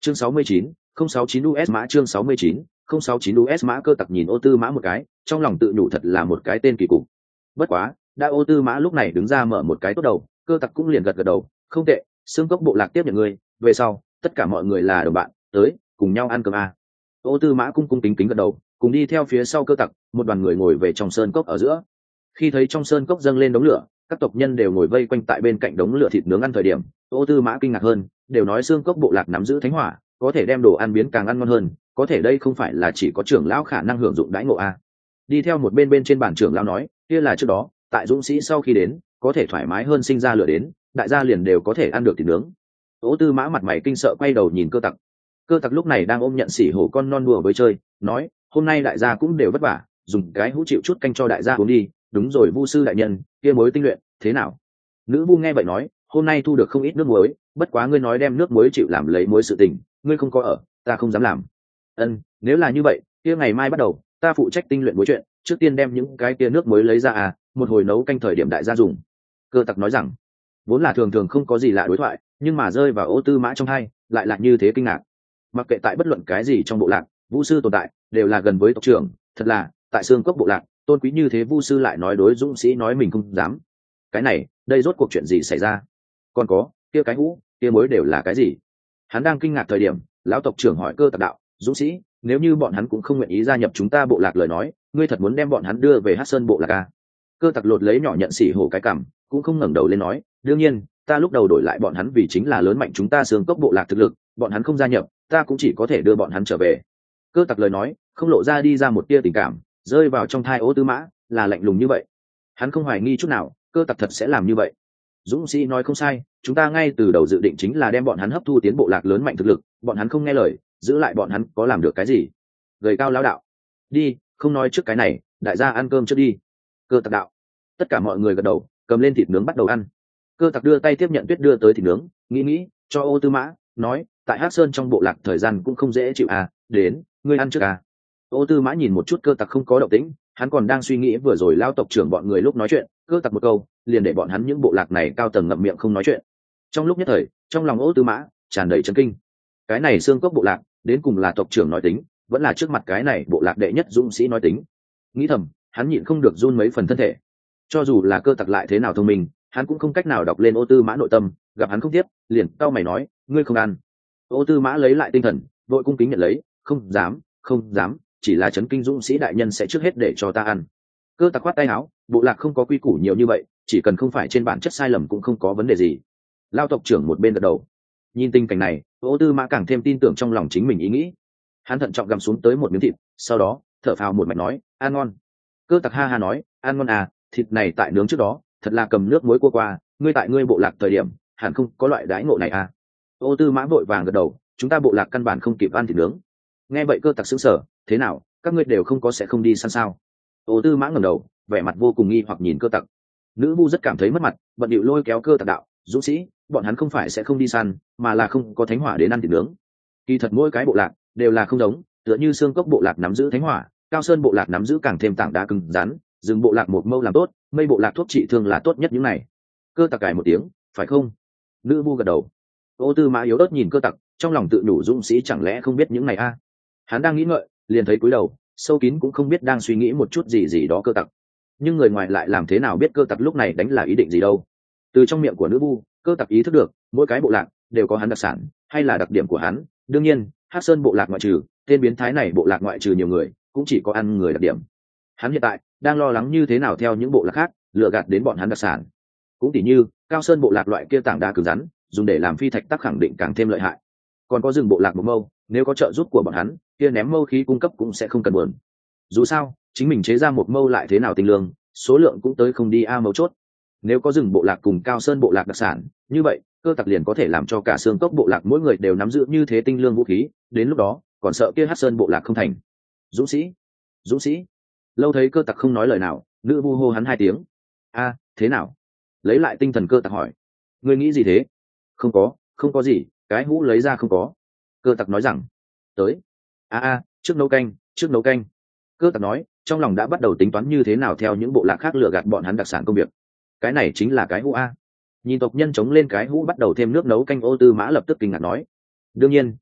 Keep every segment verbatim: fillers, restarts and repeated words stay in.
chương sáu mươi chín không sáu chín u ét mã chương sáu mươi chín không sáu chín u ét mã. Cơ tặc nhìn Ô Tư Mã một cái, trong lòng tự nhủ thật là một cái tên kỳ cục. Bất quá đã Ô Tư Mã lúc này đứng ra mở một cái tốt đầu, cơ tặc cũng liền gật gật đầu. Không tệ, xương cốc bộ lạc tiếp nhận ngươi, về sau tất cả mọi người là đồng bạn, tới cùng nhau ăn cơm à. Ô Tư Mã cung cung kính kính gật đầu, cùng đi theo phía sau cơ tặc, một đoàn người ngồi về trong sơn cốc ở giữa. Khi thấy trong sơn cốc dâng lên đống lửa, các tộc nhân đều ngồi vây quanh tại bên cạnh đống lửa thịt nướng ăn thời điểm, Ô Tư Mã kinh ngạc hơn, đều nói xương cốc bộ lạc nắm giữ thánh hỏa, có thể đem đồ ăn biến càng ăn ngon hơn, có thể đây không phải là chỉ có trưởng lão khả năng hưởng dụng đãi ngộ à. Đi theo một bên bên trên bàn trưởng lão nói, kia là trước đó tại dũng sĩ sau khi đến có thể thoải mái hơn sinh ra lửa đến, đại gia liền đều có thể ăn được thịt nướng. Ô Tư Mã mặt mày kinh sợ quay đầu nhìn cơ tặc. Cơ tặc lúc này đang ôm nhận xỉ hổ con non đùa với chơi, nói, hôm nay đại gia cũng đều vất vả, dùng cái hũ chịu chút canh cho đại gia uống đi. Đúng rồi vu sư đại nhân, kia muối tinh luyện thế nào? Nữ vu nghe vậy nói, hôm nay thu được không ít nước muối, bất quá ngươi nói đem nước muối chịu làm lấy muối sự tình, ngươi không có ở, ta không dám làm. Ân, nếu là như vậy, kia ngày mai bắt đầu, ta phụ trách tinh luyện muối chuyện, trước tiên đem những cái kia nước muối lấy ra à, một hồi nấu canh thời điểm đại gia dùng. Cơ tặc nói rằng, vốn là thường thường không có gì lạ đối thoại, nhưng mà rơi vào Ô Tư Mã trong hai, lại là như thế kinh ngạc. Mặc kệ tại bất luận cái gì trong bộ lạc, vũ sư tồn tại đều là gần với tộc trưởng, thật là tại xương cốc bộ lạc, tôn quý như thế vu sư lại nói đối dũng sĩ nói mình không dám. Cái này, đây rốt cuộc chuyện gì xảy ra? Còn có, kia cái hũ, kia muối đều là cái gì? Hắn đang kinh ngạc thời điểm, lão tộc trưởng hỏi cơ tặc đạo, dũng sĩ, nếu như bọn hắn cũng không nguyện ý gia nhập chúng ta bộ lạc lời nói, ngươi thật muốn đem bọn hắn đưa về Hắc Sơn bộ lạc à? Cơ tặc lột lấy nhỏ nhận xỉ hổ cái cằm, cũng không ngẩng đầu lên nói, đương nhiên, ta lúc đầu đổi lại bọn hắn vì chính là lớn mạnh chúng ta xương cốc bộ lạc thực lực, bọn hắn không gia nhập, ta cũng chỉ có thể đưa bọn hắn trở về. Cơ tặc lời nói, không lộ ra đi ra một tia tình cảm, rơi vào trong thai Ô Tư Mã, là lạnh lùng như vậy. Hắn không hoài nghi chút nào, cơ tặc thật sẽ làm như vậy. Dũng sĩ nói không sai, chúng ta ngay từ đầu dự định chính là đem bọn hắn hấp thu tiến bộ lạc lớn mạnh thực lực, bọn hắn không nghe lời, giữ lại bọn hắn có làm được cái gì? Gầy cao lão đạo, đi, không nói trước cái này, đại gia ăn cơm trước đi. Cơ tặc đạo. Tất cả mọi người gật đầu, cầm lên thịt nướng bắt đầu ăn. Cơ tặc đưa tay tiếp nhận tuyết đưa tới thịt nướng, nghĩ nghĩ, cho Ô Tư Mã, nói, tại Hắc Sơn trong bộ lạc thời gian cũng không dễ chịu à, đến, ngươi ăn trước à. Ô Tư Mã nhìn một chút cơ tặc không có động tĩnh, hắn còn đang suy nghĩ vừa rồi lao tộc trưởng bọn người lúc nói chuyện, cơ tặc một câu, liền để bọn hắn những bộ lạc này cao tầng ngậm miệng không nói chuyện. Trong lúc nhất thời, trong lòng Ô Tư Mã tràn đầy chấn kinh. Cái này xương cốc bộ lạc, đến cùng là tộc trưởng nói tính, vẫn là trước mặt cái này bộ lạc đệ nhất dũng sĩ nói tính. Nghĩ thầm, hắn nhịn không được run mấy phần thân thể. Cho dù là cơ tặc lại thế nào thông minh, hắn cũng không cách nào đọc lên Ô Tư Mã nội tâm, gặp hắn không tiếp, liền cau mày nói, ngươi không ăn. Ô Tư Mã lấy lại tinh thần, vội cung kính nhận lấy, không dám, không dám, chỉ là chấn kinh dũng sĩ đại nhân sẽ trước hết để cho ta ăn. Cơ tặc khoát tay áo, bộ lạc không có quy củ nhiều như vậy, chỉ cần không phải trên bản chất sai lầm cũng không có vấn đề gì. Lao tộc trưởng một bên gật đầu. Nhìn tình cảnh này, Ô Tư Mã càng thêm tin tưởng trong lòng chính mình ý nghĩ. Hắn thận trọng gặm xuống tới một miếng thịt, sau đó thở phào một mạch nói, ăn ngon. Cơ tặc ha ha nói, ăn ngon à, thịt này tại nướng trước đó thật là cầm nước muối cua qua, ngươi tại ngươi bộ lạc thời điểm hẳn không có loại đãi ngộ này à. Ô Tư Mã vội vàng gật đầu, chúng ta bộ lạc căn bản không kịp ăn thịt nướng. Nghe vậy cơ tặc sững sờ, thế nào, các ngươi đều không có sẽ không đi săn sao? Ô Tư Mã ngẩng đầu, vẻ mặt vô cùng nghi hoặc nhìn cơ tặc. Nữ vu rất cảm thấy mất mặt, bận điệu lôi kéo cơ tặc đạo, dũng sĩ, bọn hắn không phải sẽ không đi săn, mà là không có thánh hỏa đến ăn thịt nướng. Kỳ thật mỗi cái bộ lạc đều là không giống, tựa như xương cốc bộ lạc nắm giữ thánh hỏa, Cao Sơn bộ lạc nắm giữ càng thêm tảng đá cứng rắn, rừng bộ lạc một mâu làm tốt, mây bộ lạc thuốc trị thương là tốt nhất những này. Cơ tặc cài một tiếng, phải không? Nữ vu gật đầu. Ô Tư Mã yếu ớt nhìn cơ tặc, trong lòng tự nhủ dũng sĩ chẳng lẽ không biết những này a? À? Hắn đang nghĩ ngợi, liền thấy cúi đầu, sâu kín cũng không biết đang suy nghĩ một chút gì gì đó cơ tặc. Nhưng người ngoài lại làm thế nào biết cơ tặc lúc này đánh là ý định gì đâu? Từ trong miệng của nữ vu, cơ tặc ý thức được, mỗi cái bộ lạc đều có hắn đặc sản, hay là đặc điểm của hắn. Đương nhiên, Hắc Sơn bộ lạc ngoại trừ, tên biến thái này bộ lạc ngoại trừ nhiều người, cũng chỉ có ăn người đặc điểm. Hắn hiện tại đang lo lắng như thế nào theo những bộ lạc khác lừa gạt đến bọn hắn đặc sản. Cũng tỉ như Cao Sơn bộ lạc loại kia tảng đá cứng rắn, dùng để làm phi thạch tác khẳng định càng thêm lợi hại. Còn có rừng bộ lạc một mâu, nếu có trợ giúp của bọn hắn, kia ném mâu khí cung cấp cũng sẽ không cần buồn. Dù sao, chính mình chế ra một mâu lại thế nào tinh lương, số lượng cũng tới không đi a mấu chốt. Nếu có rừng bộ lạc cùng Cao Sơn bộ lạc đặc sản, như vậy cơ tặc liền có thể làm cho cả xương cốc bộ lạc mỗi người đều nắm giữ như thế tinh lương vũ khí, đến lúc đó còn sợ kia Hắc Sơn bộ lạc không thành. Dũng sĩ, dũng sĩ. Lâu thấy cơ tặc không nói lời nào, nữ vu hô hắn hai tiếng. A, thế nào? Lấy lại tinh thần cơ tặc hỏi, ngươi nghĩ gì thế? Không có, không có gì, cái hũ lấy ra không có. Cơ tặc nói rằng, tới. A a, trước nấu canh, trước nấu canh. Cơ tặc nói, trong lòng đã bắt đầu tính toán như thế nào theo những bộ lạc khác lừa gạt bọn hắn đặc sản công việc. Cái này chính là cái hũ a. Nhìn tộc nhân chống lên cái hũ bắt đầu thêm nước nấu canh, Ô Tư Mã lập tức kinh ngạc nói, đương nhiên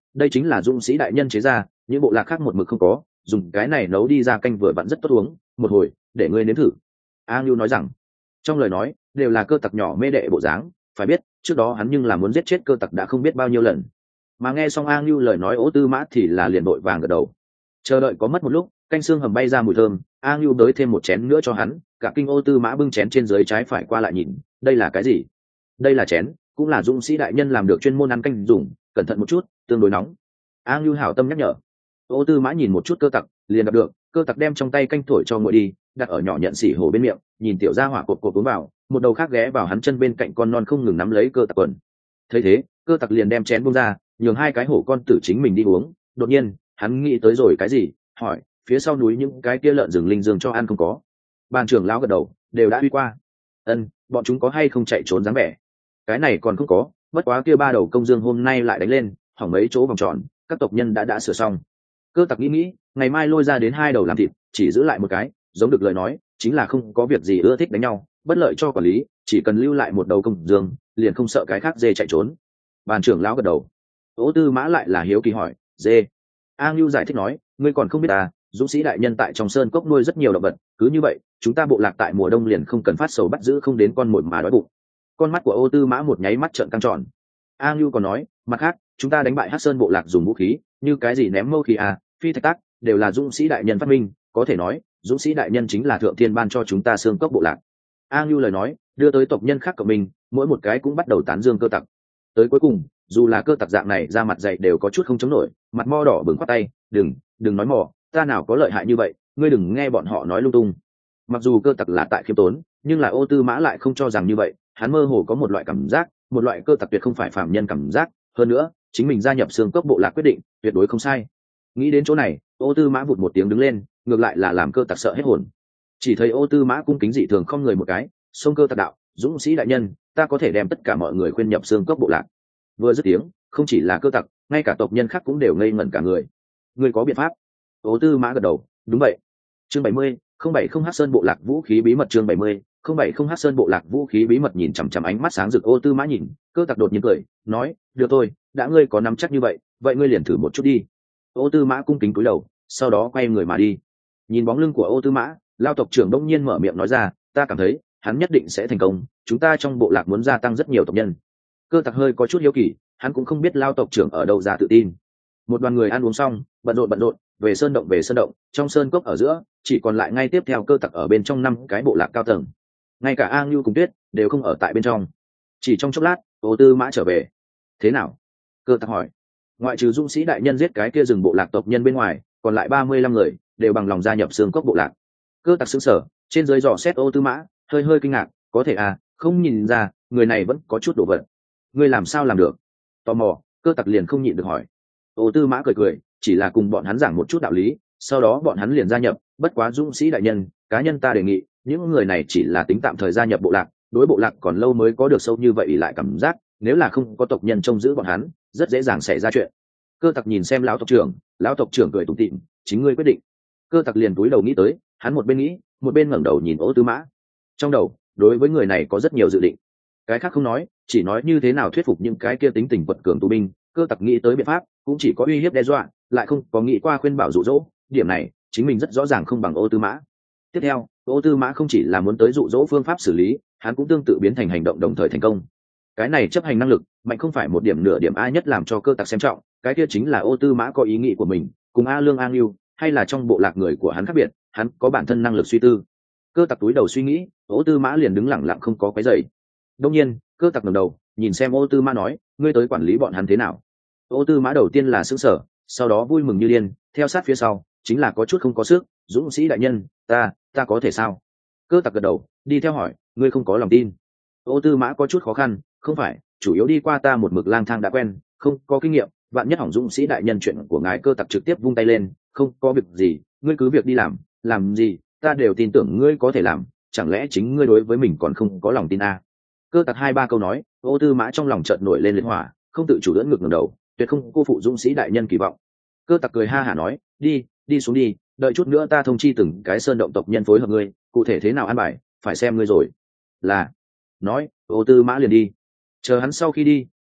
đây chính là dũng sĩ đại nhân chế ra, những bộ lạc khác một mực không có, dùng cái này nấu đi ra canh vừa vặn rất tốt uống, một hồi để ngươi nếm thử. A Ngưu nói rằng, trong lời nói đều là cơ tặc nhỏ mê đệ bộ dáng, phải biết trước đó hắn nhưng là muốn giết chết cơ tặc đã không biết bao nhiêu lần. Mà nghe xong A Ngưu lời nói Ô Tư Mã thì là liền đội vàng gật đầu. Chờ đợi có mất một lúc, canh xương hầm bay ra mùi thơm, A Ngưu đới thêm một chén nữa cho hắn, cả kinh Ô Tư Mã bưng chén trên dưới trái phải qua lại nhìn, đây là cái gì? Đây là chén, cũng là dũng sĩ đại nhân làm được chuyên môn ăn canh dùng, cẩn thận một chút, tương đối nóng. A Ngưu hảo tâm nhắc nhở. Ô Tư Mã nhìn một chút cơ tặc, liền gặp được, cơ tặc đem trong tay canh thổi cho nguội đi, đặt ở nhỏ nhận xỉ hổ bên miệng, nhìn tiểu gia hỏa cột cột uống vào, một đầu khác ghé vào hắn chân bên cạnh con non không ngừng nắm lấy cơ tặc quần. Thấy thế, cơ tặc liền đem chén buông ra, nhường hai cái hổ con tử chính mình đi uống. Đột nhiên, hắn nghĩ tới rồi cái gì, hỏi, phía sau núi những cái kia lợn rừng linh dương cho ăn không có? Bàn trưởng lão gật đầu, đều đã đi qua. Ân, bọn chúng có hay không chạy trốn dáng vẻ? Cái này còn không có, bất quá kia ba đầu công dương hôm nay lại đánh lên, hỏng mấy chỗ vòng tròn, các tộc nhân đã đã sửa xong. Cơ tặc nghĩ nghĩ, ngày mai lôi ra đến hai đầu làm thịt, chỉ giữ lại một cái, giống được lời nói, chính là không có việc gì ưa thích đánh nhau, bất lợi cho quản lý, chỉ cần lưu lại một đầu công dương, liền không sợ cái khác dê chạy trốn. Bàn trưởng lão gật đầu. Ô Tư Mã lại là hiếu kỳ hỏi, dê? A Ngưu giải thích nói, ngươi còn không biết à, dũng sĩ đại nhân tại trong sơn cốc nuôi rất nhiều động vật, cứ như vậy, chúng ta bộ lạc tại mùa đông liền không cần phát sầu bắt giữ không đến con mồi mà đói bụng. Con mắt của Ô Tư Mã một nháy mắt trợn căng tròn. A Ngưu còn nói, mặt khác, chúng ta đánh bại Hắc Sơn bộ lạc dùng vũ khí, như cái gì ném mâu khí à, phi thạch tác, đều là dũng sĩ đại nhân phát minh, có thể nói, dũng sĩ đại nhân chính là thượng thiên ban cho chúng ta xương cốc bộ lạc. A Ngưu lời nói, đưa tới tộc nhân khác của mình, mỗi một cái cũng bắt đầu tán dương cơ tặc. Tới cuối cùng, dù là cơ tặc dạng này ra mặt dày đều có chút không chống nổi, mặt mo đỏ bừng khoát tay, đừng, đừng nói mò, ta nào có lợi hại như vậy, ngươi đừng nghe bọn họ nói lung tung. Mặc dù cơ tặc là tại khiêm tốn, nhưng là Ô Tư Mã lại không cho rằng như vậy, hắn mơ hồ có một loại cảm giác, một loại cơ tặc tuyệt không phải phàm nhân cảm giác, hơn nữa, chính mình gia nhập xương cốc bộ lạc quyết định, tuyệt đối không sai. Nghĩ đến chỗ này, Ô Tư Mã vụt một tiếng đứng lên, ngược lại là làm cơ tặc sợ hết hồn. Chỉ thấy Ô Tư Mã cung kính dị thường không người một cái, xông cơ tặc đạo, dũng sĩ đại nhân, ta có thể đem tất cả mọi người khuyên nhập xương cốc bộ lạc. Vừa dứt tiếng, không chỉ là cơ tặc, ngay cả tộc nhân khác cũng đều ngây ngẩn cả người. Ngươi có biện pháp? Ô Tư Mã gật đầu, đúng vậy. Chương bảy mươi, không bảy không Hắc Sơn bộ lạc vũ khí bí mật. Chương bảy mươi, không bảy không Hắc Sơn bộ lạc vũ khí bí mật. Nhìn chằm chằm ánh mắt sáng rực Ô Tư Mã nhìn, cơ tặc đột nhiên cười, nói, được thôi, đã ngươi có nắm chắc như vậy, vậy ngươi liền thử một chút đi. Ô Tư Mã cung kính cúi đầu, sau đó quay người mà đi. Nhìn bóng lưng của Ô Tư Mã, Lao tộc trưởng đông nhiên mở miệng nói ra, ta cảm thấy hắn nhất định sẽ thành công, chúng ta trong bộ lạc muốn gia tăng rất nhiều tộc nhân. Cơ tặc hơi có chút hiếu kỳ, hắn cũng không biết Lao tộc trưởng ở đâu ra tự tin. Một đoàn người ăn uống xong, bận rộn bận rộn, về sơn động về sơn động, trong sơn cốc ở giữa chỉ còn lại ngay tiếp theo cơ tặc ở bên trong năm cái bộ lạc cao tầng, ngay cả A Ngưu cùng Tuyết đều không ở tại bên trong. Chỉ trong chốc lát, Ô Tư Mã trở về. Thế nào? Cơ tặc hỏi. Ngoại trừ dũng sĩ đại nhân giết cái kia rừng bộ lạc tộc nhân bên ngoài, còn lại ba mươi lăm người đều bằng lòng gia nhập xương cốc bộ lạc. Cơ tặc sững sờ, trên dưới dò xét Ô Tư Mã, hơi hơi kinh ngạc, có thể à, không nhìn ra người này vẫn có chút đồ vật. Ngươi làm sao làm được? Tò mò, cơ tặc liền không nhịn được hỏi. Ô Tư Mã cười cười, chỉ là cùng bọn hắn giảng một chút đạo lý, sau đó bọn hắn liền gia nhập. Bất quá dũng sĩ đại nhân, cá nhân ta đề nghị, những người này chỉ là tính tạm thời gia nhập bộ lạc, đối bộ lạc còn lâu mới có được sâu như vậy ỷ lại cảm giác, nếu là không có tộc nhân trông giữ bọn hắn, rất dễ dàng xảy ra chuyện. Cơ tặc nhìn xem lão tộc trưởng, lão tộc trưởng cười tủm tỉm, chính ngươi quyết định. Cơ tặc liền túi đầu nghĩ tới, hắn một bên nghĩ, một bên ngẩng đầu nhìn Ô Tư Mã. Trong đầu, đối với người này có rất nhiều dự định. Cái khác không nói, chỉ nói như thế nào thuyết phục những cái kia tính tình quật cường tù binh. Cơ tặc nghĩ tới biện pháp, cũng chỉ có uy hiếp đe dọa, lại không có nghĩ qua khuyên bảo dụ dỗ. Điểm này, chính mình rất rõ ràng không bằng Ô Tư Mã. Tiếp theo, Ô Tư Mã không chỉ là muốn tới dụ dỗ phương pháp xử lý, hắn cũng tương tự biến thành hành động đồng thời thành công. Cái này chấp hành năng lực mạnh không phải một điểm nửa điểm ai nhất làm cho cơ tặc xem trọng, cái kia chính là Ô Tư Mã có ý nghĩ của mình, cùng A Lương A Ngưu hay là trong bộ lạc người của hắn khác biệt, hắn có bản thân năng lực suy tư. Cơ tặc túi đầu suy nghĩ, Ô Tư Mã liền đứng lặng lặng không có cái giày. Đông nhiên, cơ tặc ngẩng đầu, nhìn xem Ô Tư Mã nói, ngươi tới quản lý bọn hắn thế nào? Ô Tư Mã đầu tiên là sững sờ, sau đó vui mừng như điên, theo sát phía sau chính là có chút không có sức, dũng sĩ đại nhân, ta, ta có thể sao? Cơ tặc gật đầu, đi theo hỏi, ngươi không có lòng tin? Ô Tư Mã có chút khó khăn, không phải, chủ yếu đi qua ta một mực lang thang đã quen, không có kinh nghiệm, vạn nhất hỏng dũng sĩ đại nhân chuyện của ngài. Cơ tặc trực tiếp vung tay lên, không có việc gì, ngươi cứ việc đi làm, làm gì, ta đều tin tưởng ngươi có thể làm, chẳng lẽ chính ngươi đối với mình còn không có lòng tin à? Cơ tặc hai ba câu nói, Ô Tư Mã trong lòng chợt nổi lên liệt hỏa, không tự chủ đỡ ngực ngẩng đầu, tuyệt không cô phụ dũng sĩ đại nhân kỳ vọng. Cơ tặc cười ha hả nói, đi, đi xuống đi, đợi chút nữa ta thông chi từng cái sơn động tộc nhân phối hợp ngươi, cụ thể thế nào an bài, phải xem ngươi rồi. Là. Nói, Ô Tư Mã liền đi. Chờ hắn sau khi đi,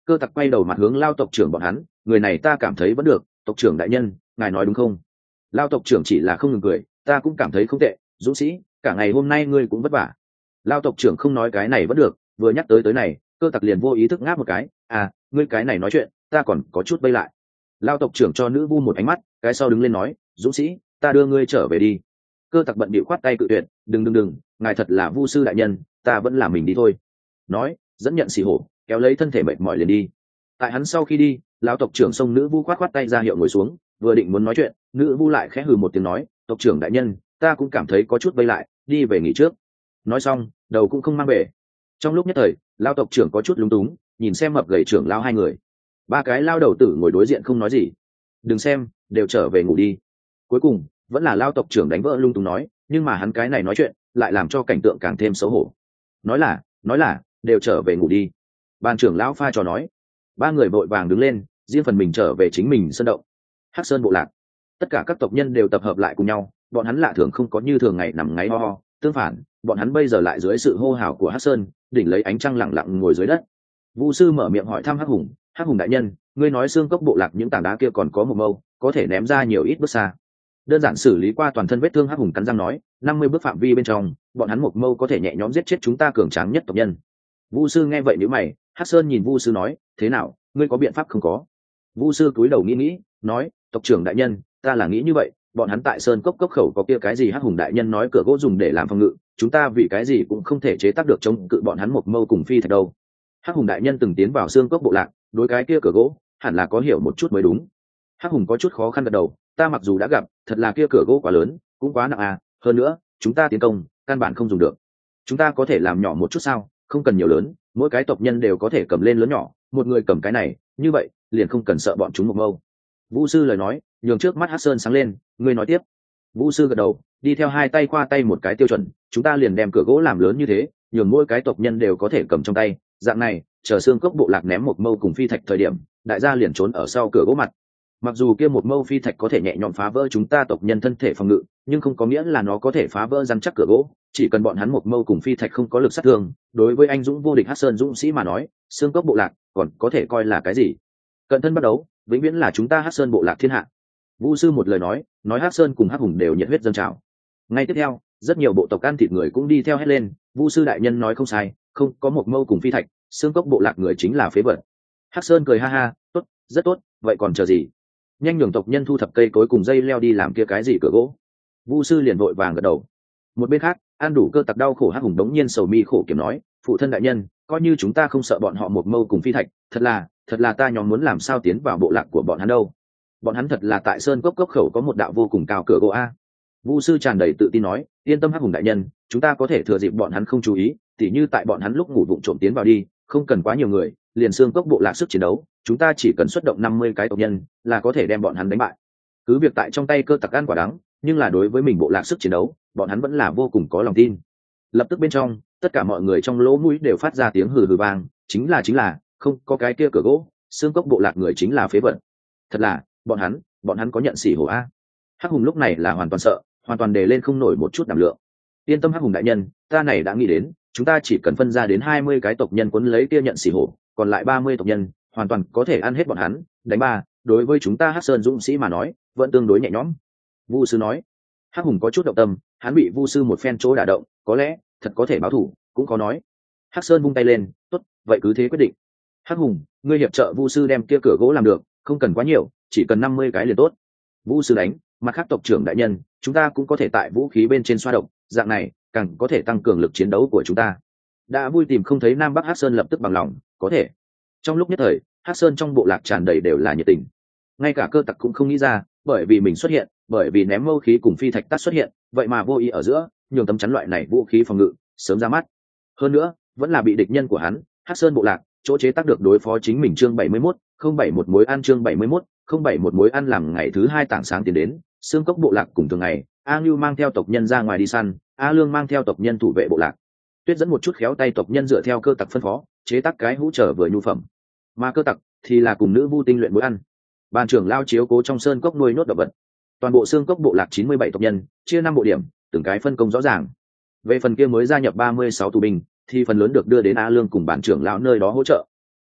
Cơ tặc quay đầu mặt hướng Lao tộc trưởng bọn hắn, người này ta cảm thấy vẫn được, tộc trưởng đại nhân, ngài nói đúng không? Lao tộc trưởng chỉ là không ngừng cười, ta cũng cảm thấy không tệ, dũng sĩ, cả ngày hôm nay ngươi cũng vất vả. Lao tộc trưởng không nói cái này vẫn được, vừa nhắc tới tới này, cơ tặc liền vô ý thức ngáp một cái, à, ngươi cái này nói chuyện, ta còn có chút bay lại. Lao tộc trưởng cho nữ vu một ánh mắt, cái sau đứng lên nói, dũng sĩ, ta đưa ngươi trở về đi. Cơ tặc bận bịu khoát tay cự tuyệt, đừng đừng đừng, ngài thật là vu sư đại nhân, ta vẫn là mình đi thôi. Nói, dẫn nhận xì hổ, kéo lấy thân thể mệt mỏi liền đi. Tại hắn sau khi đi, lão tộc trưởng xông nữ vu khoát khoát tay ra hiệu ngồi xuống, vừa định muốn nói chuyện, nữ vu lại khẽ hừ một tiếng nói, tộc trưởng đại nhân, ta cũng cảm thấy có chút vây lại, đi về nghỉ trước. Nói xong, đầu cũng không mang về. Trong lúc nhất thời, lão tộc trưởng có chút lúng túng, nhìn xem mập gầy trưởng lão hai người. Ba cái lao đầu tử ngồi đối diện không nói gì. Đừng xem, đều trở về ngủ đi. Cuối cùng, vẫn là lao tộc trưởng đánh vỡ lung túng nói, nhưng mà hắn cái này nói chuyện, lại làm cho cảnh tượng càng thêm xấu hổ. Nói là, nói là, đều trở về ngủ đi. Ban trưởng lão pha trò nói. Ba người vội vàng đứng lên, riêng phần mình trở về chính mình sân động. Hắc Sơn bộ lạc, tất cả các tộc nhân đều tập hợp lại cùng nhau, bọn hắn lạ thường không có như thường ngày nằm ngáy ho ho, tương phản, bọn hắn bây giờ lại dưới sự hô hào của Hắc Sơn, đỉnh lấy ánh trăng lặng lặng ngồi dưới đất. Vu sư mở miệng hỏi thăm Hắc Hùng, Hắc Hùng đại nhân, ngươi nói xương cốc bộ lạc những tảng đá kia còn có một mâu, có thể ném ra nhiều ít bước xa. Đơn giản xử lý qua toàn thân vết thương, Hắc Hùng cắn răng nói, năm mươi bước phạm vi bên trong, bọn hắn một mâu có thể nhẹ nhõm giết chết chúng ta cường tráng nhất tộc nhân. Vu sư nghe vậy nhíu mày, Hắc Sơn nhìn Vu sư nói, thế nào, ngươi có biện pháp không có? Vu sư cúi đầu nghĩ nghĩ, nói, tộc trưởng đại nhân, ta là nghĩ như vậy, bọn hắn tại sơn cốc cốc khẩu có kia cái gì Hắc Hùng đại nhân nói cửa gỗ dùng để làm phòng ngự, chúng ta vì cái gì cũng không thể chế tác được chống cự bọn hắn một mâu cùng phi thạch đâu. Hắc Hùng đại nhân từng tiến vào xương cốc bộ lạc, đối cái kia cửa gỗ hẳn là có hiểu một chút mới đúng. Hắc Hùng có chút khó khăn gật đầu, ta mặc dù đã gặp, thật là kia cửa gỗ quá lớn, cũng quá nặng à, hơn nữa, chúng ta tiến công, căn bản không dùng được. Chúng ta có thể làm nhỏ một chút sao, không cần nhiều lớn, mỗi cái tộc nhân đều có thể cầm lên lớn nhỏ, một người cầm cái này, như vậy, liền không cần sợ bọn chúng một mâu. Vũ sư lời nói, nhường trước mắt Hắc Sơn sáng lên, ngươi nói tiếp. Vũ sư gật đầu, đi theo hai tay qua tay một cái tiêu chuẩn, chúng ta liền đem cửa gỗ làm lớn như thế, nhường mỗi cái tộc nhân đều có thể cầm trong tay, dạng này, chờ xương cốc bộ lạc ném một mâu cùng phi thạch thời điểm, đại gia liền trốn ở sau cửa gỗ mặt. Mặc dù kia một mâu phi thạch có thể nhẹ nhõm phá vỡ chúng ta tộc nhân thân thể phòng ngự, nhưng không có nghĩa là nó có thể phá vỡ rắn chắc cửa gỗ, chỉ cần bọn hắn một mâu cùng phi thạch không có lực sát thương, đối với anh dũng vô địch Hắc Sơn dũng sĩ mà nói, xương cốc bộ lạc còn có thể coi là cái gì? Cận thân bắt đấu, vĩnh viễn là chúng ta Hắc Sơn bộ lạc thiên hạ. Vũ sư một lời nói, nói Hắc Sơn cùng Hắc Hùng đều nhiệt huyết dâng trào. Ngay tiếp theo, rất nhiều bộ tộc ăn thịt người cũng đi theo hét lên, Vũ sư đại nhân nói không sai, không có một mâu cùng phi thạch, xương cốc bộ lạc người chính là phế vật. Hắc Sơn cười ha ha, tốt, rất tốt, vậy còn chờ gì? Nhanh nhường tộc nhân thu thập cây cối cùng dây leo đi làm kia cái gì cửa gỗ. Vu sư liền vội vàng gật đầu. Một bên khác, ăn đủ cơ tặc đau khổ Hắc Hùng đống nhiên sầu mi khổ kiểm nói, phụ thân đại nhân, coi như chúng ta không sợ bọn họ một mâu cùng phi thạch, thật là, thật là ta nhóm muốn làm sao tiến vào bộ lạc của bọn hắn đâu. Bọn hắn thật là tại sơn cốc cốc khẩu có một đạo vô cùng cao cửa gỗ a. Vu sư tràn đầy tự tin nói, yên tâm Hắc Hùng đại nhân, chúng ta có thể thừa dịp bọn hắn không chú ý, tỉ như tại bọn hắn lúc ngủ vụng trộm tiến vào đi, không cần quá nhiều người, liền xương cốc bộ lạc sức chiến đấu, chúng ta chỉ cần xuất động năm mươi cái tộc nhân là có thể đem bọn hắn đánh bại. Cứ việc tại trong tay cơ tặc ăn quả đắng, nhưng là đối với mình bộ lạc sức chiến đấu, bọn hắn vẫn là vô cùng có lòng tin. Lập tức bên trong, tất cả mọi người trong lỗ mũi đều phát ra tiếng hừ hừ vang, chính là chính là, không có cái kia cửa gỗ, xương cốc bộ lạc người chính là phế vật. Thật là, bọn hắn, bọn hắn có nhận xỉ hổ a. Hắc Hùng lúc này là hoàn toàn sợ, hoàn toàn đề lên không nổi một chút đảm lượng. Yên tâm Hắc Hùng đại nhân, ta này đã nghĩ đến, chúng ta chỉ cần phân ra đến hai mươi cái tộc nhân quấn lấy kia nhận xỉ hổ, còn lại ba mươi tộc nhân hoàn toàn có thể ăn hết bọn hắn, đánh ba, đối với chúng ta Hắc Sơn dũng sĩ mà nói, vẫn tương đối nhẹ nhõm. Vu sư nói. Hắc Hùng có chút động tâm, hắn bị Vu sư một phen chỗ đả động, có lẽ thật có thể báo thủ, cũng có nói. Hắc Sơn vung tay lên, tốt, vậy cứ thế quyết định. Hắc Hùng, ngươi hiệp trợ Vu sư đem kia cửa gỗ làm được, không cần quá nhiều, chỉ cần năm mươi cái liền tốt. Vu sư đánh, mặt khác tộc trưởng đại nhân, chúng ta cũng có thể tại vũ khí bên trên xoa động, dạng này càng có thể tăng cường lực chiến đấu của chúng ta. Đã vui tìm không thấy Nam Bắc Hắc Sơn lập tức bằng lòng, có thể. Trong lúc nhất thời, Hắc Sơn trong bộ lạc tràn đầy đều là nhiệt tình. Ngay cả cơ tặc cũng không nghĩ ra, bởi vì mình xuất hiện, bởi vì ném mâu khí cùng phi thạch tát xuất hiện, vậy mà vô ý ở giữa, nhường tấm chắn loại này vũ khí phòng ngự sớm ra mắt. Hơn nữa, vẫn là bị địch nhân của hắn, Hắc Sơn bộ lạc, chỗ chế tác được đối phó chính mình chương bảy mươi mốt, không bảy một mối ăn chương bảy mươi mốt, không bảy một mối ăn làm ngày thứ hai tảng sáng tiến đến, xương cốc bộ lạc cùng thường ngày, A Ngưu mang theo tộc nhân ra ngoài đi săn, A Lương mang theo tộc nhân thủ vệ bộ lạc. Tuyết dẫn một chút khéo tay tộc nhân dựa theo cơ tặc phân phó, chế tác cái hũ trở vừa nhu phẩm. Mà cơ tặc thì là cùng nữ vu tinh luyện bữa ăn. Ban trưởng lao chiếu cố trong sơn cốc nuôi nốt động vật. Toàn bộ xương cốc bộ lạc chín mươi bảy tộc nhân, chia năm bộ điểm, từng cái phân công rõ ràng. Về phần kia mới gia nhập ba mươi sáu tù binh, thì phần lớn được đưa đến A Lương cùng bản trưởng lão nơi đó hỗ trợ.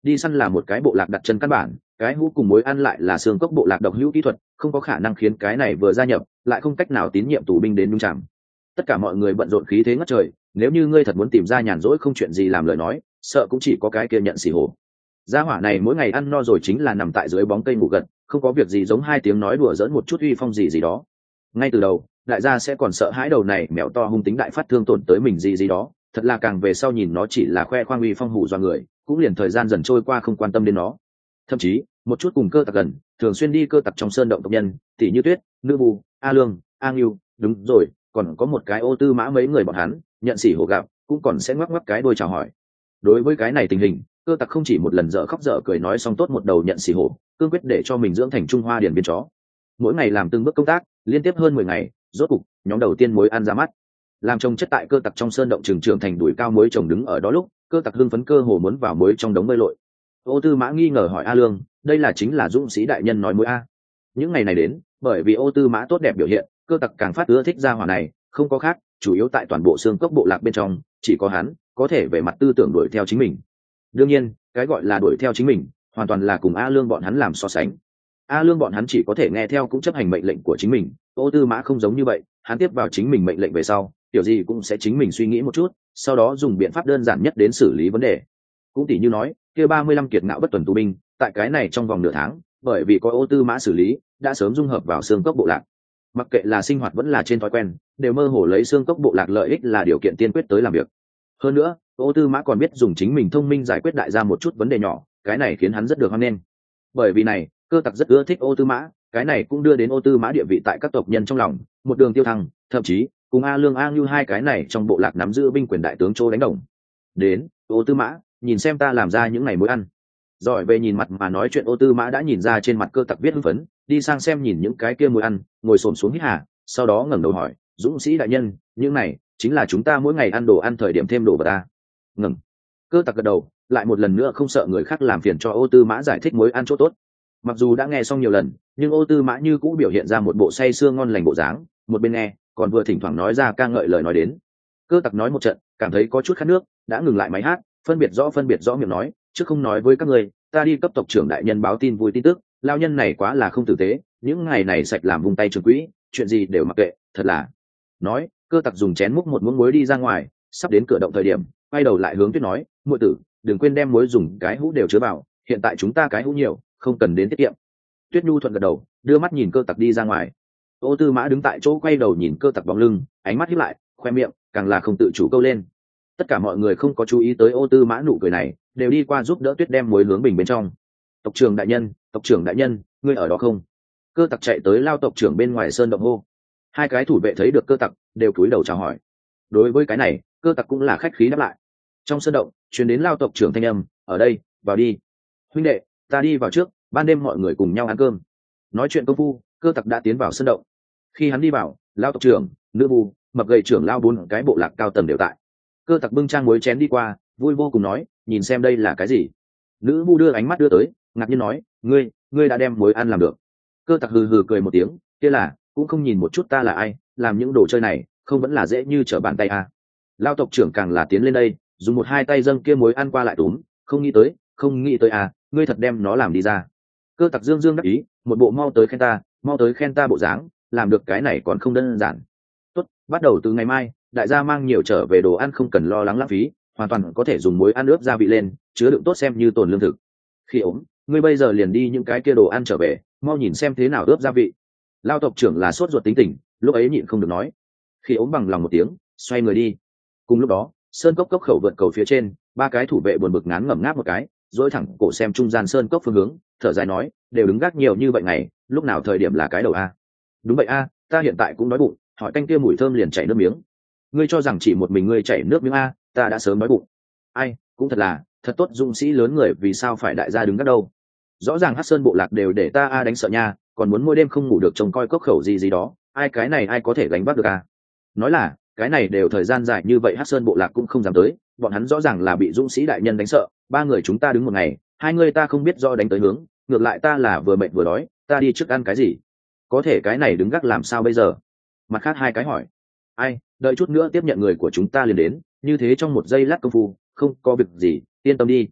đi săn là một cái bộ lạc đặt chân căn bản, cái hũ cùng mối ăn lại là xương cốc bộ lạc độc hữu kỹ thuật, không có khả năng khiến cái này vừa gia nhập lại không cách nào tín nhiệm tù binh đến nhung chạm. Tất cả mọi người bận rộn khí thế ngất trời, nếu như ngươi thật muốn tìm ra nhàn rỗi không chuyện gì làm lời nói, sợ cũng chỉ có cái kia nhận xỉ hổ. Gia hỏa này mỗi ngày ăn no rồi chính là nằm tại dưới bóng cây ngủ gật, không có việc gì giống hai tiếng nói đùa giỡn một chút uy phong gì gì đó. Ngay từ đầu, đại gia sẽ còn sợ hãi đầu này mèo to hung tính đại phát thương tổn tới mình gì gì đó, thật là càng về sau nhìn nó chỉ là khoe khoang uy phong hù dọa người, cũng liền thời gian dần trôi qua không quan tâm đến nó. Thậm chí, một chút cùng cơ tặc gần, thường xuyên đi cơ tặc trong sơn động tộc nhân, tỷ như Tuyết, Nữ Bù, A Lương, A Ngưu, đúng rồi, còn có một cái Ô Tư Mã mấy người bọn hắn, nhận xỉ hổ gặp, cũng còn sẽ ngoắc ngoắc cái đôi chào hỏi. Đối với cái này tình hình, cơ tặc không chỉ một lần dở khóc dở cười nói xong tốt một đầu nhận xỉ hổ, cương quyết để cho mình dưỡng thành Trung Hoa điển biên chó. Mỗi ngày làm từng bước công tác, liên tiếp hơn mười ngày, rốt cục, nhóm đầu tiên mối ăn ra mắt. Làm trồng chất tại cơ tặc trong sơn động trường trường thành đuổi cao muối trồng đứng ở đó lúc, cơ tặc hưng phấn cơ hồ muốn vào muối trong đống bơi lội. Ô Tư Mã nghi ngờ hỏi A Lương, đây là chính là dũng sĩ đại nhân nói muối a? Những ngày này đến, bởi vì Ô Tư Mã tốt đẹp biểu hiện, cơ tặc càng phát ưa thích gia hỏa này, không có khác, chủ yếu tại toàn bộ xương cốc bộ lạc bên trong, chỉ có hắn có thể về mặt tư tưởng đuổi theo chính mình. Đương nhiên, cái gọi là đuổi theo chính mình, hoàn toàn là cùng A Lương bọn hắn làm so sánh. A Lương bọn hắn chỉ có thể nghe theo cũng chấp hành mệnh lệnh của chính mình, Ô Tư Mã không giống như vậy, hắn tiếp vào chính mình mệnh lệnh về sau, kiểu gì cũng sẽ chính mình suy nghĩ một chút, sau đó dùng biện pháp đơn giản nhất đến xử lý vấn đề. Cũng tỉ như nói, kia ba mươi lăm kiệt ngạo bất tuần tù binh, tại cái này trong vòng nửa tháng, bởi vì có Ô Tư Mã xử lý, đã sớm dung hợp vào xương cốc bộ lạc. Mặc kệ là sinh hoạt vẫn là trên thói quen, đều mơ hồ lấy xương cốc bộ lạc lợi ích là điều kiện tiên quyết tới làm việc. Hơn nữa, Ô Tư Mã còn biết dùng chính mình thông minh giải quyết đại gia một chút vấn đề nhỏ, cái này khiến hắn rất được hoan nghênh. Bởi vì này, cơ tặc rất ưa thích Ô Tư Mã, cái này cũng đưa đến Ô Tư Mã địa vị tại các tộc nhân trong lòng, một đường tiêu thăng, thậm chí cùng A Lương A Ngưu hai cái này trong bộ lạc nắm giữ binh quyền đại tướng Châu đánh đồng. Đến, Ô Tư Mã, nhìn xem ta làm ra những ngày mối ăn. Giỏi về nhìn mặt mà nói chuyện Ô Tư Mã đã nhìn ra trên mặt cơ tặc biết hưng phấn, đi sang xem nhìn những cái kia mối ăn, ngồi xổm xuống hít hà, sau đó ngẩng đầu hỏi, dũng sĩ đại nhân, những này chính là chúng ta mỗi ngày ăn đồ ăn thời điểm thêm đồ vào ta. Ngẩng. Cơ tặc gật đầu, lại một lần nữa không sợ người khác làm phiền cho Ô Tư Mã giải thích mối ăn chỗ tốt. Mặc dù đã nghe xong nhiều lần, nhưng Ô Tư Mã như cũng biểu hiện ra một bộ say sưa ngon lành bộ dáng, một bên nghe, còn vừa thỉnh thoảng nói ra ca ngợi lời nói đến. Cơ tặc nói một trận, cảm thấy có chút khát nước, đã ngừng lại máy hát, phân biệt rõ phân biệt rõ miệng nói, chứ không nói với các người, ta đi cấp tộc trưởng đại nhân báo tin vui tin tức, lao nhân này quá là không tử tế, những ngày này sạch làm vung tay trường quỹ, chuyện gì đều mặc kệ, thật là. Nói, cơ tặc dùng chén múc một muỗng muối đi ra ngoài, sắp đến cửa động thời điểm, quay đầu lại hướng Tuyết nói, muội tử, đừng quên đem muối dùng cái hũ đều chứa vào, hiện tại chúng ta cái hũ nhiều, không cần đến tiết kiệm. Tuyết nhu thuận gật đầu, đưa mắt nhìn cơ tặc đi ra ngoài. Ô Tư Mã đứng tại chỗ quay đầu nhìn cơ tặc bóng lưng, ánh mắt híp lại, khoe miệng càng là không tự chủ câu lên. Tất cả mọi người không có chú ý tới Ô Tư Mã nụ cười này, đều đi qua giúp đỡ Tuyết đem muối hướng bình bên trong. Tộc trưởng đại nhân, tộc trưởng đại nhân, ngươi ở đó không? Cơ tặc chạy tới lao tộc trưởng bên ngoài sơn động hô. Hai cái thủ vệ thấy được cơ tặc, đều cúi đầu chào hỏi. Đối với cái này, cơ tặc cũng là khách khí đáp lại. Trong sơn động, truyền đến lao tộc trưởng thanh âm, ở đây, vào đi. Huynh đệ, ta đi vào trước, ban đêm mọi người cùng nhau ăn cơm. Nói chuyện công phu, cơ tặc đã tiến vào sơn động. Khi hắn đi vào, lao tộc trưởng, Nữ Bù, mập gầy trưởng lao bốn cái bộ lạc cao tầng đều tại. Cơ tặc bưng trang muối chén đi qua, vui vô cùng nói, nhìn xem đây là cái gì. Nữ Bù đưa ánh mắt đưa tới, ngạc nhiên nói, ngươi, ngươi đã đem muối ăn làm được. Cơ tặc hừ hừ cười một tiếng, kia là, cũng không nhìn một chút ta là ai, làm những đồ chơi này, không vẫn là dễ như trở bàn tay à. Lao tộc trưởng càng là tiến lên đây, dùng một hai tay dâng kia muối ăn qua lại túm, không nghĩ tới, không nghĩ tới à, ngươi thật đem nó làm đi ra. Cơ tặc dương dương đắc ý, một bộ mau tới khen ta, mau tới khen ta bộ dáng, làm được cái này còn không đơn giản. Tốt, bắt đầu từ ngày mai, đại gia mang nhiều trở về đồ ăn không cần lo lắng lãng phí, hoàn toàn có thể dùng muối ăn ướp gia vị lên, chứa đựng tốt xem như tồn lương thực. Khi ốm, ngươi bây giờ liền đi những cái kia đồ ăn trở về, mau nhìn xem thế nào ướp gia vị. Lao tộc trưởng là sốt ruột tính tình, lúc ấy nhịn không được nói. Khi ốm bằng lòng một tiếng, xoay người đi. Cùng lúc đó, sơn cốc cốc khẩu vượt cầu phía trên, ba cái thủ vệ buồn bực ngán ngẩm ngáp một cái, dỗi thẳng cổ xem trung gian sơn cốc phương hướng, thở dài nói, đều đứng gác nhiều như vậy ngày, lúc nào thời điểm là cái đầu a? Đúng vậy a, ta hiện tại cũng đói bụng, hỏi canh kia mùi thơm liền chảy nước miếng. Ngươi cho rằng chỉ một mình ngươi chảy nước miếng a, ta đã sớm đói bụng. Ai, cũng thật là, thật tốt dũng sĩ lớn người vì sao phải đại gia đứng gác đâu? Rõ ràng Hắc Sơn bộ lạc đều để ta a đánh sợ nha, còn muốn mỗi đêm không ngủ được trông coi cốc khẩu gì gì đó, ai cái này ai có thể gánh vác được a? Nói là, cái này đều thời gian dài như vậy Hắc Sơn bộ lạc cũng không dám tới, bọn hắn rõ ràng là bị dũng sĩ đại nhân đánh sợ, ba người chúng ta đứng một ngày, hai người ta không biết do đánh tới hướng, ngược lại ta là vừa mệt vừa đói, ta đi trước ăn cái gì? Có thể cái này đứng gác làm sao bây giờ? Mặt khác hai cái hỏi, ai, đợi chút nữa tiếp nhận người của chúng ta liền đến, như thế trong một giây lát công phu, không có việc gì, yên tâm đi.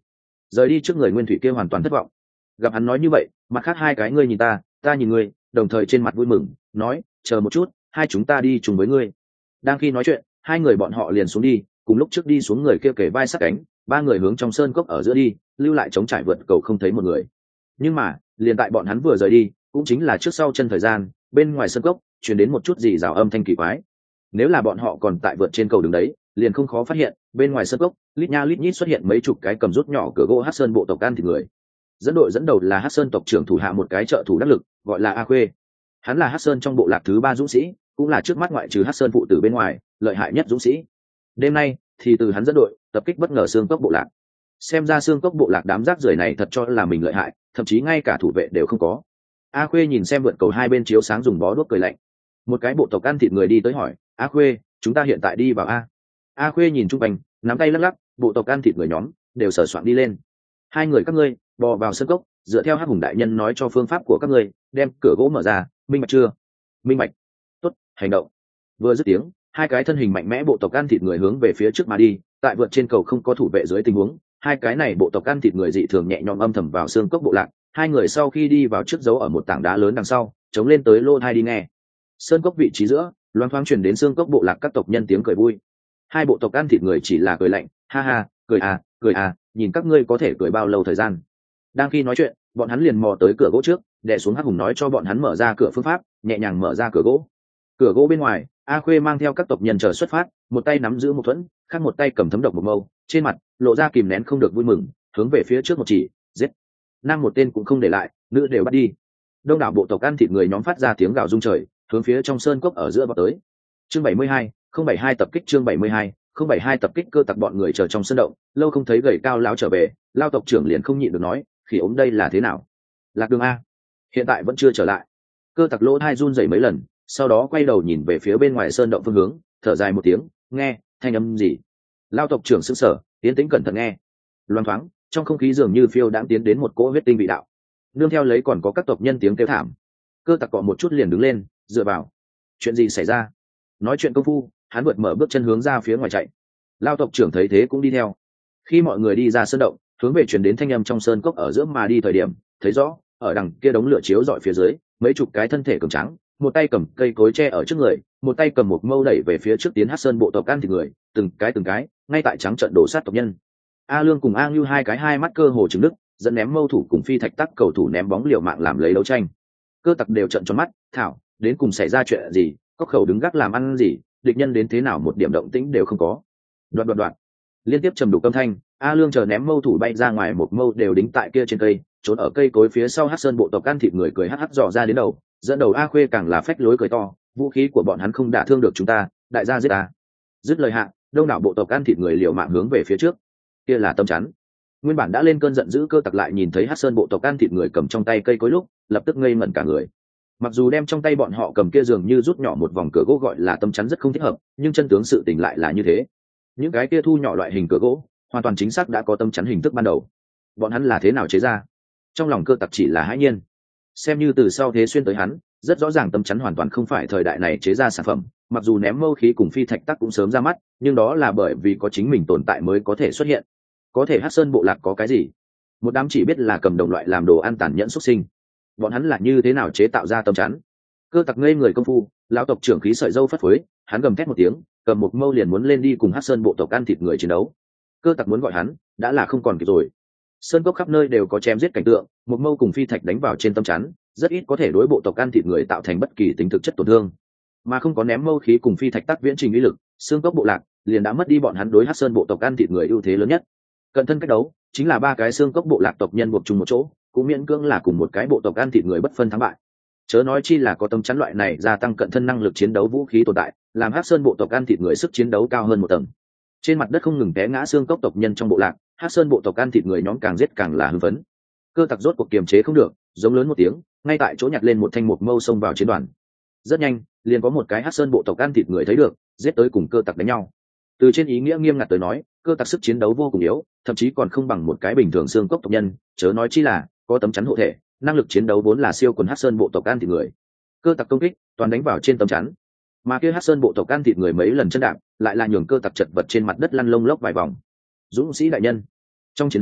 rời đi trước người nguyên thủy kia hoàn toàn thất vọng. Gặp hắn nói như vậy, mặt khác hai cái ngươi nhìn ta ta nhìn ngươi, đồng thời trên mặt vui mừng nói chờ một chút, hai chúng ta đi chung với ngươi. Đang khi nói chuyện, hai người bọn họ liền xuống đi, cùng lúc trước đi xuống người kia kể vai sát cánh, ba người hướng trong sơn cốc ở giữa đi, lưu lại trống trải vượt cầu không thấy một người. Nhưng mà liền tại bọn hắn vừa rời đi, cũng chính là trước sau chân thời gian, bên ngoài sơn cốc truyền đến một chút gì rào âm thanh kỳ quái. Nếu là bọn họ còn tại vượt trên cầu đường đấy, liền không khó phát hiện bên ngoài sơn cốc lít nha lít nhít xuất hiện mấy chục cái cầm rút nhỏ cửa gỗ Hắc Sơn bộ tộc ăn thịt người. Dẫn đội dẫn đầu là Hắc Sơn tộc trưởng thủ hạ một cái trợ thủ đắc lực, gọi là A Khuê. Hắn là Hắc Sơn trong bộ lạc thứ ba dũng sĩ, cũng là trước mắt ngoại trừ Hắc Sơn phụ tử bên ngoài lợi hại nhất dũng sĩ. Đêm nay thì từ hắn dẫn đội tập kích bất ngờ xương cốc bộ lạc. Xem ra xương cốc bộ lạc đám rác rưởi này thật cho là mình lợi hại, thậm chí ngay cả thủ vệ đều không có. A Khuê nhìn xem vượt cầu hai bên chiếu sáng dùng bó đuốc cười lạnh. Một cái bộ tộc ăn thịt người đi tới hỏi: A Khuê, chúng ta hiện tại đi vào a? A Khuê nhìn chung quanh, nắm tay lắc lắc, bộ tộc ăn thịt người nhóm đều sờ soạn đi lên. Hai người các ngươi bò vào sân cốc, dựa theo Hắc Hùng đại nhân nói cho phương pháp của các ngươi, đem cửa gỗ mở ra, minh bạch chưa? Minh bạch. Tốt, hành động. Vừa dứt tiếng, hai cái thân hình mạnh mẽ bộ tộc ăn thịt người hướng về phía trước mà đi. Tại vượt trên cầu không có thủ vệ dưới tình huống, hai cái này bộ tộc ăn thịt người dị thường nhẹ nhõm âm thầm vào xương cốc bộ lạc. Hai người sau khi đi vào trước giấu ở một tảng đá lớn đằng sau, chống lên tới lô thai đi nghe. Sơn cốc vị trí giữa, loáng thoáng truyền đến xương cốc bộ lạc các tộc nhân tiếng cười vui. Hai bộ tộc ăn thịt người chỉ là cười lạnh, ha ha, cười à, cười à, nhìn các ngươi có thể cười bao lâu thời gian. Đang khi nói chuyện, bọn hắn liền mò tới cửa gỗ trước, đè xuống Hắc Hùng nói cho bọn hắn mở ra cửa phương pháp, nhẹ nhàng mở ra cửa gỗ. Cửa gỗ bên ngoài, A Khuê mang theo các tộc nhân chờ xuất phát, một tay nắm giữ một thuẫn, khác một tay cầm thấm độc một mâu, trên mặt lộ ra kìm nén không được vui mừng, hướng về phía trước một chỉ, giết. Nam một tên cũng không để lại, nữ đều bắt đi. Đông đảo bộ tộc ăn thịt người nhóm phát ra tiếng gào rung trời, hướng phía trong sơn cốc ở giữa vào tới. Chương bảy mươi hai, không bảy hai tập kích chương bảy mươi hai, không bảy hai tập kích cơ tặc bọn người chờ trong sân động, lâu không thấy gầy cao lão trở về, lao tộc trưởng liền không nhịn được nói, khỉ ốm đây là thế nào? Lạc Đường a, hiện tại vẫn chưa trở lại. Cơ tặc lỗ thai run rẩy mấy lần, sau đó quay đầu nhìn về phía bên ngoài sơn động phương hướng, thở dài một tiếng, nghe, thanh âm gì? Lao tộc trưởng sững sờ, tiến tĩnh cẩn thận nghe. Loan thoáng, trong không khí dường như phiêu đãng tiến đến một cỗ huyết tinh vị đạo. Nương theo lấy còn có các tộc nhân tiếng kêu thảm. Cơ tặc cọ một chút liền đứng lên, dựa vào. Chuyện gì xảy ra? Nói chuyện công phu, hắn vượt mở bước chân hướng ra phía ngoài chạy. Lao tộc trưởng thấy thế cũng đi theo. Khi mọi người đi ra sơn động, hướng về chuyển đến thanh âm trong sơn cốc ở giữa mà đi thời điểm, thấy rõ ở đằng kia đống lửa chiếu dọi phía dưới, mấy chục cái thân thể cường trắng, một tay cầm cây cối tre ở trước người, một tay cầm một mâu đẩy về phía trước tiến Hắc Sơn bộ tộc ăn thịt người, từng cái từng cái, ngay tại trắng trận đổ sát tộc nhân. A Lương cùng A Ngưu hai cái hai mắt cơ hồ trừng nước, dẫn ném mâu thủ cùng phi thạch tắc cầu thủ ném bóng liều mạng làm lấy đấu tranh. Cơ tặc đều trận tròn mắt, thảo, đến cùng xảy ra chuyện gì, có khẩu đứng gác làm ăn gì, địch nhân đến thế nào một điểm động tĩnh đều không có. Đoạn đoạn đoạn, liên tiếp trầm đủ âm thanh, A Lương chờ ném mâu thủ bay ra ngoài, một mâu đều đính tại kia trên cây, trốn ở cây cối phía sau Hắc Sơn bộ tộc ăn thịt người cười hắc hắc dò ra đến đầu, dẫn đầu A Khuê càng là phách lối cười to, vũ khí của bọn hắn không đả thương được chúng ta, đại gia giết ta. Dứt lời hạ, đông đảo bộ tộc ăn thịt người liều mạng hướng về phía trước. Kia là tâm chắn. Nguyên bản đã lên cơn giận dữ cơ tặc lại nhìn thấy Hắc Sơn bộ tộc ăn thịt người cầm trong tay cây cối lúc, lập tức ngây ngẩn cả người. Mặc dù đem trong tay bọn họ cầm kia dường như rút nhỏ một vòng cửa gỗ gọi là tâm chắn rất không thích hợp, nhưng chân tướng sự tình lại là như thế. Những cái kia thu nhỏ loại hình cửa gỗ, hoàn toàn chính xác đã có tâm chắn hình thức ban đầu. Bọn hắn là thế nào chế ra? Trong lòng cơ tặc chỉ là hãi nhiên. Xem như từ sau thế xuyên tới hắn, rất rõ ràng tâm chắn hoàn toàn không phải thời đại này chế ra sản phẩm, mặc dù ném mâu khí cùng phi thạch tắc cũng sớm ra mắt, nhưng đó là bởi vì có chính mình tồn tại mới có thể xuất hiện. Có thể Hắc Sơn bộ lạc có cái gì? Một đám chỉ biết là cầm đồng loại làm đồ ăn tàn nhẫn xuất sinh. Bọn hắn là như thế nào chế tạo ra tâm chắn? Cơ tặc ngây người công phu, lão tộc trưởng khí sợi dâu phất phới, hắn gầm thét một tiếng, cầm một mâu liền muốn lên đi cùng Hắc Sơn bộ tộc ăn thịt người chiến đấu. Cơ tặc muốn gọi hắn, đã là không còn kịp rồi. Sơn cốc khắp nơi đều có chém giết cảnh tượng, một mâu cùng phi thạch đánh vào trên tâm chắn, rất ít có thể đối bộ tộc ăn thịt người tạo thành bất kỳ tính thực chất tổn thương, mà không có ném mâu khí cùng phi thạch tác viễn trình uy lực, xương cốc bộ lạc liền đã mất đi bọn hắn đối Hắc Sơn bộ tộc ăn thịt người ưu thế lớn nhất. Cận thân cách đấu chính là ba cái xương cốc bộ lạc tộc nhân buộc chung một chỗ, cũng miễn cưỡng là cùng một cái bộ tộc ăn thịt người bất phân thắng bại. Chớ nói chi là có tâm chắn loại này gia tăng cận thân năng lực chiến đấu vũ khí tồn tại, làm Hắc Sơn bộ tộc ăn thịt người sức chiến đấu cao hơn một tầng. Trên mặt đất không ngừng té ngã xương cốc tộc nhân trong bộ lạc, Hắc Sơn bộ tộc ăn thịt người nhóm càng giết càng là hưng phấn. Cơ tặc rốt cuộc kiềm chế không được, giống lớn một tiếng, ngay tại chỗ nhặt lên một thanh một mâu xông vào chiến đoàn. Rất nhanh, liền có một cái Hắc Sơn bộ tộc ăn thịt người thấy được, giết tới cùng cơ tặc đánh nhau. Từ trên ý nghĩa nghiêm ngặt tới nói, cơ tặc sức chiến đấu vô cùng yếu, thậm chí còn không bằng một cái bình thường xương cốc tộc nhân, chớ nói chi là có tấm chắn hộ thể, năng lực chiến đấu vốn là siêu quần Hắc Sơn bộ tộc ăn thịt người. Cơ tặc công kích toàn đánh vào trên tấm chắn, mà kia Hắc Sơn bộ tộc ăn thịt người mấy lần chân đạp, lại là nhường cơ tặc chật vật trên mặt đất lăn lông lốc vài vòng. Dũng sĩ đại nhân, trong chiến đấu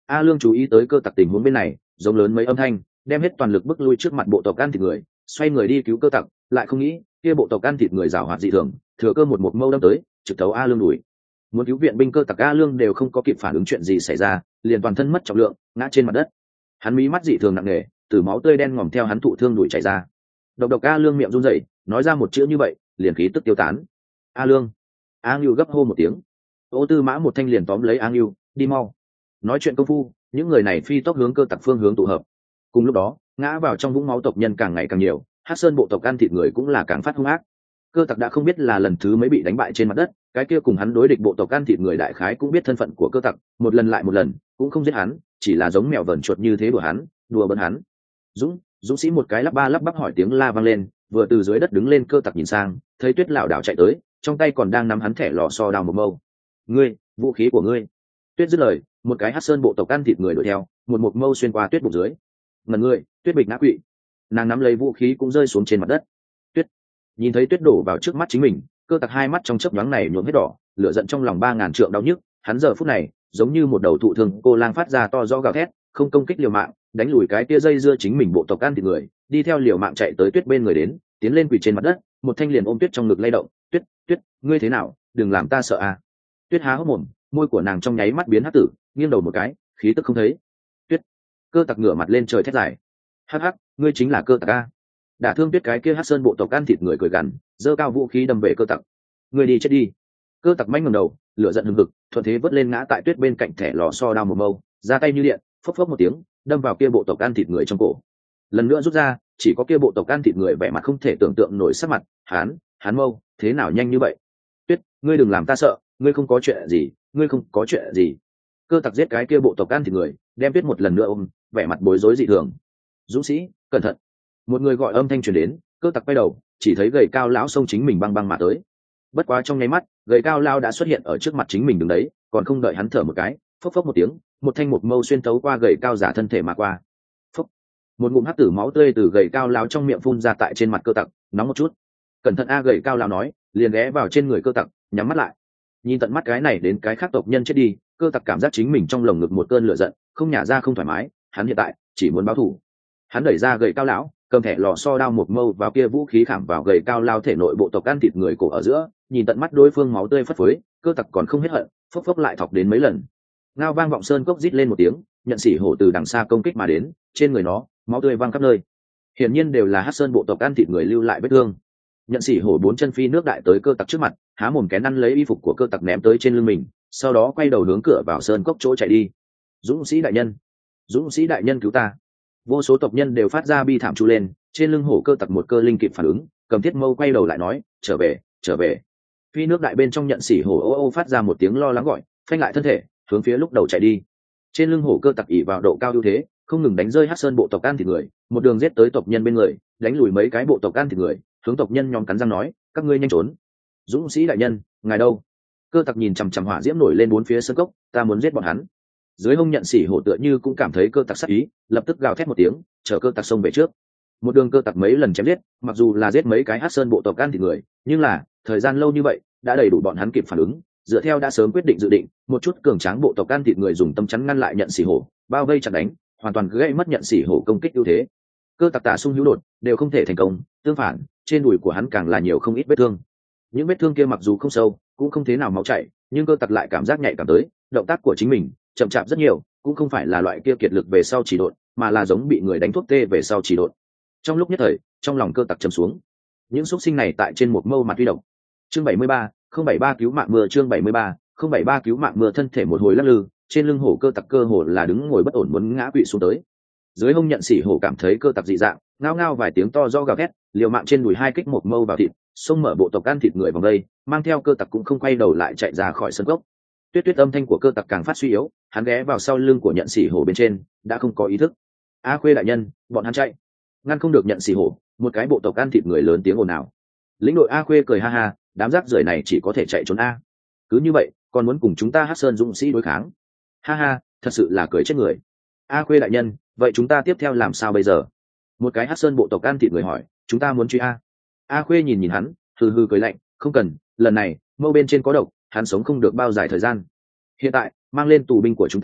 A Lương chú ý tới cơ tặc tình huống bên này, giống lớn mấy âm thanh, đem hết toàn lực bức lui trước mặt bộ tộc ăn thịt người, xoay người đi cứu cơ tặc, lại không nghĩ kia bộ tộc ăn thịt người giảo hoạt dị thường, thừa cơ một một mâu đâm tới, trực thấu A Lương đuổi. Muốn cứu viện binh cơ tặc A Lương đều không có kịp phản ứng chuyện gì xảy ra, liền toàn thân mất trọng lượng, ngã trên mặt đất. Hắn mí mắt dị thường nặng nề, từ máu tươi đen ngòm theo hắn thụ thương đuổi chảy ra. Độc độc A Lương miệng run rẩy, nói ra một chữ như vậy, liền khí tức tiêu tán. A Lương. A Ngưu gấp hô một tiếng. Ô Tư Mã một thanh liền tóm lấy A Ngưu, đi mau. Nói chuyện công phu, những người này phi tốc hướng cơ tặc phương hướng tụ hợp. Cùng lúc đó, ngã vào trong vũng máu tộc nhân càng ngày càng nhiều, Hắc Sơn bộ tộc ăn thịt người cũng là càng phát hung ác. Cơ tặc đã không biết là lần thứ mấy bị đánh bại trên mặt đất, cái kia cùng hắn đối địch bộ tộc ăn thịt người đại khái cũng biết thân phận của cơ tặc, một lần lại một lần, cũng không giết hắn, chỉ là giống mèo vờn chuột như thế đùa hắn, đùa bỡn hắn. Dũng, Dũng sĩ một cái lắp ba lắp bắp hỏi tiếng la vang lên, vừa từ dưới đất đứng lên cơ tặc nhìn sang, thấy Tuyết lão đảo chạy tới, trong tay còn đang nắm hắn thẻ lò xo đào một mâu. Ngươi, vũ khí của ngươi. Tuyết dứt lời, một cái Hắc Sơn bộ tộc ăn thịt người đuổi theo, một một mâu xuyên qua Tuyết bụng dưới. Ngần ngươi, Tuyết bịch ngã quỵ. Nàng nắm lấy vũ khí cũng rơi xuống trên mặt đất. Tuyết nhìn thấy Tuyết đổ vào trước mắt chính mình, cơ tặc hai mắt trong chớp nhoáng này nhuộm hết đỏ, lửa giận trong lòng ba ngàn trượng đau nhức. Hắn giờ phút này giống như một đầu thụ thương cô lang phát ra to rõ gào thét, không công kích liều mạng, đánh lùi cái tia dây dưa chính mình bộ tộc ăn thịt người, đi theo liều mạng chạy tới Tuyết bên người đến, tiến lên quỳ trên mặt đất, một thanh liền ôm Tuyết trong ngực lay động. Tuyết, Tuyết, ngươi thế nào, đừng làm ta sợ à. Tuyết há hốc mồm, môi của nàng trong nháy mắt biến hắc tử, nghiêng đầu một cái, khí tức không thấy. Tuyết. Cơ tặc ngửa mặt lên trời thét dài. Hắc hắc, ngươi chính là cơ tặc a. Đả thương Tuyết cái kia Hắc Sơn bộ tộc ăn thịt người cười gằn, giơ cao vũ khí đâm về cơ tặc. Ngươi đi chết đi. Cơ tặc manh ngẩng đầu, lửa giận hừng hực, thuận thế vớt lên ngã tại Tuyết bên cạnh thẻ lò xo đao một mâu, ra tay như điện, phốc phốc một tiếng, đâm vào kia bộ tộc ăn thịt người trong cổ. Lần nữa rút ra, chỉ có kia bộ tộc ăn thịt người vẻ mặt không thể tưởng tượng nổi sắc mặt, hắn, hắn mâu, thế nào nhanh như vậy? Tuyết, ngươi đừng làm ta sợ, ngươi không có chuyện gì, ngươi không có chuyện gì. Cơ tặc giết cái kia bộ tộc ăn thịt người, đem Tuyết một lần nữa ôm, vẻ mặt bối rối dị thường. Dũng sĩ, cẩn thận. Một người gọi âm thanh truyền đến, cơ tặc quay đầu, chỉ thấy gầy cao lão xông chính mình băng băng mà tới. Bất quá trong nháy mắt, gầy cao lão đã xuất hiện ở trước mặt chính mình đứng đấy, còn không đợi hắn thở một cái, phốc phốc một tiếng, một thanh một mâu xuyên tấu qua gầy cao giả thân thể mà qua. Phốc. Một ngụm hắc tử máu tươi từ gầy cao lão trong miệng phun ra tại trên mặt cơ tặc, nóng một chút. Cẩn thận a, gầy cao lão nói, liền ghé vào trên người cơ tặc, nhắm mắt lại. Nhìn tận mắt cái này đến cái khác tộc nhân chết đi, cơ tặc cảm giác chính mình trong lồng ngực một cơn lửa giận, không nhả ra không thoải mái, hắn hiện tại chỉ muốn báo thù. Hắn đẩy ra gầy cao lão, cầm thẻ lò xo đao một mâu vào kia vũ khí khảm vào gầy cao lao thể nội bộ tộc ăn thịt người cổ ở giữa, nhìn tận mắt đối phương máu tươi phất phới, cơ tặc còn không hết hận, phốc phốc lại thọc đến mấy lần. Ngao vang vọng sơn cốc rít lên một tiếng, nhận sĩ hổ từ đằng xa công kích mà đến, trên người nó máu tươi văng khắp nơi, hiển nhiên đều là Hắc Sơn bộ tộc ăn thịt người lưu lại vết thương. Nhận sĩ hổ bốn chân phi nước đại tới cơ tặc trước mặt, há mồm kén ăn lấy y phục của cơ tặc ném tới trên lưng mình, sau đó quay đầu hướng cửa vào sơn cốc chỗ chạy đi. Dũng sĩ đại nhân, Dũng sĩ đại nhân cứu ta. Vô số tộc nhân đều phát ra bi thảm chu lên, trên lưng hổ cơ tặc một cơ linh kịp phản ứng, cầm thiết mâu quay đầu lại nói, trở về, trở về. Phi nước đại bên trong nhận sĩ hổ ô ô phát ra một tiếng lo lắng gọi, phanh lại thân thể, hướng phía lúc đầu chạy đi. Trên lưng hổ cơ tặc ỉ vào độ cao ưu thế, không ngừng đánh rơi Hắc Sơn bộ tộc ăn thịt người, một đường giết tới tộc nhân bên người, đánh lùi mấy cái bộ tộc ăn thịt người, hướng tộc nhân nhóm cắn răng nói, các ngươi nhanh trốn. Dũng sĩ đại nhân, ngài đâu? Cơ tặc nhìn chằm chằm hỏa diễm nổi lên bốn phía sơn cốc, ta muốn giết bọn hắn. Dưới hông nhận sĩ hổ tựa như cũng cảm thấy cơ tặc sát ý, lập tức gào thét một tiếng, chở cơ tặc xông về trước. Một đường cơ tặc mấy lần chém giết, mặc dù là giết mấy cái Hắc Sơn bộ tộc ăn thịt người, nhưng là thời gian lâu như vậy đã đầy đủ bọn hắn kịp phản ứng, dựa theo đã sớm quyết định dự định, một chút cường tráng bộ tộc ăn thịt người dùng tâm chắn ngăn lại nhận sĩ hổ, bao vây chặt đánh, hoàn toàn gây mất nhận sĩ hổ công kích ưu thế. Cơ tặc tả xung hữu đột đều không thể thành công, tương phản trên đùi của hắn càng là nhiều không ít vết thương. Những vết thương kia mặc dù không sâu, cũng không thế nào máu chảy, nhưng cơ tặc lại cảm giác nhạy cảm tới, động tác của chính mình chậm chạp rất nhiều, cũng không phải là loại kia kiệt lực về sau chỉ đột, mà là giống bị người đánh thuốc tê về sau chỉ đột. Trong lúc nhất thời, trong lòng cơ tặc trầm xuống. Những xúc sinh này tại trên một mâu mặt uy độc. Chương bảy mươi ba, không bảy ba cứu mạng mưa. Chương bảy mươi ba, không bảy ba cứu mạng mưa. Thân thể một hồi lắc lư, trên lưng hổ cơ tặc cơ hồ là đứng ngồi bất ổn muốn ngã quỵ xuống tới. Dưới hông nhận sĩ hổ cảm thấy cơ tặc dị dạng, ngao ngao vài tiếng to do gào thét, liều mạng trên đùi hai kích một mâu vào thịt, xông mở bộ tộc ăn thịt người vòng đây, mang theo cơ tặc cũng không quay đầu lại chạy ra khỏi sân gốc. Tuyết tuyết âm thanh của cơ tặc càng phát suy yếu, hắn ghé vào sau lưng của nhận sĩ hổ bên trên, đã không có ý thức. A Khuê đại nhân, bọn hắn chạy, ngăn không được nhận sĩ hổ, một cái bộ tộc ăn thịt người lớn tiếng ồn ào. Lĩnh đội A Khuê cười ha ha, đám rác rưởi này chỉ có thể chạy trốn a. Cứ như vậy, còn muốn cùng chúng ta Hắc Sơn dũng sĩ đối kháng? Ha ha, thật sự là cười chết người. A Khuê đại nhân, vậy chúng ta tiếp theo làm sao bây giờ? Một cái Hắc Sơn bộ tộc ăn thịt người hỏi, chúng ta muốn truy a. A Khuê nhìn nhìn hắn, hừ hừ cười lạnh, không cần, lần này mâu bên trên có độc, hắn sống không được bao dài thời gian. Hiện tại mang lên tù binh của chúng ta,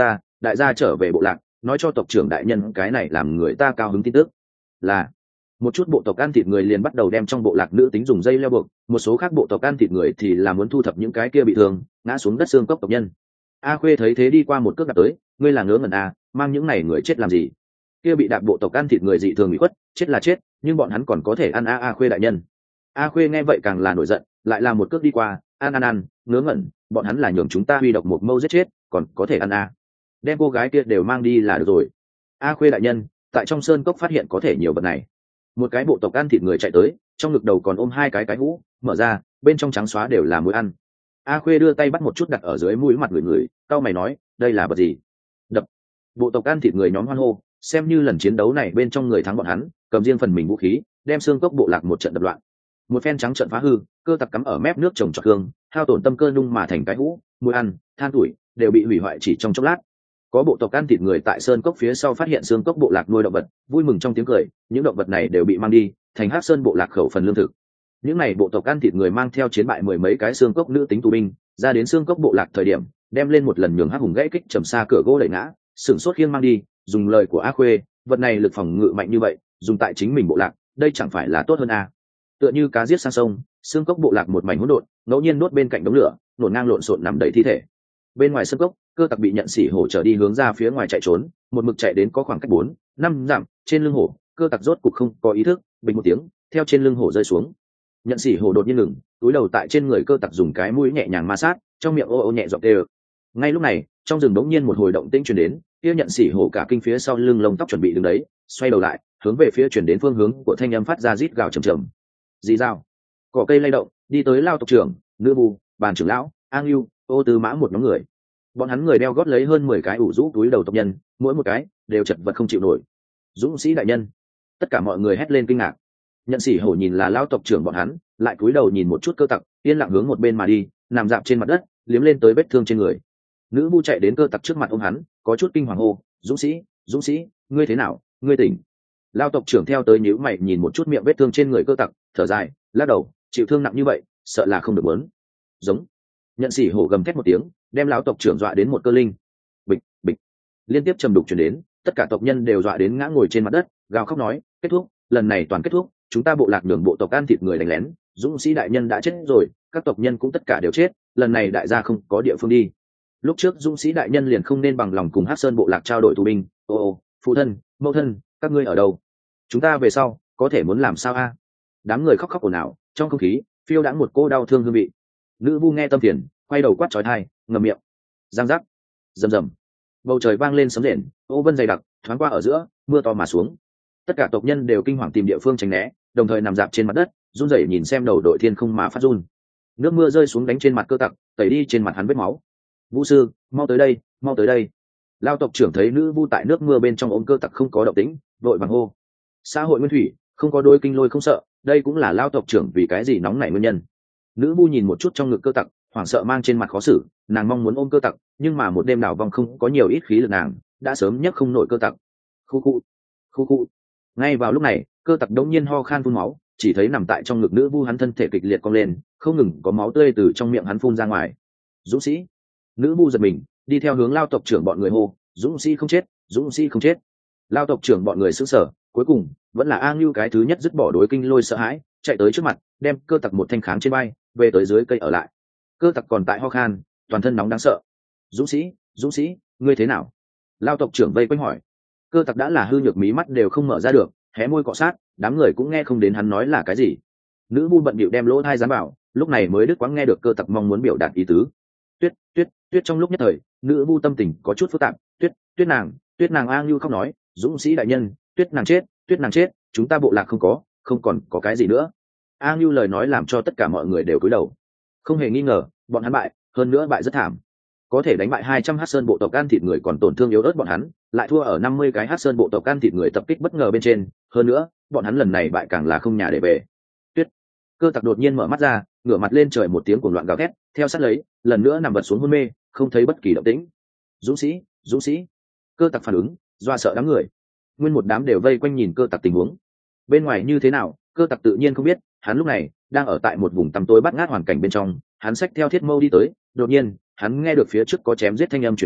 đại gia trở về bộ lạc nói cho tộc trưởng đại nhân cái này làm người ta cao hứng tin tức. Là một chút bộ tộc ăn thịt người liền bắt đầu đem trong bộ lạc nữ tính dùng dây leo buộc, một số khác bộ tộc ăn thịt người thì là muốn thu thập những cái kia bị thương ngã xuống đất xương cốc tộc nhân. A Khuê thấy thế đi qua một cước đạp tới, ngươi là ngớ ngẩn à, mang những này người chết làm gì? Kia bị đạp bộ tộc ăn thịt người dị thường bị khuất, chết là chết, nhưng bọn hắn còn có thể ăn a A Khuê đại nhân. A Khuê nghe vậy càng là nổi giận, lại là một cước đi qua, ăn ăn ăn, ngớ ngẩn, bọn hắn là nhường chúng ta huy độc một mâu giết chết, còn có thể ăn a. Đem cô gái kia đều mang đi là được rồi. A Khuê đại nhân, tại trong sơn cốc phát hiện có thể nhiều vật này. Một cái bộ tộc ăn thịt người chạy tới, trong ngực đầu còn ôm hai cái cái hũ, mở ra, bên trong trắng xóa đều là muối ăn. A Khuê đưa tay bắt một chút đặt ở dưới mũi mặt người người, cau mày nói, đây là vật gì? Đập. Bộ tộc ăn thịt người nhóm hoan hô, xem như lần chiến đấu này bên trong người thắng bọn hắn, cầm riêng phần mình vũ khí, đem xương cốc bộ lạc một trận đập loạn. Một phen trắng trận phá hư, cơ tặc cắm ở mép nước trồng trọt hương, hao tổn tâm cơ nung mà thành cái hũ, muối ăn, than tuổi đều bị hủy hoại chỉ trong chốc lát. Có bộ tộc ăn thịt người tại sơn cốc phía sau phát hiện xương cốc bộ lạc nuôi động vật, vui mừng trong tiếng cười, những động vật này đều bị mang đi thành Hắc Sơn bộ lạc khẩu phần lương thực. Những này bộ tộc ăn thịt người mang theo chiến bại mười mấy cái xương cốc nữ tính tù binh ra đến xương cốc bộ lạc thời điểm, đem lên một lần nhường Hắc Hùng gãy kích trầm xa cửa gỗ đẩy ngã, sửng sốt khiêng mang đi. Dùng lời của A Khuê, vật này lực phòng ngự mạnh như vậy, dùng tại chính mình bộ lạc, đây chẳng phải là tốt hơn à? Tựa như cá giết sang sông, xương cốc bộ lạc một mảnh hỗn độn, ngẫu nhiên nuốt bên cạnh đống lửa, nổ ngang lộn xộn nằm đầy thi thể. Bên ngoài sân cốc, cơ tặc bị nhận xỉ hổ trở đi hướng ra phía ngoài chạy trốn, một mực chạy đến có khoảng cách bốn năm dặm, trên lưng hổ, cơ tặc rốt cục không có ý thức, bình một tiếng, theo trên lưng hổ rơi xuống. Nhận xỉ hổ đột nhiên ngừng, túi đầu tại trên người cơ tặc dùng cái mũi nhẹ nhàng ma sát, trong miệng ô ô nhẹ giọng đều. Ngay lúc này, trong rừng đống nhiên một hồi động tĩnh truyền đến, kia nhận xỉ hổ cả kinh phía sau lưng lông tóc chuẩn bị đứng đấy, xoay đầu lại, hướng về phía truyền đến phương hướng của thanh âm phát ra rít gào trầm trầm. Dì dao, cỏ cây lay động, đi tới Lao tộc trưởng, nữ bù, bàn trưởng lão, An Lưu, Ô Tư Mã một nhóm người. Bọn hắn người đeo gót lấy hơn mười cái ủ rũ túi đầu tộc nhân, mỗi một cái đều chật vật không chịu nổi. Dũng sĩ đại nhân, tất cả mọi người hét lên kinh ngạc. Nhận xỉ hổ nhìn là Lao tộc trưởng bọn hắn, lại cúi đầu nhìn một chút cơ tặc, yên lặng hướng một bên mà đi, nằm dạp trên mặt đất, liếm lên tới vết thương trên người. Nữ bu chạy đến cơ tặc trước mặt ôm hắn, có chút kinh hoàng hô, dũng sĩ, dũng sĩ, ngươi thế nào, ngươi tỉnh? Lao tộc trưởng theo tới nhíu mày nhìn một chút miệng vết thương trên người cơ tặc, thở dài, lắc đầu, chịu thương nặng như vậy, sợ là không được muốn. Giống. Nhận xỉ hổ gầm thét một tiếng, đem lão tộc trưởng dọa đến một cơ linh. Bịch, bịch. Liên tiếp trầm đục truyền đến, tất cả tộc nhân đều dọa đến ngã ngồi trên mặt đất, gào khóc nói, kết thúc, lần này toàn kết thúc, chúng ta bộ lạc đường bộ tộc ăn thịt người đánh lén, dũng sĩ đại nhân đã chết rồi, các tộc nhân cũng tất cả đều chết, lần này đại gia không có địa phương đi. Lúc trước dũng sĩ đại nhân liền không nên bằng lòng cùng Hắc Sơn bộ lạc trao đổi tù binh, ô ô, phụ thân, mẫu thân, các ngươi ở đâu? Chúng ta về sau có thể muốn làm sao a? Đám người khóc khóc ồn ào, trong không khí phiêu đãng một cô đau thương hương vị. Nữ vu nghe tâm phiền, quay đầu quát chói tai, ngậm miệng. Giang giác, rầm rầm, bầu trời vang lên sấm rền, ô vân dày đặc, thoáng qua ở giữa, mưa to mà xuống. Tất cả tộc nhân đều kinh hoàng tìm địa phương tránh né, đồng thời nằm dạp trên mặt đất, run rẩy nhìn xem đầu đội thiên không mà phát run. Nước mưa rơi xuống đánh trên mặt cơ tặc, tẩy đi trên mặt hắn vết máu. Vũ sư, mau tới đây, mau tới đây. Lao tộc trưởng thấy nữ vu tại nước mưa bên trong ôm cơ tặc không có động tĩnh, vội vàng hô. Xã hội nguyên thủy, không có đôi kinh lôi không sợ, đây cũng là Lao tộc trưởng vì cái gì nóng nảy nguyên nhân. Nữ vu nhìn một chút trong ngực cơ tặc, hoảng sợ mang trên mặt khó xử, nàng mong muốn ôm cơ tặc, nhưng mà một đêm đảo vong không có nhiều ít khí lực nàng, đã sớm nhấc không nổi cơ tặc. Khu khu, khu khu. Ngay vào lúc này, cơ tặc đống nhiên ho khan phun máu, chỉ thấy nằm tại trong ngực nữ vu hắn thân thể kịch liệt cong lên, không ngừng có máu tươi từ trong miệng hắn phun ra ngoài. Dũng sĩ. Nữ vu giật mình, đi theo hướng Lao tộc trưởng bọn người hô, dũng sĩ không chết, dũng sĩ không chết. Lao tộc trưởng bọn người sững sờ, cuối cùng vẫn là A Ngưu cái thứ nhất dứt bỏ đối kinh lôi sợ hãi, chạy tới trước mặt, đem cơ tặc một thanh kháng trên bay, về tới dưới cây ở lại. Cơ tặc còn tại ho khan, toàn thân nóng đáng sợ. Dũng sĩ, dũng sĩ, ngươi thế nào? Lao tộc trưởng vây quanh hỏi. Cơ tặc đã là hư nhược, mí mắt đều không mở ra được, hé môi cọ sát, đám người cũng nghe không đến hắn nói là cái gì. Nữ vu bận bịu đem lỗ thai dán bảo, lúc này mới đứt quãng nghe được cơ tặc mong muốn biểu đạt ý tứ. Tuyết, tuyết, tuyết trong lúc nhất thời, nữ vu tâm tình có chút phức tạp. Tuyết, tuyết nàng, tuyết nàng. A Ngưu khóc nói, dũng sĩ đại nhân, tuyết nàng chết, tuyết nàng chết, chúng ta bộ lạc không có, không còn có cái gì nữa. A Ngưu lời nói làm cho tất cả mọi người đều cúi đầu. Không hề nghi ngờ, bọn hắn bại, hơn nữa bại rất thảm. Có thể đánh bại hai trăm Hắc Sơn bộ tộc ăn thịt người còn tổn thương yếu ớt bọn hắn, lại thua ở năm mươi cái Hắc Sơn bộ tộc ăn thịt người tập kích bất ngờ bên trên, hơn nữa, bọn hắn lần này bại càng là không nhà để về. Tuyết. Cơ tặc đột nhiên mở mắt ra, ngửa mặt lên trời một tiếng cuồng loạn gào thét, theo sát lấy, lần nữa nằm vật xuống hôn mê, không thấy bất kỳ động tĩnh. Dũng sĩ, dũng sĩ. Cơ tặc phản ứng, doa sợ đám người. Nguyên một đám đều vây quanh nhìn cơ tặc tình huống. Bên ngoài như thế nào, cơ tặc tự nhiên không biết, hắn lúc này đang ở tại một vùng tăm tối bát ngát hoàn cảnh bên trong, hắn xách theo thiết mâu đi tới, đột nhiên, hắn nghe được phía trước có chém giết thanh âm truyền đến,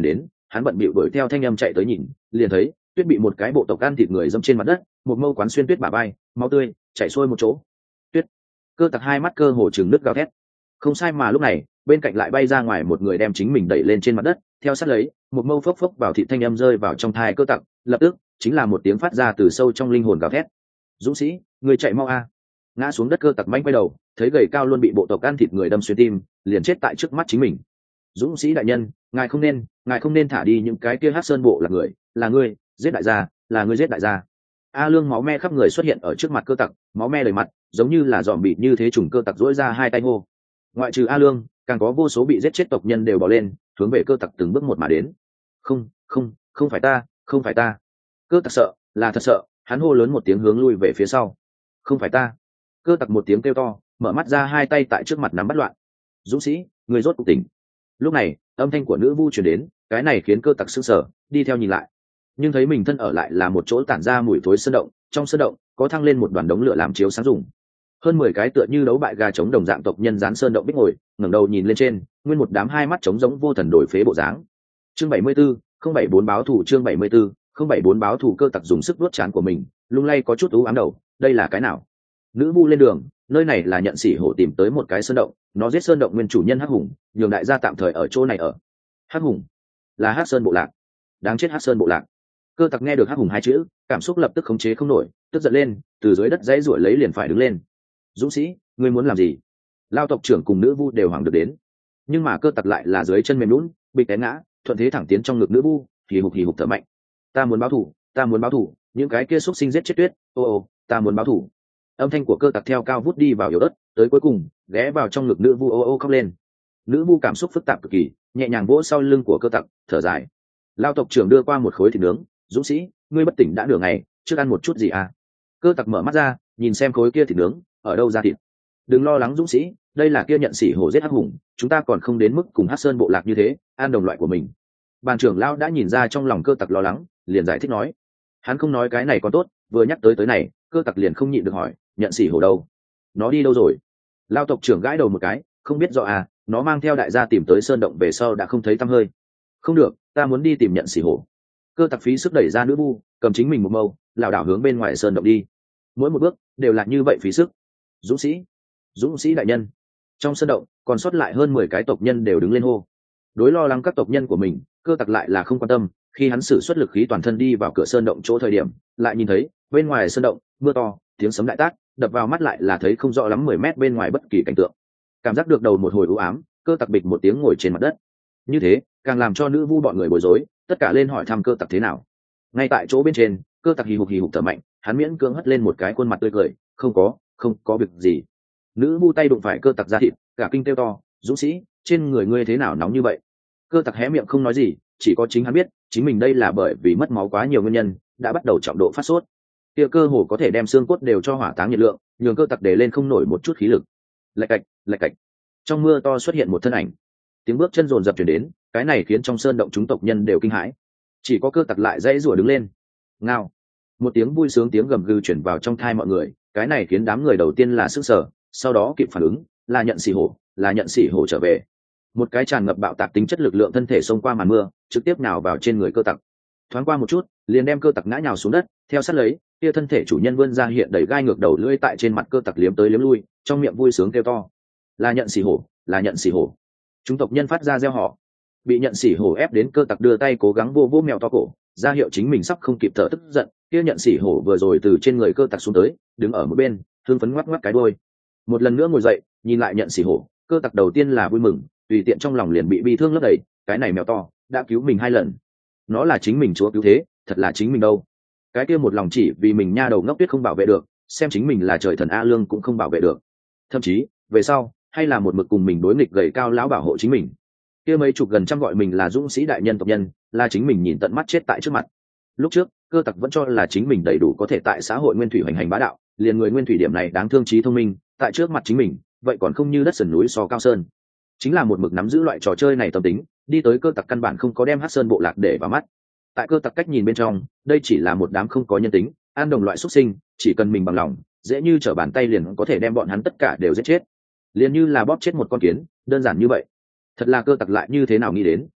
hắn bận bịu đuổi theo thanh âm chạy tới nhìn, liền thấy Tuyết bị một cái bộ tộc ăn thịt người dẫm trên mặt đất, một mâu quán xuyên Tuyết bả vai, máu tươi chảy xuôi một chỗ. Tuyết, Cơ Tặc hai mắt cơ hồ trừng nước gào thét. Không sai, mà lúc này bên cạnh lại bay ra ngoài một người đem chính mình đẩy lên trên mặt đất, theo sát lấy một mâu phốc phốc vào thịt, thanh âm rơi vào trong thai Cơ Tặc, lập tức chính là một tiếng phát ra từ sâu trong linh hồn gào thét. Dũng sĩ, người chạy mau a! Ngã xuống đất Cơ Tặc manh quay đầu, thấy gầy cao luôn bị bộ tộc ăn thịt người đâm xuyên tim, liền chết tại trước mắt chính mình. Dũng sĩ đại nhân, ngài không nên ngài không nên thả đi những cái kia Hắc Sơn bộ là người, là ngươi giết đại gia, là ngươi giết đại gia. A Lương máu me khắp người xuất hiện ở trước mặt Cơ Tặc, máu me đầy mặt, giống như là dòm bị như thế. Trùng Cơ Tặc dỗi ra hai tay hô. Ngoại trừ A Lương, càng có vô số bị giết chết tộc nhân đều bỏ lên, hướng về Cơ Tặc từng bước một mà đến. Không, không, không phải ta, không phải ta. Cơ Tặc sợ, là thật sợ, hắn hô lớn một tiếng hướng lui về phía sau. Không phải ta. Cơ Tặc một tiếng kêu to, mở mắt ra, hai tay tại trước mặt nắm bắt loạn. Dũng sĩ, người rốt cuộc tỉnh. Lúc này âm thanh của nữ vu truyền đến, cái này khiến Cơ Tặc sững sờ, đi theo nhìn lại, nhưng thấy mình thân ở lại là một chỗ tản ra mùi thối sơn động. Trong sơn động có thăng lên một đoàn đống lửa làm chiếu sáng dùng, hơn mười cái tựa như đấu bại gà trống đồng dạng tộc nhân dán sơn động bích ngồi, ngẩng đầu nhìn lên trên, nguyên một đám hai mắt trống giống vô thần đổi phế bộ dáng. Chương bảy mươi tư, không bảy bốn báo thủ. Chương bảy mươi tư, không bảy bốn báo thủ. Cơ Tặc dùng sức vuốt trán của mình, lung lay có chút u ám đầu, đây là cái nào? Nữ vu lên đường, nơi này là Nhận Sỉ Hổ tìm tới một cái sơn động, nó giết sơn động nguyên chủ nhân Hắc Hùng, nhường đại gia tạm thời ở chỗ này ở. Hắc Hùng là Hắc Sơn bộ lạc, đáng chết Hắc Sơn bộ lạc. Cơ Tặc nghe được Hắc Hùng hai chữ, cảm xúc lập tức khống chế không nổi, tức giận lên, từ dưới đất dãy ruổi lấy liền phải đứng lên. Dũng sĩ, ngươi muốn làm gì? Lao tộc trưởng cùng nữ vu đều hoảng được đến, nhưng mà Cơ Tặc lại là dưới chân mềm lún, bị té ngã, thuận thế thẳng tiến trong ngực nữ vu, hì hục hì hục thở mạnh. Ta muốn báo thù, ta muốn báo thù, những cái kia xúc sinh giết chết Tuyết, ô ô, ta muốn báo thù. Âm thanh của Cơ Tặc theo cao vút đi vào yếu ớt, tới cuối cùng ghé vào trong ngực nữ vu, ô ô khóc lên. Nữ vu cảm xúc phức tạp cực kỳ, nhẹ nhàng vỗ sau lưng của Cơ Tặc, thở dài. Lao tộc trưởng đưa qua một khối thịt nướng. Dũng sĩ, ngươi bất tỉnh đã nửa ngày, trước ăn một chút gì à? Cơ Tặc mở mắt ra, nhìn xem khối kia thịt nướng, ở đâu ra thịt? Đừng lo lắng Dũng sĩ, đây là kia Nhận Sỉ Hổ giết Hắc Hùng, chúng ta còn không đến mức cùng Hắc Sơn bộ lạc như thế, ăn đồng loại của mình. Bàn trưởng lão đã nhìn ra trong lòng Cơ Tặc lo lắng, liền giải thích nói. Hắn không nói cái này còn tốt, vừa nhắc tới tới này, Cơ Tặc liền không nhịn được hỏi, Nhận Sỉ Hổ đâu? Nó đi đâu rồi? Lao tộc trưởng gãi đầu một cái, không biết rõ à, nó mang theo đại gia tìm tới sơn động về sau đã không thấy tăm hơi. Không được, ta muốn đi tìm Nhận Sỉ Hổ. Cơ Tặc phí sức đẩy ra nữ vu, cầm chính mình một mâu, lảo đảo hướng bên ngoài sơn động đi. Mỗi một bước đều là như vậy phí sức. Dũng sĩ, Dũng sĩ đại nhân. Trong sơn động còn sót lại hơn mười cái tộc nhân đều đứng lên hô. Đối lo lắng các tộc nhân của mình, Cơ Tặc lại là không quan tâm. Khi hắn sử xuất lực khí toàn thân đi vào cửa sơn động chỗ thời điểm, lại nhìn thấy bên ngoài sơn động mưa to, tiếng sấm đại tác, đập vào mắt lại là thấy không rõ lắm mười mét bên ngoài bất kỳ cảnh tượng. Cảm giác được đầu một hồi u ám, Cơ Tặc bịch một tiếng ngồi trên mặt đất. Như thế càng làm cho nữ vu bọn người bối rối, tất cả lên hỏi thăm Cơ Tặc thế nào. Ngay tại chỗ bên trên, Cơ Tặc hì hục hì hục thở mạnh, hắn miễn cưỡng hất lên một cái khuôn mặt tươi cười, không có không có việc gì. Nữ vu tay đụng phải Cơ Tặc ra thịt, cả kinh kêu to, Dũng sĩ, trên người ngươi thế nào nóng như vậy? Cơ Tặc hé miệng không nói gì, chỉ có chính hắn biết, chính mình đây là bởi vì mất máu quá nhiều nguyên nhân, đã bắt đầu trọng độ phát sốt. Kia cơ hồ có thể đem xương cốt đều cho hỏa táng nhiệt lượng, nhường Cơ Tặc để lên không nổi một chút khí lực. Lạch cạch, lạch cạch. Trong mưa to xuất hiện một thân ảnh, tiếng bước chân rồn rập chuyển đến, cái này khiến trong sơn động chúng tộc nhân đều kinh hãi. Chỉ có Cơ Tặc lại dãy rủa đứng lên. Ngao. Một tiếng vui sướng tiếng gầm gừ chuyển vào trong thai mọi người, cái này khiến đám người đầu tiên là sức sở, sau đó kịp phản ứng, là Nhận Sỉ Hổ, là Nhận Sỉ Hổ trở về. Một cái tràn ngập bạo tạc tính chất lực lượng thân thể xông qua màn mưa, trực tiếp nào vào trên người Cơ Tặc. Thoáng qua một chút, liền đem Cơ Tặc ngã nhào xuống đất, theo sát lấy, kia thân thể chủ nhân vươn ra hiện đầy gai ngược đầu lưỡi tại trên mặt Cơ Tặc liếm tới liếm lui, trong miệng vui sướng kêu to. Là Nhận Sỉ Hổ, là Nhận Sỉ Hổ. Chúng tộc nhân phát ra reo hò. Bị Nhận Sỉ Hổ ép đến, Cơ Tặc đưa tay cố gắng vô vô mèo to cổ, ra hiệu chính mình sắp không kịp thở tức giận. Kia Nhận Sỉ Hổ vừa rồi từ trên người Cơ Tặc xuống tới, đứng ở một bên, hương phấn ngoắc ngoắc cái đuôi. Một lần nữa ngồi dậy, nhìn lại Nhận Sỉ Hổ, Cơ Tặc đầu tiên là vui mừng, tùy tiện trong lòng liền bị bi thương lấp đầy, cái này mèo to đã cứu mình hai lần, nó là chính mình chúa cứu thế, thật là chính mình đâu. Cái kia một lòng chỉ vì mình nha đầu ngốc Tuyết không bảo vệ được, xem chính mình là trời thần A Lương cũng không bảo vệ được, thậm chí về sau hay là một mực cùng mình đối nghịch gầy cao lão bảo hộ chính mình. Kia mấy chục gần trăm gọi mình là Dũng sĩ đại nhân tộc nhân, là chính mình nhìn tận mắt chết tại trước mặt. Lúc trước Cơ Tặc vẫn cho là chính mình đầy đủ có thể tại xã hội nguyên thủy hoành hành bá đạo, liền người nguyên thủy điểm này đáng thương trí thông minh, tại trước mặt chính mình vậy còn không như đất sườn núi so cao sơn. Chính là một mực nắm giữ loại trò chơi này tâm tính, đi tới Cơ Tặc căn bản không có đem Hắc Sơn bộ lạc để vào mắt. Tại Cơ Tặc cách nhìn bên trong, đây chỉ là một đám không có nhân tính, an đồng loại xuất sinh, chỉ cần mình bằng lòng, dễ như trở bàn tay liền có thể đem bọn hắn tất cả đều giết chết, liền như là bóp chết một con kiến, đơn giản như vậy. Thật là Cơ Tặc lại như thế nào nghĩ đến,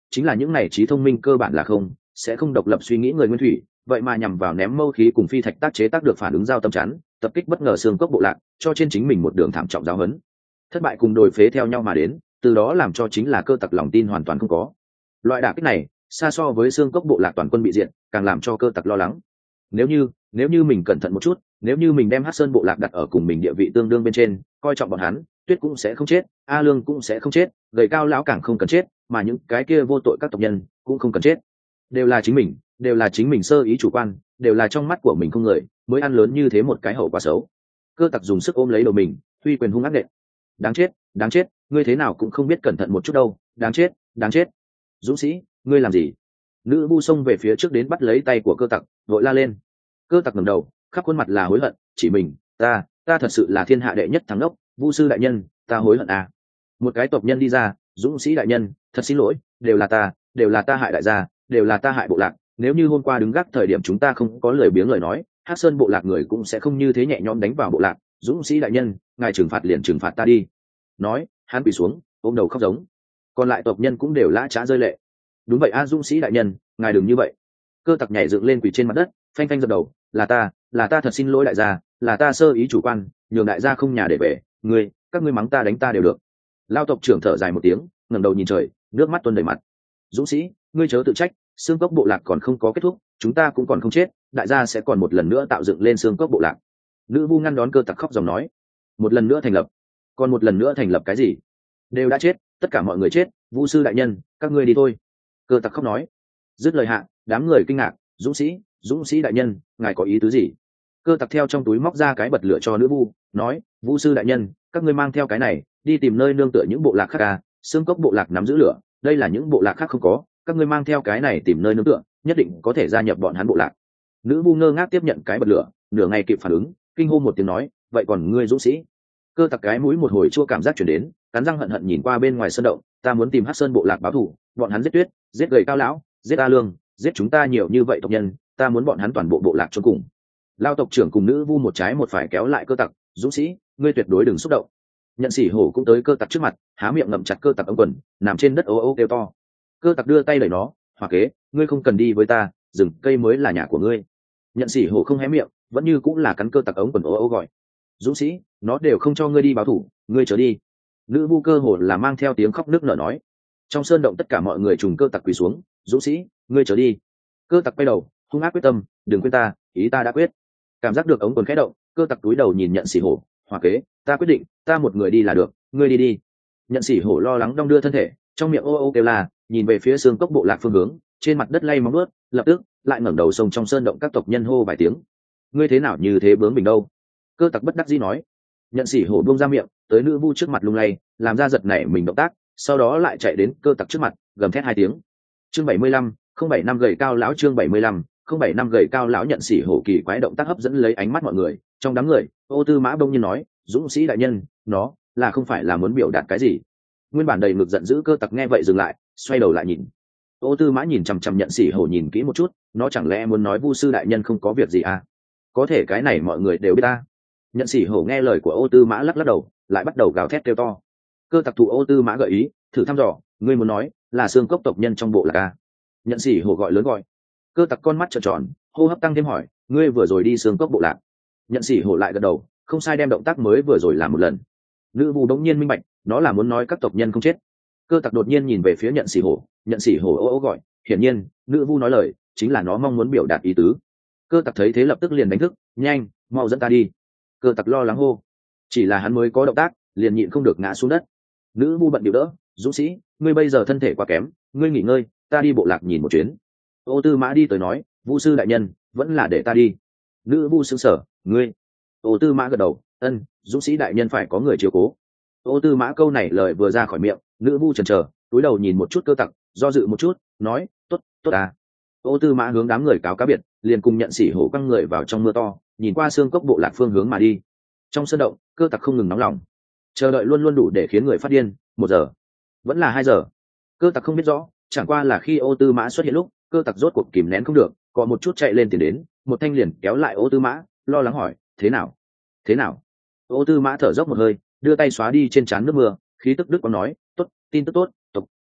chính là những này trí thông minh cơ bản là không sẽ không độc lập suy nghĩ người nguyên thủy, vậy mà nhằm vào ném mâu khí cùng phi thạch tác chế tác được phản ứng giao tâm chắn, tập kích bất ngờ xương cốc bộ lạc, cho trên chính mình một đường thảm trọng giáo huấn. Thất bại cùng đồi phế theo nhau mà đến, từ đó làm cho chính là cơ tặc lòng tin hoàn toàn không có. Loại đả kích này xa so với xương cốc bộ lạc toàn quân bị diệt càng làm cho cơ tặc lo lắng. Nếu như nếu như mình cẩn thận một chút, nếu như mình đem Hắc Sơn bộ lạc đặt ở cùng mình địa vị tương đương bên trên, coi trọng bọn hắn, Tuyết cũng sẽ không chết, A Lương cũng sẽ không chết, gầy cao lão càng không cần chết, mà những cái kia vô tội các tộc nhân cũng không cần chết. Đều là chính mình, đều là chính mình sơ ý chủ quan, đều là trong mắt của mình không người, mới ăn lớn như thế một cái hậu quả xấu. Cơ tặc dùng sức ôm lấy đầu mình, huy quyền hung ác đệ. Đáng chết, đáng chết, ngươi thế nào cũng không biết cẩn thận một chút đâu, đáng chết, đáng chết. Dũng sĩ, ngươi làm gì? Nữ vu xông về phía trước đến bắt lấy tay của cơ tặc, vội la lên. Cơ tặc ngẩng đầu, khắp khuôn mặt là hối hận, chỉ mình, ta, ta thật sự là thiên hạ đệ nhất thắng đốc, vu sư đại nhân, ta hối hận à. Một cái tộc nhân đi ra, Dũng sĩ đại nhân, thật xin lỗi, đều là ta, đều là ta hại đại gia, đều là ta hại bộ lạc, nếu như hôm qua đứng gác thời điểm chúng ta không có lời biếng lời nói, Hắc Sơn bộ lạc người cũng sẽ không như thế nhẹ nhõm đánh vào bộ lạc, Dũng sĩ đại nhân, ngài trừng phạt liền trừng phạt ta đi. Nói, hắn quỳ xuống, ôm đầu khóc giống. Còn lại tộc nhân cũng đều lã chã rơi lệ. Đúng vậy a, Dũng sĩ đại nhân, ngài đừng như vậy. Cơ tặc nhảy dựng lên quỳ trên mặt đất, phanh phanh dập đầu, là ta, là ta thật xin lỗi đại gia, là ta sơ ý chủ quan, nhường đại gia không nhà để về, ngươi, các ngươi mắng ta đánh ta đều được. Lao tộc trưởng thở dài một tiếng, ngẩng đầu nhìn trời, nước mắt tuôn đầy mặt. Dũng sĩ, ngươi chớ tự trách, xương cốc bộ lạc còn không có kết thúc, chúng ta cũng còn không chết, đại gia sẽ còn một lần nữa tạo dựng lên xương cốc bộ lạc. Nữ vu ngăn đón cơ tặc khóc dòng nói, một lần nữa thành lập, còn một lần nữa thành lập cái gì? Đều đã chết, tất cả mọi người chết, vu sư đại nhân, các ngươi đi thôi. Cơ tặc khóc nói. Dứt lời hạ, đám người kinh ngạc, Dũng sĩ, Dũng sĩ đại nhân, ngài có ý tứ gì? Cơ tặc theo trong túi móc ra cái bật lửa cho nữ vu, nói, vu sư đại nhân, các ngươi mang theo cái này đi tìm nơi nương tựa những bộ lạc khác à, xương cốc bộ lạc nắm giữ lửa, đây là những bộ lạc khác không có, các ngươi mang theo cái này tìm nơi nương tựa, nhất định có thể gia nhập bọn hắn bộ lạc. Nữ vu ngơ ngác tiếp nhận cái bật lửa, nửa ngày kịp phản ứng, kinh hô một tiếng nói, vậy còn ngươi Dũng sĩ? Cơ tặc cái mũi một hồi chua cảm giác chuyển đến, cắn răng hận hận nhìn qua bên ngoài sơn động, ta muốn tìm Hắc Sơn bộ lạc báo thù, bọn hắn giết Tuyết, giết gầy cao lão, giết A Lương, giết chúng ta nhiều như vậy tộc nhân, ta muốn bọn hắn toàn bộ bộ lạc chôn cùng. Lao tộc trưởng cùng nữ vu một trái một phải kéo lại cơ tặc, Dũng sĩ, ngươi tuyệt đối đừng xúc động. Nhận Sĩ Hổ cũng tới cơ tặc trước mặt, há miệng ngậm chặt cơ tặc ống quần, nằm trên đất ố ô kêu to. Cơ tặc đưa tay đẩy nó, Hỏa kế, ngươi không cần đi với ta, rừng cây mới là nhà của ngươi. Nhận Sĩ Hổ không hé miệng, vẫn như cũng là cắn cơ tặc ống quần ố ô gọi. Dũng sĩ, nó đều không cho ngươi đi báo thủ, ngươi trở đi. Nữ vu cơ hồ là mang theo tiếng khóc nức nở nói. Trong sơn động tất cả mọi người trùng cơ tặc quỳ xuống, Dũng sĩ, ngươi trở đi. Cơ tặc quay đầu, hung ác quyết tâm, đừng quên ta, ý ta đã quyết. Cảm giác được ống quần khẽ động, cơ tặc túi đầu nhìn Nhận Sĩ Hổ, Hỏa kế, ta quyết định, ta một người đi là được, ngươi đi đi. Nhận Sĩ Hổ lo lắng đong đưa thân thể, trong miệng ô ô kêu là, nhìn về phía xương cốc bộ lạc phương hướng, trên mặt đất lay móng ướt, lập tức lại ngẩng đầu sông trong sơn động các tộc nhân hô vài tiếng. Ngươi thế nào như thế bướng mình đâu? Cơ tặc bất đắc dĩ nói. Nhận Sĩ Hổ buông ra miệng, tới nữ vu trước mặt lung lay, làm ra giật nảy mình động tác, sau đó lại chạy đến cơ tặc trước mặt, gầm thét hai tiếng. Chương bảy mươi lăm, không bảy năm gầy cao lão chương bảy mươi lăm, không bảy năm gầy cao lão. Nhận Sĩ Hổ kỳ quái động tác hấp dẫn lấy ánh mắt mọi người, trong đám người, Ô Tư Mã bỗng nhiên nói, Dũng sĩ đại nhân, nó là không phải là muốn biểu đạt cái gì? Nguyên bản đầy ngực giận dữ cơ tặc nghe vậy dừng lại, xoay đầu lại nhìn. Ô Tư Mã nhìn chằm chằm Nhận Sĩ Hổ nhìn kỹ một chút, nó chẳng lẽ muốn nói vu sư đại nhân không có việc gì à? Có thể cái này mọi người đều biết ta. Nhận Sĩ Hổ nghe lời của Ô Tư Mã lắc lắc đầu, lại bắt đầu gào thét kêu to. Cơ tặc thụ Ô Tư Mã gợi ý, thử thăm dò, ngươi muốn nói là xương cốc tộc nhân trong bộ lạc à? Nhận Sĩ Hổ gọi lớn gọi. Cơ tặc con mắt trợn tròn, hô hấp tăng thêm hỏi, ngươi vừa rồi đi xương cốc bộ lạc? Nhận Sĩ Hổ lại gật đầu, không sai đem động tác mới vừa rồi làm một lần. Nữ vu đống nhiên minh bạch, nó là muốn nói các tộc nhân không chết. Cơ tặc đột nhiên nhìn về phía Nhận Sĩ Hổ, Nhận Sĩ Hổ ô ô gọi, hiển nhiên nữ vu nói lời chính là nó mong muốn biểu đạt ý tứ. Cơ tặc thấy thế lập tức liền đánh thức, nhanh, mau dẫn ta đi. Cơ tặc lo lắng hô, chỉ là hắn mới có động tác liền nhịn không được ngã xuống đất. Nữ vu bận điệu đỡ, Dũng sĩ, ngươi bây giờ thân thể quá kém, ngươi nghỉ ngơi, ta đi bộ lạc nhìn một chuyến. Ô Tư Mã đi tới nói, vu sư đại nhân, vẫn là để ta đi. Nữ vu sững sờ, ngươi. Ô Tư Mã gật đầu, ân, Dũng sĩ đại nhân phải có người chiếu cố. Ô Tư Mã câu này lời vừa ra khỏi miệng, nữ vu chần chờ, cúi đầu nhìn một chút cơ tặc, do dự một chút, nói, tốt, tốt à. Ô Tư Mã hướng đám người cáo cá biệt, liền cùng Nhận Sĩ Hổ căng người vào trong mưa to, nhìn qua xương cốc bộ lạc phương hướng mà đi. Trong sân động, cơ tặc không ngừng nóng lòng, chờ đợi luôn luôn đủ để khiến người phát điên. Một giờ, vẫn là hai giờ, cơ tặc không biết rõ, chẳng qua là khi Ô Tư Mã xuất hiện lúc, cơ tặc rốt cuộc kìm nén không được, có một chút chạy lên tiền đến, một thanh liền kéo lại Ô Tư Mã, lo lắng hỏi, thế nào, thế nào? Ô Tư Mã thở dốc một hơi, đưa tay xóa đi trên trán nước mưa, khí tức đức có nói, tốt, tin tức tốt, tộc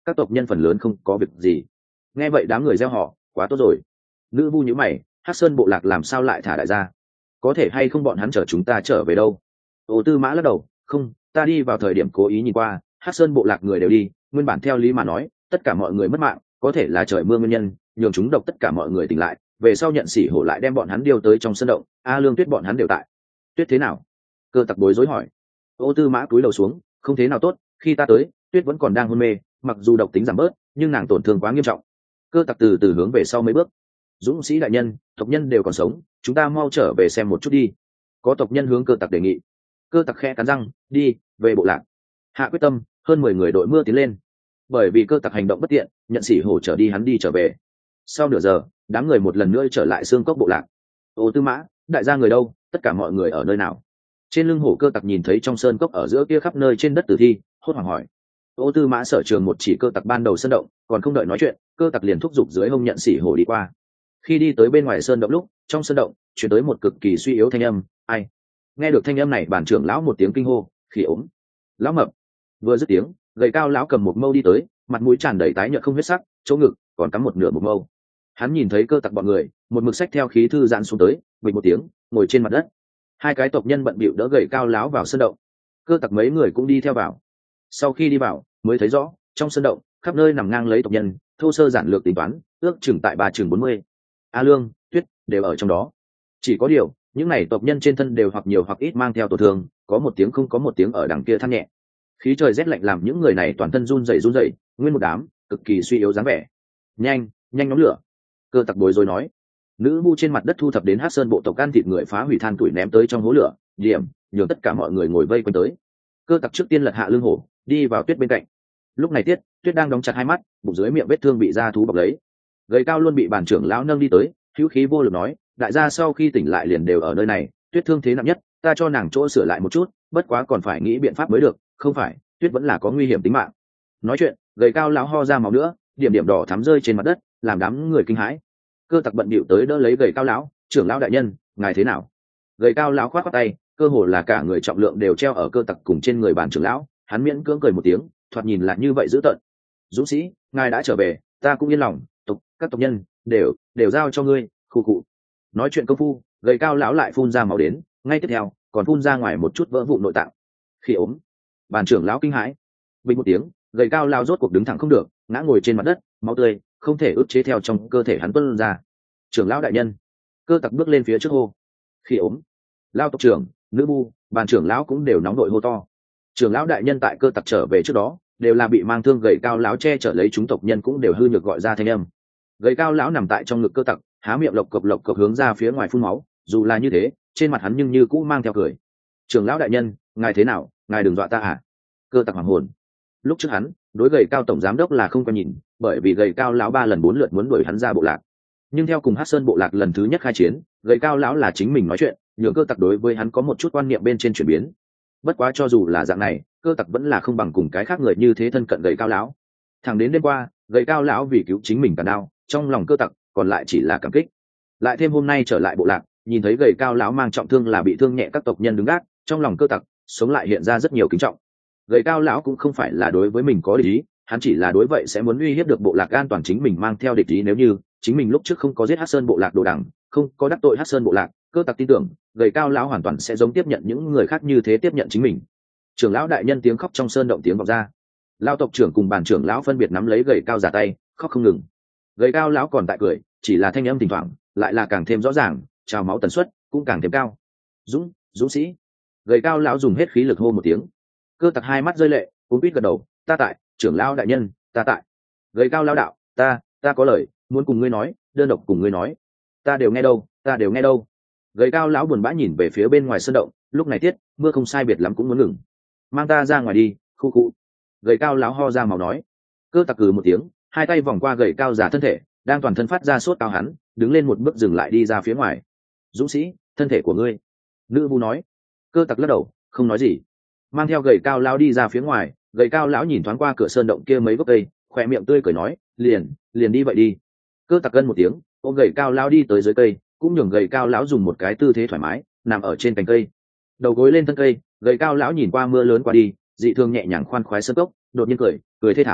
các tộc nhân phần lớn không có việc gì. Nghe vậy đám người reo hò, quá tốt rồi. Nữ vu nhíu mày, Hắc Sơn bộ lạc làm sao lại thả đại gia? Có thể hay không bọn hắn chở chúng ta trở về đâu? Ô Tư Mã lắc đầu, không, ta đi vào thời điểm cố ý nhìn qua, Hắc Sơn bộ lạc người đều đi, nguyên bản theo lý mà nói, tất cả mọi người mất mạng, có thể là trời mưa nguyên nhân, nhường chúng độc tất cả mọi người tỉnh lại, về sau nhận sỉ hổ lại đem bọn hắn điều tới trong sân động, A Lương Tuyết bọn hắn đều tại. Tuyết thế nào? Cơ Tặc bối rối hỏi. Ô Tư Mã cúi đầu xuống, không thế nào tốt, khi ta tới, Tuyết vẫn còn đang hôn mê, mặc dù độc tính giảm bớt, nhưng nàng tổn thương quá nghiêm trọng. Cơ Tặc từ từ hướng về sau mấy bước. Dũng sĩ đại nhân, tộc nhân đều còn sống, chúng ta mau trở về xem một chút đi. Có tộc nhân hướng Cơ Tặc đề nghị. Cơ Tặc khẽ cắn răng, đi về bộ lạc. Hạ quyết tâm, hơn mười người đội mưa tiến lên. Bởi vì Cơ Tặc hành động bất tiện, nhận sỉ hổ trở đi hắn đi trở về. Sau nửa giờ, đám người một lần nữa trở lại xương cốc bộ lạc. Ô Tư Mã, đại gia người đâu? Tất cả mọi người ở nơi nào? Trên lưng hổ Cơ Tặc nhìn thấy trong sơn cốc ở giữa kia khắp nơi trên đất tử thi, hốt hoảng hỏi. Ô Tư Mã sở trường một chỉ Cơ Tặc ban đầu sơn động, còn không đợi nói chuyện, Cơ Tặc liền thúc giục dưới hông nhận sỉ hổ đi qua. Khi đi tới bên ngoài sơn động lúc, trong sơn động chuyển tới một cực kỳ suy yếu thanh âm, ai? Nghe được thanh âm này, bản trưởng lão một tiếng kinh hô, khỉ ốm. Lão mập. Vừa dứt tiếng, gầy cao lão cầm một mâu đi tới, mặt mũi tràn đầy tái nhợt không huyết sắc, chỗ ngực còn cắm một nửa một mâu. Hắn nhìn thấy Cơ Tặc bọn người, một mực xách theo khí thư giãn xuống tới, bịch một tiếng, ngồi trên mặt đất. Hai cái tộc nhân bận bịu đỡ gầy cao lão vào sơn động. Cơ Tặc mấy người cũng đi theo vào. Sau khi đi vào, mới thấy rõ, trong sơn động, khắp nơi nằm ngang lấy tộc nhân, thô sơ giản lược tính toán, ước chừng tại ba chừng bốn mươi. A Lương, Tuyết đều ở trong đó. Chỉ có điều, những này tộc nhân trên thân đều hoặc nhiều hoặc ít mang theo tổn thương, có một tiếng không có một tiếng ở đằng kia than nhẹ. Khí trời rét lạnh làm những người này toàn thân run rẩy run rẩy, nguyên một đám, cực kỳ suy yếu dáng vẻ. Nhanh, nhanh nhóm lửa. Cơ Tặc bối rối nói. Nữ vu trên mặt đất thu thập đến Hắc Sơn bộ tộc ăn thịt người phá hủy than tuổi ném tới trong hố lửa, điểm, nhường tất cả mọi người ngồi vây quanh tới. Cơ Tặc trước tiên lật hạ lưng hổ, đi vào Tuyết bên cạnh. Lúc này Tiết, Tuyết đang đóng chặt hai mắt, bụng dưới miệng vết thương bị da thú bọc lấy. Gầy cao luôn bị bản trưởng lão nâng đi tới, hữu khí vô lực nói, đại gia sau khi tỉnh lại liền đều ở nơi này, Tuyết thương thế nặng nhất, ta cho nàng chỗ sửa lại một chút, bất quá còn phải nghĩ biện pháp mới được, không phải, Tuyết vẫn là có nguy hiểm tính mạng. Nói chuyện, gầy cao lão ho ra máu nữa, điểm điểm đỏ thắm rơi trên mặt đất, làm đám người kinh hãi. Cơ Tặc bận bịu tới đỡ lấy gầy cao lão, trưởng lão đại nhân, ngài thế nào? Gầy cao lão khoát khoát tay, cơ hồ là cả người trọng lượng đều treo ở Cơ Tặc cùng trên người bản trưởng lão, hắn miễn cưỡng cười một tiếng, thoạt nhìn lại như vậy dữ tợn. Dũng sĩ, ngài đã trở về, ta cũng yên lòng, tộc các tộc nhân đều đều giao cho ngươi, khu cụ. Nói chuyện công phu, gầy cao lão lại phun ra máu đến, ngay tiếp theo còn phun ra ngoài một chút vỡ vụn nội tạng. Khi ốm, bản trưởng lão kinh hãi. Bình một tiếng, gầy cao lão rốt cuộc đứng thẳng không được, ngã ngồi trên mặt đất, máu tươi không thể ức chế theo trong cơ thể hắn tuôn ra. Trưởng lão đại nhân. Cơ Tặc bước lên phía trước hô. Khi ốm, lao tộc trưởng, nữ bu, bản trưởng lão cũng đều nóng đội hô to. Trưởng lão đại nhân tại Cơ Tặc trở về trước đó, đều là bị mang thương, gầy cao lão che chở lấy chúng tộc nhân cũng đều hư nhược gọi ra thanh âm. Gầy cao lão nằm tại trong ngực Cơ Tặc, há miệng lộc cộc lộc cộc hướng ra phía ngoài phun máu, dù là như thế, trên mặt hắn nhưng như cũ mang theo cười. Trưởng lão đại nhân, ngài thế nào, ngài đừng dọa ta à? Cơ Tặc hoảng hồn. Lúc trước hắn đối gầy cao tổng giám đốc là không có nhìn, bởi vì gầy cao lão ba lần bốn lượt muốn đuổi hắn ra bộ lạc. Nhưng theo cùng Hắc Sơn bộ lạc lần thứ nhất khai chiến, gầy cao lão là chính mình nói chuyện, nhường Cơ Tặc đối với hắn có một chút quan niệm bên trên chuyển biến. Bất quá cho dù là dạng này, Cơ Tặc vẫn là không bằng cùng cái khác người như thế thân cận gầy cao lão. Thẳng đến đêm qua, gầy cao lão vì cứu chính mình cả đau, trong lòng Cơ Tặc còn lại chỉ là cảm kích. Lại thêm hôm nay trở lại bộ lạc, nhìn thấy gầy cao lão mang trọng thương là bị thương nhẹ các tộc nhân đứng gác, trong lòng Cơ Tặc sống lại hiện ra rất nhiều kính trọng. Gầy cao lão cũng không phải là đối với mình có địch ý, hắn chỉ là đối vậy sẽ muốn uy hiếp được bộ lạc an toàn chính mình mang theo địch ý. Nếu như chính mình lúc trước không có giết Hắc Sơn bộ lạc đồ đằng, không có đắc tội Hắc Sơn bộ lạc, Cơ Tặc tin tưởng gầy cao lão hoàn toàn sẽ giống tiếp nhận những người khác như thế tiếp nhận chính mình. Trưởng lão đại nhân tiếng khóc trong sơn động tiếng vọng ra. Lao tộc trưởng cùng bản trưởng lão phân biệt nắm lấy gầy cao giả tay, khóc không ngừng. Gầy cao lão còn tại cười, chỉ là thanh âm thỉnh thoảng lại là càng thêm rõ ràng, trào máu tần suất cũng càng thêm cao. Dũng, dũng sĩ. Gầy cao lão dùng hết khí lực hô một tiếng. Cơ Tặc hai mắt rơi lệ, cuống quýt gật đầu, ta tại, trưởng lão đại nhân, ta tại. Gầy cao lão đạo, ta, ta có lời muốn cùng ngươi nói, đơn độc cùng ngươi nói. Ta đều nghe đâu, ta đều nghe đâu. Gầy cao lão buồn bã nhìn về phía bên ngoài sân động, lúc này tiết mưa không sai biệt lắm cũng muốn ngừng. Mang ta ra ngoài đi, khu khu. Gầy cao lão ho ra màu nói. Cơ Tặc cừ một tiếng, hai tay vòng qua gầy cao giả thân thể, đang toàn thân phát ra sốt cao hắn, đứng lên một bước dừng lại đi ra phía ngoài. Dũng sĩ, thân thể của ngươi. Nữ vu nói. Cơ Tặc lắc đầu, không nói gì. Mang theo gầy cao lão đi ra phía ngoài, gầy cao lão nhìn thoáng qua cửa sơn động kia mấy gốc cây, khỏe miệng tươi cười nói, liền, liền đi vậy đi. Cơ Tặc cân một tiếng, ôm gầy cao lão đi tới dưới cây, cũng nhường gầy cao lão dùng một cái tư thế thoải mái, nằm ở trên cành cây. Đầu gối lên thân cây, gầy cao lão nhìn qua mưa lớn qua đi, dị thường nhẹ nhàng khoan khoái sơn cốc, đột nhiên cười, cười thê thảm,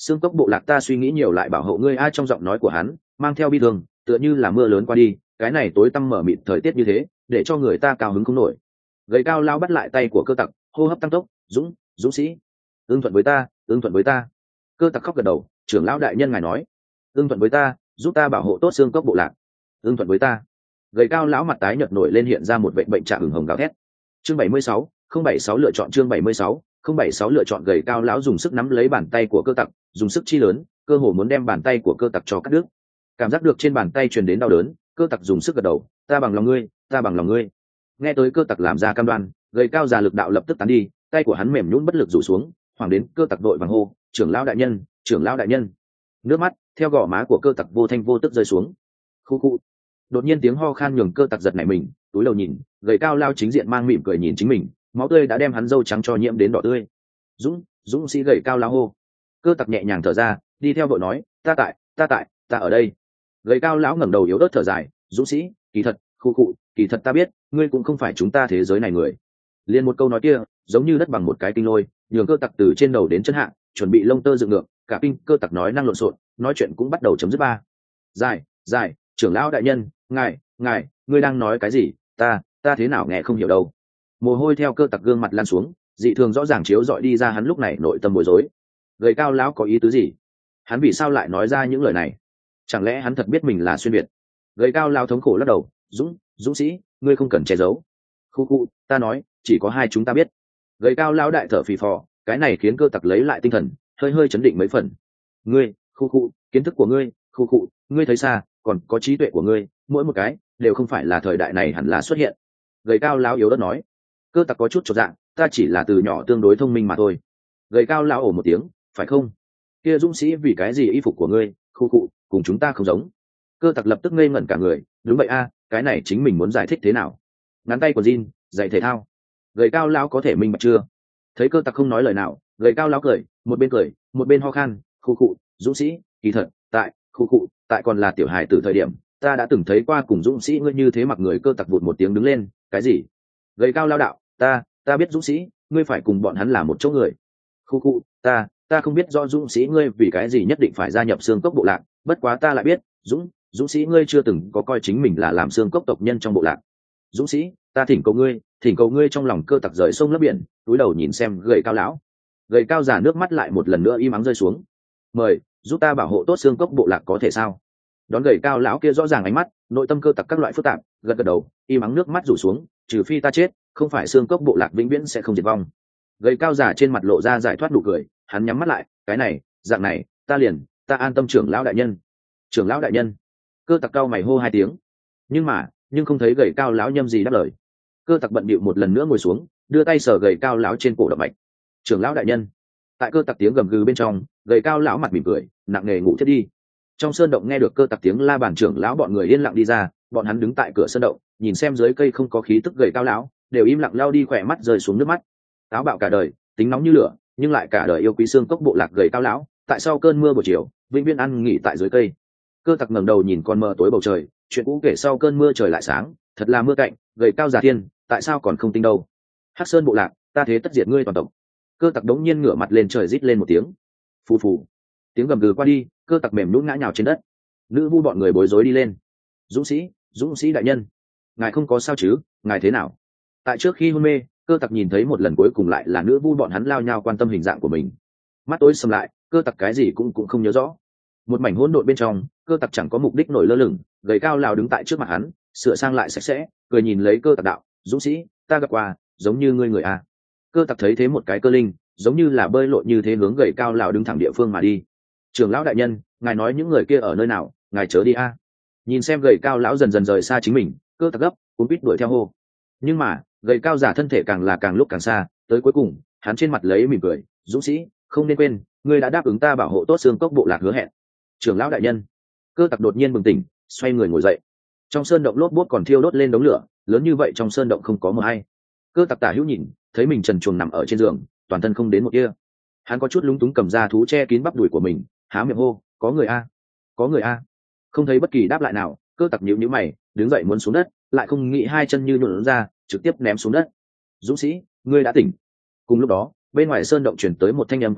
Xương cốc bộ lạc ta suy nghĩ nhiều lại bảo hộ ngươi. Ai trong giọng nói của hắn mang theo bi thương, tựa như là mưa lớn qua đi, cái này tối tăm mở mịt thời tiết như thế để cho người ta cao hứng không nổi. Gầy cao lao bắt lại tay của cơ tặc, hô hấp tăng tốc. Dũng, dũng sĩ, ưng thuận với ta, ưng thuận với ta. Cơ tặc khóc gật đầu. Trưởng lão đại nhân ngài nói, ưng thuận với ta, giúp ta bảo hộ tốt xương cốc bộ lạc. Ưng thuận với ta. Gầy cao lão mặt tái nhợt nổi lên, hiện ra một bệnh bệnh trạng ửng hồng gào thét. Chương bảy mươi sáu, không bảy sáu lựa chọn. Chương bảy mươi sáu, không bảy sáu lựa chọn. Gầy cao lão dùng sức nắm lấy bàn tay của cơ tặc, dùng sức chi lớn, cơ hồ muốn đem bàn tay của cơ tặc cho cắt đứt. Cảm giác được trên bàn tay truyền đến đau đớn, cơ tặc dùng sức gật đầu. Ta bằng lòng ngươi, ta bằng lòng ngươi. Nghe tới cơ tặc làm ra cam đoan, gầy cao già lực đạo lập tức tán đi, tay của hắn mềm nhũn bất lực rủ xuống, hoàng đến cơ tặc đội vàng hô, trưởng lão đại nhân, trưởng lão đại nhân. Nước mắt theo gò má của cơ tặc vô thanh vô tức rơi xuống. Khu khu. Đột nhiên tiếng ho khan nhường cơ tặc giật nảy mình, túi đầu nhìn, gầy cao lao chính diện mang mỉm cười nhìn chính mình, máu tươi đã đem hắn râu trắng cho nhiễm đến đỏ tươi. Dũng, dũng sĩ gầy cao lao hô. Cơ tặc nhẹ nhàng thở ra, đi theo vội nói, ta tại, ta tại, ta ở đây. Gầy cao lão ngẩng đầu yếu ớt thở dài, dũng sĩ, kỳ thật, khu cụ, kỳ thật ta biết, ngươi cũng không phải chúng ta thế giới này người. Liên một câu nói kia, giống như đất bằng một cái kinh lôi, nhường cơ tặc từ trên đầu đến chân hạ, chuẩn bị lông tơ dựng ngược, cả kinh cơ tặc nói năng lộn xộn, nói chuyện cũng bắt đầu chấm dứt ba. Dài, dài, trưởng lão đại nhân, ngài, ngài, ngươi đang nói cái gì? Ta, ta thế nào nghe không hiểu đâu. Mồ hôi theo cơ tặc gương mặt lan xuống, dị thường rõ ràng chiếu dọi đi ra hắn lúc này nội tâm bối rối. Gầy cao lão có ý tứ gì? Hắn vì sao lại nói ra những lời này? Chẳng lẽ hắn thật biết mình là xuyên việt? Gầy cao lão thống khổ lắc đầu, dũng, dũng sĩ, ngươi không cần che giấu. Khu khu, ta nói, chỉ có hai chúng ta biết. Gầy cao lão đại thở phì phò, cái này khiến cơ tặc lấy lại tinh thần, hơi hơi chấn định mấy phần. Ngươi, khu khu, kiến thức của ngươi, khu khu, ngươi thấy xa, còn có trí tuệ của ngươi, mỗi một cái đều không phải là thời đại này hẳn là xuất hiện. Gầy cao lão yếu đất nói. Cơ tặc có chút chột dạ, ta chỉ là từ nhỏ tương đối thông minh mà thôi. Gầy cao lão ồ một tiếng, phải không? Kia dũng sĩ vì cái gì y phục của ngươi, khu cụ, cùng chúng ta không giống. Cơ tặc lập tức ngây ngẩn cả người, đúng vậy a, cái này chính mình muốn giải thích thế nào? Ngắn tay của jean, giày thể thao. Gầy cao lão có thể minh bạch chưa? Thấy cơ tặc không nói lời nào, gầy cao lão cười, một bên cười, một bên ho khan, khu cụ, dũng sĩ, kỳ thật, tại, khu cụ, tại còn là tiểu hài từ thời điểm, ta đã từng thấy qua cùng dũng sĩ ngươi như thế. Mặc người cơ tặc vụt một tiếng đứng lên, cái gì? Gầy cao lao đạo, ta, ta biết dũng sĩ, ngươi phải cùng bọn hắn là một chỗ người. Khu cụ, ta, ta không biết do dũng sĩ ngươi vì cái gì nhất định phải gia nhập xương cốc bộ lạc, bất quá ta lại biết, dũng, dũng sĩ ngươi chưa từng có coi chính mình là làm xương cốc tộc nhân trong bộ lạc. Dũng sĩ, ta thỉnh cầu ngươi, thỉnh cầu ngươi. Trong lòng cơ tặc rời sông lấp biển, túi đầu nhìn xem gầy cao lão. Gầy cao giả nước mắt lại một lần nữa im ắng rơi xuống. Mời, giúp ta bảo hộ tốt xương cốc bộ lạc có thể sao? Đón gầy cao lão kia rõ ràng ánh mắt, nội tâm cơ tặc các loại phức tạp, gật gật đầu, im ắng nước mắt rủ xuống, trừ phi ta chết, không phải xương cốc bộ lạc vĩnh viễn sẽ không diệt vong. Gầy cao giả trên mặt lộ ra giải thoát nụ cười, hắn nhắm mắt lại, cái này, dạng này, ta liền, ta an tâm. Trưởng lão đại nhân, trưởng lão đại nhân. Cơ tặc cao mày hô hai tiếng, nhưng mà, nhưng không thấy gầy cao lão nhâm gì đáp lời. Cơ tặc bận bịu một lần nữa ngồi xuống, đưa tay sờ gầy cao lão trên cổ động mạch. Trưởng lão đại nhân. Tại cơ tặc tiếng gầm gừ bên trong, gầy cao lão mặt mỉm cười, nặng nề ngủ thiết đi. Trong sơn động nghe được cơ tặc tiếng la bàn, trưởng lão bọn người yên lặng đi ra, bọn hắn đứng tại cửa sơn động, nhìn xem dưới cây không có khí tức gầy cao lão, đều im lặng lao đi khỏe mắt rơi xuống nước mắt. Táo bạo cả đời, tính nóng như lửa, nhưng lại cả đời yêu quý xương cốc bộ lạc gầy cao lão, tại sau cơn mưa buổi chiều, vĩnh viễn ăn nghỉ tại dưới cây. Cơ tặc ngẩng đầu nhìn con mờ tối bầu trời, chuyện cũ kể sau cơn mưa trời lại sáng, thật là mưa cạnh, gầy cao già thiên, tại sao còn không tinh đâu? Hắc Sơn bộ lạc, ta thế tất diệt ngươi toàn tộc. Cơ tặc đống nhiên ngửa mặt lên trời rít lên một tiếng. Phù phù. Tiếng gầm gừ qua đi, cơ tặc mềm nhũn ngã nhào trên đất. Nữ vu bọn người bối rối đi lên. Dũng sĩ, dũng sĩ đại nhân, ngài không có sao chứ? Ngài thế nào? Tại trước khi hôn mê, cơ tặc nhìn thấy một lần cuối cùng lại là nữ vu bọn hắn lao nhau quan tâm hình dạng của mình. Mắt tối sầm lại, cơ tặc cái gì cũng cũng không nhớ rõ. Một mảnh hỗn độn bên trong, cơ tặc chẳng có mục đích nổi lơ lửng, gầy cao lào đứng tại trước mặt hắn, sửa sang lại sạch sẽ, cười nhìn lấy cơ tặc đạo, dũng sĩ, ta gặp qua, giống như ngươi người a. Cơ tặc thấy thế một cái cơ linh, giống như là bơi lội như thế hướng gầy cao lào đứng thẳng địa phương mà đi. Trưởng lão đại nhân, ngài nói những người kia ở nơi nào, ngài chớ đi a. Nhìn xem gầy cao lão dần dần rời xa chính mình, cơ tặc gấp, cũng biết đuổi theo hô. Nhưng mà, gầy cao giả thân thể càng là càng lúc càng xa, tới cuối cùng, hắn trên mặt lấy mỉm cười, dũng sĩ, không nên quên, ngươi đã đáp ứng ta bảo hộ tốt xương cốc bộ lạc hứa hẹn. Trưởng lão đại nhân. Cơ tặc đột nhiên bừng tỉnh, xoay người ngồi dậy. Trong sơn động lốp bốt còn thiêu đốt lên đống lửa, lớn như vậy trong sơn động không có mờ hay. Cơ tặc tả hữu nhìn, thấy mình trần truồng nằm ở trên giường, toàn thân không đến một kia. Hắn có chút lúng túng cầm ra thú che kín bắp đùi của mình, há miệng hô, có người a, có người a. Không thấy bất kỳ đáp lại nào, cơ tặc nhíu nhíu mày, đứng dậy muốn xuống đất, lại không nghĩ hai chân như nhuộn ra, trực tiếp ném xuống đất. Dũng sĩ, ngươi đã tỉnh. Cùng lúc đó, bên ngoài sơn động truyền tới một thanh âm quen thuộc,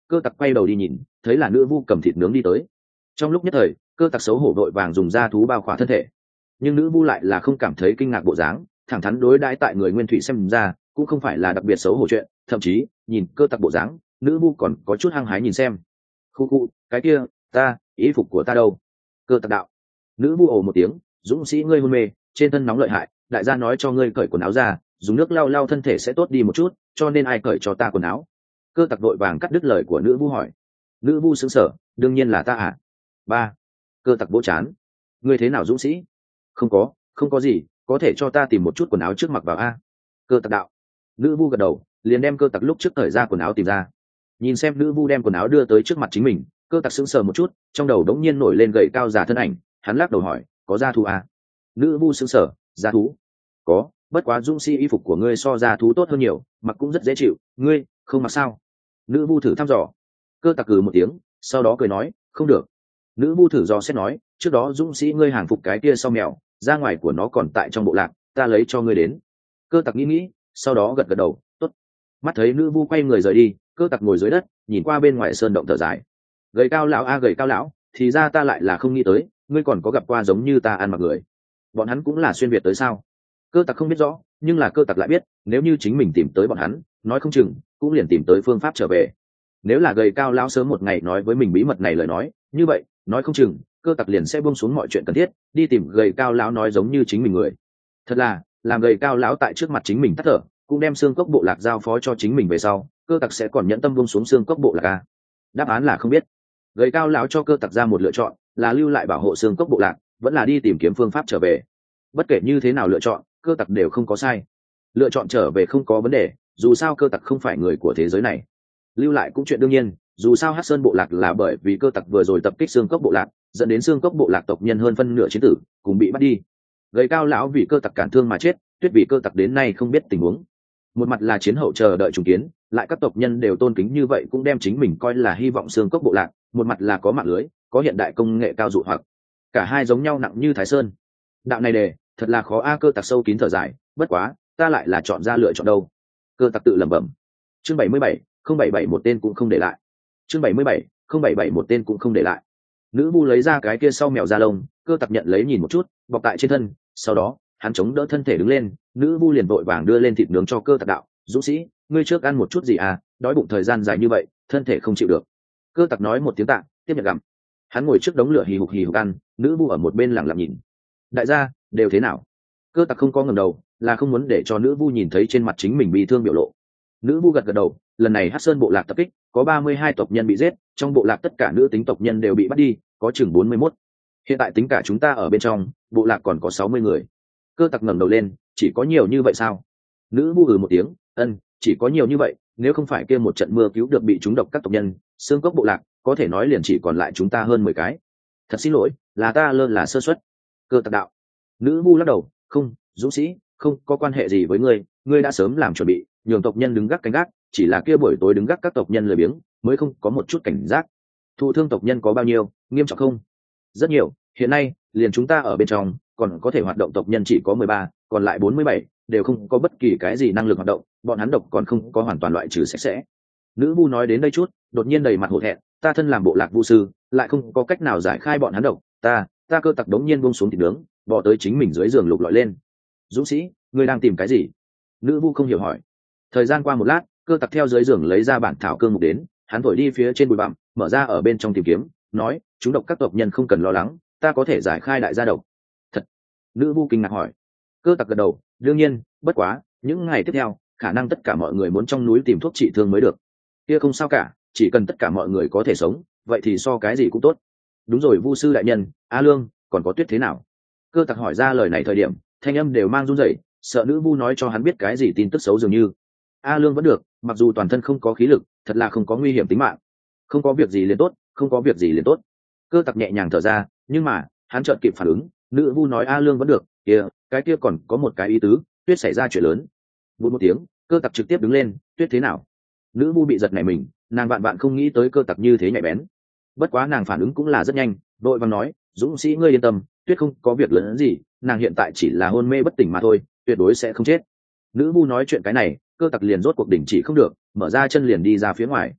cơ tặc quay đầu đi nhìn, thấy là nữ vu cầm thịt nướng đi tới. Trong lúc nhất thời, cơ tặc xấu hổ vội vàng dùng da thú bao khỏa thân thể, nhưng nữ vu lại là không cảm thấy kinh ngạc bộ dáng, thẳng thắn đối đãi tại người nguyên thủy xem ra cũng không phải là đặc biệt xấu hổ chuyện, thậm chí nhìn cơ tặc bộ dáng, nữ vu còn có chút hăng hái nhìn xem. Khu khu, cái kia, ta, ý phục của ta đâu? Cơ tặc đạo. Nữ vu ồ một tiếng, dũng sĩ ngươi hôn mê, trên thân nóng lợi hại, đại gia nói cho ngươi cởi quần áo ra, dùng nước lau lau thân thể sẽ tốt đi một chút, cho nên ai cởi cho ta quần áo? Cơ tặc vội vàng cắt đứt lời của nữ vu hỏi. Nữ vu sững sờ, đương nhiên là ta à? Ba. Cơ tặc vỗ chán. Ngươi thế nào dũng sĩ? Không có, không có gì, có thể cho ta tìm một chút quần áo trước mặc vào a? Cơ tặc đạo. Nữ vu gật đầu, liền đem cơ tặc lúc trước thời ra quần áo tìm ra. Nhìn xem nữ vu đem quần áo đưa tới trước mặt chính mình, cơ tặc sững sờ một chút, trong đầu đống nhiên nổi lên gậy cao giả thân ảnh, hắn lắc đầu hỏi, có gia thú à? Nữ vu sững sờ, gia thú? Có, bất quá dũng sĩ y phục của ngươi so gia thú tốt hơn nhiều, mặc cũng rất dễ chịu, ngươi không mặc sao? Nữ vu thử thăm dò. Cơ tặc cừ một tiếng, sau đó cười nói, không được. Nữ vu thử dò xét nói, trước đó dũng sĩ ngươi hàng phục cái kia sau mèo, ra ngoài của nó còn tại trong bộ lạc, ta lấy cho ngươi đến. Cơ tặc nghĩ nghĩ, sau đó gật gật đầu, tốt. Mắt thấy nữ vu quay người rời đi, cơ tặc ngồi dưới đất, nhìn qua bên ngoài sơn động thở dài. Gầy cao lão a gầy cao lão, thì ra ta lại là không nghĩ tới, ngươi còn có gặp qua giống như ta ăn mặc người. Bọn hắn cũng là xuyên việt tới sao? Cơ tặc không biết rõ, nhưng là cơ tặc lại biết, nếu như chính mình tìm tới bọn hắn, nói không chừng cũng liền tìm tới phương pháp trở về. Nếu là gầy cao lão sớm một ngày nói với mình bí mật này lời nói, như vậy, nói không chừng cơ tặc liền sẽ buông xuống mọi chuyện cần thiết, đi tìm gầy cao lão nói giống như chính mình người. Thật là, làm gầy cao lão tại trước mặt chính mình tắt thở, cũng đem xương cốc bộ lạc giao phó cho chính mình về sau, cơ tặc sẽ còn nhẫn tâm buông xuống xương cốc bộ lạc à? Đáp án là không biết. Gầy cao lão cho cơ tặc ra một lựa chọn, là lưu lại bảo hộ xương cốc bộ lạc, vẫn là đi tìm kiếm phương pháp trở về. Bất kể như thế nào lựa chọn, cơ tặc đều không có sai. Lựa chọn trở về không có vấn đề, dù sao cơ tặc không phải người của thế giới này. Lưu lại cũng chuyện đương nhiên, dù sao Hắc Sơn bộ lạc là bởi vì cơ tặc vừa rồi tập kích xương cốc bộ lạc, dẫn đến xương cốc bộ lạc tộc nhân hơn phân nửa chiến tử, cùng bị bắt đi. Gầy cao lão vì cơ tặc cản thương mà chết, Tuyết vì cơ tặc đến nay không biết tình huống. Một mặt là chiến hậu chờ đợi trùng kiến, lại các tộc nhân đều tôn kính như vậy cũng đem chính mình coi là hy vọng xương cốc bộ lạc, một mặt là có mạng lưới, có hiện đại công nghệ cao dụ hoặc. Cả hai giống nhau nặng như Thái Sơn. Đạo này đề, thật là khó a. Cơ tặc sâu kín thở dài, bất quá, ta lại là chọn ra lựa chọn đâu? Cơ tặc tự lẩm bẩm. Chương bảy mươi bảy, không bảy bảy một tên cũng không để lại. Chương bảy mươi bảy, không bảy bảy một tên cũng không để lại. Nữ vu lấy ra cái kia sau mèo da lông, cơ tặc nhận lấy nhìn một chút, bọc tại trên thân, sau đó, hắn chống đỡ thân thể đứng lên, nữ vu liền vội vàng đưa lên thịt nướng cho cơ tặc đạo, dũng sĩ, ngươi trước ăn một chút gì à, đói bụng thời gian dài như vậy, thân thể không chịu được. Cơ tặc nói một tiếng tạ, tiếp nhận gặm. Hắn ngồi trước đống lửa hì hục hì hục ăn, nữ vu ở một bên lặng lặng nhìn. Đại gia, đều thế nào? Cơ tặc không có ngẩng đầu, là không muốn để cho nữ vu nhìn thấy trên mặt chính mình bị thương biểu lộ. Nữ vu gật gật đầu, lần này Hắc Sơn bộ lạc tập kích, có ba mươi hai tộc nhân bị giết, trong bộ lạc tất cả nữ tính tộc nhân đều bị bắt đi, có chừng bốn mươi mốt. Hiện tại tính cả chúng ta ở bên trong, bộ lạc còn có sáu mươi người. Cơ tặc ngẩng đầu lên, chỉ có nhiều như vậy sao? Nữ vu ừ một tiếng, ân, chỉ có nhiều như vậy, nếu không phải kia một trận mưa cứu được bị trúng độc các tộc nhân, xương cốc bộ lạc, có thể nói liền chỉ còn lại chúng ta hơn mười cái. Thật xin lỗi, là ta lơ là sơ suất. Cơ tặc đạo. Nữ vu lắc đầu, không, dũng sĩ, không có quan hệ gì với ngươi, ngươi đã sớm làm chuẩn bị, nhường tộc nhân đứng gác canh gác, chỉ là kia buổi tối đứng gác các tộc nhân lười biếng, mới không có một chút cảnh giác. Thụ thương tộc nhân có bao nhiêu, nghiêm trọng không? Rất nhiều, hiện nay, liền chúng ta ở bên trong, còn có thể hoạt động tộc nhân chỉ có mười ba, còn lại bốn mươi bảy, đều không có bất kỳ cái gì năng lực hoạt động, bọn hắn độc còn không có hoàn toàn loại trừ sạch sẽ. Nữ vu nói đến đây chút, đột nhiên đầy mặt hổ thẹn, ta thân làm bộ lạc vu sư, lại không có cách nào giải khai bọn hắn độc, ta, ta cơ tặc đống nhiên buông xuống thịt nướng, bỏ tới chính mình dưới giường lục lọi lên. Dũng sĩ, ngươi đang tìm cái gì? Nữ vu không hiểu hỏi. Thời gian qua một lát, cơ tặc theo dưới giường lấy ra bản thảo cương mục đến, hắn thổi đi phía trên bụi bặm, mở ra ở bên trong tìm kiếm, nói, chúng độc các tộc nhân không cần lo lắng, ta có thể giải khai đại gia độc. Thật? Nữ vu kinh ngạc hỏi. Cơ tặc gật đầu, đương nhiên, bất quá, những ngày tiếp theo, khả năng tất cả mọi người muốn trong núi tìm thuốc trị thương mới được. Kia không sao cả, chỉ cần tất cả mọi người có thể sống, vậy thì so cái gì cũng tốt. Đúng rồi vu sư đại nhân, A Lương, còn có Tuyết thế nào? Cơ tặc hỏi ra lời này thời điểm, thanh âm đều mang run rẩy, sợ nữ vu nói cho hắn biết cái gì tin tức xấu dường như. A Lương vẫn được, mặc dù toàn thân không có khí lực, thật là không có nguy hiểm tính mạng. Không có việc gì liền tốt, không có việc gì liền tốt. Cơ tặc nhẹ nhàng thở ra, nhưng mà, hắn chợt kịp phản ứng, nữ vu nói A Lương vẫn được, kia, cái kia còn có một cái ý tứ, Tuyết xảy ra chuyện lớn. Vút một tiếng, cơ tặc trực tiếp đứng lên, Tuyết thế nào? Nữ vu bị giật nảy mình, nàng vạn vạn không nghĩ tới cơ tặc như thế nhạy bén. Bất quá nàng phản ứng cũng là rất nhanh, đội vàng nói, dũng sĩ ngươi yên tâm, Tuyết không có việc lớn gì, nàng hiện tại chỉ là hôn mê bất tỉnh mà thôi, tuyệt đối sẽ không chết. Nữ vu nói chuyện cái này, cơ tặc liền rốt cuộc đỉnh chỉ không được, mở ra chân liền đi ra phía ngoài.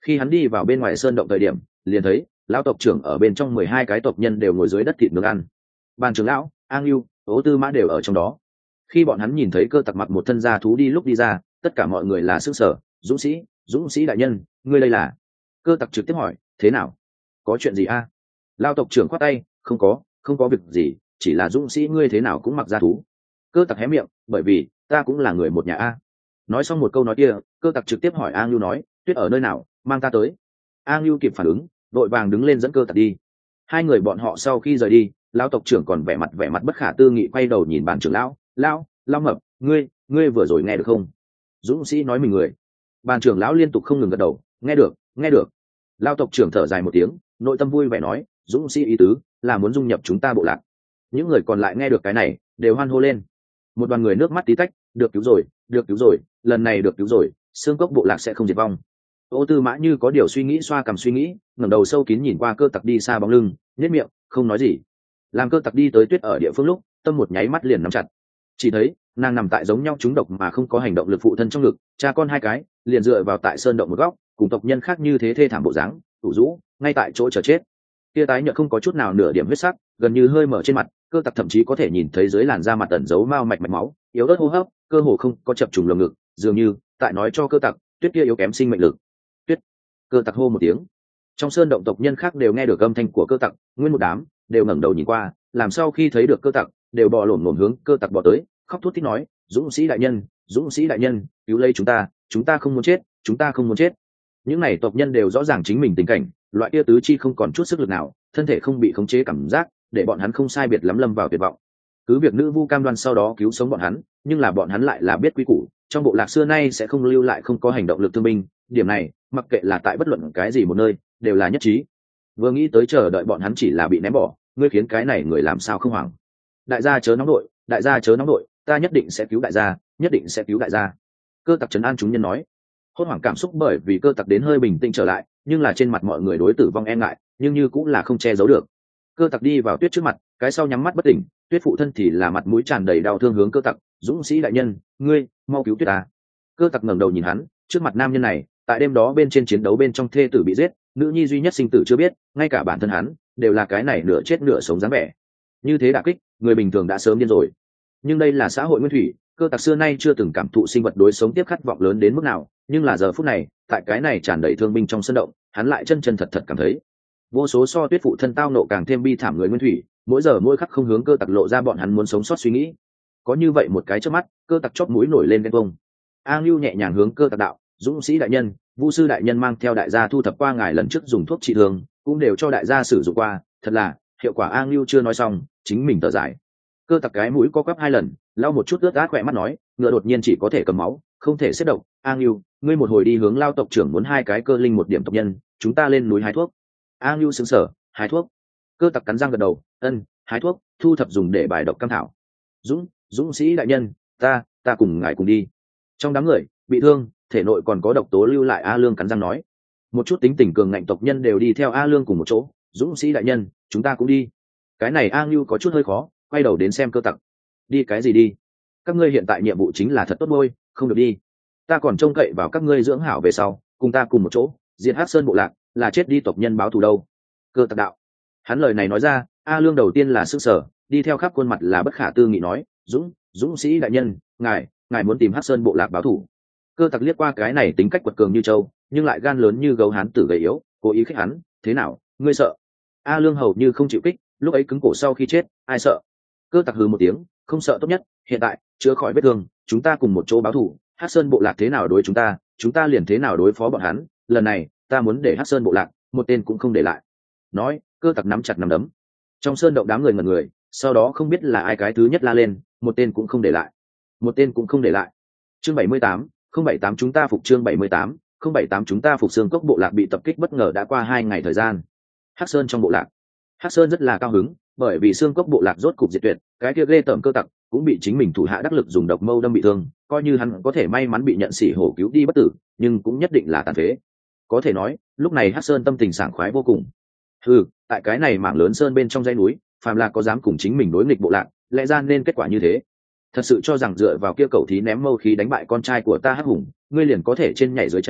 Khi hắn đi vào bên ngoài sơn động thời điểm, liền thấy lão tộc trưởng ở bên trong mười hai cái tộc nhân đều ngồi dưới đất thịt nướng ăn. Bàn trưởng lão, An Lưu, Ố Tư Mã đều ở trong đó. Khi bọn hắn nhìn thấy Cơ Tặc mặc một thân da thú đi lúc đi ra, tất cả mọi người là sững sờ. Dũng sĩ, Dũng sĩ đại nhân, ngươi đây là? Cơ Tặc trực tiếp hỏi, thế nào? Có chuyện gì a? Lão tộc trưởng khoát tay, không có, không có việc gì, chỉ là Dũng sĩ ngươi thế nào cũng mặc da thú. Cơ Tặc hé miệng, bởi vì ta cũng là người một nhà a. Nói xong một câu nói kia, Cơ Tặc trực tiếp hỏi An Lưu nói, tuyết ở nơi nào, mang ta tới. An Lưu kịp phản ứng, đội vàng đứng lên dẫn Cơ Tặc đi. Hai người bọn họ sau khi rời đi, lão tộc trưởng còn vẻ mặt vẻ mặt bất khả tư nghị quay đầu nhìn bàn trưởng lão, lão, lão mập, ngươi, ngươi vừa rồi nghe được không? Dũng sĩ nói mình người. Bàn trưởng lão liên tục không ngừng gật đầu, nghe được, nghe được. Lão tộc trưởng thở dài một tiếng, nội tâm vui vẻ nói, Dũng sĩ ý tứ là muốn dung nhập chúng ta bộ lạc. Những người còn lại nghe được cái này, đều hoan hô lên. Một đoàn người nước mắt tí tách, được cứu rồi, được cứu rồi, lần này được cứu rồi, xương cốc bộ lạc sẽ không diệt vong. Ô Tư Mã như có điều suy nghĩ xoa cằm suy nghĩ, ngẩng đầu sâu kín nhìn qua Cơ Tặc đi xa bóng lưng, nhếch miệng, không nói gì. Làm Cơ Tặc đi tới tuyết ở địa phương lúc, tâm một nháy mắt liền nắm chặt. Chỉ thấy nàng nằm tại giống nhau trúng độc mà không có hành động lực phụ thân trong ngực, cha con hai cái liền dựa vào tại sơn động một góc, cùng tộc nhân khác như thế thê thảm bộ dáng, tủ rũ, ngay tại chỗ chờ chết. Kia tái nhợt không có chút nào nửa điểm huyết sắc, gần như hơi mở trên mặt, Cơ Tặc thậm chí có thể nhìn thấy dưới làn da mặt ẩn dấu mao mạch mạch máu, yếu ớt hô hấp, cơ hồ không có chập trùng lồng ngực, dường như tại nói cho Cơ Tặc, tuyết kia yếu kém sinh mệnh lực. Tuyết. Cơ Tặc hô một tiếng. Trong sơn động tộc nhân khác đều nghe được âm thanh của Cơ Tặc, nguyên một đám đều ngẩng đầu nhìn qua, làm sau khi thấy được Cơ Tặc, đều bò lổm lổm hướng Cơ Tặc bò tới, khóc thút thít nói, Dũng sĩ đại nhân, Dũng sĩ đại nhân, cứu lấy chúng ta, chúng ta không muốn chết, chúng ta không muốn chết. Những này tộc nhân đều rõ ràng chính mình tình cảnh, loại kia tứ chi không còn chút sức lực nào, thân thể không bị khống chế cảm giác, để bọn hắn không sai biệt lắm lâm vào tuyệt vọng. Cứ việc nữ vu cam đoan sau đó cứu sống bọn hắn, nhưng là bọn hắn lại là biết quy củ, trong bộ lạc xưa nay sẽ không lưu lại không có hành động lực thương binh, điểm này mặc kệ là tại bất luận cái gì một nơi đều là nhất trí. Vừa nghĩ tới chờ đợi bọn hắn chỉ là bị ném bỏ, ngươi khiến cái này người làm sao không hoảng. Đại gia chớ nóng đội, đại gia chớ nóng đội, ta nhất định sẽ cứu đại gia, nhất định sẽ cứu đại gia. Cơ Tặc trấn an chúng nhân nói. Hốt hoảng cảm xúc bởi vì Cơ Tặc đến hơi bình tĩnh trở lại, nhưng là trên mặt mọi người đối tử vong e ngại, nhưng như cũng là không che giấu được. Cơ Tặc đi vào tuyết trước mặt, cái sau nhắm mắt bất tỉnh, tuyết phụ thân thì là mặt mũi tràn đầy đau thương hướng Cơ Tặc, Dũng sĩ đại nhân, ngươi mau cứu tuyết ta. Cơ Tặc ngẩng đầu nhìn hắn, trước mặt nam nhân này, tại đêm đó bên trên chiến đấu bên trong thê tử bị giết, nữ nhi duy nhất sinh tử chưa biết, ngay cả bản thân hắn đều là cái này nửa chết nửa sống dáng vẻ. Như thế đả kích, người bình thường đã sớm điên rồi. Nhưng đây là xã hội nguyên thủy, Cơ Tặc xưa nay chưa từng cảm thụ sinh vật đối sống tiếp khát vọng lớn đến mức nào, nhưng là giờ phút này, tại cái này tràn đầy thương binh trong sân động, hắn lại chân chân thật thật cảm thấy vô số so tuyết phụ thân tao nộ càng thêm bi thảm người nguyên thủy, mỗi giờ mỗi khắc không hướng Cơ Tặc lộ ra bọn hắn muốn sống sót suy nghĩ. Có như vậy một cái chớp mắt, Cơ Tặc chóp mũi nổi lên ghen tuông. An Lưu nhẹ nhàng hướng Cơ Tặc đạo, Dũng sĩ đại nhân, Vu sư đại nhân mang theo đại gia thu thập qua ngài lần trước dùng thuốc trị thương, cũng đều cho đại gia sử dụng qua, thật là hiệu quả. An Lưu chưa nói xong, chính mình thở dài. Cơ Tặc cái mũi co quắp hai lần, lau một chút ướt át khỏe mắt nói, ngựa đột nhiên chỉ có thể cầm máu, không thể xếp độc. An Lưu, ngươi một hồi đi hướng Lao tộc trưởng muốn hai cái cơ linh một điểm tộc nhân, chúng ta lên núi hái thuốc. An Lưu sững sờ, hái thuốc. Cơ Tặc cắn răng gật đầu, ân, hái thuốc, thu thập dùng để bài độc cam thảo. Dũng, Dũng sĩ đại nhân, ta, ta cùng ngài cùng đi. Trong đám người bị thương, thể nội còn có độc tố lưu lại, A Lương cắn răng nói. Một chút tính tình cường ngạnh tộc nhân đều đi theo A Lương cùng một chỗ. Dũng sĩ đại nhân, chúng ta cũng đi. Cái này A Lưu có chút hơi khó, quay đầu đến xem Cơ Tặc. Đi cái gì đi? Các ngươi hiện tại nhiệm vụ chính là thật tốt môi, không được đi. Ta còn trông cậy vào các ngươi dưỡng hảo về sau, cùng ta cùng một chỗ diệt Hắc Sơn bộ lạc, là chết đi tộc nhân báo thù đâu. Cơ Tặc đạo. Hắn lời này nói ra, A Lương đầu tiên là sức sở, đi theo khắp khuôn mặt là bất khả tư nghị nói, Dũng, Dũng sĩ đại nhân, ngài, ngài muốn tìm Hắc Sơn bộ lạc báo thù. Cơ Tặc liếc qua cái này tính cách quật cường như trâu, nhưng lại gan lớn như gấu hán tử gầy yếu, cố ý khích hắn, thế nào, ngươi sợ? A Lương hầu như không chịu kích, lúc ấy cứng cổ sau khi chết, ai sợ? Cơ Tặc hừ một tiếng, không sợ tốt nhất, hiện tại chữa khỏi vết thương, chúng ta cùng một chỗ báo thù. Hắc Sơn bộ lạc thế nào đối chúng ta, chúng ta liền thế nào đối phó bọn hắn, lần này ta muốn để Hắc Sơn bộ lạc một tên cũng không để lại. Nói, Cơ Tặc nắm chặt nắm đấm. Trong sơn động đám người ngẩn người, sau đó không biết là ai cái thứ nhất la lên, một tên cũng không để lại, một tên cũng không để lại. Chương bảy mươi tám, không bảy tám chúng ta phục. Chương bảy mươi tám, không bảy tám chúng ta phục. Xương cốc bộ lạc bị tập kích bất ngờ đã qua hai ngày thời gian. Hắc Sơn trong bộ lạc, Hắc Sơn rất là cao hứng, bởi vì xương cốc bộ lạc rốt cục diệt tuyệt, cái kia ghê tởm Cơ Tặc cũng bị chính mình thủ hạ đắc lực dùng độc mâu đâm bị thương, coi như hắn có thể may mắn bị nhận sĩ hổ cứu đi bất tử, nhưng cũng nhất định là tàn phế. Có thể nói, lúc này Hắc Sơn tâm tình sảng khoái vô cùng. Ừ, tại cái này mảng lớn sơn bên trong dãy núi, phàm là có dám cùng chính mình đối nghịch bộ lạc, lẽ ra nên kết quả như thế. Thật sự cho rằng dựa vào kia cầu thí ném mâu khí đánh bại con trai của ta Hắc Hùng, ngươi liền có thể trên nhảy dưới tránh,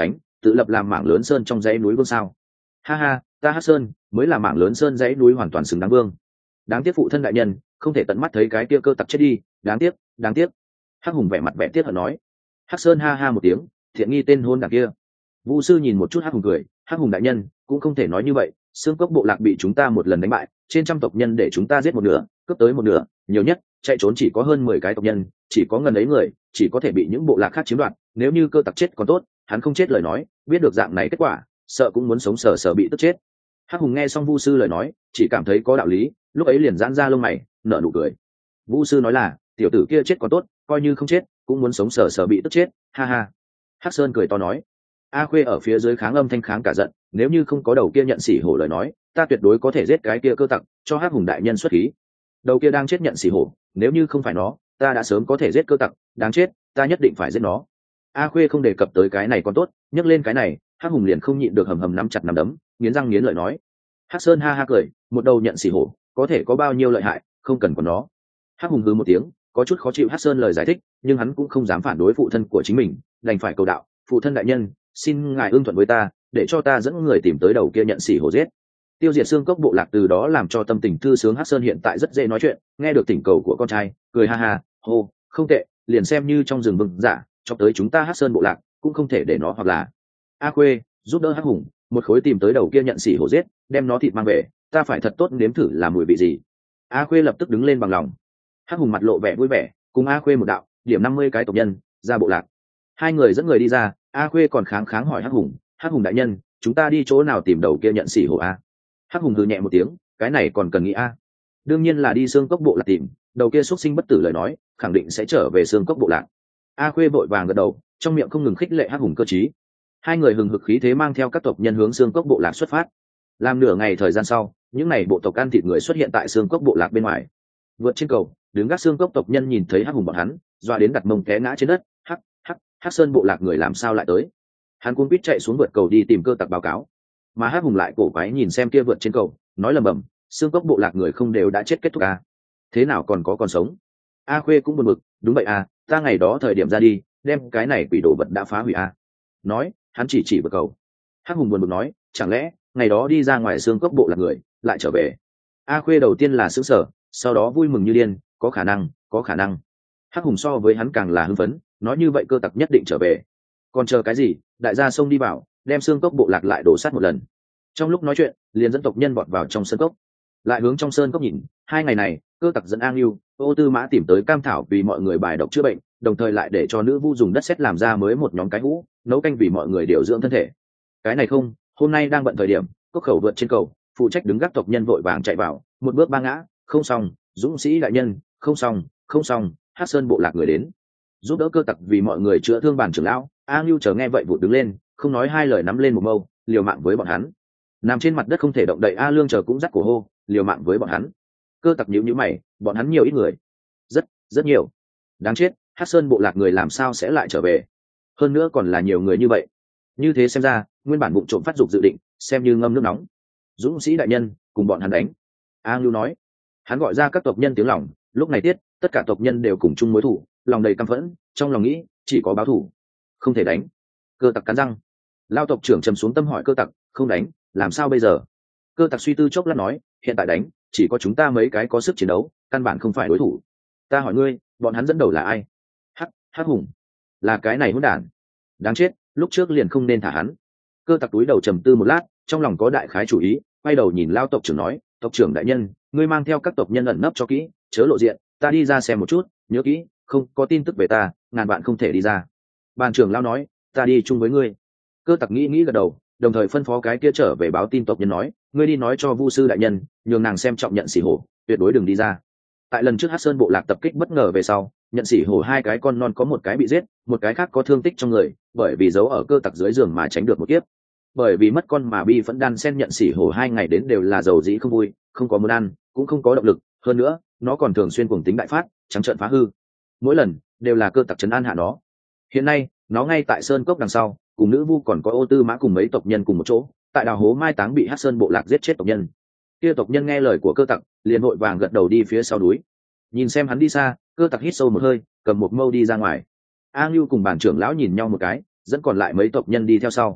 tự lập làm mảng lớn sơn trong dãy núi vương sao? Ha ha, ta Hắc Sơn mới là mảng lớn sơn dãy núi hoàn toàn xứng đáng vương. Đáng tiếc phụ thân đại nhân không thể tận mắt thấy cái kia cơ tặc chết đi, đáng tiếc, đáng tiếc. Hắc Hùng vẻ mặt vẻ tiếc hận nói. Hắc Sơn ha ha một tiếng, thiện nghi tên hôn đảng kia. Vu sư nhìn một chút Hắc Hùng cười, Hắc Hùng đại nhân cũng không thể nói như vậy, xương cốc bộ lạc bị chúng ta một lần đánh bại, trên trăm tộc nhân để chúng ta giết một nửa, cướp tới một nửa, nhiều nhất chạy trốn chỉ có hơn mười cái tộc nhân, chỉ có ngần ấy người, chỉ có thể bị những bộ lạc khác chiếm đoạt. Nếu như cơ tặc chết còn tốt, hắn không chết lời nói, biết được dạng này kết quả, sợ cũng muốn sống sờ sờ bị tức chết. Hắc Hùng nghe xong Vu sư lời nói, chỉ cảm thấy có đạo lý, lúc ấy liền giãn ra lông mày, nở nụ cười. Vu sư nói là, tiểu tử kia chết còn tốt, coi như không chết, cũng muốn sống sờ sờ bị tức chết, ha ha. Hắc Sơn cười to nói. A Khuê ở phía dưới kháng âm thanh kháng cả giận, nếu như không có đầu kia nhận xỉ hổ lời nói, ta tuyệt đối có thể giết cái kia cơ tặc, cho Hắc Hùng đại nhân xuất khí. Đầu kia đang chết nhận xỉ hổ, nếu như không phải nó, ta đã sớm có thể giết cơ tặc, đáng chết, ta nhất định phải giết nó. A Khuê không đề cập tới cái này còn tốt, nhắc lên cái này, Hắc Hùng liền không nhịn được hầm hầm nắm chặt nắm đấm, nghiến răng nghiến lợi nói. Hắc Sơn ha ha cười, một đầu nhận xỉ hổ, có thể có bao nhiêu lợi hại, không cần của nó. Hắc Hùng hừ một tiếng, có chút khó chịu Hắc Sơn lời giải thích, nhưng hắn cũng không dám phản đối phụ thân của chính mình, đành phải cầu đạo, phụ thân đại nhân, xin ngài ưng thuận với ta, để cho ta dẫn người tìm tới đầu kia nhận xỉ hổ giết. Tiêu diệt xương cốc bộ lạc từ đó làm cho tâm tình thư sướng Hắc Sơn hiện tại rất dễ nói chuyện, nghe được thỉnh cầu của con trai, cười ha ha, hô, không tệ, liền xem như trong rừng vừng giả, cho tới chúng ta Hắc Sơn bộ lạc, cũng không thể để nó hoặc là. A Khuê, giúp đỡ Hắc Hùng, một khối tìm tới đầu kia nhận xỉ hổ giết, đem nó thịt mang về, ta phải thật tốt nếm thử làm mùi vị gì. A Khuê lập tức đứng lên bằng lòng. Hắc Hùng mặt lộ vẻ vui vẻ, cùng A Khuê một đạo, điểm năm mươi cái tộc nhân ra bộ lạc. Hai người dẫn người đi ra, A Khuê còn kháng kháng hỏi Hắc Hùng, Hắc Hùng đại nhân, chúng ta đi chỗ nào tìm đầu kia nhận xỉ hổ a? Hắc Hùng hừ nhẹ một tiếng, cái này còn cần nghĩ a? Đương nhiên là đi xương cốc bộ lạc tìm, đầu kia xuất sinh bất tử lời nói, khẳng định sẽ trở về xương cốc bộ lạc. A Khuê vội vàng gật đầu, trong miệng không ngừng khích lệ Hắc Hùng cơ trí. Hai người hừng hực khí thế mang theo các tộc nhân hướng xương cốc bộ lạc xuất phát. Làm nửa ngày thời gian sau, những ngày bộ tộc ăn thịt người xuất hiện tại xương cốc bộ lạc bên ngoài. Vượt trên cầu, đứng gác xương cốc tộc nhân nhìn thấy Hắc Hùng bọn hắn, doa đến đặt mông té ngã trên đất. Hắc hắc Hắc Sơn bộ lạc người làm sao lại tới? Hắn cuống quýt chạy xuống vượt cầu đi tìm cơ tặc báo cáo. Mà Hắc Hùng lại cổ quái nhìn xem kia vượt trên cầu, nói lầm bầm, xương cốc bộ lạc người không đều đã chết kết thúc à? Thế nào còn có còn sống? A Khuê cũng buồn bực, đúng vậy à, ta ngày đó thời điểm ra đi, đem cái này quỷ đồ vật đã phá hủy à? Nói, hắn chỉ chỉ vượt cầu. Hắc Hùng buồn bực nói, chẳng lẽ ngày đó đi ra ngoài xương cốc bộ lạc người lại trở về? A Khuê đầu tiên là sững sờ, sau đó vui mừng như điên, có khả năng, có khả năng. Hắc Hùng so với hắn càng là hưng phấn, nói như vậy cơ tặc nhất định trở về. Còn chờ cái gì, đại gia xông đi vào, đem xương cốc bộ lạc lại đổ sát một lần. Trong lúc nói chuyện, liền dẫn tộc nhân vọt vào trong sơn cốc. Lại hướng trong sơn cốc nhìn, hai ngày này cơ tặc dẫn An Lưu, Ô Tư Mã tìm tới cam thảo vì mọi người bài độc chữa bệnh, đồng thời lại để cho nữ vu dùng đất sét làm ra mới một nhóm cái hũ, nấu canh vì mọi người điều dưỡng thân thể. Cái này không, hôm nay đang bận thời điểm, cốc khẩu vượt trên cầu, phụ trách đứng gác tộc nhân vội vàng chạy vào, một bước ba ngã, không xong, dũng sĩ đại nhân, không xong, không xong, Hắc Sơn bộ lạc người đến, giúp đỡ cơ tặc vì mọi người chữa thương bản trưởng lão. A Ngưu chờ nghe vậy vụt đứng lên, không nói hai lời nắm lên một mâu, liều mạng với bọn hắn. Nằm trên mặt đất không thể động đậy A Lương chờ cũng dắt cổ hô, liều mạng với bọn hắn. Cơ tặc nhíu nhíu mày, bọn hắn nhiều ít người? Rất, rất nhiều. Đáng chết, Hắc Sơn bộ lạc người làm sao sẽ lại trở về? Hơn nữa còn là nhiều người như vậy. Như thế xem ra, nguyên bản bụng trộm phát dục dự định, xem như ngâm nước nóng. Dũng sĩ đại nhân, cùng bọn hắn đánh. A Ngưu nói. Hắn gọi ra các tộc nhân tiếng lòng, lúc này tiết, tất cả tộc nhân đều cùng chung mối thù, lòng đầy căm phẫn, trong lòng nghĩ, chỉ có báo thù, không thể đánh. Cơ tặc cắn răng. Lao tộc trưởng trầm xuống tâm hỏi cơ tặc, không đánh, làm sao bây giờ? Cơ tặc suy tư chốc lát nói, hiện tại đánh, chỉ có chúng ta mấy cái có sức chiến đấu, căn bản không phải đối thủ. Ta hỏi ngươi, bọn hắn dẫn đầu là ai? Hắc, Hắc Hùng. Là cái này hỗn đản. Đáng chết, lúc trước liền không nên thả hắn. Cơ tặc túi đầu trầm tư một lát, trong lòng có đại khái chủ ý, quay đầu nhìn Lao tộc trưởng nói, tộc trưởng đại nhân, ngươi mang theo các tộc nhân ẩn nấp cho kỹ, chớ lộ diện, ta đi ra xem một chút, nhớ kỹ, không có tin tức về ta, ngàn bạn không thể đi ra. Bàn trưởng Lao nói, ta đi chung với ngươi. Cơ tặc nghĩ nghĩ gật đầu, đồng thời phân phó cái kia trở về báo tin tộc nhân nói, ngươi đi nói cho Vu sư đại nhân, nhường nàng xem trọng nhận xỉ hổ, tuyệt đối đừng đi ra. Tại lần trước Hắc Sơn bộ lạc tập kích bất ngờ về sau, nhận xỉ hổ hai cái con non có một cái bị giết, một cái khác có thương tích trong người, bởi vì giấu ở cơ tặc dưới giường mà tránh được một kiếp. Bởi vì mất con mà bi vẫn đan sen nhận xỉ hổ hai ngày đến đều là giàu dĩ không vui, không có muốn ăn, cũng không có động lực, hơn nữa, nó còn thường xuyên cuồng tính đại phát, trắng trợn phá hư. Mỗi lần đều là cơ tặc trấn an hạ nó. Hiện nay, nó ngay tại sơn cốc đằng sau, cùng nữ vu còn có Ô Tư Mã cùng mấy tộc nhân cùng một chỗ, tại đào hố mai táng bị Hắc Sơn bộ lạc giết chết tộc nhân. Kia tộc nhân nghe lời của cơ tặc, liền vội vàng gật đầu đi phía sau núi. Nhìn xem hắn đi xa, cơ tặc hít sâu một hơi, cầm một mâu đi ra ngoài. A Ngưu cùng bản trưởng lão nhìn nhau một cái, dẫn còn lại mấy tộc nhân đi theo sau.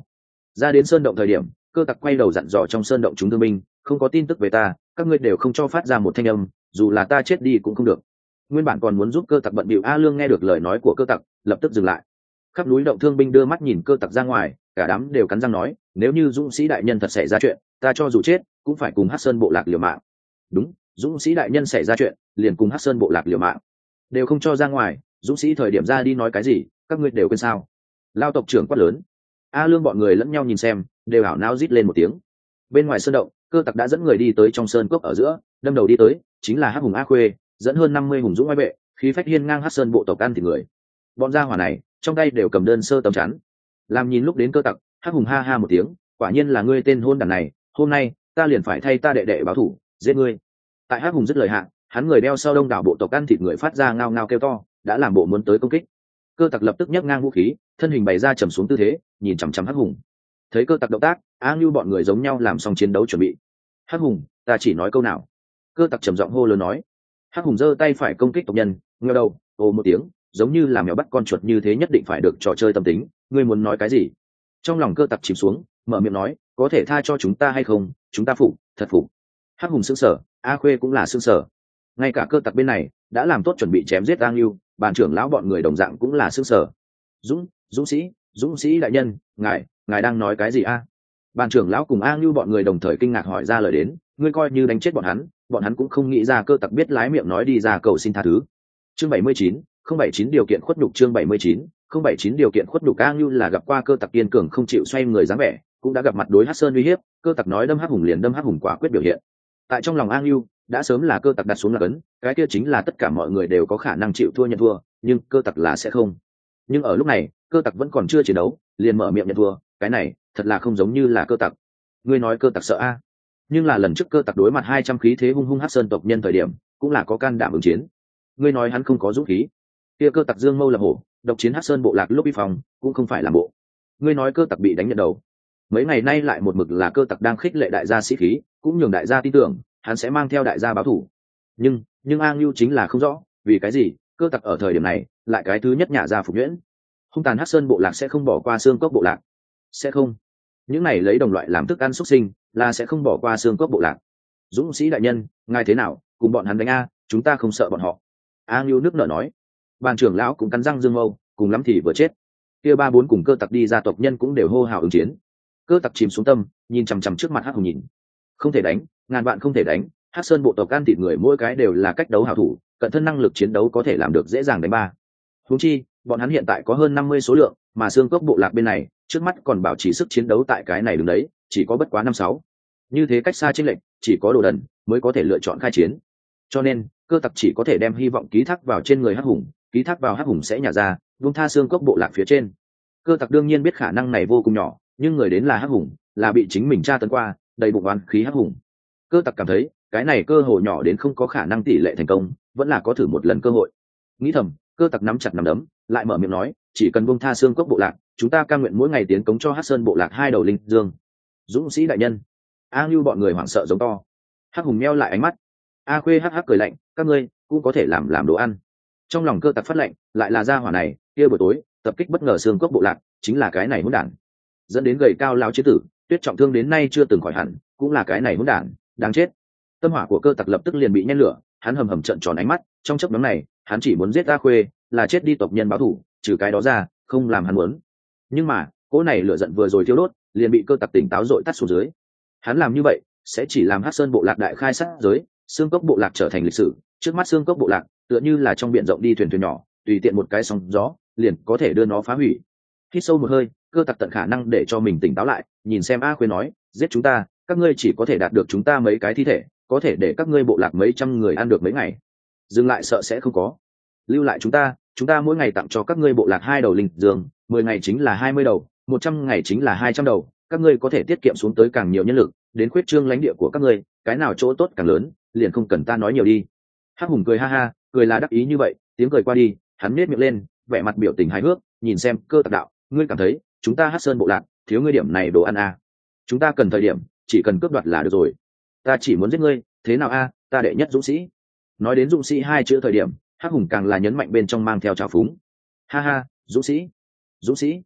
Ra đến sơn động thời điểm, cơ tặc quay đầu dặn dò trong sơn động chúng thương binh, không có tin tức về ta, các ngươi đều không cho phát ra một thanh âm, dù là ta chết đi cũng không được. Nguyên bản còn muốn giúp cơ tặc bận bịu A Lương nghe được lời nói của cơ tặc, lập tức dừng lại. Khắp núi động thương binh đưa mắt nhìn cơ tặc ra ngoài, cả đám đều cắn răng nói, nếu như dũng sĩ đại nhân thật xảy ra chuyện, ta cho dù chết cũng phải cùng Hắc Sơn bộ lạc liều mạng. Đúng, dũng sĩ đại nhân xảy ra chuyện, liền cùng Hắc Sơn bộ lạc liều mạng. Đều không cho ra ngoài, dũng sĩ thời điểm ra đi nói cái gì, các ngươi đều quên sao? Lao tộc trưởng quát lớn. A Lương bọn người lẫn nhau nhìn xem, đều ảo não rít lên một tiếng. Bên ngoài sơn động, cơ tặc đã dẫn người đi tới trong sơn cốc ở giữa, đâm đầu đi tới, chính là Hắc Hùng A Khuê, dẫn hơn năm mươi hùng dũng oai vệ, khí phách hiên ngang Hắc Sơn bộ tộc ăn thịt người. Bọn gia hỏa này, trong tay đều cầm đơn sơ tấm chắn. Làm nhìn lúc đến cơ tặc, Hắc Hùng ha ha một tiếng, quả nhiên là ngươi tên hôn đản này, hôm nay ta liền phải thay ta đệ đệ báo thủ, giết ngươi. Tại Hắc Hùng dứt lời hạ, hắn người đeo sau đông đảo bộ tộc ăn thịt người phát ra ngao ngao kêu to, đã làm bộ muốn tới công kích. Cơ tặc lập tức nhấc ngang vũ khí, thân hình bày ra trầm xuống tư thế, nhìn chằm chằm Hắc Hùng. Thấy cơ tặc động tác, A Ngưu bọn người giống nhau làm xong chiến đấu chuẩn bị. Hắc Hùng, ta chỉ nói câu nào. Cơ tặc trầm giọng hô lớn nói. Hắc Hùng giơ tay phải công kích tộc nhân, ngeo đầu, ồ một tiếng, giống như là mèo bắt con chuột như thế, nhất định phải được trò chơi tâm tính. Ngươi muốn nói cái gì? Trong lòng cơ tặc chìm xuống, mở miệng nói, có thể tha cho chúng ta hay không? Chúng ta phục, thật phục. Hắc Hùng sững sờ, A Khuê cũng là sững sờ. Ngay cả cơ tặc bên này đã làm tốt chuẩn bị chém giết A Ngưu, bàn trưởng lão bọn người đồng dạng cũng là sững sờ. Dũng, dũng sĩ, dũng sĩ đại nhân, ngài, ngài đang nói cái gì a? Bàn trưởng lão cùng A Ngưu bọn người đồng thời kinh ngạc hỏi ra lời đến, ngươi coi như đánh chết bọn hắn, bọn hắn cũng không nghĩ ra cơ tặc biết lái miệng nói đi ra cầu xin tha thứ. Chương bảy mươi chín, không bảy chín điều kiện khuất nhục chương bảy mươi chín, không bảy chín điều kiện khuất nhục. A Ngưu là gặp qua cơ tặc kiên cường không chịu xoay người dáng vẻ, cũng đã gặp mặt đối Hắc Sơn uy hiếp, cơ tặc nói đâm Hắc Hùng liền đâm Hắc Hùng quả quyết biểu hiện. Tại trong lòng A Ngưu đã sớm là cơ tặc đặt xuống là cấn, cái kia chính là tất cả mọi người đều có khả năng chịu thua nhận thua, nhưng cơ tặc là sẽ không. Nhưng ở lúc này, cơ tặc vẫn còn chưa chiến đấu, liền mở miệng nhận thua, cái này thật là không giống như là cơ tặc. Ngươi nói cơ tặc sợ a? Nhưng là lần trước cơ tặc đối mặt hai trăm khí thế hung hung Hắc Sơn tộc nhân thời điểm, cũng là có can đảm ứng chiến. Ngươi nói hắn không có dũng khí? Kia cơ tặc dương mâu lập hổ, độc chiến Hắc Sơn bộ lạc lúc uy phòng, cũng không phải là bộ. Ngươi nói cơ tặc bị đánh nhận đầu. Mấy ngày nay lại một mực là cơ tặc đang khích lệ đại gia sĩ khí, cũng nhường đại gia tin tưởng hắn sẽ mang theo đại gia báo thủ. Nhưng, nhưng A Ngưu chính là không rõ, vì cái gì cơ tặc ở thời điểm này lại cái thứ nhất nhả ra phục nhuyễn. Hung tàn Hắc Sơn bộ lạc sẽ không bỏ qua xương cốc bộ lạc, sẽ không. Những này lấy đồng loại làm thức ăn xuất sinh là sẽ không bỏ qua xương cốc bộ lạc. Dũng sĩ đại nhân, ngài thế nào, cùng bọn hắn đánh a, chúng ta không sợ bọn họ. A Ngưu nước nở nói. Bàn trưởng lão cũng cắn răng dương mâu, cùng lắm thì vừa chết. Kia ba bốn cùng cơ tặc đi ra tộc nhân cũng đều hô hào ứng chiến. Cơ tặc chìm xuống tâm, nhìn chằm chằm trước mặt Hắc Hùng nhìn. Không thể đánh, ngàn vạn không thể đánh. Hắc Sơn bộ tộc ăn thịt người mỗi cái đều là cách đấu hảo thủ, cận thân năng lực chiến đấu có thể làm được dễ dàng đánh ba. Huống chi, bọn hắn hiện tại có hơn năm mươi số lượng, mà xương cốc bộ lạc bên này, trước mắt còn bảo trì sức chiến đấu tại cái này đứng đấy, chỉ có bất quá năm sáu. Như thế cách xa chênh lệch, chỉ có đồ đần mới có thể lựa chọn khai chiến. Cho nên, cơ tặc chỉ có thể đem hy vọng ký thác vào trên người Hắc Hùng, ký thác vào Hắc Hùng sẽ nhả ra, vung tha xương cốc bộ lạc phía trên. Cơ tặc đương nhiên biết khả năng này vô cùng nhỏ, nhưng người đến là Hắc Hùng, là bị chính mình tra tấn qua, đầy bụng oán khí Hắc Hùng. Cơ tặc cảm thấy, cái này cơ hội nhỏ đến không có khả năng tỷ lệ thành công, vẫn là có thử một lần cơ hội. Nghĩ thầm, cơ tặc nắm chặt nắm đấm, lại mở miệng nói, chỉ cần buông tha xương cốc bộ lạc, chúng ta cam nguyện mỗi ngày tiến cống cho Hắc Sơn bộ lạc hai đầu linh dương. Dũng sĩ đại nhân. A Ngưu bọn người hoảng sợ giống to. Hắc Hùng meo lại ánh mắt. A Khuê hắc hắc cười lạnh, các ngươi cũng có thể làm làm đồ ăn. Trong lòng cơ tặc phát lạnh, lại là gia hỏa này, kia buổi tối tập kích bất ngờ xương cốc bộ lạc, chính là cái này hỗn đản. Dẫn đến gầy cao lão chế tử, tuyết trọng thương đến nay chưa từng khỏi hẳn, cũng là cái này hỗn đản, đáng chết. Tâm hỏa của cơ tặc lập tức liền bị nhen lửa, hắn hầm hầm trợn tròn ánh mắt, trong chốc ngắn này, hắn chỉ muốn giết A Khuê, là chết đi tộc nhân báo thù, trừ cái đó ra, không làm hắn muốn. Nhưng mà, cỗ này lửa giận vừa rồi thiêu đốt, liền bị cơ tặc tỉnh táo dội tắt xuống dưới. Hắn làm như vậy, sẽ chỉ làm Hắc Sơn bộ lạc đại khai sát giới, xương cốc bộ lạc trở thành lịch sử, trước mắt xương cốc bộ lạc, tựa như là trong biển rộng đi thuyền thuyền nhỏ, tùy tiện một cái sóng gió, liền có thể đưa nó phá hủy. Hít sâu một hơi, cơ tặc tận khả năng để cho mình tỉnh táo lại, nhìn xem A Khuê nói, giết chúng ta, các ngươi chỉ có thể đạt được chúng ta mấy cái thi thể, có thể để các ngươi bộ lạc mấy trăm người ăn được mấy ngày. Dừng lại sợ sẽ không có. Lưu lại chúng ta, chúng ta mỗi ngày tặng cho các ngươi bộ lạc hai đầu linh dương, mười ngày chính là hai mươi đầu, một trăm ngày chính là hai trăm đầu, các ngươi có thể tiết kiệm xuống tới càng nhiều nhân lực, đến khuyết trương lãnh địa của các ngươi, cái nào chỗ tốt càng lớn, liền không cần ta nói nhiều đi. Hắc Hùng cười ha ha, cười là đắc ý như vậy, tiếng cười qua đi, hắn nhếch miệng lên, vẻ mặt biểu tình hài hước, nhìn xem cơ tặc đạo, ngươi cảm thấy chúng ta Hắc Sơn bộ lạc thiếu ngươi điểm này đồ ăn à? Chúng ta cần thời điểm, chỉ cần cướp đoạt là được rồi. Ta chỉ muốn giết ngươi, thế nào a? Ta đệ nhất dũng sĩ. Nói đến dũng sĩ hai chữ thời điểm, Hắc Hùng càng là nhấn mạnh bên trong mang theo trào phúng. Ha ha, dũng sĩ, dũng sĩ.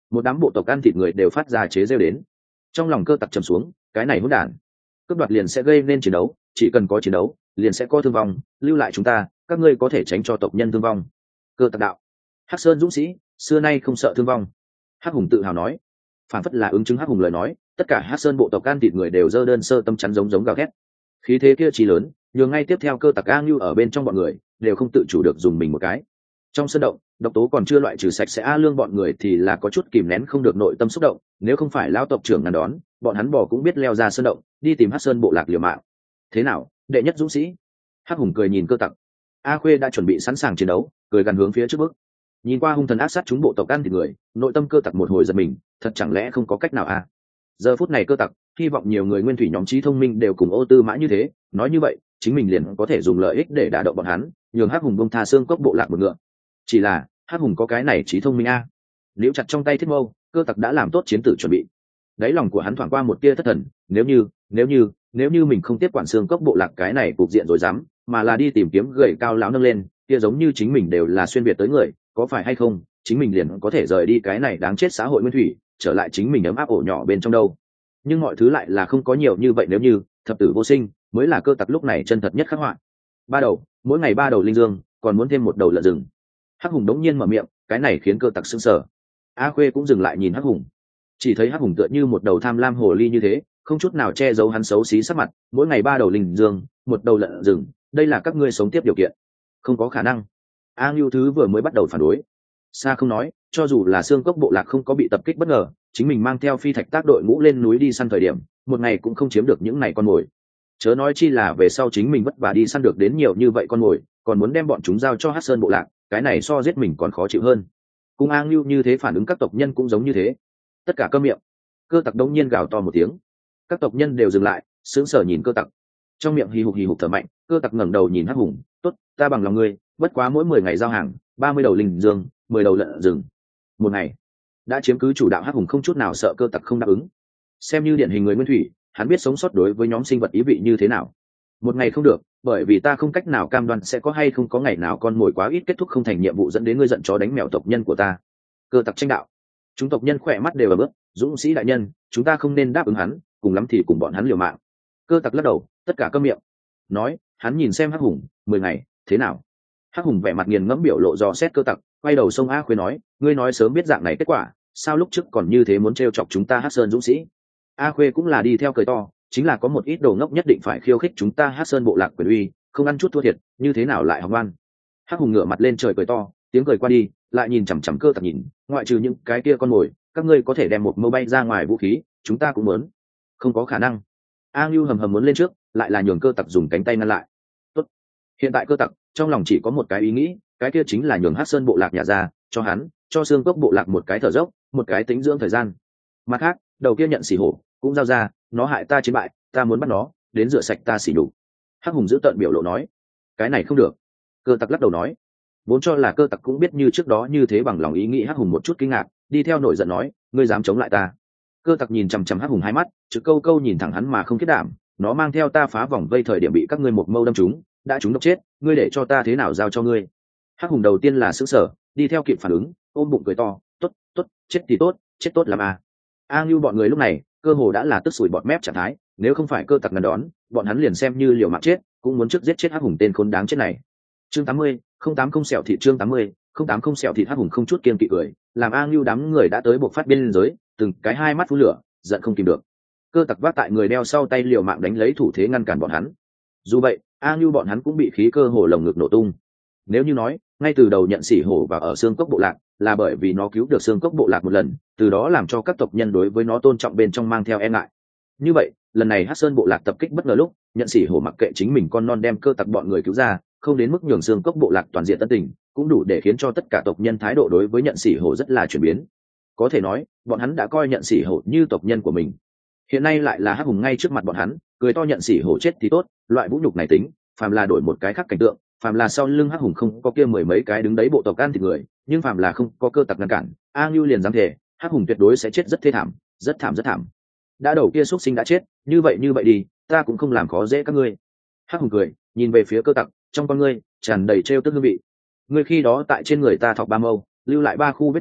một đám bộ tộc ăn thịt người đều phát ra chế rêu đến. Trong lòng Cơ Tặc trầm xuống, cái này hỗn đản, cướp đoạt liền sẽ gây nên chiến đấu, chỉ cần có chiến đấu liền sẽ có thương vong, lưu lại chúng ta, các ngươi có thể tránh cho tộc nhân thương vong. Cơ Tặc đạo. Hắc Sơn dũng sĩ xưa nay không sợ thương vong. Hắc Hùng tự hào nói. Phản phất là ứng chứng Hắc Hùng lời nói, tất cả Hắc Sơn bộ tộc can thịt người đều dơ đơn sơ tâm chắn giống giống gào thét. Khí thế kia chí lớn, nhường ngay tiếp theo Cơ Tặc A Ngưu ở bên trong bọn người đều không tự chủ được dùng mình một cái. Trong sân động, độc tố còn chưa loại trừ sạch sẽ, A Lương bọn người thì là có chút kìm nén không được nội tâm xúc động, nếu không phải lão tộc trưởng ngăn đón, bọn hắn bỏ cũng biết leo ra sân động đi tìm Hắc Sơn bộ lạc liều mạng. Thế nào, đệ nhất dũng sĩ? Hắc Hùng cười nhìn Cơ Tặc. A Khuê đã chuẩn bị sẵn sàng chiến đấu, cười gần hướng phía trước bước. Nhìn qua hung thần ác sát chúng bộ tộc ăn thịt người, nội tâm Cơ Tặc một hồi giật mình, thật chẳng lẽ không có cách nào à? Giờ phút này Cơ Tặc hy vọng nhiều người nguyên thủy nhóm trí thông minh đều cùng Ô Tư Mã như thế, nói như vậy chính mình liền có thể dùng lợi ích để đả động bọn hắn, nhường Hắc Hùng bông tha xương cốc bộ lạc một ngựa. Chỉ là Hắc Hùng có cái này trí thông minh a. À. Liễu chặt trong tay thiết mâu, Cơ Tặc đã làm tốt chiến tử chuẩn bị. Đáy lòng của hắn thoáng qua một tia thất thần, nếu như nếu như nếu như mình không tiếp quản xương cốc bộ lạc cái này cục diện rồi dám, mà là đi tìm kiếm gậy cao lão nâng lên, kia giống như chính mình đều là xuyên việt tới người, có phải hay không chính mình liền có thể rời đi cái này đáng chết xã hội nguyên thủy, trở lại chính mình ấm áp ổ nhỏ bên trong đâu. Nhưng mọi thứ lại là không có nhiều như vậy, nếu như thập tử vô sinh mới là Cơ Tặc lúc này chân thật nhất khắc họa. Ba đầu, mỗi ngày ba đầu linh dương, còn muốn thêm một đầu lợn rừng. Hắc Hùng đống nhiên mở miệng, cái này khiến Cơ Tặc sững sờ. A Khuê cũng dừng lại nhìn Hắc Hùng, chỉ thấy Hắc Hùng tựa như một đầu tham lam hồ ly như thế, không chút nào che giấu hắn xấu xí sắc mặt, mỗi ngày ba đầu linh dương, một đầu lợn rừng, đây là các ngươi sống tiếp điều kiện. Không có khả năng. A Ngưu Thứ vừa mới bắt đầu phản đối. Xa không nói, cho dù là xương cốc bộ lạc không có bị tập kích bất ngờ, chính mình mang theo phi thạch tác đội ngũ lên núi đi săn thời điểm, một ngày cũng không chiếm được những này con mồi. Chớ nói chi là về sau chính mình vất vả đi săn được đến nhiều như vậy con mồi, còn muốn đem bọn chúng giao cho Hắc Sơn bộ lạc, cái này so giết mình còn khó chịu hơn. Cùng A Ngưu như thế phản ứng các tộc nhân cũng giống như thế. Tất cả câm miệng. Cơ Tặc đống nhiên gào to một tiếng. Các tộc nhân đều dừng lại, sững sờ nhìn Cơ Tặc. Trong miệng hì hục hì hục thở mạnh, Cơ Tặc ngẩng đầu nhìn Hắc Hùng, "Tốt, ta bằng lòng ngươi, bất quá mỗi mười ngày giao hàng, ba mươi đầu linh dương, mười đầu lợn rừng." Một ngày. Đã chiếm cứ chủ đạo Hắc Hùng không chút nào sợ Cơ Tặc không đáp ứng. Xem như điển hình người nguyên thủy, hắn biết sống sót đối với nhóm sinh vật ý vị như thế nào. Một ngày không được, bởi vì ta không cách nào cam đoan sẽ có hay không có ngày nào con mồi quá ít kết thúc không thành nhiệm vụ dẫn đến ngươi giận chó đánh mèo tộc nhân của ta. Cơ Tặc tranh đạo. Chúng tộc nhân khỏe mắt đều ở bước, dũng sĩ đại nhân, chúng ta không nên đáp ứng hắn, cùng lắm thì cùng bọn hắn liều mạng. Cơ Tặc lắc đầu, tất cả câm miệng. Nói, hắn nhìn xem Hắc Hùng, mười ngày, thế nào? Hắc Hùng vẻ mặt nghiền ngẫm biểu lộ dò xét Cơ Tặc, quay đầu sông A Khuê nói, ngươi nói sớm biết dạng này kết quả, sao lúc trước còn như thế muốn trêu chọc chúng ta Hắc Sơn dũng sĩ? A Khuê cũng là đi theo cười to, chính là có một ít đồ ngốc nhất định phải khiêu khích chúng ta Hắc Sơn bộ lạc quyền uy, không ăn chút thua thiệt, như thế nào lại học ngoan? Hắc Hùng ngửa mặt lên trời cười to, tiếng cười qua đi, lại nhìn chằm chằm Cơ Tặc nhìn, ngoại trừ những cái kia con mồi, các ngươi có thể đem một mâu bay ra ngoài vũ khí, chúng ta cũng muốn. Không có khả năng. A Ngưu hầm hầm muốn lên trước, lại là nhường Cơ Tặc dùng cánh tay ngăn lại. Tốt. Hiện tại Cơ Tặc trong lòng chỉ có một cái ý nghĩ, cái kia chính là nhường Hắc Sơn bộ lạc nhà ra, cho hắn, cho xương cốc bộ lạc một cái thở dốc, một cái tĩnh dưỡng thời gian. Mặt khác, đầu kia nhận xỉ hổ, cũng giao ra, nó hại ta chiến bại, ta muốn bắt nó, đến rửa sạch ta xỉ nhục. Hắc Hùng giữ tợn biểu lộ nói, cái này không được. Cơ Tặc lắc đầu nói, vốn cho là Cơ Tặc cũng biết như trước đó như thế bằng lòng ý nghĩ. Hắc Hùng một chút kinh ngạc, đi theo nổi giận nói, ngươi dám chống lại ta? Cơ Tặc nhìn chằm chằm Hắc Hùng hai mắt, trực câu câu nhìn thẳng hắn mà không khiết đảm, nó mang theo ta phá vòng vây thời điểm bị các ngươi một mâu đâm trúng, đã trúng độc chết, ngươi để cho ta thế nào giao cho ngươi? Hắc Hùng đầu tiên là sững sờ, đi theo kịp phản ứng, ôm bụng cười to, tốt, tốt, chết thì tốt, chết tốt làm à. A Ngưu bọn người lúc này cơ hồ đã là tức sủi bọt mép trạng thái, nếu không phải Cơ Tặc ngăn đón, bọn hắn liền xem như liều mạng chết cũng muốn trước giết chết Hắc Hùng tên khốn đáng chết này. Chương tám mươi, không tám không sẹo thịt. Chương tám mươi, không tám không sẹo thịt. Hắc Hùng không chút kiêng kỵ cười, làm A Ngưu đám người đã tới buộc phát biên giới, từng cái hai mắt phun lửa, giận không kìm được. Cơ Tặc vác tại người đeo sau tay liều mạng đánh lấy thủ thế ngăn cản bọn hắn. Dù vậy, A Ngưu bọn hắn cũng bị khí cơ hồ lồng ngực nổ tung. Nếu như nói ngay từ đầu nhận xỉ hổ và ở xương cốc bộ lạc là bởi vì nó cứu được xương cốc bộ lạc một lần, từ đó làm cho các tộc nhân đối với nó tôn trọng bên trong mang theo e ngại, như vậy lần này Hắc Sơn bộ lạc tập kích bất ngờ lúc nhận xỉ hổ mặc kệ chính mình con non đem Cơ Tặc bọn người cứu ra, không đến mức nhường xương cốc bộ lạc toàn diện tân tình, cũng đủ để khiến cho tất cả tộc nhân thái độ đối với nhận xỉ hổ rất là chuyển biến. Có thể nói bọn hắn đã coi nhận xỉ hổ như tộc nhân của mình. Hiện nay lại là Hắc Hùng ngay trước mặt bọn hắn cười to nhận xỉ hổ chết thì tốt, loại vũ nhục này tính phàm là đổi một cái khác cảnh tượng, phàm là sau lưng Hắc Hùng không có kia mười mấy cái đứng đấy bộ tộc ăn thịt người, nhưng phàm là không có Cơ Tặc ngăn cản, A Ngưu liền dám thề Hắc Hùng tuyệt đối sẽ chết rất thê thảm, rất thảm rất thảm. Đã đầu kia xuất sinh đã chết, như vậy như vậy đi, ta cũng không làm khó dễ các ngươi. Hắc Hùng cười, nhìn về phía Cơ Tặc, trong con ngươi tràn đầy trêu tức hương vị. Ngươi khi đó tại trên người ta thọc ba mâu, lưu lại ba khu vết thương,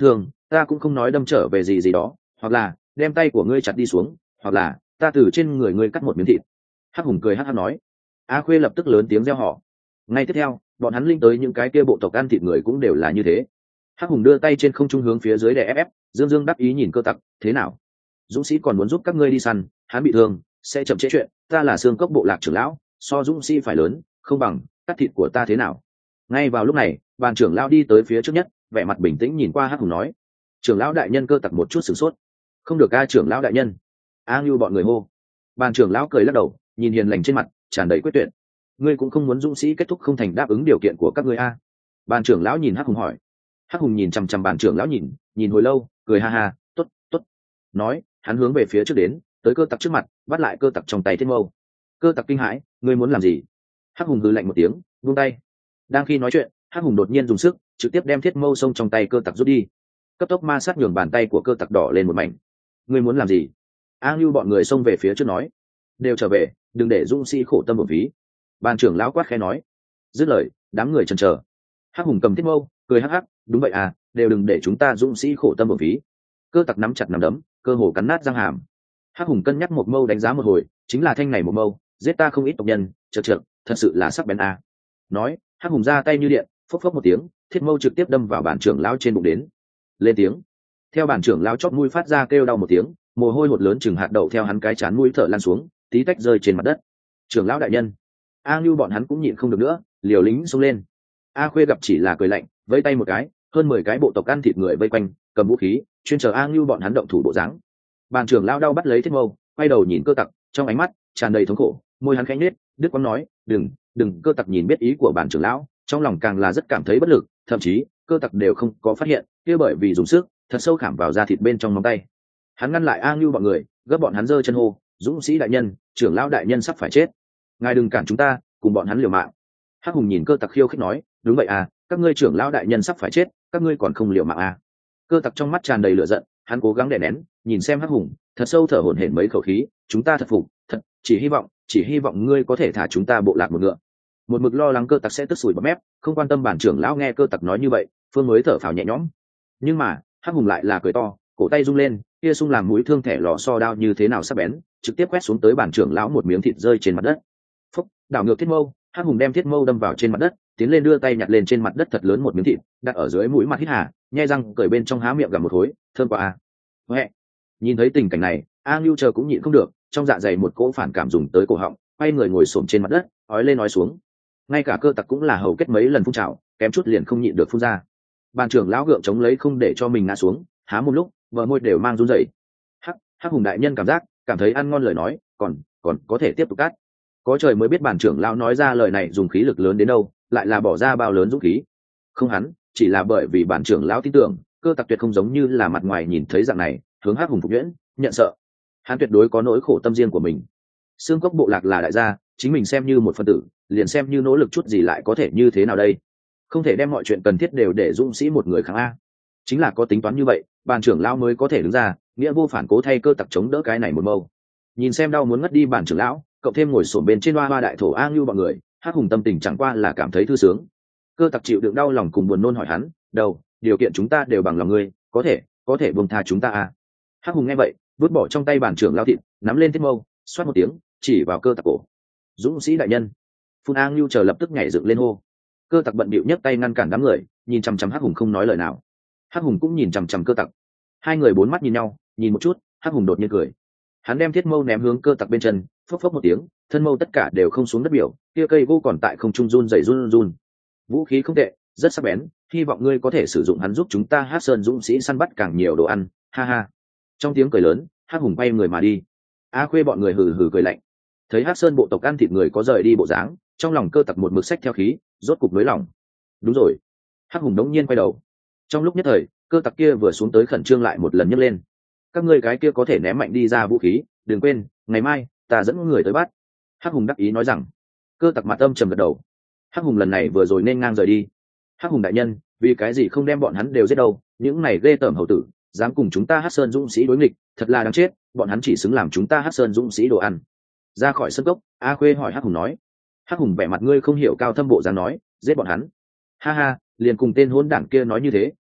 ta cũng không nói đâm trở về gì gì đó, hoặc là đem tay của ngươi chặt đi xuống, hoặc là ta từ trên người ngươi cắt một miếng thịt. Hắc Hùng cười hắc hắc nói. A Khuê lập tức lớn tiếng reo hò. Ngay tiếp theo, bọn hắn linh tới những cái kia bộ tộc ăn thịt người cũng đều là như thế. Hắc Hùng đưa tay trên không trung hướng phía dưới để ép ép, dương dương đắc ý nhìn Cơ Tặc, thế nào? Dũng sĩ còn muốn giúp các ngươi đi săn, hắn bị thương, sẽ chậm trễ chuyện, ta là xương cốc bộ lạc trưởng lão, so Dũng sĩ phải lớn, không bằng cắt thịt của ta thế nào? Ngay vào lúc này, bàn trưởng lão đi tới phía trước nhất, vẻ mặt bình tĩnh nhìn qua Hắc Hùng nói. Trưởng lão đại nhân Cơ Tặc một chút sửng sốt. Không được a trưởng lão đại nhân. A Ngưu bọn người hô. Bàn trưởng lão cười lắc đầu, nhìn hiền lành trên mặt, tràn đầy quyết tuyệt. Ngươi cũng không muốn Dũng sĩ kết thúc không thành đáp ứng điều kiện của các ngươi a? Bàn trưởng lão nhìn Hắc Hùng hỏi. Hắc Hùng nhìn chằm chằm bàn trưởng lão nhìn, nhìn hồi lâu, cười ha ha, tốt, tốt. Nói, hắn hướng về phía trước đến, tới Cơ Tặc trước mặt, bắt lại Cơ Tặc trong tay Thiết Mâu. Cơ Tặc kinh hãi, ngươi muốn làm gì? Hắc Hùng hừ lạnh một tiếng, buông tay. Đang khi nói chuyện, Hắc Hùng đột nhiên dùng sức, trực tiếp đem Thiết Mâu xông trong tay Cơ Tặc rút đi. Cấp tốc ma sát nhường bàn tay của Cơ Tặc đỏ lên một mảnh. Ngươi muốn làm gì? A Ngưu bọn người xông về phía trước nói, đều trở về, đừng để Dũng sĩ khổ tâm một phí. Bàn trưởng lão quát khẽ nói. Dứt lời, đám người chần chờ. Hắc Hùng cầm Thiết Mâu, cười hắc hắc, đúng vậy à, đều đừng để chúng ta Dũng sĩ khổ tâm một phí. Cơ Tặc nắm chặt nắm đấm, cơ hồ cắn nát răng hàm. Hắc Hùng cân nhắc một mâu đánh giá một hồi, chính là thanh này một mâu, giết ta không ít tộc nhân, chật chật, thật sự là sắc bén à. Nói, Hắc Hùng ra tay như điện, phốc phốc một tiếng, Thiết Mâu trực tiếp đâm vào bản trưởng lão trên bụng đến. Lên tiếng. Theo bản trưởng lão chót mũi phát ra kêu đau một tiếng, mồ hôi hột lớn chừng hạt đậu theo hắn cái chán mũi thở lan xuống, tí tách rơi trên mặt đất. Trưởng lão đại nhân. A Ngưu bọn hắn cũng nhịn không được nữa, liều lính xông lên. A Khuê gặp chỉ là cười lạnh, vẫy tay một cái, hơn mười cái bộ tộc ăn thịt người vây quanh, cầm vũ khí, chuyên chờ A Ngưu bọn hắn động thủ bộ dáng. Bàn trưởng lão đau bắt lấy Thiết Mâu, quay đầu nhìn Cơ Tặc, trong ánh mắt tràn đầy thống khổ, môi hắn khẽ nhếch, Đức Quang nói, "Đừng, đừng." Cơ Tặc nhìn biết ý của bàn trưởng lão, trong lòng càng là rất cảm thấy bất lực, thậm chí, Cơ Tặc đều không có phát hiện, kia bởi vì dùng sức, thật sâu khảm vào da thịt bên trong móng tay. Hắn ngăn lại A Ngưu bọn người, gấp bọn hắn giơ chân hô, "Dũng sĩ đại nhân, trưởng lão đại nhân sắp phải chết, ngài đừng cản chúng ta, cùng bọn hắn liều mạng." Hắc Hùng nhìn Cơ Tặc khiêu khích nói, "Đúng vậy à, các ngươi trưởng lão đại nhân sắp phải chết, các ngươi còn không liều mạng à?" Cơ Tặc trong mắt tràn đầy lửa giận, hắn cố gắng đè nén, nhìn xem Hắc Hùng, thật sâu thở hổn hển mấy khẩu khí, "Chúng ta thật phục, thật, chỉ hy vọng, chỉ hy vọng ngươi có thể thả chúng ta bộ lạc một ngựa." Một mực lo lắng Cơ Tặc sẽ tức sủi bọt mép, không quan tâm bản trưởng lão nghe Cơ Tặc nói như vậy, phương mới thở phào nhẹ nhõm. Nhưng mà, Hắc Hùng lại là cười to, cổ tay rung lên, kia sung làm mũi thương thẻ lò xo đao như thế nào sắc bén, trực tiếp quét xuống tới bản trưởng lão một miếng thịt rơi trên mặt đất. Phúc, đảo ngược Thiết Mâu, Hắc Hùng đem Thiết Mâu đâm vào trên mặt đất, tiến lên đưa tay nhặt lên trên mặt đất thật lớn một miếng thịt, đặt ở dưới mũi mặt hít hà, nhe răng cởi bên trong há miệng gặm một khối, thơm quá à. Huệ. Nhìn thấy tình cảnh này, A Ngưu chờ cũng nhịn không được, trong dạ dày một cỗ phản cảm dùng tới cổ họng, quay người ngồi xổm trên mặt đất, ói lên ói xuống. Ngay cả Cơ Tặc cũng là hầu kết mấy lần phun trào, kém chút liền không nhịn được phun ra. Bàn trưởng lão gượng chống lấy không để cho mình ngã xuống, há một lúc, bờ môi đều mang run rẩy. Hắc, Hắc Hùng đại nhân cảm giác, cảm thấy ăn ngon lời nói, còn còn có thể tiếp tục cắt. Có trời mới biết bản trưởng lão nói ra lời này dùng khí lực lớn đến đâu, lại là bỏ ra bao lớn dũng khí. Không hắn, chỉ là bởi vì bản trưởng lão tin tưởng, Cơ Tặc tuyệt không giống như là mặt ngoài nhìn thấy dạng này, hướng Hắc Hùng phục nhuyễn, nhận sợ. Hắn tuyệt đối có nỗi khổ tâm riêng của mình. Xương cốc bộ lạc là đại gia, chính mình xem như một phân tử, liền xem như nỗ lực chút gì lại có thể như thế nào đây? Không thể đem mọi chuyện cần thiết đều để dũng sĩ một người kháng a. Chính là có tính toán như vậy, bản trưởng lão mới có thể đứng ra, nghĩa vô phản cố thay Cơ Tặc chống đỡ cái này một mâu. Nhìn xem đau muốn ngất đi bản trưởng lão, cộng thêm ngồi xổm bên trên hoa hoa đại thổ A Ngưu bọn người, Hắc Hùng tâm tình chẳng qua là cảm thấy thư sướng. Cơ Tặc chịu đựng đau lòng cùng buồn nôn hỏi hắn, "Đâu, điều kiện chúng ta đều bằng lòng ngươi, có thể, có thể buông tha chúng ta à?" Hắc Hùng nghe vậy, vứt bỏ trong tay bản trưởng lão thịt, nắm lên Thiết Mâu, xoát một tiếng, chỉ vào Cơ Tặc cổ. "Dũng sĩ đại nhân!" Phun A Ngưu chờ lập tức nhảy dựng lên hô. Cơ Tặc bận bịu nhấc tay ngăn cản đám người, nhìn chằm chằm Hắc Hùng không nói lời nào. Hắc Hùng cũng nhìn chằm chằm Cơ Tặc. Hai người bốn mắt nhìn nhau, nhìn một chút, Hắc Hùng đột nhiên cười. Hắn đem Thiết Mâu ném hướng Cơ Tặc bên chân, phốc phốc một tiếng, thân mâu tất cả đều không xuống đất biểu, kia cây gỗ còn tại không trung run rẩy run run. "Vũ khí không tệ, rất sắc bén, hy vọng ngươi có thể sử dụng hắn giúp chúng ta Hắc Sơn dũng sĩ săn bắt càng nhiều đồ ăn." Ha ha. Trong tiếng cười lớn, Hắc Hùng quay người mà đi. A Khuê bọn người hừ hừ cười lạnh. Thấy Hắc Sơn bộ tộc ăn thịt người có rời đi bộ dáng, trong lòng Cơ Tặc một mực xách theo khí, rốt cục nới lòng. Đúng rồi. Hắc Hùng đống nhiên quay đầu. Trong lúc nhất thời, Cơ Tặc kia vừa xuống tới khẩn trương lại một lần nhấc lên. "Các ngươi cái kia có thể ném mạnh đi ra vũ khí, đừng quên, ngày mai ta dẫn người tới bắt." Hắc Hùng đắc ý nói rằng. Cơ Tặc mặt âm trầm gật đầu. Hắc Hùng lần này vừa rồi nên ngang rời đi. "Hắc Hùng đại nhân, vì cái gì không đem bọn hắn đều giết đâu? Những này ghê tởm hầu tử, dám cùng chúng ta Hắc Sơn dũng sĩ đối nghịch, thật là đáng chết, bọn hắn chỉ xứng làm chúng ta Hắc Sơn dũng sĩ đồ ăn." Ra khỏi sân cốc, A Khuê hỏi Hắc Hùng nói. Hắc Hùng vẻ mặt ngươi không hiểu cao thâm bộ dáng nói, "Giết bọn hắn." "Ha ha, liền cùng tên hỗn đản kia nói như thế,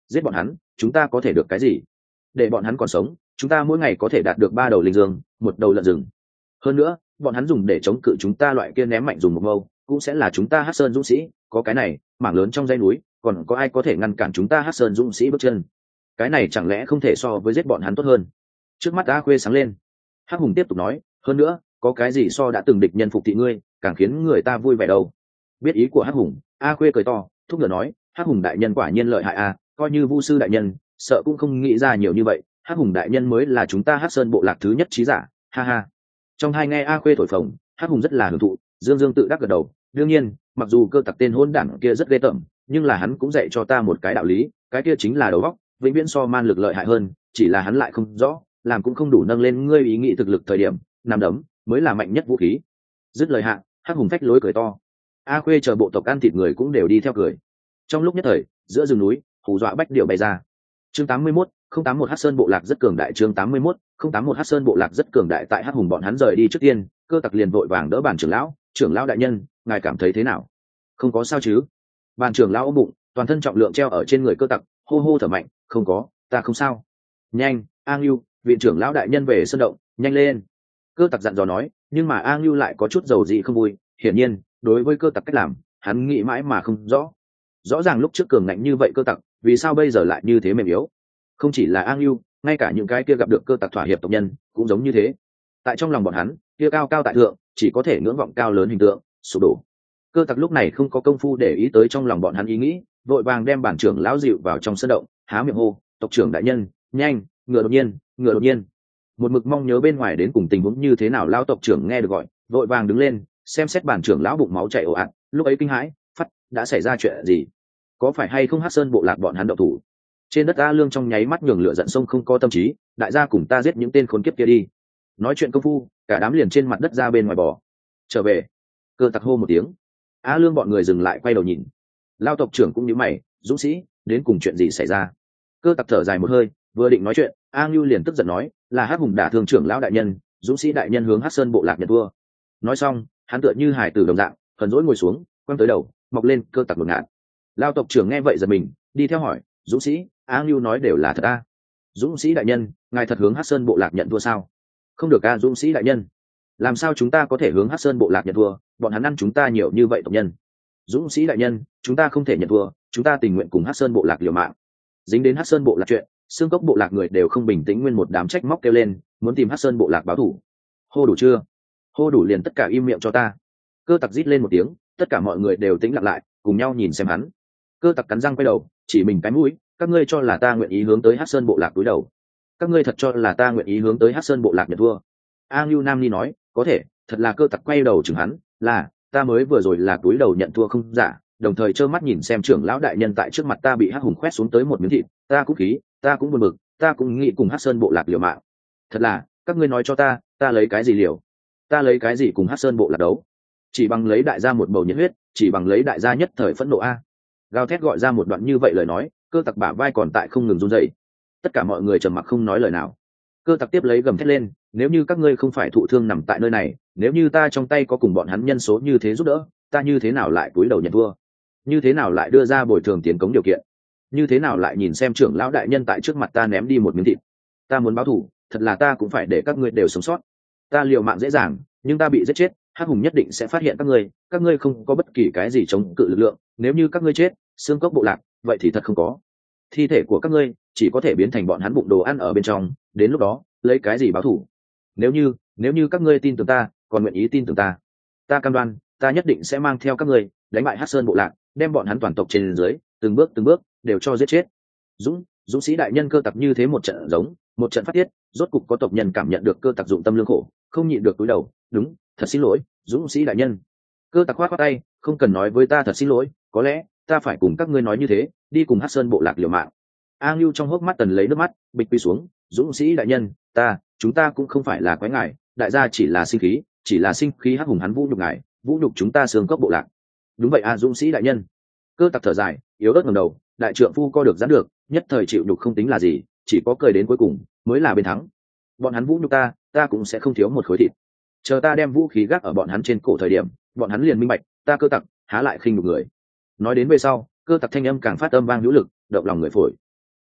giết bọn hắn chúng ta có thể được cái gì? Để bọn hắn còn sống chúng ta mỗi ngày có thể đạt được ba đầu linh dương, một đầu lợn rừng. Hơn nữa bọn hắn dùng để chống cự chúng ta loại kia ném mạnh dùng một mâu cũng sẽ là chúng ta Hắc Sơn dũng sĩ, có cái này mảng lớn trong dãy núi còn có ai có thể ngăn cản chúng ta Hắc Sơn dũng sĩ bước chân? Cái này chẳng lẽ không thể so với giết bọn hắn tốt hơn? Trước mắt A Khuê sáng lên. Hắc Hùng tiếp tục nói, hơn nữa có cái gì so đã từng địch nhân phục thị ngươi càng khiến người ta vui vẻ đâu? Biết ý của Hắc Hùng, A Khuê cười to thúc giục nói, Hắc Hùng đại nhân quả nhiên lợi hại a, coi như Vu sư đại nhân sợ cũng không nghĩ ra nhiều như vậy. Hắc Hùng đại nhân mới là chúng ta Hắc Sơn bộ lạc thứ nhất trí giả, ha ha. Trong hai nghe A Khuê thổi phồng, Hắc Hùng rất là hưởng thụ, dương dương tự đắc gật đầu. Đương nhiên mặc dù cơ tặc tên hôn đản kia rất ghê tởm, nhưng là hắn cũng dạy cho ta một cái đạo lý, cái kia chính là đầu óc vĩnh viễn so man lực lợi hại hơn, chỉ là hắn lại không rõ làm cũng không đủ nâng lên ngươi ý nghĩ thực lực thời điểm nằm đấm mới là mạnh nhất vũ khí. Dứt lời hạ, Hắc Hùng phách lối cười to. A Khuê chờ bộ tộc ăn thịt người cũng đều đi theo cười. Trong lúc nhất thời giữa rừng núi hù dọa bách điệu bày ra. Chương tám mươi mốt không tám một Hắc Sơn bộ lạc rất cường đại. Chương tám mươi mốt không tám một Hắc Sơn bộ lạc rất cường đại. Tại Hắc Hùng bọn hắn rời đi trước tiên, cơ tặc liền vội vàng đỡ bàn trưởng lão. Trưởng lão đại nhân, ngài cảm thấy thế nào? Không có sao chứ? Bàn trưởng lão ôm bụng, toàn thân trọng lượng treo ở trên người cơ tặc, hô hô thở mạnh. Không có, ta không sao. Nhanh, A Ngưu, viện trưởng lão đại nhân về sơn động, nhanh lên. Cơ tặc dặn dò nói, nhưng mà A Ngưu lại có chút dầu dị không vui. Hiển nhiên đối với cơ tặc cách làm hắn nghĩ mãi mà không rõ. Rõ ràng lúc trước cường ngạnh như vậy cơ tặc, vì sao bây giờ lại như thế mềm yếu? Không chỉ là A Ngưu, ngay cả những cái kia gặp được cơ tặc thỏa hiệp tộc nhân cũng giống như thế. Tại trong lòng bọn hắn, kia cao cao tại thượng chỉ có thể ngưỡng vọng cao lớn hình tượng sụp đổ. Cơ tặc lúc này không có công phu để ý tới trong lòng bọn hắn ý nghĩ, vội vàng đem bản trưởng lão dịu vào trong sân động, há miệng hô, tộc trưởng đại nhân, nhanh, ngựa đột nhiên, ngựa đột nhiên. Một mực mong nhớ bên ngoài đến cùng tình huống như thế nào, lão tộc trưởng nghe được gọi, vội vàng đứng lên xem xét bản trưởng lão bụng máu chảy ồ ạt, lúc ấy kinh hãi phắt, đã xảy ra chuyện gì? Có phải hay không Hắc Sơn bộ lạc bọn hắn động thủ? Trên đất A Lương trong nháy mắt nhường lửa giận sông không có tâm trí, đại gia cùng ta giết những tên khốn kiếp kia đi. Nói chuyện công phu cả đám liền trên mặt đất ra bên ngoài bò trở về. Cơ tặc hô một tiếng, A Lương bọn người dừng lại quay đầu nhìn. Lao tộc trưởng cũng nhíu mày, dũng sĩ đến cùng chuyện gì xảy ra? Cơ tặc thở dài một hơi, vừa định nói chuyện, A Ngưu liền tức giận nói, là Hắc Hùng đả thương trưởng lão đại nhân, dũng sĩ đại nhân hướng Hắc Sơn bộ lạc nhận thua. Nói xong hắn tựa như hải tử đồng dạng hờn dỗi ngồi xuống, quăng tới đầu mọc lên cơ tặc một ngạn. Lao tộc trưởng nghe vậy giật mình, đi theo hỏi, dũng sĩ, A Ngưu nói đều là thật a? Dũng sĩ đại nhân, ngài thật hướng Hắc Sơn bộ lạc nhận thua sao? Không được a, dũng sĩ đại nhân, làm sao chúng ta có thể hướng Hắc Sơn bộ lạc nhận thua, bọn hắn ăn chúng ta nhiều như vậy tộc nhân. Dũng sĩ đại nhân, chúng ta không thể nhận thua, chúng ta tình nguyện cùng Hắc Sơn bộ lạc liều mạng. Dính đến Hắc Sơn bộ lạc chuyện, xương cốc bộ lạc người đều không bình tĩnh, nguyên một đám trách móc kêu lên, muốn tìm Hắc Sơn bộ lạc báo thù. Hô đủ chưa? Hô đủ liền tất cả im miệng cho ta. Cơ tặc rít lên một tiếng, tất cả mọi người đều tĩnh lặng lại, cùng nhau nhìn xem hắn. Cơ tặc cắn răng quay đầu chỉ mình cái mũi, các ngươi cho là ta nguyện ý hướng tới Hắc Sơn bộ lạc túi đầu? Các ngươi thật cho là ta nguyện ý hướng tới Hắc Sơn bộ lạc nhận thua? A Ngưu Nam Ni nói, có thể. Thật là cơ tặc quay đầu chừng hắn, là ta mới vừa rồi là túi đầu nhận thua không giả, đồng thời trơ mắt nhìn xem trưởng lão đại nhân tại trước mặt ta bị Hắc Hùng khoét xuống tới một miếng thịt, ta cũng khí, ta cũng buồn bực, ta cũng nghĩ cùng Hắc Sơn bộ lạc liều mạng. Thật là, các ngươi nói cho ta, ta lấy cái gì liều? Ta lấy cái gì cùng Hắc Sơn bộ lạc đấu? Chỉ bằng lấy đại gia một bầu nhiệt huyết, chỉ bằng lấy đại gia nhất thời phẫn nộ a. Gào thét gọi ra một đoạn như vậy lời nói, cơ tặc bả vai còn tại không ngừng run rẩy. Tất cả mọi người trầm mặc không nói lời nào. Cơ tặc tiếp lấy gầm thét lên, nếu như các ngươi không phải thụ thương nằm tại nơi này, nếu như ta trong tay có cùng bọn hắn nhân số như thế giúp đỡ, ta như thế nào lại cúi đầu nhận thua? Như thế nào lại đưa ra bồi thường tiền cống điều kiện? Như thế nào lại nhìn xem trưởng lão đại nhân tại trước mặt ta ném đi một miếng thịt? Ta muốn báo thù, thật là ta cũng phải để các ngươi đều sống sót. Ta liều mạng dễ dàng, nhưng ta bị giết chết, Hắc Hùng nhất định sẽ phát hiện các ngươi, các ngươi không có bất kỳ cái gì chống cự lực lượng, nếu như các ngươi chết, xương cốc bộ lạc, vậy thì thật không có. Thi thể của các ngươi chỉ có thể biến thành bọn hắn bụng đồ ăn ở bên trong, đến lúc đó, lấy cái gì báo thù? Nếu như, nếu như các ngươi tin tưởng ta, còn nguyện ý tin tưởng ta, ta cam đoan, ta nhất định sẽ mang theo các ngươi, đánh bại Hắc Sơn bộ lạc, đem bọn hắn toàn tộc trên dưới, từng bước từng bước đều cho giết chết. Dũng, dũng sĩ đại nhân, cơ tặc như thế một trận giống, một trận phát tiết, rốt cục có tộc nhân cảm nhận được cơ tặc dụng tâm lương khổ, không nhịn được cúi đầu, đúng, thật xin lỗi, dũng sĩ đại nhân. Cơ tặc khoát khoát tay, không cần nói với ta thật xin lỗi, có lẽ ta phải cùng các ngươi nói như thế, đi cùng Hắc Sơn bộ lạc liều mạng. A Ngưu trong hốc mắt tần lấy nước mắt, bịch quy xuống, dũng sĩ đại nhân, ta, chúng ta cũng không phải là quái ngài, đại gia chỉ là sinh khí, chỉ là sinh khí Hắc Hùng hắn vũ nhục ngài, vũ nhục chúng ta xương cốc bộ lạc. Đúng vậy a, dũng sĩ đại nhân. Cơ tặc thở dài, yếu ớt ngẩng đầu, đại trượng phu co được giãn được, nhất thời chịu nhục không tính là gì, chỉ có cười đến cuối cùng mới là bên thắng. Bọn hắn vũ nhục ta, ta cũng sẽ không thiếu một khối thịt. Chờ ta đem vũ khí gác ở bọn hắn trên cổ thời điểm, bọn hắn liền minh bạch, ta cơ tặc há lại khinh nhục người. Nói đến về sau, cơ tặc thanh âm càng phát âm vang hữu lực, động lòng người phổi.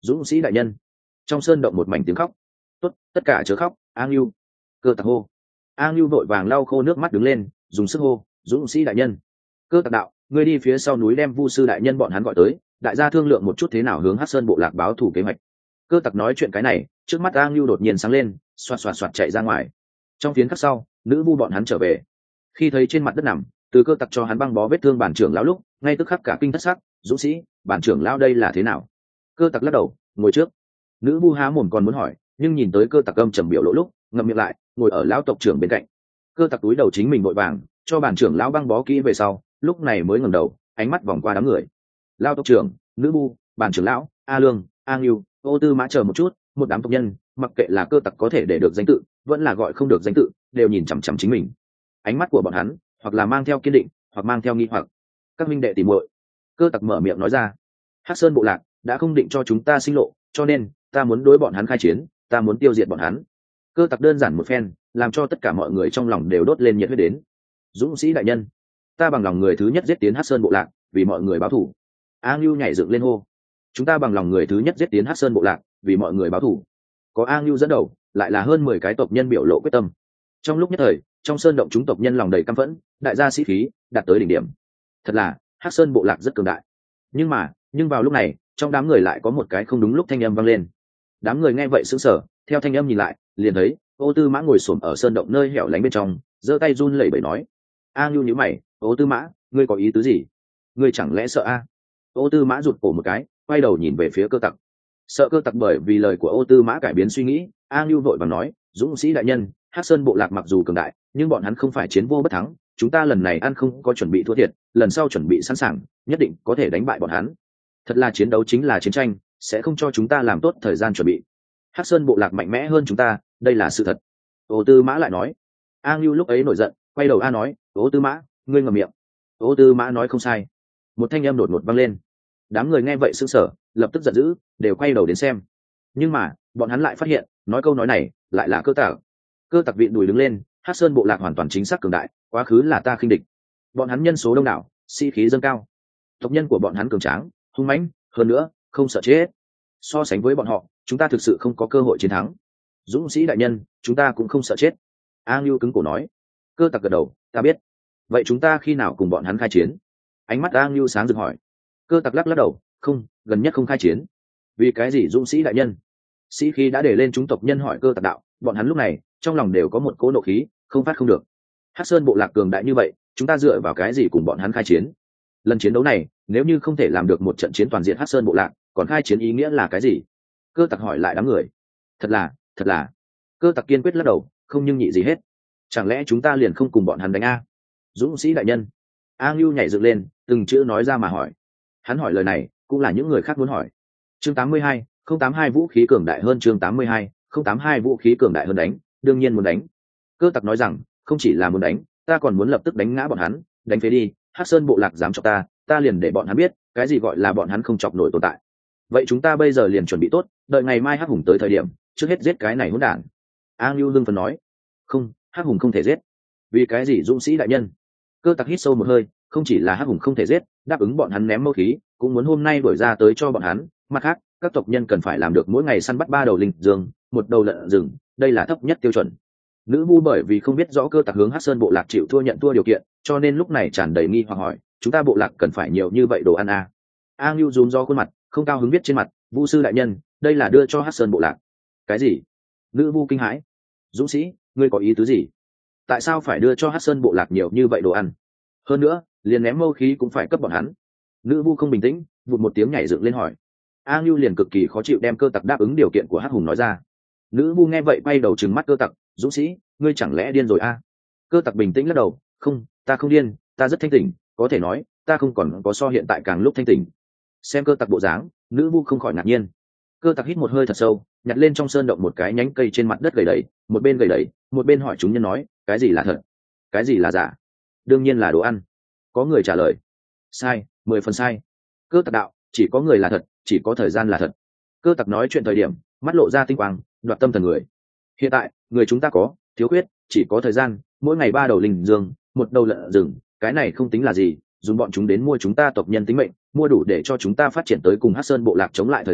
dũng sĩ đại nhân. Trong sơn động một mảnh tiếng khóc. Tốt, tất cả chớ khóc, A Ngưu. Cơ tặc hô. A Ngưu vội vàng lau khô nước mắt đứng lên, dùng sức hô, dũng sĩ đại nhân. Cơ tặc đạo, ngươi đi phía sau núi đem vu sư đại nhân bọn hắn gọi tới, đại gia thương lượng một chút thế nào hướng Hắc Sơn bộ lạc báo thù kế hoạch. Cơ tặc nói chuyện cái này, trước mắt A Ngưu đột nhiên sáng lên, xoạt xoạt xoạt chạy ra ngoài. Trong phiến khắc sau, nữ vu bọn hắn trở về. Khi thấy trên mặt đất nằm, từ cơ tặc cho hắn băng bó vết thương bản trưởng lão lúc, ngay tức khắc cả kinh thất sắc, dũng sĩ, bản trưởng lão đây là thế nào? Cơ tặc lắc đầu, ngồi trước. Nữ vu há mồm còn muốn hỏi, nhưng nhìn tới cơ tặc âm trầm biểu lộ lúc, ngậm miệng lại, ngồi ở lão tộc trưởng bên cạnh. Cơ tặc túi đầu chính mình vội vàng, cho bản trưởng lão băng bó kỹ về sau, lúc này mới ngẩng đầu, ánh mắt vòng qua đám người. Lão tộc trưởng, nữ vu, bản trưởng lão, A Lương, A Ngưu, Ô Tư Mã chờ một chút, một đám tộc nhân, mặc kệ là cơ tặc có thể để được danh tự, vẫn là gọi không được danh tự, đều nhìn chằm chằm chính mình. Ánh mắt của bọn hắn, hoặc là mang theo kiên định, hoặc mang theo nghi hoặc. Các minh đệ tỉ muội. Cơ tặc mở miệng nói ra, Hắc Sơn bộ lạc đã không định cho chúng ta sinh lộ, cho nên ta muốn đối bọn hắn khai chiến, ta muốn tiêu diệt bọn hắn. Cơ tặc đơn giản một phen, làm cho tất cả mọi người trong lòng đều đốt lên nhiệt huyết đến. Dũng sĩ đại nhân, ta bằng lòng người thứ nhất giết tiến Hắc Sơn bộ lạc, vì mọi người báo thù. A Ngưu nhảy dựng lên hô, chúng ta bằng lòng người thứ nhất giết tiến Hắc Sơn bộ lạc, vì mọi người báo thù. Có A Ngưu dẫn đầu, lại là hơn mười cái tộc nhân biểu lộ quyết tâm. Trong lúc nhất thời, trong sơn động chúng tộc nhân lòng đầy căm phẫn, đại gia sĩ khí đạt tới đỉnh điểm. Thật là Hắc Sơn bộ lạc rất cường đại. Nhưng mà, nhưng vào lúc này, trong đám người lại có một cái không đúng lúc thanh âm vang lên. Đám người nghe vậy sững sờ, theo thanh âm nhìn lại, liền thấy Ô Tư Mã ngồi xổm ở sơn động nơi hẻo lánh bên trong, giơ tay run lẩy bẩy nói: "A Ngưu nhíu mày, Ô Tư Mã, ngươi có ý tứ gì? Ngươi chẳng lẽ sợ a?" Ô Tư Mã rụt cổ một cái, quay đầu nhìn về phía cơ tặc. Sợ cơ tặc bởi vì lời của Ô Tư Mã cải biến suy nghĩ, A Ngưu vội vàng nói: "Dũng sĩ đại nhân, Hắc Sơn bộ lạc mặc dù cường đại, nhưng bọn hắn không phải chiến vô bất thắng, chúng ta lần này ăn không có chuẩn bị thua thiệt, lần sau chuẩn bị sẵn sàng, nhất định có thể đánh bại bọn hắn. Thật là chiến đấu chính là chiến tranh, sẽ không cho chúng ta làm tốt thời gian chuẩn bị. Hắc Sơn bộ lạc mạnh mẽ hơn chúng ta, đây là sự thật." Ô Tư Mã lại nói. A Ngưu lúc ấy nổi giận, quay đầu A nói: "Ô Tư Mã, ngươi ngậm miệng." Ô Tư Mã nói không sai. Một thanh âm đột ngột vang lên. Đám người nghe vậy sững sờ, lập tức giận dữ, đều quay đầu đến xem. Nhưng mà, bọn hắn lại phát hiện, nói câu nói này, lại là cơ tặc. Cơ tặc vịn đùi đứng lên, Hắc Sơn bộ lạc hoàn toàn chính xác cường đại, quá khứ là ta khinh địch. Bọn hắn nhân số đông đảo, sĩ khí dâng cao. Tộc nhân của bọn hắn cường tráng, hung mãnh, hơn nữa, không sợ chết. So sánh với bọn họ, chúng ta thực sự không có cơ hội chiến thắng. Dũng sĩ đại nhân, chúng ta cũng không sợ chết. A Ngưu cứng cổ nói. Cơ tặc gật đầu, ta biết. Vậy chúng ta khi nào cùng bọn hắn khai chiến? Ánh mắt A Ngưu sáng rực hỏi. Cơ tặc lắc lắc đầu, không, gần nhất không khai chiến. Vì cái gì dũng sĩ đại nhân? Sĩ khí đã để lên chúng tộc nhân hỏi cơ tặc đạo, bọn hắn lúc này trong lòng đều có một cỗ nộ khí, không phát không được. Hắc Sơn bộ lạc cường đại như vậy, chúng ta dựa vào cái gì cùng bọn hắn khai chiến? Lần chiến đấu này, nếu như không thể làm được một trận chiến toàn diện Hắc Sơn bộ lạc, còn khai chiến ý nghĩa là cái gì? Cơ tặc hỏi lại đám người. Thật là, thật là. Cơ tặc kiên quyết lắc đầu, không nhưng nhị gì hết. Chẳng lẽ chúng ta liền không cùng bọn hắn đánh a? Dũng sĩ đại nhân. A Ngưu nhảy dựng lên, từng chữ nói ra mà hỏi. Hắn hỏi lời này, cũng là những người khác muốn hỏi. Chương tám mươi hai, không tám hai vũ khí cường đại hơn chương tám mươi hai, không tám hai vũ khí cường đại hơn đánh, đương nhiên muốn đánh. Cơ tặc nói rằng, không chỉ là muốn đánh, ta còn muốn lập tức đánh ngã bọn hắn, đánh phế đi, Hắc Sơn bộ lạc dám chọc ta, ta liền để bọn hắn biết, cái gì gọi là bọn hắn không chọc nổi tồn tại. Vậy chúng ta bây giờ liền chuẩn bị tốt, đợi ngày mai Hắc Hùng tới thời điểm, trước hết giết cái này hỗn đản. A Ngưu lương phần nói. Không, Hắc Hùng không thể giết. Vì cái gì dũng sĩ đại nhân? Cơ tặc hít sâu một hơi, không chỉ là Hắc Hùng không thể giết, đáp ứng bọn hắn ném mâu khí, cũng muốn hôm nay đuổi ra tới cho bọn hắn. Mặt khác, các tộc nhân cần phải làm được mỗi ngày săn bắt ba đầu linh dương, một đầu lợn rừng, đây là thấp nhất tiêu chuẩn. Nữ vu bởi vì không biết rõ cơ tặc hướng Hắc Sơn bộ lạc chịu thua nhận thua điều kiện, cho nên lúc này tràn đầy nghi hoặc hỏi, chúng ta bộ lạc cần phải nhiều như vậy đồ ăn à? A Ngưu rúm do khuôn mặt, không cao hứng viết trên mặt, vu sư đại nhân, đây là đưa cho Hắc Sơn bộ lạc. Cái gì? Nữ vu kinh hãi. Dũng sĩ, ngươi có ý tứ gì? Tại sao phải đưa cho Hắc Sơn bộ lạc nhiều như vậy đồ ăn? Hơn nữa, liền ném mâu khí cũng phải cấp bọn hắn. Nữ vu không bình tĩnh, vụt một tiếng nhảy dựng lên hỏi. A Ngưu liền cực kỳ khó chịu đem cơ tặc đáp ứng điều kiện của Hắc Hùng nói ra. Nữ vu nghe vậy quay đầu trừng mắt cơ tặc, dũng sĩ, ngươi chẳng lẽ điên rồi a? À? Cơ tặc bình tĩnh lắc đầu, không, ta không điên, ta rất thanh tỉnh, có thể nói, ta không còn có so hiện tại càng lúc thanh tỉnh. Xem cơ tặc bộ dáng, nữ vu không khỏi ngạc nhiên. Cơ tặc hít một hơi thật sâu, nhặt lên trong sơn động một cái nhánh cây trên mặt đất gầy đẩy, một bên gầy đẩy, một bên hỏi chúng nhân nói, cái gì là thật, cái gì là giả? Đương nhiên là đồ ăn. Có người trả lời. Sai, mười phần sai. Cơ tặc đạo, chỉ có người là thật, chỉ có thời gian là thật. Cơ tặc nói chuyện thời điểm, mắt lộ ra tinh quang, đoạt tâm thần người. Hiện tại, người chúng ta có, thiếu khuyết, chỉ có thời gian, mỗi ngày ba đầu linh dương, một đầu lợn rừng, cái này không tính là gì, dùng bọn chúng đến mua chúng ta tộc nhân tính mệnh, mua đủ để cho chúng ta phát triển tới cùng Hắc Sơn bộ lạc chống lại thời gian,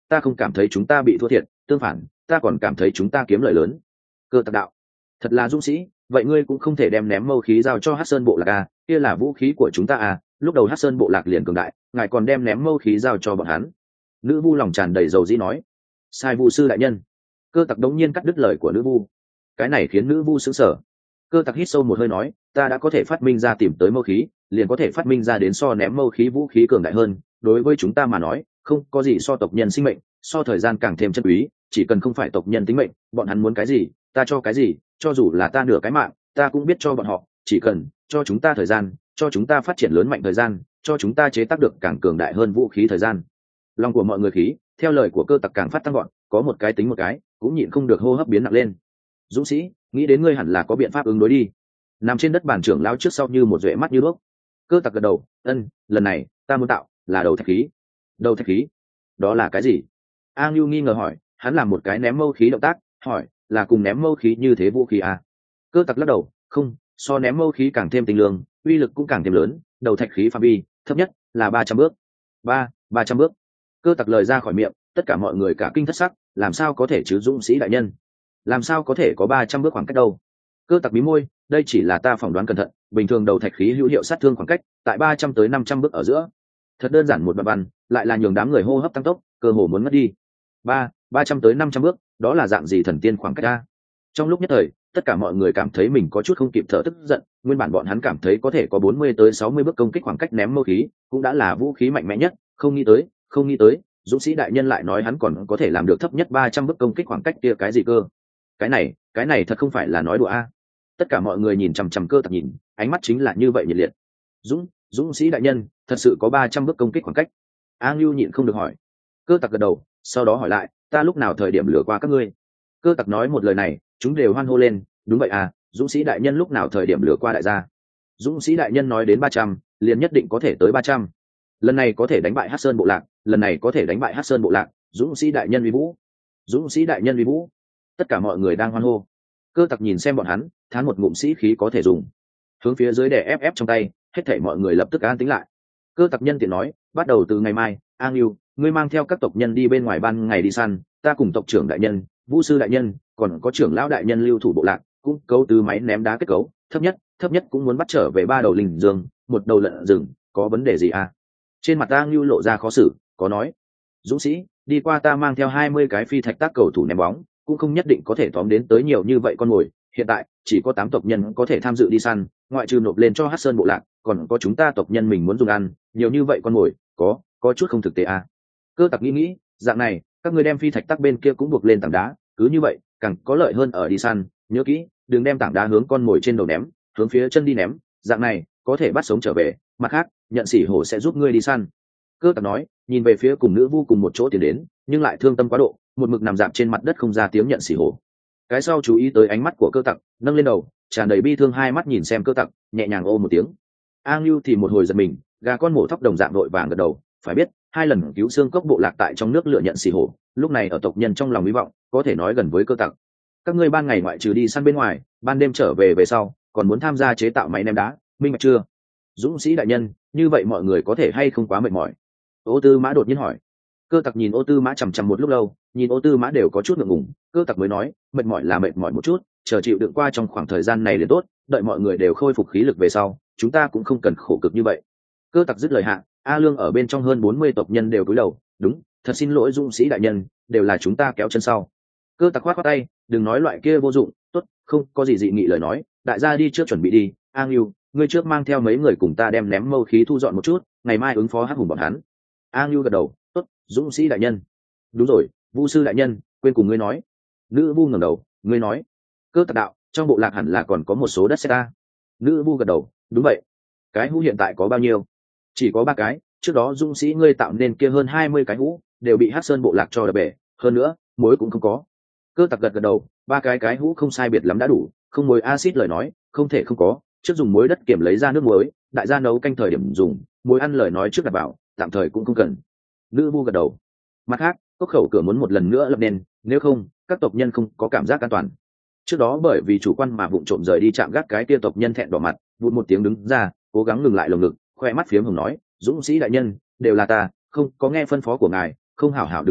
ta không cảm thấy chúng ta bị thua thiệt, tương phản ta còn cảm thấy chúng ta kiếm lợi lớn. Cơ tặc đạo: thật là dũng sĩ, vậy ngươi cũng không thể đem ném mâu khí giao cho Hắc Sơn bộ lạc à, kia là vũ khí của chúng ta à, lúc đầu Hắc Sơn bộ lạc liền cường đại, ngài còn đem ném mâu khí giao cho bọn hắn. Nữ vu lòng tràn đầy dầu dĩ nói. Sai vu sư đại nhân. Cơ tặc đống nhiên cắt đứt lời của nữ vu. Cái này khiến nữ vu sững sờ. Cơ tặc hít sâu một hơi nói, ta đã có thể phát minh ra tìm tới mâu khí, liền có thể phát minh ra đến so ném mâu khí vũ khí cường đại hơn, đối với chúng ta mà nói không có gì so tộc nhân sinh mệnh, so thời gian càng thêm chân quý, chỉ cần không phải tộc nhân tính mệnh, bọn hắn muốn cái gì ta cho cái gì, cho dù là ta nửa cái mạng ta cũng biết cho bọn họ, chỉ cần cho chúng ta thời gian, cho chúng ta phát triển lớn mạnh thời gian, cho chúng ta chế tác được càng cường đại hơn vũ khí thời gian. Lòng của mọi người khí theo lời của cơ tặc càng phát tăng gọn, có một cái tính một cái, cũng nhịn không được hô hấp biến nặng lên. Dũng sĩ, nghĩ đến ngươi hẳn là có biện pháp ứng đối đi. Nằm trên đất bàn trưởng lao trước sau như một duệ mắt như đuốc. Cơ tặc gật đầu, ân, lần này ta muốn tạo là đầu thạch khí. Đầu thạch khí? Đó là cái gì? A Ngưu nghi ngờ hỏi. Hắn làm một cái ném mâu khí động tác, hỏi, là cùng ném mâu khí như thế vũ khí à? Cơ tặc lắc đầu, không, so ném mâu khí càng thêm tinh lương, uy lực cũng càng thêm lớn. Đầu thạch khí phạm vi thấp nhất là ba trăm bước. Ba, ba trăm bước. Cơ tặc lời ra khỏi miệng, tất cả mọi người cả kinh thất sắc, làm sao có thể chứ dũng sĩ đại nhân? Làm sao có thể có ba trăm bước khoảng cách đâu? Cơ tặc bí môi, đây chỉ là ta phỏng đoán cẩn thận, bình thường đầu thạch khí hữu hiệu sát thương khoảng cách tại ba trăm tới năm trăm bước ở giữa. Thật đơn giản một đoạn văn, lại là nhường đám người hô hấp tăng tốc, cơ hồ muốn mất đi. Ba, ba trăm tới năm trăm bước, đó là dạng gì thần tiên khoảng cách a? Trong lúc nhất thời, tất cả mọi người cảm thấy mình có chút không kịp thở tức giận, nguyên bản bọn hắn cảm thấy có thể có bốn mươi tới sáu mươi bước công kích khoảng cách ném mâu khí, cũng đã là vũ khí mạnh mẽ nhất, không nghĩ tới, không nghĩ tới, dũng sĩ đại nhân lại nói hắn còn có thể làm được thấp nhất ba trăm bước công kích khoảng cách kia cái gì cơ? Cái này, cái này thật không phải là nói đùa a. Tất cả mọi người nhìn chằm chằm cơ tặc nhìn, ánh mắt chính là như vậy nhiệt liệt. Dũng, dũng sĩ đại nhân, thật sự có ba trăm bước công kích khoảng cách? A Ngưu nhịn không được hỏi. Cơ tặc gật đầu, sau đó hỏi lại, ta lúc nào thời điểm lừa qua các ngươi? Cơ tặc nói một lời này, chúng đều hoan hô lên, đúng vậy à, dũng sĩ đại nhân lúc nào thời điểm lừa qua đại gia? Dũng sĩ đại nhân nói đến ba trăm, liền nhất định có thể tới ba trăm. Lần này có thể đánh bại Hắc Sơn bộ lạc, lần này có thể đánh bại Hắc Sơn bộ lạc, dũng sĩ đại nhân uy vũ. Dũng sĩ đại nhân uy vũ. Tất cả mọi người đang hoan hô. Cơ tặc nhìn xem bọn hắn, thán một ngụm sĩ khí có thể dùng. Hướng phía dưới đè ép ép trong tay, hết thảy mọi người lập tức an tĩnh lại. Cơ tặc nhân tiện nói, bắt đầu từ ngày mai, A Ngưu, ngươi mang theo các tộc nhân đi bên ngoài ban ngày đi săn, ta cùng tộc trưởng đại nhân, vũ sư đại nhân, còn có trưởng lão đại nhân lưu thủ bộ lạc, cũng cấu tứ máy ném đá kết cấu, thấp nhất, thấp nhất cũng muốn bắt trở về ba đầu linh dương, một đầu lợn rừng, có vấn đề gì à? Trên mặt A Ngưu lộ ra khó xử, có nói, dũng sĩ, đi qua ta mang theo hai mươi cái phi thạch tác cầu thủ ném bóng, cũng không nhất định có thể tóm đến tới nhiều như vậy con mồi, hiện tại chỉ có tám tộc nhân có thể tham dự đi săn, ngoại trừ nộp lên cho Hắc Sơn bộ lạc, còn có chúng ta tộc nhân mình muốn dùng ăn, nhiều như vậy con mồi, có có chút không thực tế à? Cơ tặc nghĩ nghĩ, dạng này, các ngươi đem phi thạch tắc bên kia cũng buộc lên tảng đá, cứ như vậy càng có lợi hơn ở đi săn, nhớ kỹ, đừng đem tảng đá hướng con mồi trên đầu ném, hướng phía chân đi ném, dạng này có thể bắt sống trở về, mặt khác nhận sỉ hổ sẽ giúp ngươi đi săn. Cơ tặc nói, nhìn về phía cùng nữ vu cùng một chỗ tiến đến, nhưng lại thương tâm quá độ, một mực nằm dạp trên mặt đất không ra tiếng nhận sỉ hổ. Cái sau chú ý tới ánh mắt của cơ tặc, nâng lên đầu, tràn đầy bi thương hai mắt nhìn xem cơ tặc, nhẹ nhàng ô một tiếng. A Ngưu thì một hồi giật mình, gà con mổ thóc đồng dạng đội vàng gật đầu, phải biết hai lần cứu xương cốc bộ lạc tại trong nước lựa nhận xì hổ, lúc này ở tộc nhân trong lòng hy vọng có thể nói gần với cơ tặc. Các ngươi ban ngày ngoại trừ đi săn bên ngoài, ban đêm trở về về sau còn muốn tham gia chế tạo máy ném đá, minh bạch chưa? Dũng sĩ đại nhân, như vậy mọi người có thể hay không quá mệt mỏi? Ô Tư Mã đột nhiên hỏi. Cơ tặc nhìn Ô Tư Mã chằm chằm một lúc lâu, nhìn Ô Tư Mã đều có chút ngượng ngùng, cơ tặc mới nói, mệt mỏi là mệt mỏi một chút, chờ chịu đựng qua trong khoảng thời gian này liền tốt, đợi mọi người đều khôi phục khí lực về sau, chúng ta cũng không cần khổ cực như vậy. Cơ tặc dứt lời hạ, A Lương ở bên trong hơn bốn mươi tộc nhân đều cúi đầu, đúng, thật xin lỗi dũng sĩ đại nhân, đều là chúng ta kéo chân sau. Cơ tặc khoát khoát tay, đừng nói loại kia vô dụng, tốt, không có gì dị nghị lời nói, đại gia đi trước chuẩn bị đi. A Ngưu, ngươi trước mang theo mấy người cùng ta đem ném mâu khí thu dọn một chút, ngày mai ứng phó hắc hùng bọn hắn. A Ngưu gật đầu, tốt, dũng sĩ đại nhân. Đúng rồi, vu sư đại nhân, quên cùng ngươi nói. Nữ vu ngẩng đầu, ngươi nói. Cơ tặc đạo, trong bộ lạc hẳn là còn có một số đất xe ta. Nữ vu gật đầu, đúng vậy. Cái hũ hiện tại có bao nhiêu? Chỉ có ba cái, trước đó dũng sĩ ngươi tạo nên kia hơn hai mươi cái hũ đều bị Hắc Sơn bộ lạc cho đập bể, hơn nữa muối cũng không có. Cơ tặc gật gật đầu, ba cái cái hũ không sai biệt lắm đã đủ, không muối axit lời nói không thể không có, trước dùng muối đất kiểm lấy ra nước muối, đại gia nấu canh thời điểm dùng, muối ăn lời nói trước đặt vào, tạm thời cũng không cần. Nữ vu gật đầu. Mặt khác, cốc khẩu cửa muốn một lần nữa lập nên, nếu không các tộc nhân không có cảm giác an toàn. Trước đó bởi vì chủ quan mà vụng trộm rời đi chạm gác cái kia tộc nhân thẹn đỏ mặt, vụt một tiếng đứng ra, cố gắng ngừng lại lồng ngực, khoe mắt phiếm hồng nói, dũng sĩ đại nhân, đều là ta không có nghe phân phó của ngài, không hảo hảo đứng gác,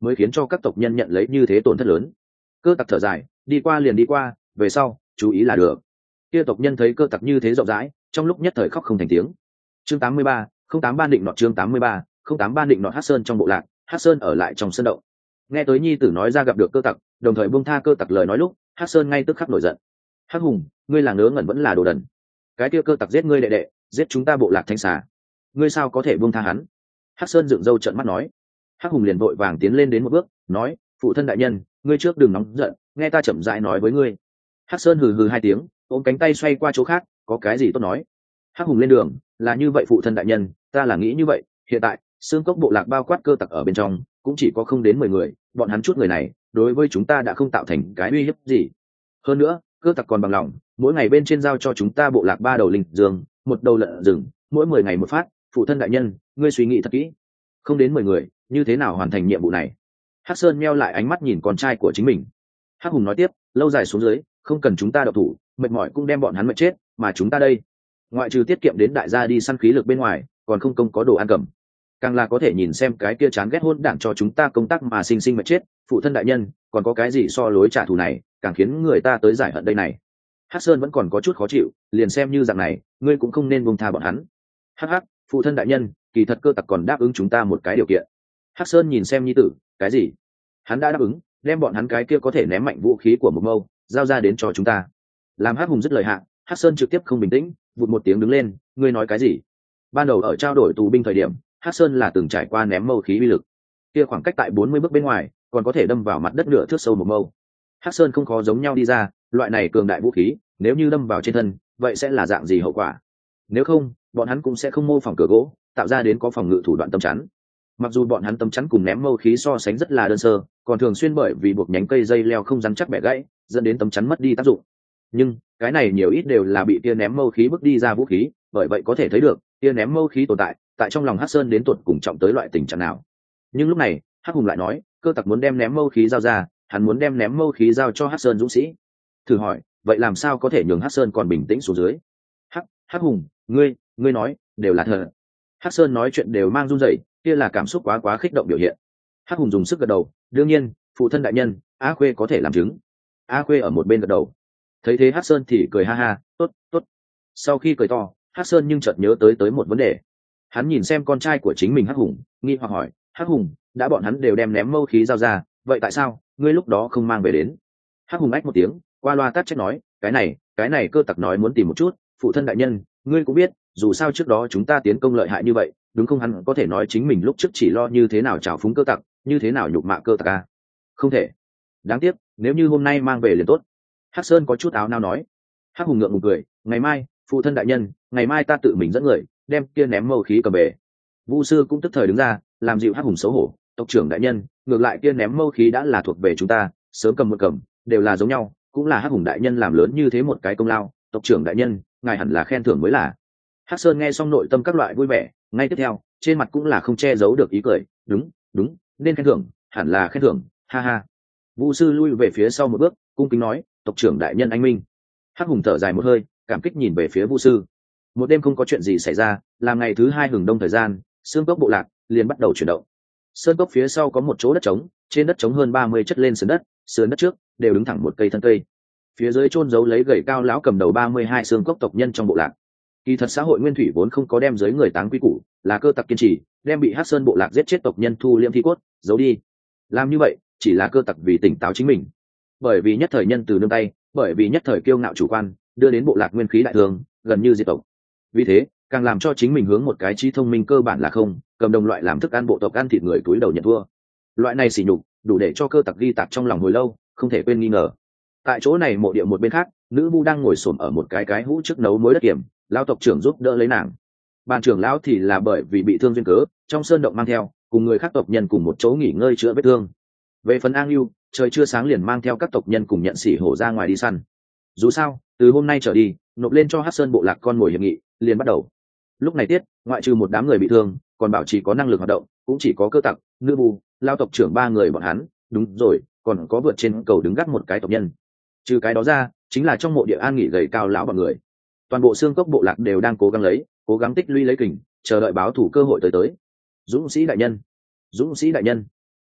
mới khiến cho các tộc nhân nhận lấy như thế tổn thất lớn. Cơ tặc thở dài, đi qua liền đi qua, về sau chú ý là được. Kia tộc nhân thấy cơ tặc như thế rộng rãi, trong lúc nhất thời khóc không thành tiếng. Chương tám mươi ba, không tám ba định nọ chương tám mươi ba, không tám ba định nọ Hắc Sơn trong bộ lạc, Hắc Sơn ở lại trong sân động. Nghe tới nhi tử nói ra gặp được cơ tặc, đồng thời buông tha cơ tặc lời nói lúc, Hắc Sơn ngay tức khắc nổi giận. Hắc Hùng, ngươi là ngớ ngẩn vẫn là đồ đần. Cái kia cơ tặc giết ngươi đệ đệ, giết chúng ta bộ lạc thanh xà, ngươi sao có thể buông tha hắn? Hắc Sơn dựng râu trợn mắt nói. Hắc Hùng liền vội vàng tiến lên đến một bước, nói, phụ thân đại nhân, ngươi trước đừng nóng giận, nghe ta chậm rãi nói với ngươi. Hắc Sơn hừ hừ hai tiếng, ôm cánh tay xoay qua chỗ khác, có cái gì tốt nói. Hắc Hùng lên đường, là như vậy phụ thân đại nhân, ta là nghĩ như vậy, hiện tại xương cốc bộ lạc bao quát cơ tặc ở bên trong cũng chỉ có không đến mười người, bọn hắn chút người này đối với chúng ta đã không tạo thành cái uy hiếp gì. Hơn nữa cơ tặc còn bằng lòng mỗi ngày bên trên giao cho chúng ta bộ lạc ba đầu linh dương, một đầu lợn rừng, mỗi mười ngày một phát. Phụ thân đại nhân, ngươi suy nghĩ thật kỹ, không đến mười người như thế nào hoàn thành nhiệm vụ này? Hắc Sơn meo lại ánh mắt nhìn con trai của chính mình. Hắc Hùng nói tiếp, lâu dài xuống dưới không cần chúng ta độc thủ, mệt mỏi cũng đem bọn hắn mệt chết, mà chúng ta đây ngoại trừ tiết kiệm đến đại gia đi săn khí lực bên ngoài, còn không công có đồ ăn cầm, càng là có thể nhìn xem cái kia chán ghét hôn đảng cho chúng ta công tác mà sinh sinh mệt chết. Phụ thân đại nhân, còn có cái gì so lối trả thù này càng khiến người ta tới giải hận đây này? Hắc Sơn vẫn còn có chút khó chịu, liền xem như dạng này ngươi cũng không nên buông tha bọn hắn. Hắc hắc, phụ thân đại nhân, kỳ thật cơ tặc còn đáp ứng chúng ta một cái điều kiện. Hắc Sơn nhìn xem nhi tử, cái gì? Hắn đã đáp ứng đem bọn hắn cái kia có thể ném mạnh vũ khí của một mâu giao ra đến cho chúng ta. Làm Hắc Hùng dứt lời hạ, Hắc Sơn trực tiếp không bình tĩnh, vụt một tiếng đứng lên, ngươi nói cái gì? Ban đầu ở trao đổi tù binh thời điểm, Hắc Sơn là từng trải qua ném mâu khí uy lực, kia khoảng cách tại bốn mươi bước bên ngoài còn có thể đâm vào mặt đất nửa thước sâu một mâu. Hắc Sơn không khó giống nhau đi ra, loại này cường đại vũ khí nếu như đâm vào trên thân vậy sẽ là dạng gì hậu quả? Nếu không bọn hắn cũng sẽ không mô phỏng cửa gỗ tạo ra đến có phòng ngự thủ đoạn tấm chắn. Mặc dù bọn hắn tấm chắn cùng ném mâu khí so sánh rất là đơn sơ, còn thường xuyên bởi vì buộc nhánh cây dây leo không rắn chắc bẻ gãy dẫn đến tấm chắn mất đi tác dụng, nhưng cái này nhiều ít đều là bị tia ném mâu khí bước đi ra vũ khí, bởi vậy có thể thấy được tia ném mâu khí tồn tại tại trong lòng Hắc Sơn đến tuột cùng trọng tới loại tình trạng nào. Nhưng lúc này Hắc Hùng lại nói, cơ tặc muốn đem ném mâu khí giao ra, hắn muốn đem ném mâu khí giao cho Hắc Sơn dũng sĩ. Thử hỏi vậy làm sao có thể nhường Hắc Sơn còn bình tĩnh xuống dưới? Hắc Hắc Hùng, ngươi ngươi nói đều là thật. Hắc Sơn nói chuyện đều mang run rẩy, kia là cảm xúc quá quá kích động biểu hiện. Hắc Hùng dùng sức gật đầu, đương nhiên phụ thân đại nhân, A Khuê có thể làm chứng. A Khuê ở một bên gật đầu. Thấy thế Hắc Sơn thì cười ha ha, tốt tốt. Sau khi cười to, Hắc Sơn nhưng chợt nhớ tới tới một vấn đề. Hắn nhìn xem con trai của chính mình Hắc Hùng, nghi hoặc hỏi, Hắc Hùng, đã bọn hắn đều đem ném mâu khí giao ra, vậy tại sao ngươi lúc đó không mang về đến? Hắc Hùng ách một tiếng, qua loa tát chết nói, cái này cái này cơ tặc nói muốn tìm một chút, phụ thân đại nhân, ngươi cũng biết dù sao trước đó chúng ta tiến công lợi hại như vậy, đúng không? Hắn có thể nói chính mình lúc trước chỉ lo như thế nào trào phúng cơ tặc, như thế nào nhục mạ cơ tặc à? Không thể. Đáng tiếc nếu như hôm nay mang về liền tốt. Hắc Sơn có chút áo nao nói. Hắc Hùng ngượng ngùng cười, ngày mai phụ thân đại nhân, ngày mai ta tự mình dẫn người đem kia ném mâu khí cầm về. Vu sư cũng tức thời đứng ra làm dịu Hắc Hùng xấu hổ, tộc trưởng đại nhân, ngược lại kia ném mâu khí đã là thuộc về chúng ta, sớm cầm một cầm đều là giống nhau, cũng là Hắc Hùng đại nhân làm lớn như thế một cái công lao, tộc trưởng đại nhân ngài hẳn là khen thưởng mới là. Hắc Sơn nghe xong nội tâm các loại vui vẻ, ngay tiếp theo trên mặt cũng là không che giấu được ý cười, đúng đúng, nên khen thưởng, hẳn là khen thưởng, ha ha. Vu sư lui về phía sau một bước, cung kính nói, tộc trưởng đại nhân anh minh. Hắc Hùng thở dài một hơi, cảm kích nhìn về phía Vu sư. Một đêm không có chuyện gì xảy ra, làm ngày thứ hai hừng đông thời gian, xương cốc bộ lạc liền bắt đầu chuyển động. Sơn cốc phía sau có một chỗ đất trống, trên đất trống hơn ba mươi chất lên sườn đất, sườn đất trước đều đứng thẳng một cây thân cây. Phía dưới chôn giấu lấy gậy cao lão cầm đầu ba mươi hai xương cốc tộc nhân trong bộ lạc. Kỳ thật xã hội nguyên thủy vốn không có đem giới người táng quy củ, là cơ tặc kiên trì đem bị Hắc Sơn bộ lạc giết chết tộc nhân thu liễm thi cốt giấu đi. Làm như vậy chỉ là cơ tặc vì tỉnh táo chính mình, bởi vì nhất thời nhân từ nương tay, bởi vì nhất thời kiêu ngạo chủ quan đưa đến bộ lạc nguyên khí đại thương, gần như diệt tộc. Vì thế càng làm cho chính mình hướng một cái trí thông minh cơ bản là không cầm đồng loại làm thức ăn bộ tộc ăn thịt người túi đầu nhận thua. Loại này sỉ nhục đủ để cho cơ tặc ghi tạc trong lòng hồi lâu, không thể quên nghi ngờ. Tại chỗ này mộ địa một bên khác, nữ vu đang ngồi xổm ở một cái cái hũ trước nấu muối đất kiểm, lão tộc trưởng giúp đỡ lấy nàng. Ban trưởng lão thì là bởi vì bị thương duyên cớ trong sơn động mang theo cùng người khác tộc nhân cùng một chỗ nghỉ ngơi chữa vết thương. Về phần An Lưu, trời chưa sáng liền mang theo các tộc nhân cùng nhận sĩ hổ ra ngoài đi săn. Dù sao từ hôm nay trở đi nộp lên cho Hắc Sơn bộ lạc con mồi hiệp nghị liền bắt đầu. Lúc này tiết ngoại trừ một đám người bị thương còn bảo trì có năng lực hoạt động cũng chỉ có cơ tặc, nữ vu, lao tộc trưởng ba người bọn hắn. Đúng rồi, còn có vượt trên cầu đứng gác một cái tộc nhân. Trừ cái đó ra chính là trong mộ địa an nghỉ gầy cao lão bọn người. Toàn bộ xương cốc bộ lạc đều đang cố gắng lấy cố gắng tích lũy lấy kình, chờ đợi báo thủ cơ hội tới tới. Dũng sĩ đại nhân, dũng sĩ đại nhân.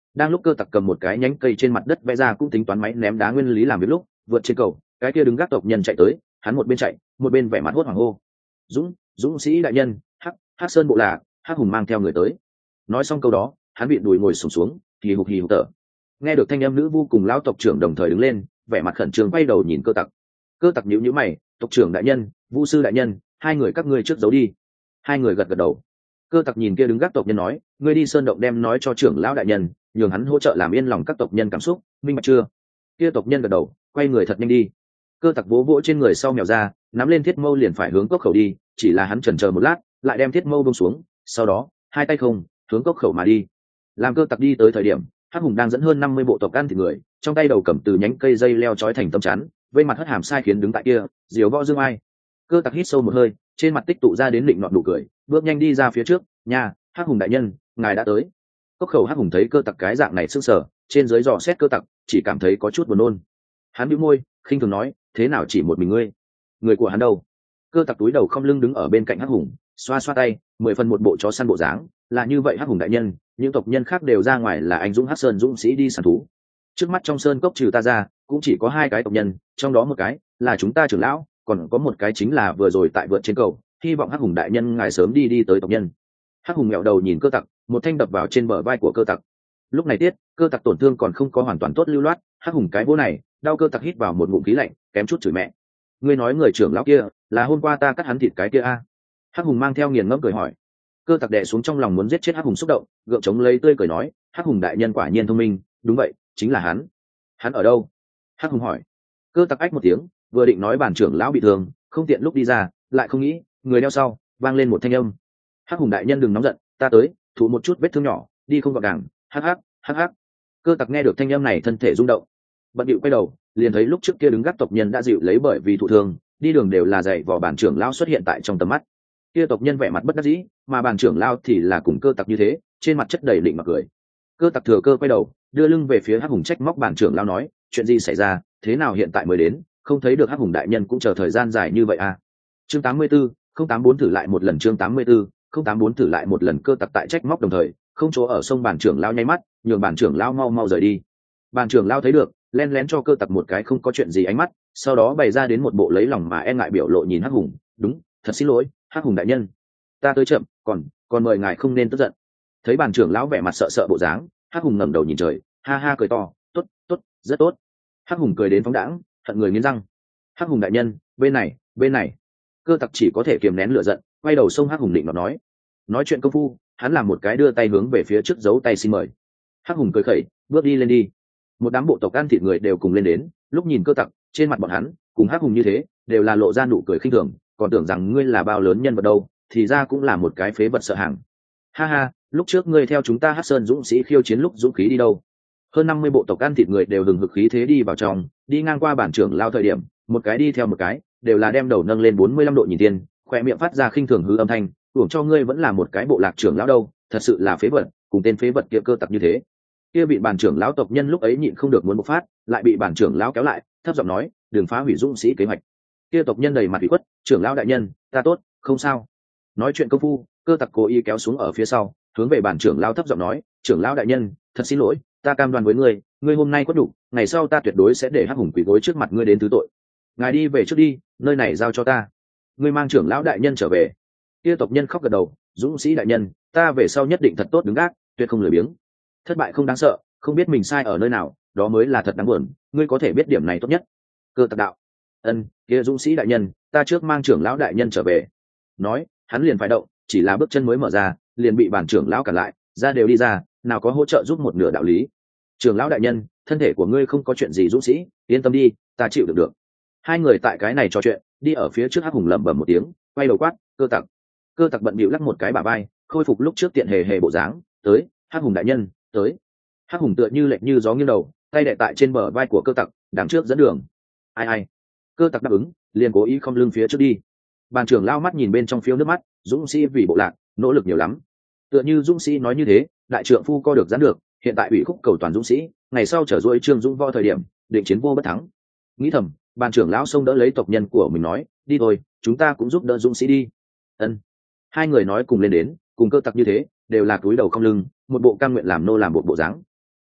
Đang lúc cơ tặc cầm một cái nhánh cây trên mặt đất vẽ ra cũng tính toán máy ném đá nguyên lý làm việc lúc vượt trên cầu cái kia đứng gác tộc nhân chạy tới, hắn một bên chạy một bên vẻ mặt hốt hoảng hô: dũng dũng sĩ đại nhân, hắc hắc sơn bộ lạc, hắc hùng mang theo người tới. Nói xong câu đó hắn bị đùi ngồi sùng xuống, xuống hì hục hì hục tở. Nghe được thanh âm nữ vu cùng lão tộc trưởng đồng thời đứng lên, vẻ mặt khẩn trương quay đầu nhìn cơ tặc. Cơ tặc nhíu nhíu mày: tộc trưởng đại nhân, vu sư đại nhân, hai người các ngươi trước giấu đi. Hai người gật gật đầu. Cơ tặc nhìn kia đứng gác tộc nhân nói: ngươi đi sơn động đem nói cho trưởng lão đại nhân, nhường hắn hỗ trợ làm yên lòng các tộc nhân cảm xúc, minh bạch chưa? Kia tộc nhân gật đầu, quay người thật nhanh đi. Cơ tặc vỗ vỗ trên người sau mèo ra, nắm lên thiết mâu liền phải hướng cốc khẩu đi, chỉ là hắn chần chờ một lát lại đem thiết mâu buông xuống, sau đó hai tay không hướng cốc khẩu mà đi. Làm cơ tặc đi tới thời điểm, hắc hùng đang dẫn hơn năm mươi bộ tộc ăn thịt người, trong tay đầu cầm từ nhánh cây dây leo trói thành tấm chắn, vây mặt hất hàm sai khiến đứng tại kia diều võ dương ai. Cơ tặc hít sâu một hơi, trên mặt tích tụ ra đến định nọt nụ cười, bước nhanh đi ra phía trước. Nhà hắc hùng đại nhân, ngài đã tới. Cốc khẩu hắc hùng thấy cơ tặc cái dạng này sưng sờ, trên dưới dò xét cơ tặc, chỉ cảm thấy có chút buồn nôn. Hắn bĩu môi khinh thường nói: thế nào chỉ một mình ngươi, người của hắn đâu? Cơ tặc túi đầu không lưng đứng ở bên cạnh hắc hùng, xoa xoa tay, mười phần một bộ chó săn bộ dáng. Là như vậy hắc hùng đại nhân, những tộc nhân khác đều ra ngoài là anh dũng hắc sơn dũng sĩ đi săn thú. Trước mắt trong sơn cốc trừ ta ra cũng chỉ có hai cái tộc nhân, trong đó một cái là chúng ta trưởng lão, còn có một cái chính là vừa rồi tại vượt trên cầu, hy vọng hắc hùng đại nhân ngài sớm đi đi tới tộc nhân. Hắc hùng nghẹo đầu nhìn cơ tặc, một thanh đập vào trên bờ vai của cơ tặc. Lúc này tiết cơ tặc tổn thương còn không có hoàn toàn tốt lưu loát, hắc hùng cái bố này đau, cơ tặc hít vào một ngụm khí lạnh, kém chút chửi mẹ. Ngươi nói người trưởng lão kia là hôm qua ta cắt hắn thịt cái kia a? Hắc hùng mang theo nghiền ngẫm cười hỏi. Cơ tặc đè xuống trong lòng muốn giết chết hắc hùng xúc động, gượng chống lấy tươi cười nói: hắc hùng đại nhân quả nhiên thông minh, đúng vậy, chính là hắn. Hắn ở đâu? Hắc hùng hỏi. Cơ tặc ách một tiếng, vừa định nói bản trưởng lão bị thương không tiện lúc đi ra, lại không nghĩ người đeo sau vang lên một thanh âm: hắc hùng đại nhân đừng nóng giận, ta tới thụ một chút vết thương nhỏ, đi không gọn gàng. Hắc hắc hắc hắc. Cơ tặc nghe được thanh âm này thân thể rung động, bận điệu quay đầu liền thấy lúc trước kia đứng gác tộc nhân đã dịu lấy bởi vì thụ thương, đi đường đều là dạy vò bản trưởng lão xuất hiện tại trong tầm mắt. Kia tộc nhân vẻ mặt bất đắc dĩ, mà bản trưởng lão thì là cùng cơ tặc như thế, trên mặt chất đầy định mặc cười. Cơ tặc thừa cơ quay đầu đưa lưng về phía hắc hùng, trách móc bản trưởng lão nói: chuyện gì xảy ra, thế nào hiện tại mới đến, không thấy được hắc hùng đại nhân cũng chờ thời gian dài như vậy à? Chương tám mươi tư không tám bốn thử lại một lần. Chương tám mươi tư không tám bốn thử lại một lần. Cơ tặc tại trách móc đồng thời không chỗ ở sông bản trưởng lão nháy mắt, nhường bản trưởng lão mau mau rời đi. Bản trưởng lão thấy được, len lén cho cơ tặc một cái không có chuyện gì ánh mắt, sau đó bày ra đến một bộ lấy lòng mà e ngại biểu lộ nhìn hắc hùng: đúng, thật xin lỗi hắc hùng đại nhân, ta tới chậm, còn còn mời ngài không nên tức giận. Thấy bản trưởng lão vẻ mặt sợ sợ bộ dáng, hắc hùng ngẩng đầu nhìn trời, ha ha cười to: tốt tốt, rất tốt. Hắc hùng cười đến phóng đãng, hận người nghiến răng. Hắc hùng đại nhân, bên này bên này. Cơ tặc chỉ có thể kiềm nén lửa giận, quay đầu xông hắc hùng định nó nói nói chuyện công phu, hắn làm một cái đưa tay hướng về phía trước giấu tay xin mời. Hắc hùng cười khẩy, bước đi lên đi. Một đám bộ tộc ăn thịt người đều cùng lên đến, lúc nhìn cơ tặc, trên mặt bọn hắn cùng hắc hùng như thế đều là lộ ra nụ cười khinh thường, còn tưởng rằng ngươi là bao lớn nhân vật đâu, thì ra cũng là một cái phế vật sợ hàng. Ha ha, lúc trước ngươi theo chúng ta Hắc Sơn dũng sĩ khiêu chiến lúc dũng khí đi đâu? Hơn năm mươi bộ tộc ăn thịt người đều hừng hực khí thế đi vào trong, đi ngang qua bản trưởng lao thời điểm, một cái đi theo một cái, đều là đem đầu nâng lên bốn mươi lăm độ nhìn tiên, khỏe miệng phát ra khinh thường hư âm thanh, uổng cho ngươi vẫn là một cái bộ lạc trưởng lão đâu, thật sự là phế vật, cùng tên phế vật kia cơ tặc như thế. Kia bị bản trưởng lão tộc nhân lúc ấy nhịn không được muốn bộc phát, lại bị bản trưởng lão kéo lại, thấp giọng nói: đừng phá hủy dũng sĩ kế hoạch. Kia tộc nhân đầy mặt ủy khuất: trưởng lão đại nhân, ta tốt, không sao. Nói chuyện công phu, cơ tặc cố ý kéo xuống ở phía sau, hướng về bản trưởng lão thấp giọng nói: trưởng lão đại nhân, thật xin lỗi, ta cam đoan với ngươi, ngươi hôm nay có đủ, ngày sau ta tuyệt đối sẽ để hắc hùng quỳ gối trước mặt ngươi đến thứ tội. Ngài đi về trước đi, nơi này giao cho ta. Ngươi mang trưởng lão đại nhân trở về. Kia tộc nhân khóc gật đầu: dũng sĩ đại nhân, ta về sau nhất định thật tốt đứng gác, tuyệt không lười biếng. Thất bại không đáng sợ, không biết mình sai ở nơi nào, đó mới là thật đáng buồn, ngươi có thể biết điểm này tốt nhất. Cơ tặc đạo: ân, kia dũng sĩ đại nhân, ta trước mang trưởng lão đại nhân trở về. Nói hắn liền phải động, chỉ là bước chân mới mở ra, liền bị bản trưởng lão cản lại: ra đều đi ra, nào có hỗ trợ giúp một nửa đạo lý. Trưởng lão đại nhân, thân thể của ngươi không có chuyện gì dũng sĩ, yên tâm đi, ta chịu được được. Hai người tại cái này trò chuyện, đi ở phía trước hắc hùng lẩm bẩm một tiếng, quay đầu quát: cơ tặc. Cơ tặc bận bịu lắc một cái bả vai, khôi phục lúc trước tiện hề hề bộ dáng: tới, hắc hùng đại nhân, tới. Hắc hùng tựa như lệch như gió nghiêng đầu, tay đè tại trên bờ vai của cơ tặc, đằng trước dẫn đường. Ai ai. Cơ tặc đáp ứng, liền cố ý không lưng phía trước đi. Bàn trưởng lao mắt nhìn bên trong phiếu nước mắt: dũng sĩ vì bộ lạc nỗ lực nhiều lắm. Tựa như dũng sĩ nói như thế, đại trượng phu co được giãn được, hiện tại ủy khúc cầu toàn dũng sĩ, ngày sau trở dội trương dũng võ thời điểm, định chiến vô bất thắng. Nghĩ thầm, bàn trưởng lão xông đỡ lấy tộc nhân của mình nói: đi thôi, chúng ta cũng giúp đỡ dũng sĩ đi. Ân. Hai người nói cùng lên đến, cùng cơ tặc như thế, đều là cúi đầu không lưng, một bộ cam nguyện làm nô làm bộ bộ dáng.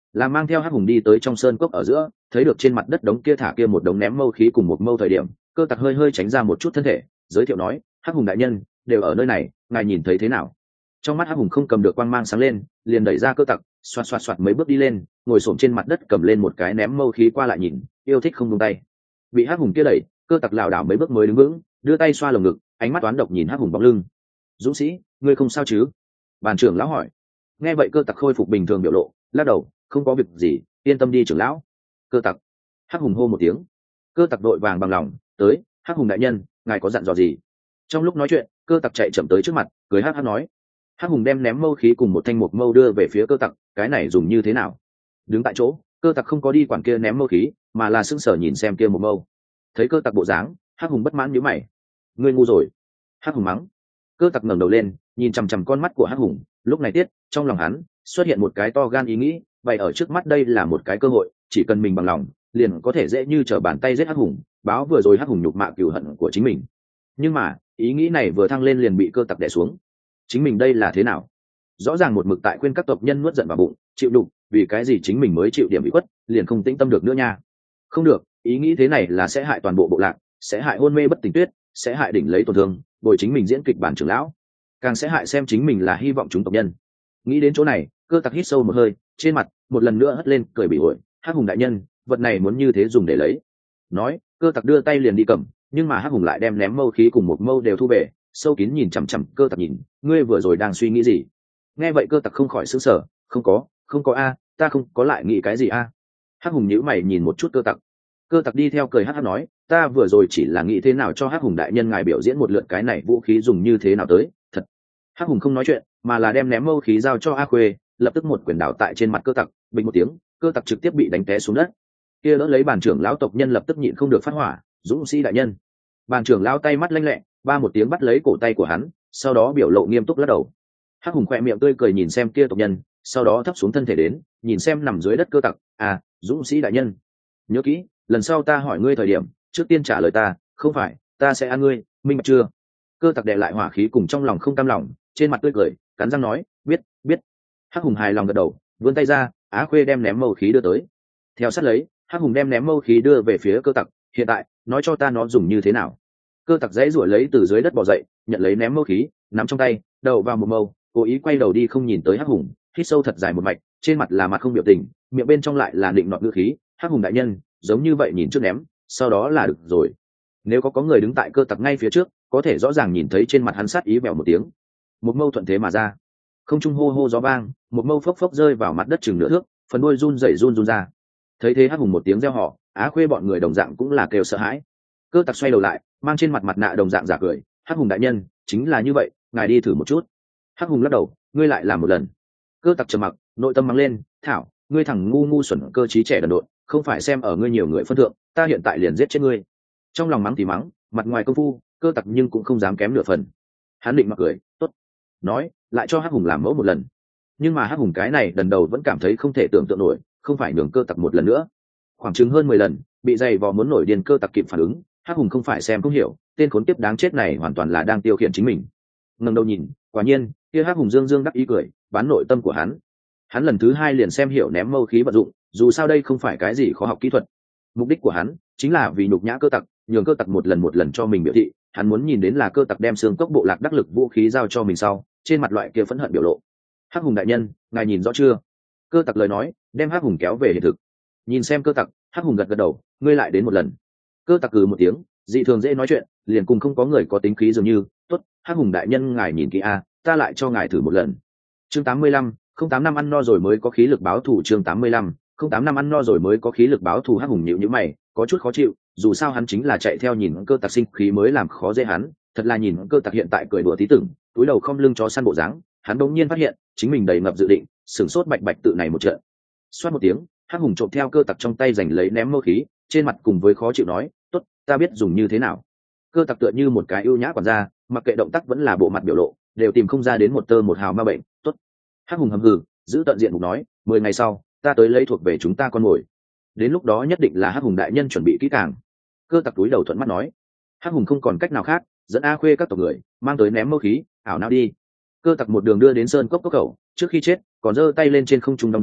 là mang theo hắc hùng đi tới trong sơn cốc ở giữa, thấy được trên mặt đất đống kia thả kia một đống ném mâu khí cùng một mâu thời điểm, Cơ Tặc hơi hơi tránh ra một chút thân thể, giới thiệu nói, hắc hùng đại nhân đều ở nơi này, ngài nhìn thấy thế nào? Trong mắt hắc hùng không cầm được quang mang sáng lên, liền đẩy ra Cơ Tặc, xoạt xoạt xoạt mấy bước đi lên, ngồi xổm trên mặt đất cầm lên một cái ném mâu khí qua lại nhìn, yêu thích không buông tay. Bị hắc hùng kia đẩy, Cơ Tặc lảo đảo mấy bước mới đứng vững, đưa tay xoa lồng ngực, ánh mắt toán độc nhìn hắc hùng bóng lưng. Dũng sĩ, ngươi không sao chứ? Bàn trưởng lão hỏi. Nghe vậy Cơ Tặc khôi phục bình thường biểu lộ, lắc đầu, không có việc gì, yên tâm đi trưởng lão. Cơ Tặc. Hắc hùng hô một tiếng. Cơ Tặc đội vàng bằng lòng, tới, hắc hùng đại nhân, ngài có dặn dò gì? Trong lúc nói chuyện, Cơ Tặc chạy chậm tới trước mặt, cười hắc hắc nói. Hắc hùng đem ném mâu khí cùng một thanh mục mâu đưa về phía Cơ Tặc, cái này dùng như thế nào? Đứng tại chỗ, Cơ Tặc không có đi quản kia ném mâu khí, mà là sững sờ nhìn xem kia một mâu. Thấy Cơ Tặc bộ dáng, hắc hùng bất mãn nhíu mày. Ngươi ngu rồi. Hắc hùng mắng. Cơ Tặc ngẩng đầu lên, nhìn chằm chằm con mắt của hắc hùng, lúc này tiết, trong lòng hắn xuất hiện một cái to gan ý nghĩ, vậy ở trước mắt đây là một cái cơ hội, chỉ cần mình bằng lòng, liền có thể dễ như trở bàn tay giết hắc hùng, báo vừa rồi hắc hùng nhục mạ cừu hận của chính mình. Nhưng mà, ý nghĩ này vừa thăng lên liền bị Cơ Tặc đè xuống. Chính mình đây là thế nào? Rõ ràng một mực tại khuyên các tộc nhân nuốt giận vào bụng, chịu đục, vì cái gì chính mình mới chịu điểm bị khuất, liền không tĩnh tâm được nữa nha. Không được, ý nghĩ thế này là sẽ hại toàn bộ bộ lạc, sẽ hại hôn mê bất tỉnh tuyết, sẽ hại đỉnh lấy tổn thương, bồi chính mình diễn kịch bản trưởng lão, càng sẽ hại xem chính mình là hy vọng chúng tộc nhân. Nghĩ đến chỗ này, Cơ Tặc hít sâu một hơi, trên mặt một lần nữa hất lên cười bị ổi, hắc hùng đại nhân, vật này muốn như thế dùng để lấy. Nói, Cơ Tặc đưa tay liền đi cầm, nhưng mà hắc hùng lại đem ném mâu khí cùng một mâu đều thu về, sâu kín nhìn chằm chằm Cơ Tặc nhìn, ngươi vừa rồi đang suy nghĩ gì? Nghe vậy Cơ Tặc không khỏi sửng sở, không có, không có a, ta không có lại nghĩ cái gì a. Hắc hùng nhíu mày nhìn một chút Cơ Tặc. Cơ Tặc đi theo cười hắc hắc nói, ta vừa rồi chỉ là nghĩ thế nào cho hắc hùng đại nhân ngài biểu diễn một lượt cái này vũ khí dùng như thế nào tới, thật. Hắc hùng không nói chuyện, mà là đem ném mâu khí giao cho A Khuê, lập tức một quyền đảo tại trên mặt Cơ Tặc, bình một tiếng, Cơ Tặc trực tiếp bị đánh té xuống đất. Kia đỡ lấy bàn trưởng lão tộc nhân lập tức nhịn không được phát hỏa, dũng sĩ đại nhân. Bàn trưởng lão tay mắt lanh lẹ, ba một tiếng bắt lấy cổ tay của hắn, sau đó biểu lộ nghiêm túc lắc đầu. Hắc hùng khỏe miệng tươi cười nhìn xem kia tộc nhân, sau đó thấp xuống thân thể đến, nhìn xem nằm dưới đất Cơ Tặc, à, dũng sĩ đại nhân, nhớ kỹ, lần sau ta hỏi ngươi thời điểm, trước tiên trả lời ta, không phải, ta sẽ ăn ngươi, minh bạch chưa? Cơ Tặc đè lại hỏa khí cùng trong lòng không cam lòng, trên mặt tươi cười, cắn răng nói, biết, biết. Hắc hùng hài lòng gật đầu, vươn tay ra, Á Khuê đem ném mâu khí đưa tới. Theo sát lấy, Hắc hùng đem ném mâu khí đưa về phía Cơ Tặc, hiện tại, nói cho ta nó dùng như thế nào. Cơ Tặc dãy ruổi lấy từ dưới đất bò dậy, nhận lấy ném mâu khí, nắm trong tay, đầu vào một mâu, cố ý quay đầu đi không nhìn tới Hắc hùng, hít sâu thật dài một mạch, trên mặt là mặt không biểu tình, miệng bên trong lại là định nọt ngữ khí, Hắc hùng đại nhân, giống như vậy nhìn trước ném, sau đó là được rồi. Nếu có có người đứng tại Cơ Tặc ngay phía trước, có thể rõ ràng nhìn thấy trên mặt hắn sát ý vèo một tiếng. Một mâu thuận thế mà ra, không trung hô hô gió vang, một mâu phốc phốc rơi vào mặt đất chừng nửa thước, phần đuôi run rẩy run run ra. Thấy thế Hắc hùng một tiếng reo hò, Á Khuê bọn người đồng dạng cũng là kêu sợ hãi. Cơ Tặc xoay đầu lại, mang trên mặt mặt nạ đồng dạng giả cười, Hắc hùng đại nhân, chính là như vậy, ngài đi thử một chút. Hắc hùng lắc đầu, ngươi lại làm một lần. Cơ Tặc trầm mặc, nội tâm mắng lên, thảo, ngươi thằng ngu ngu xuẩn cơ trí trẻ đần độn, không phải xem ở ngươi nhiều người phân thượng, ta hiện tại liền giết chết ngươi. Trong lòng mắng thì mắng, mặt ngoài công phu, Cơ Tặc nhưng cũng không dám kém nửa phần. Hắn định mặc cười, tốt, nói, lại cho Hắc hùng làm mẫu một lần. Nhưng mà Hắc hùng cái này lần đầu vẫn cảm thấy không thể tưởng tượng nổi, không phải nhường Cơ Tặc một lần nữa. Khoảng chừng hơn mười lần, bị dày vò muốn nổi điên Cơ Tặc kịp phản ứng, Hắc hùng không phải xem không hiểu, tên khốn kiếp đáng chết này hoàn toàn là đang tiêu khiển chính mình. Ngẩng đầu nhìn, quả nhiên, kia Hắc hùng dương dương đắc ý cười, bán nội tâm của hắn. Hắn lần thứ hai liền xem hiểu ném mâu khí vận dụng, dù sao đây không phải cái gì khó học kỹ thuật. Mục đích của hắn chính là vì nhục nhã Cơ Tặc, nhường Cơ Tặc một lần một lần cho mình biểu thị, hắn muốn nhìn đến là Cơ Tặc đem xương cốc bộ lạc đắc lực vũ khí giao cho mình sau, trên mặt loại kia phẫn hận biểu lộ. Hắc hùng đại nhân, ngài nhìn rõ chưa? Cơ Tặc lời nói, đem Hắc hùng kéo về hiện thực. Nhìn xem Cơ Tặc, Hắc hùng gật gật đầu, ngươi lại đến một lần. Cơ Tặc cừ một tiếng, dị thường dễ nói chuyện, liền cùng không có người có tính khí dường như, tốt, Hắc hùng đại nhân ngài nhìn kỹ a, ta lại cho ngài thử một lần. Chương tám mươi lăm, không tám năm ăn no rồi mới có khí lực báo thù. Chương tám mươi lăm, không tám năm ăn no rồi mới có khí lực báo thù. Hắc hùng nhịu nhữ mày, có chút khó chịu, dù sao hắn chính là chạy theo nhìn Cơ Tặc sinh khí mới làm khó dễ hắn, thật là nhìn Cơ Tặc hiện tại cười đùa tí tưởng, túi đầu không lưng chó săn bộ dáng, hắn đột nhiên phát hiện chính mình đầy ngập dự định, sửng sốt bạch bạch tự này một trận. Xoát một tiếng, Hắc hùng trộm theo Cơ Tặc trong tay giành lấy ném mâu khí, trên mặt cùng với khó chịu nói, tốt, ta biết dùng như thế nào. Cơ Tặc tựa như một cái ưu nhã quản gia, mặc kệ động tác vẫn là bộ mặt biểu lộ, đều tìm không ra đến một tơ một hào ma bệnh. Tốt. Hắc hùng hầm hừ, giữ tận diện mục nói, mười ngày sau, ta tới lấy thuộc về chúng ta con mồi. Đến lúc đó nhất định là Hắc hùng đại nhân chuẩn bị kỹ càng. Cơ Tặc túi đầu thuận mắt nói. Hắc hùng không còn cách nào khác, dẫn A Khuê các tộc người mang tới ném mâu khí, ảo não đi. Cơ Tặc một đường đưa đến sơn cốc cốc khẩu, trước khi chết còn giơ tay lên trên không trung đong đưa,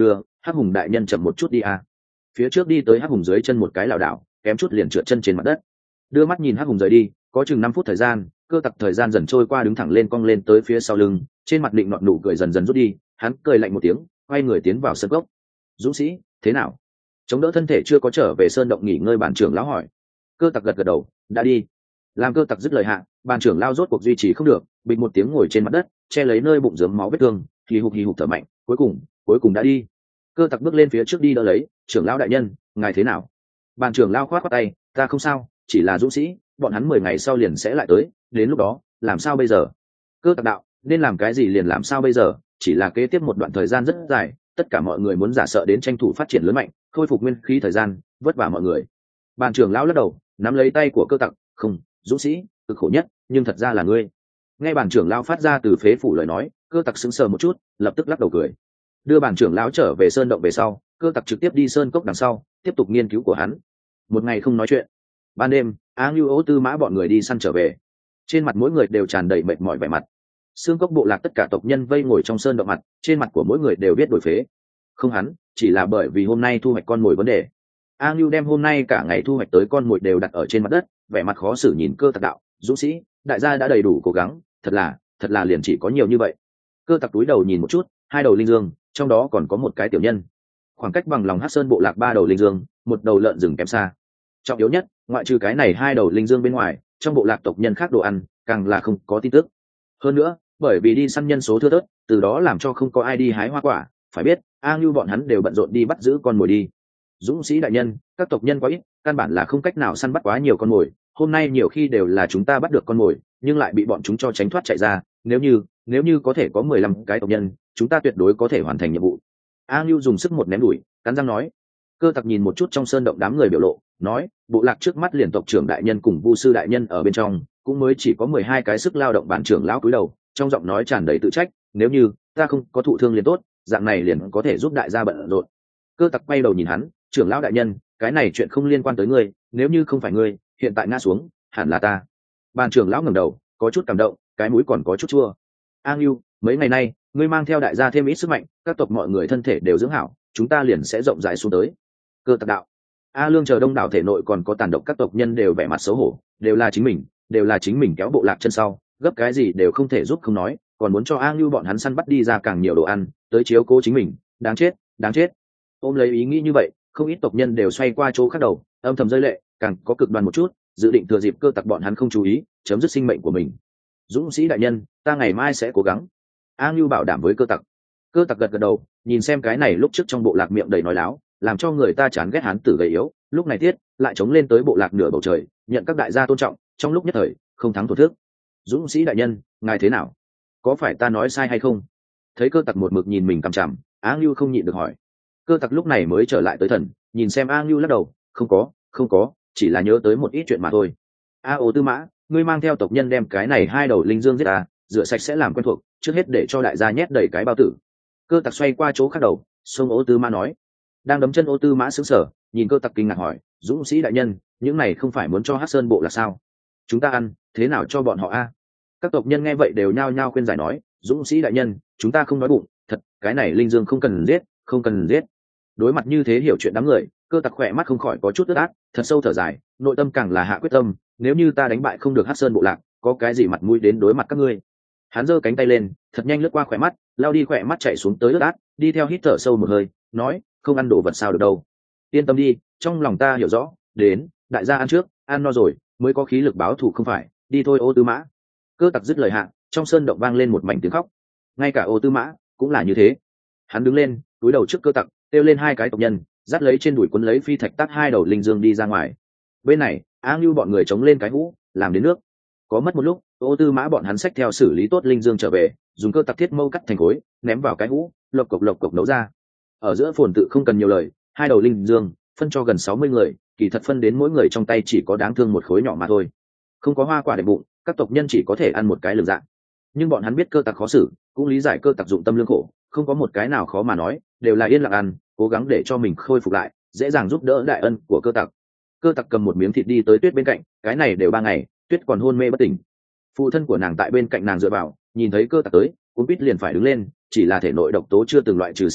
hắc hùng đại nhân chậm một chút đi a. Phía trước đi tới hắc hùng dưới chân một cái lảo đảo, kém chút liền trượt chân trên mặt đất. Đưa mắt nhìn hắc hùng rời đi, có chừng năm phút thời gian, cơ tặc thời gian dần trôi qua đứng thẳng lên, cong lên tới phía sau lưng, trên mặt định nọt nụ cười dần dần rút đi, hắn cười lạnh một tiếng, quay người tiến vào sân cốc. Dũng sĩ, thế nào? Chống đỡ thân thể chưa có trở về sơn động nghỉ ngơi bản trưởng lão hỏi. Cơ tặc gật gật đầu, đã đi. Làm cơ tặc dứt lời hạ, bản trưởng lao rốt cuộc duy trì không được, bịch một tiếng ngồi trên mặt đất, che lấy nơi bụng rớm máu vết thương, hì hục hì hục thở mạnh, cuối cùng, cuối cùng đã đi. Cơ tặc bước lên phía trước đi đỡ lấy, trưởng lão đại nhân, ngài thế nào? Bản trưởng lao khoát khoát tay, ta không sao, chỉ là dũng sĩ, bọn hắn mười ngày sau liền sẽ lại tới, đến lúc đó, làm sao bây giờ? Cơ tặc đạo, nên làm cái gì liền làm sao bây giờ, chỉ là kế tiếp một đoạn thời gian rất dài, tất cả mọi người muốn giả sợ đến tranh thủ phát triển lớn mạnh, khôi phục nguyên khí thời gian, vất vả mọi người. Bản trưởng lão lắc đầu, nắm lấy tay của cơ tặc, không, dũng sĩ, cực khổ nhất, nhưng thật ra là ngươi. Nghe bản trưởng lão phát ra từ phế phủ lời nói, cơ tặc sững sờ một chút, lập tức lắc đầu cười. Đưa bản trưởng lão trở về sơn động về sau, cơ tặc trực tiếp đi sơn cốc đằng sau, tiếp tục nghiên cứu của hắn. Một ngày không nói chuyện. Ban đêm, Á Ngưu Ố Tư Mã bọn người đi săn trở về. Trên mặt mỗi người đều tràn đầy mệt mỏi vẻ mặt. Xương cốc bộ lạc tất cả tộc nhân vây ngồi trong sơn động mặt, trên mặt của mỗi người đều biết đổi phế. Không hắn, chỉ là bởi vì hôm nay thu hoạch con mồi vấn đề. A Ngưu đem hôm nay cả ngày thu hoạch tới con mồi đều đặt ở trên mặt đất, vẻ mặt khó xử nhìn cơ tặc đạo, dũng sĩ, đại gia đã đầy đủ cố gắng, thật là, thật là liền chỉ có nhiều như vậy. Cơ tặc túi đầu nhìn một chút, hai đầu linh dương, trong đó còn có một cái tiểu nhân. Khoảng cách bằng lòng Hắc Sơn bộ lạc ba đầu linh dương, một đầu lợn rừng kém xa. Trọng yếu nhất, ngoại trừ cái này hai đầu linh dương bên ngoài, trong bộ lạc tộc nhân khác đồ ăn, càng là không có tin tức. Hơn nữa, bởi vì đi săn nhân số thưa thớt, từ đó làm cho không có ai đi hái hoa quả, phải biết, A Ngưu bọn hắn đều bận rộn đi bắt giữ con mồi đi. Dũng sĩ đại nhân, các tộc nhân quá ít, căn bản là không cách nào săn bắt quá nhiều con mồi, hôm nay nhiều khi đều là chúng ta bắt được con mồi, nhưng lại bị bọn chúng cho tránh thoát chạy ra, nếu như, nếu như có thể có mười lăm cái tộc nhân, chúng ta tuyệt đối có thể hoàn thành nhiệm vụ. A Ngưu dùng sức một ném đuổi, cắn răng nói. Cơ tặc nhìn một chút trong sơn động đám người biểu lộ, nói, bộ lạc trước mắt liền tộc trưởng đại nhân cùng vu sư đại nhân ở bên trong, cũng mới chỉ có mười hai cái sức lao động bản trưởng lão cúi đầu, trong giọng nói tràn đầy tự trách, nếu như ta không có thụ thương liền tốt, dạng này liền có thể giúp đại gia bận rộn. Cơ tặc quay đầu nhìn hắn, trưởng lão đại nhân, cái này chuyện không liên quan tới ngươi, nếu như không phải ngươi, hiện tại ngã xuống, hẳn là ta. Bản trưởng lão ngẩng đầu, có chút cảm động, cái mũi còn có chút chua. A Ngưu, mấy ngày nay, ngươi mang theo đại gia thêm ít sức mạnh, các tộc mọi người thân thể đều dưỡng hảo, chúng ta liền sẽ rộng rãi xuống tới. Cơ tặc đạo. A Lương chờ đông đảo thể nội còn có tàn độc các tộc nhân đều vẻ mặt xấu hổ, đều là chính mình, đều là chính mình kéo bộ lạc chân sau, gấp cái gì đều không thể giúp không nói, còn muốn cho A Ngưu bọn hắn săn bắt đi ra càng nhiều đồ ăn, tới chiếu cố chính mình, đáng chết, đáng chết. Ôm lấy ý nghĩ như vậy, không ít tộc nhân đều xoay qua chỗ khác đầu, âm thầm rơi lệ, càng có cực đoan một chút, dự định thừa dịp cơ tặc bọn hắn không chú ý, chấm dứt sinh mệnh của mình. Dũng sĩ đại nhân, ta ngày mai sẽ cố gắng. A Ngưu bảo đảm với cơ tặc. Cơ tặc gật gật đầu, nhìn xem cái này lúc trước trong bộ lạc miệng đầy nói láo, làm cho người ta chán ghét hán tử gầy yếu, lúc này tiết lại chống lên tới bộ lạc nửa bầu trời, nhận các đại gia tôn trọng, trong lúc nhất thời không thắng thổ thức. Dũng sĩ đại nhân, ngài thế nào? Có phải ta nói sai hay không? Thấy cơ tặc một mực nhìn mình cằm chằm, A Ngưu không nhịn được hỏi. Cơ tặc lúc này mới trở lại tới thần, nhìn xem A Ngưu lắc đầu, không có, không có, chỉ là nhớ tới một ít chuyện mà thôi. A Ô Tư Mã, ngươi mang theo tộc nhân đem cái này hai đầu linh dương giết ta, rửa sạch sẽ làm quen thuộc, trước hết để cho đại gia nhét đầy cái bao tử. Cơ tặc xoay qua chỗ khác đầu, xông Ô Tư Mã nói. Đang đấm chân Ô Tư Mã sững sờ, nhìn cơ tặc kinh ngạc hỏi, dũng sĩ đại nhân, những này không phải muốn cho Hắc Sơn bộ là sao? Chúng ta ăn, thế nào cho bọn họ a? Các tộc nhân nghe vậy đều nhao nhao khuyên giải nói, dũng sĩ đại nhân, chúng ta không nói bụng, thật, cái này linh dương không cần giết, không cần giết. Đối mặt như thế hiểu chuyện đám người, cơ tặc khỏe mắt không khỏi có chút ướt át, thật sâu thở dài, nội tâm càng là hạ quyết tâm, nếu như ta đánh bại không được Hắc Sơn bộ lạc, có cái gì mặt mũi đến đối mặt các ngươi. Hắn giơ cánh tay lên, thật nhanh lướt qua khỏe mắt, lao đi khỏe mắt chạy xuống tới ướt át, đi theo hít thở sâu một hơi, nói, không ăn đồ vật sao được đâu. Yên tâm đi, trong lòng ta hiểu rõ, đến, đại gia ăn trước, ăn no rồi, mới có khí lực báo thù không phải, đi thôi Ô Tư Mã. Cơ tặc dứt lời hạ, trong sơn động vang lên một mảnh tiếng khóc. Ngay cả Ô Tư Mã cũng là như thế. Hắn đứng lên, túi đầu trước cơ tặc, kêu lên hai cái tộc nhân, dắt lấy trên đùi quấn lấy phi thạch tát hai đầu linh dương đi ra ngoài. Bên này, A Ngưu bọn người chống lên cái hũ, làm đến nước. Có mất một lúc, Ô Tư Mã bọn hắn xách theo xử lý tốt linh dương trở về, dùng cơ tặc thiết mâu cắt thành khối, ném vào cái hũ, lộc cộc lộc cộc nấu ra. Ở giữa phồn tự không cần nhiều lời, hai đầu linh dương phân cho gần sáu mươi người, kỳ thật phân đến mỗi người trong tay chỉ có đáng thương một khối nhỏ mà thôi. Không có hoa quả để bụng, các tộc nhân chỉ có thể ăn một cái lường dạng. Nhưng bọn hắn biết cơ tặc khó xử, cũng lý giải cơ tặc dụng tâm lương khổ, không có một cái nào khó mà nói, đều là yên lặng ăn, cố gắng để cho mình khôi phục lại, dễ dàng giúp đỡ đại ân của cơ tặc. Cơ tặc cầm một miếng thịt đi tới Tuyết bên cạnh, cái này đều ba ngày, Tuyết còn hôn mê bất tỉnh. Phụ thân của nàng tại bên cạnh nàng dựa vào, nhìn thấy cơ tặc tới, cuốn quýt liền phải đứng lên, chỉ là thể nội độc tố chưa từng loại trừ sạch sẽ,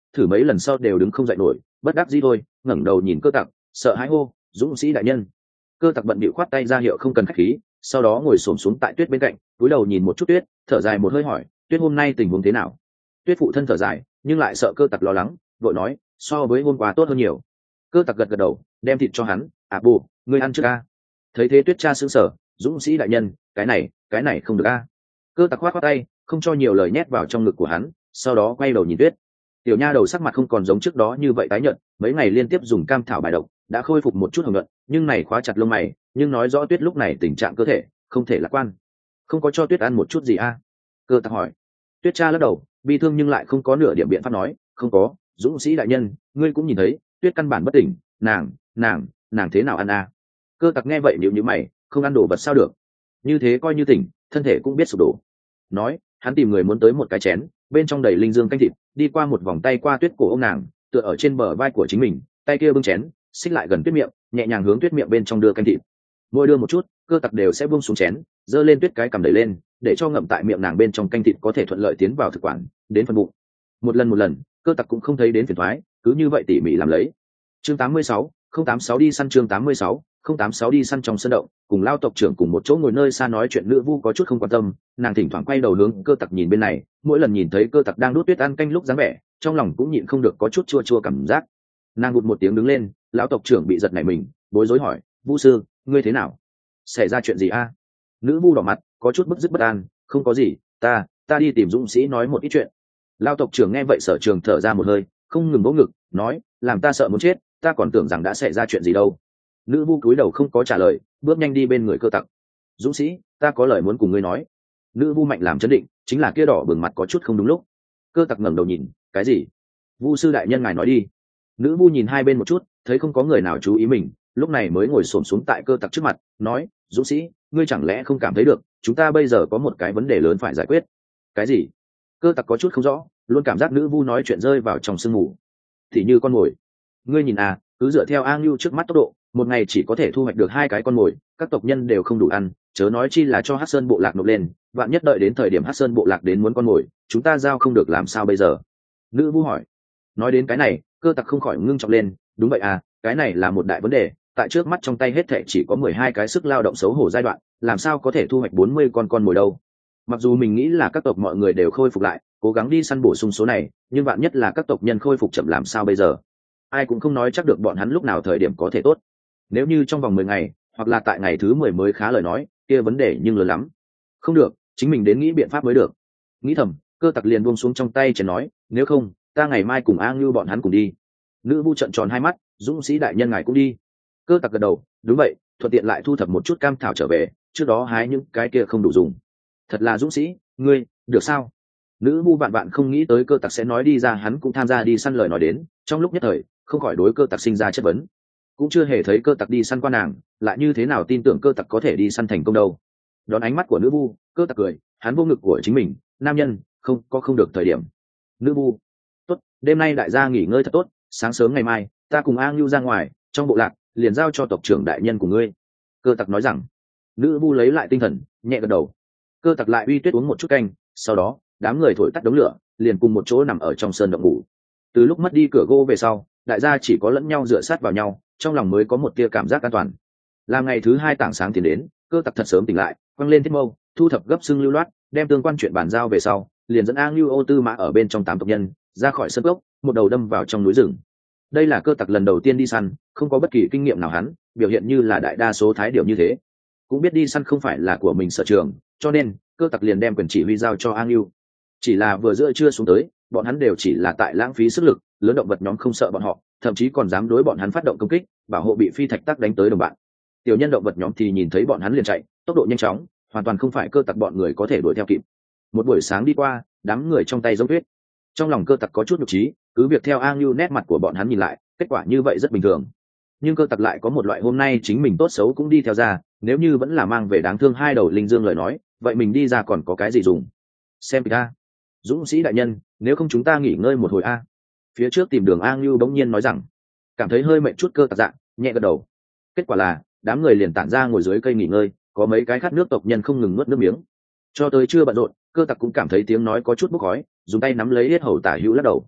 thử mấy lần sau đều đứng không dậy nổi, bất đắc dĩ thôi, ngẩng đầu nhìn cơ tặc, sợ hãi hô, dũng sĩ đại nhân. Cơ tặc bận bịu khoát tay ra hiệu không cần khách khí, sau đó ngồi xổm xuống tại tuyết bên cạnh, cúi đầu nhìn một chút tuyết, thở dài một hơi hỏi, tuyết hôm nay tình huống thế nào? Tuyết phụ thân thở dài, nhưng lại sợ cơ tặc lo lắng, vội nói, so với hôm qua tốt hơn nhiều. Cơ tặc gật gật đầu, đem thịt cho hắn, à bù, ngươi ăn trước a. Thấy thế tuyết cha sững sờ, dũng sĩ đại nhân, cái này cái này không được a. Cơ tặc khoát khoát tay, không cho nhiều lời nhét vào trong ngực của hắn, sau đó quay đầu nhìn tuyết. Tiểu nha đầu sắc mặt không còn giống trước đó như vậy tái nhợt, mấy ngày liên tiếp dùng cam thảo bài độc đã khôi phục một chút hồng nhuận, nhưng này khóa chặt lông mày, nhưng nói rõ tuyết lúc này tình trạng cơ thể không thể lạc quan. Không có cho tuyết ăn một chút gì a? Cơ tặc hỏi. Tuyết cha lắc đầu, bi thương nhưng lại không có nửa điểm biện pháp nói, không có, dũng sĩ đại nhân, ngươi cũng nhìn thấy, tuyết căn bản bất tỉnh, nàng nàng nàng thế nào ăn a? Cơ tặc nghe vậy nhíu nhíu mày, không ăn đồ vật sao được? Như thế coi như tỉnh, thân thể cũng biết sụp đổ. Nói, hắn tìm người muốn tới một cái chén, bên trong đầy linh dương canh thịt, đi qua một vòng tay qua tuyết cổ ông nàng, tựa ở trên bờ vai của chính mình, tay kia bưng chén, xích lại gần tuyết miệng, nhẹ nhàng hướng tuyết miệng bên trong đưa canh thịt. Mỗi đưa một chút, cơ tặc đều sẽ buông xuống chén, giơ lên tuyết cái cầm đẩy lên, để cho ngậm tại miệng nàng bên trong canh thịt có thể thuận lợi tiến vào thực quản, đến phần bụng. Một lần một lần, cơ tặc cũng không thấy đến phiền toái, cứ như vậy tỉ mỉ làm lấy. Chương tám mươi sáu, không tám sáu đi săn chương tám mươi sáu, không tám sáu đi săn trong sân động, cùng lao tộc trưởng cùng một chỗ ngồi nơi xa nói chuyện nữ vu có chút không quan tâm, nàng thỉnh thoảng quay đầu hướng cơ tặc nhìn bên này, mỗi lần nhìn thấy cơ tặc đang đút tuyết ăn canh lúc dáng vẻ, trong lòng cũng nhịn không được có chút chua chua cảm giác. Nàng gục một tiếng đứng lên, lão tộc trưởng bị giật nảy mình, bối rối hỏi, vu sư, ngươi thế nào? Xảy ra chuyện gì a? Nữ vu đỏ mặt, có chút bức dứt bất an, không có gì, ta ta đi tìm dũng sĩ nói một ít chuyện. Lão tộc trưởng nghe vậy sở trường thở ra một hơi, không ngừng vỗ ngực, nói, làm ta sợ muốn chết, ta còn tưởng rằng đã xảy ra chuyện gì đâu. Nữ vu cúi đầu không có trả lời, bước nhanh đi bên người cơ tặc. Dũng sĩ, ta có lời muốn cùng ngươi nói. Nữ vu mạnh làm chấn định, chính là kia đỏ bừng mặt có chút không đúng lúc. Cơ tặc ngẩng đầu nhìn, cái gì? Vu sư đại nhân ngài nói đi. Nữ vu nhìn hai bên một chút, thấy không có người nào chú ý mình, lúc này mới ngồi xổm xuống tại cơ tặc trước mặt, nói, dũng sĩ, ngươi chẳng lẽ không cảm thấy được, chúng ta bây giờ có một cái vấn đề lớn phải giải quyết. Cái gì? Cơ tặc có chút không rõ, luôn cảm giác nữ vu nói chuyện rơi vào trong sương mù. Thì như con mồi. Ngươi nhìn à, cứ dựa theo A Ngưu trước mắt tốc độ, một ngày chỉ có thể thu hoạch được hai cái con mồi, các tộc nhân đều không đủ ăn, chớ nói chi là cho Hắc Sơn bộ lạc nộp lên, vạn nhất đợi đến thời điểm Hắc Sơn bộ lạc đến muốn con mồi, chúng ta giao không được làm sao bây giờ? Nữ vu hỏi. Nói đến cái này, cơ tặc không khỏi ngưng trọng lên, đúng vậy à, cái này là một đại vấn đề, tại trước mắt trong tay hết thảy chỉ có mười hai cái sức lao động xấu hổ giai đoạn, làm sao có thể thu hoạch bốn mươi con con mồi đâu? Mặc dù mình nghĩ là các tộc mọi người đều khôi phục lại, cố gắng đi săn bổ sung số này, nhưng vạn nhất là các tộc nhân khôi phục chậm làm sao bây giờ? Ai cũng không nói chắc được bọn hắn lúc nào thời điểm có thể tốt. Nếu như trong vòng mười ngày, hoặc là tại ngày thứ mười mới khá lời nói, kia vấn đề nhưng lớn lắm. Không được, chính mình đến nghĩ biện pháp mới được. Nghĩ thầm, cơ tặc liền buông xuống trong tay chén nói, nếu không, ta ngày mai cùng A Ngưu bọn hắn cùng đi. Nữ vu trợn tròn hai mắt, dũng sĩ đại nhân ngài cũng đi. Cơ tặc gật đầu, đúng vậy, thuận tiện lại thu thập một chút cam thảo trở về, trước đó hái những cái kia không đủ dùng. Thật là dũng sĩ, ngươi, được sao? Nữ vu vạn vạn không nghĩ tới cơ tặc sẽ nói đi ra hắn cũng tham gia đi săn lời nói đến, trong lúc nhất thời, không khỏi đối cơ tặc sinh ra chất vấn. Cũng chưa hề thấy cơ tặc đi săn qua nàng, lại như thế nào tin tưởng cơ tặc có thể đi săn thành công đâu. Đón ánh mắt của nữ vu, cơ tặc cười, hắn vô ngực của chính mình, nam nhân, không có không được thời điểm. Nữ vu, tốt, đêm nay đại gia nghỉ ngơi thật tốt, sáng sớm ngày mai, ta cùng A Ngưu ra ngoài, trong bộ lạc, liền giao cho tộc trưởng đại nhân của ngươi. Cơ tặc nói rằng. Nữ vu lấy lại tinh thần, nhẹ gật đầu. Cơ tặc lại uy tuyết uống một chút canh, sau đó, đám người thổi tắt đống lửa, liền cùng một chỗ nằm ở trong sơn động ngủ. Từ lúc mất đi cửa gỗ về sau, đại gia chỉ có lẫn nhau dựa sát vào nhau, trong lòng mới có một tia cảm giác an toàn. Làm ngày thứ hai tảng sáng tiến đến, cơ tặc thật sớm tỉnh lại, quăng lên thiết mâu, thu thập gấp xương lưu loát, đem tương quan chuyện bàn giao về sau, liền dẫn A Ngưu Ô Tư Mã ở bên trong tám tộc nhân ra khỏi sân cốc, một đầu đâm vào trong núi rừng. Đây là cơ tặc lần đầu tiên đi săn, không có bất kỳ kinh nghiệm nào hắn, biểu hiện như là đại đa số thái điểu như thế, cũng biết đi săn không phải là của mình sở trường, cho nên cơ tặc liền đem quyền chỉ huy giao cho A Ngưu. Chỉ là vừa giữa trưa xuống tới, bọn hắn đều chỉ là tại lãng phí sức lực, lớn động vật nhóm không sợ bọn họ, thậm chí còn dám đối bọn hắn phát động công kích, bảo hộ bị phi thạch tắc đánh tới đồng bạn. Tiểu nhân động vật nhóm thì nhìn thấy bọn hắn liền chạy, tốc độ nhanh chóng, hoàn toàn không phải cơ tặc bọn người có thể đuổi theo kịp. Một buổi sáng đi qua, đám người trong tay giống tuyết. Trong lòng cơ tặc có chút nhục trí, cứ việc theo A Ngưu nét mặt của bọn hắn nhìn lại, kết quả như vậy rất bình thường. Nhưng cơ tặc lại có một loại hôm nay chính mình tốt xấu cũng đi theo ra, nếu như vẫn là mang về đáng thương hai đầu linh dương lời nói, vậy mình đi ra còn có cái gì dùng? Xem kìa, dũng sĩ đại nhân, nếu không chúng ta nghỉ ngơi một hồi a. Phía trước tìm đường A Ngưu bỗng nhiên nói rằng, cảm thấy hơi mệt chút cơ tặc dạng, nhẹ gật đầu. Kết quả là đám người liền tản ra ngồi dưới cây nghỉ ngơi, có mấy cái khát nước tộc nhân không ngừng nuốt nước miếng. Cho tới chưa bận rộn, cơ tặc cũng cảm thấy tiếng nói có chút bốc khói, dùng tay nắm lấy hết hầu tả hữu lắc đầu.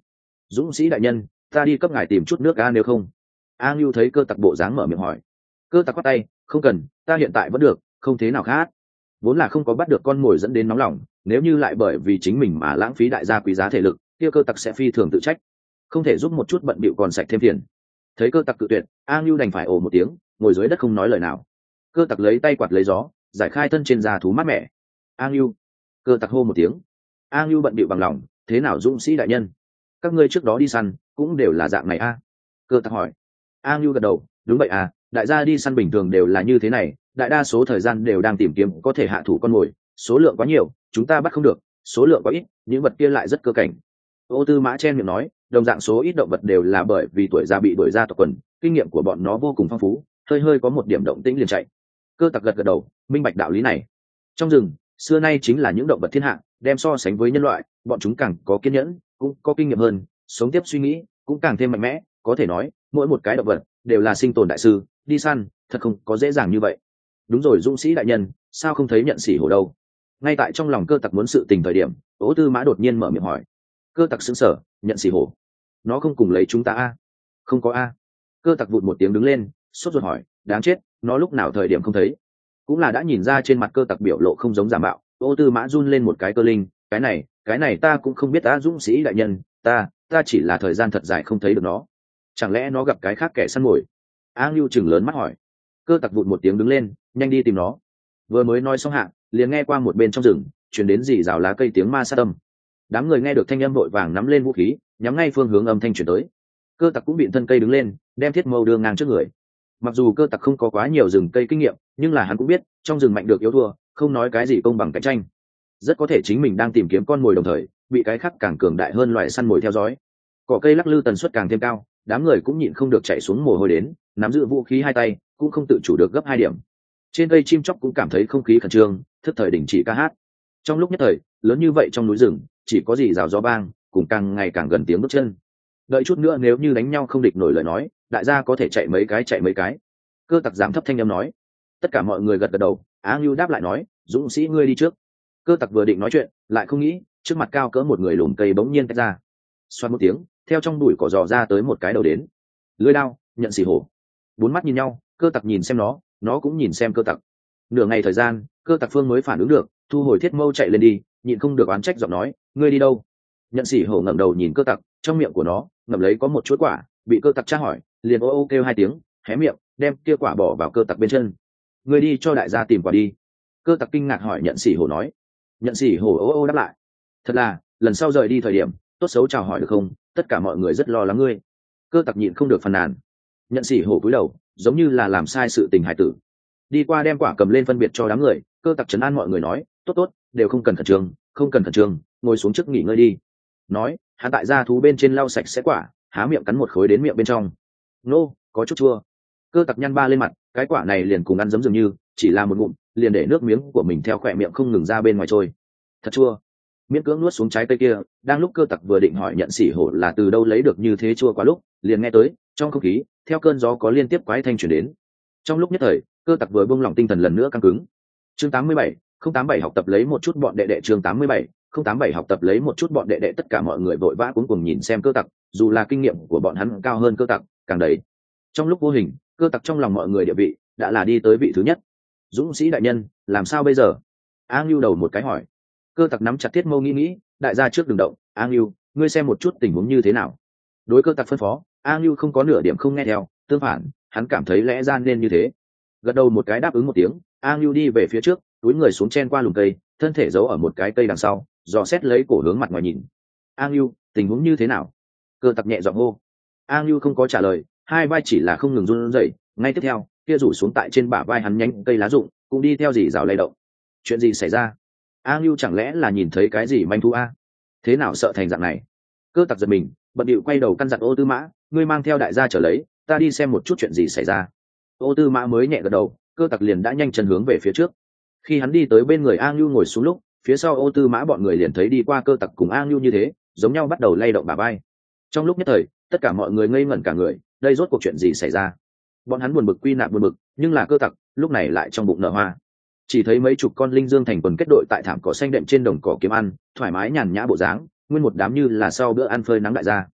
Dũng sĩ đại nhân, ta đi cấp ngài tìm chút nước ga nếu không. A Ngưu thấy cơ tặc bộ dáng mở miệng hỏi. Cơ tặc quát tay, không cần, ta hiện tại vẫn được, không thế nào khác. Vốn là không có bắt được con mồi dẫn đến nóng lòng, nếu như lại bởi vì chính mình mà lãng phí đại gia quý giá thể lực, kia cơ tặc sẽ phi thường tự trách, không thể giúp một chút bận bịu còn sạch thêm phiền. Thấy cơ tặc cự tuyệt, A Ngưu đành phải ồ một tiếng, ngồi dưới đất không nói lời nào. Cơ tặc lấy tay quạt lấy gió, giải khai thân trên da thú mát mẻ. A Ngưu, cơ tặc hô một tiếng. A Ngưu bận bịu bằng lòng, thế nào dũng sĩ đại nhân, các ngươi trước đó đi săn cũng đều là dạng này a? Cơ tặc hỏi. A Ngưu gật đầu, đúng vậy à, đại gia đi săn bình thường đều là như thế này, đại đa số thời gian đều đang tìm kiếm có thể hạ thủ con mồi, số lượng quá nhiều chúng ta bắt không được, số lượng quá ít những vật kia lại rất cơ cảnh. Ô Tư Mã chen miệng nói, đồng dạng số ít động vật đều là bởi vì tuổi già bị đuổi ra tộc quần, kinh nghiệm của bọn nó vô cùng phong phú, hơi hơi có một điểm động tĩnh liền chạy. Cơ tặc gật gật đầu, minh bạch đạo lý này. Trong rừng xưa nay chính là những động vật thiên hạ, đem so sánh với nhân loại, bọn chúng càng có kiên nhẫn, cũng có kinh nghiệm hơn, sống tiếp suy nghĩ cũng càng thêm mạnh mẽ, có thể nói mỗi một cái động vật đều là sinh tồn đại sư, đi săn thật không có dễ dàng như vậy. Đúng rồi dũng sĩ đại nhân, sao không thấy nhận sĩ hổ đâu? Ngay tại trong lòng cơ tặc muốn sự tình thời điểm, Ô Tư Mã đột nhiên mở miệng hỏi. Cơ tặc sững sờ, nhận sĩ hổ, nó không cùng lấy chúng ta a? Không có a. Cơ tặc vụt một tiếng đứng lên, sốt ruột hỏi, đáng chết, nó lúc nào thời điểm không thấy? Cũng là đã nhìn ra trên mặt cơ tặc biểu lộ không giống giả mạo. Ô Tư Mã run lên một cái cơ linh, cái này cái này ta cũng không biết ta dũng sĩ đại nhân, ta ta chỉ là thời gian thật dài không thấy được nó, chẳng lẽ nó gặp cái khác kẻ săn mồi? A Ngưu chừng lớn mắt hỏi. Cơ tặc vụt một tiếng đứng lên, nhanh đi tìm nó. Vừa mới nói xong hạ, liền nghe qua một bên trong rừng chuyển đến rì rào lá cây tiếng ma sát âm. Đám người nghe được thanh âm vội vàng nắm lên vũ khí, nhắm ngay phương hướng âm thanh chuyển tới. Cơ tặc cũng bị thân cây đứng lên, đem thiết mâu đưa ngang trước người. Mặc dù cơ tặc không có quá nhiều rừng cây kinh nghiệm, nhưng là hắn cũng biết trong rừng mạnh được yếu thua, không nói cái gì công bằng cạnh tranh, rất có thể chính mình đang tìm kiếm con mồi đồng thời bị cái khác càng cường đại hơn loại săn mồi theo dõi. Cỏ cây lắc lư tần suất càng thêm cao, đám người cũng nhịn không được chạy xuống mồ hôi đến, nắm giữ vũ khí hai tay cũng không tự chủ được gấp hai điểm. Trên cây chim chóc cũng cảm thấy không khí khẩn trương, thức thời đình chỉ ca hát. Trong lúc nhất thời lớn như vậy trong núi rừng chỉ có gì rào gió bang cùng càng ngày càng gần tiếng bước chân. Đợi chút nữa nếu như đánh nhau không địch nổi lời nói, đại gia có thể chạy mấy cái chạy mấy cái. Cơ tặc giảm thấp thanh âm nói. Tất cả mọi người gật gật đầu. Á Ngưu đáp lại nói, dũng sĩ ngươi đi trước. Cơ tặc vừa định nói chuyện lại không nghĩ trước mặt cao cỡ một người lùm cây bỗng nhiên tách ra, xoát một tiếng, theo trong bụi cỏ dò ra tới một cái đầu đến. Lưỡi đao, nhận xỉ hổ. Bốn mắt nhìn nhau, cơ tặc nhìn xem nó, nó cũng nhìn xem cơ tặc. Nửa ngày thời gian, cơ tặc phương mới phản ứng được, thu hồi thiết mâu chạy lên đi, nhịn không được oán trách giọng nói, ngươi đi đâu? Nhận xỉ hổ ngẩng đầu nhìn cơ tặc, trong miệng của nó ngậm lấy có một chuỗi quả, bị cơ tặc tra hỏi, liền ô ô kêu hai tiếng, hé miệng đem kia quả bỏ vào cơ tặc bên chân. Ngươi đi cho đại gia tìm quả đi. Cơ tặc kinh ngạc hỏi nhận xỉ hổ nói. Nhận xỉ hổ ô ô đáp lại, thật là lần sau rời đi thời điểm tốt xấu chào hỏi được không, tất cả mọi người rất lo lắng ngươi. Cơ tặc nhịn không được phàn nàn. Nhận xỉ hổ cúi đầu giống như là làm sai sự tình hải tử, đi qua đem quả cầm lên phân biệt cho đám người. Cơ tặc trấn an mọi người nói, tốt tốt, đều không cần khẩn trương, không cần khẩn trương, ngồi xuống trước nghỉ ngơi đi. Nói hắn tại ra thú bên trên lau sạch sẽ quả, há miệng cắn một khối đến miệng bên trong. Nô, có chút chua. Cơ tặc nhăn ba lên mặt, cái quả này liền cùng ăn giấm dường như, chỉ là một ngụm liền để nước miếng của mình theo khỏe miệng không ngừng ra bên ngoài trôi. Thật chua. Miễn cưỡng nuốt xuống trái cây kia. Đang lúc cơ tặc vừa định hỏi nhận xỉ hổ là từ đâu lấy được như thế chua quá lúc, liền nghe tới trong không khí theo cơn gió có liên tiếp quái thanh chuyển đến. Trong lúc nhất thời cơ tặc vừa buông lỏng tinh thần lần nữa căng cứng. Chương tám mươi bảy, không tám bảy học tập lấy một chút bọn đệ đệ. Chương tám mươi bảy, không tám bảy học tập lấy một chút bọn đệ đệ. Tất cả mọi người vội vã cuống cuồng nhìn xem cơ tặc, dù là kinh nghiệm của bọn hắn cao hơn cơ tặc càng đầy. Trong lúc vô hình cơ tặc trong lòng mọi người địa vị đã là đi tới vị thứ nhất. Dũng sĩ đại nhân, làm sao bây giờ? A Ngưu đầu một cái hỏi. Cơ tặc nắm chặt thiết mâu nghĩ nghĩ, đại gia trước đừng động. A Ngưu, ngươi xem một chút tình huống như thế nào. Đối cơ tặc phân phó, A Ngưu không có nửa điểm không nghe theo, tương phản hắn cảm thấy lẽ ra nên như thế, gật đầu một cái đáp ứng một tiếng. A Ngưu đi về phía trước, túi người xuống chen qua lùm cây, thân thể giấu ở một cái cây đằng sau, dò xét lấy cổ hướng mặt ngoài nhìn. A Ngưu, tình huống như thế nào? Cơ tặc nhẹ giọng hô. A Ngưu không có trả lời, hai vai chỉ là không ngừng run rẩy. Ngay tiếp theo kia rủ xuống tại trên bả vai hắn nhánh cây lá rụng cũng đi theo dì rào lay động. Chuyện gì xảy ra? A Ngưu chẳng lẽ là nhìn thấy cái gì manh thú a? Thế nào sợ thành dạng này? Cơ tặc giật mình, bận điệu quay đầu căn dặn Ô Tư Mã, ngươi mang theo đại gia trở lấy, ta đi xem một chút chuyện gì xảy ra. Ô Tư Mã mới nhẹ gật đầu, cơ tặc liền đã nhanh chân hướng về phía trước. Khi hắn đi tới bên người A Ngưu ngồi xuống lúc, phía sau Ô Tư Mã bọn người liền thấy đi qua cơ tặc cùng A Ngưu như thế, giống nhau bắt đầu lay động bả vai. Trong lúc nhất thời tất cả mọi người ngây ngẩn cả người, đây rốt cuộc chuyện gì xảy ra? Bọn hắn buồn bực quy nạp buồn bực, nhưng là cơ tặc lúc này lại trong bụng nở hoa. Chỉ thấy mấy chục con linh dương thành quần kết đội tại thảm cỏ xanh đệm trên đồng cỏ kiếm ăn, thoải mái nhàn nhã bộ dáng, nguyên một đám như là sau bữa ăn phơi nắng đại gia.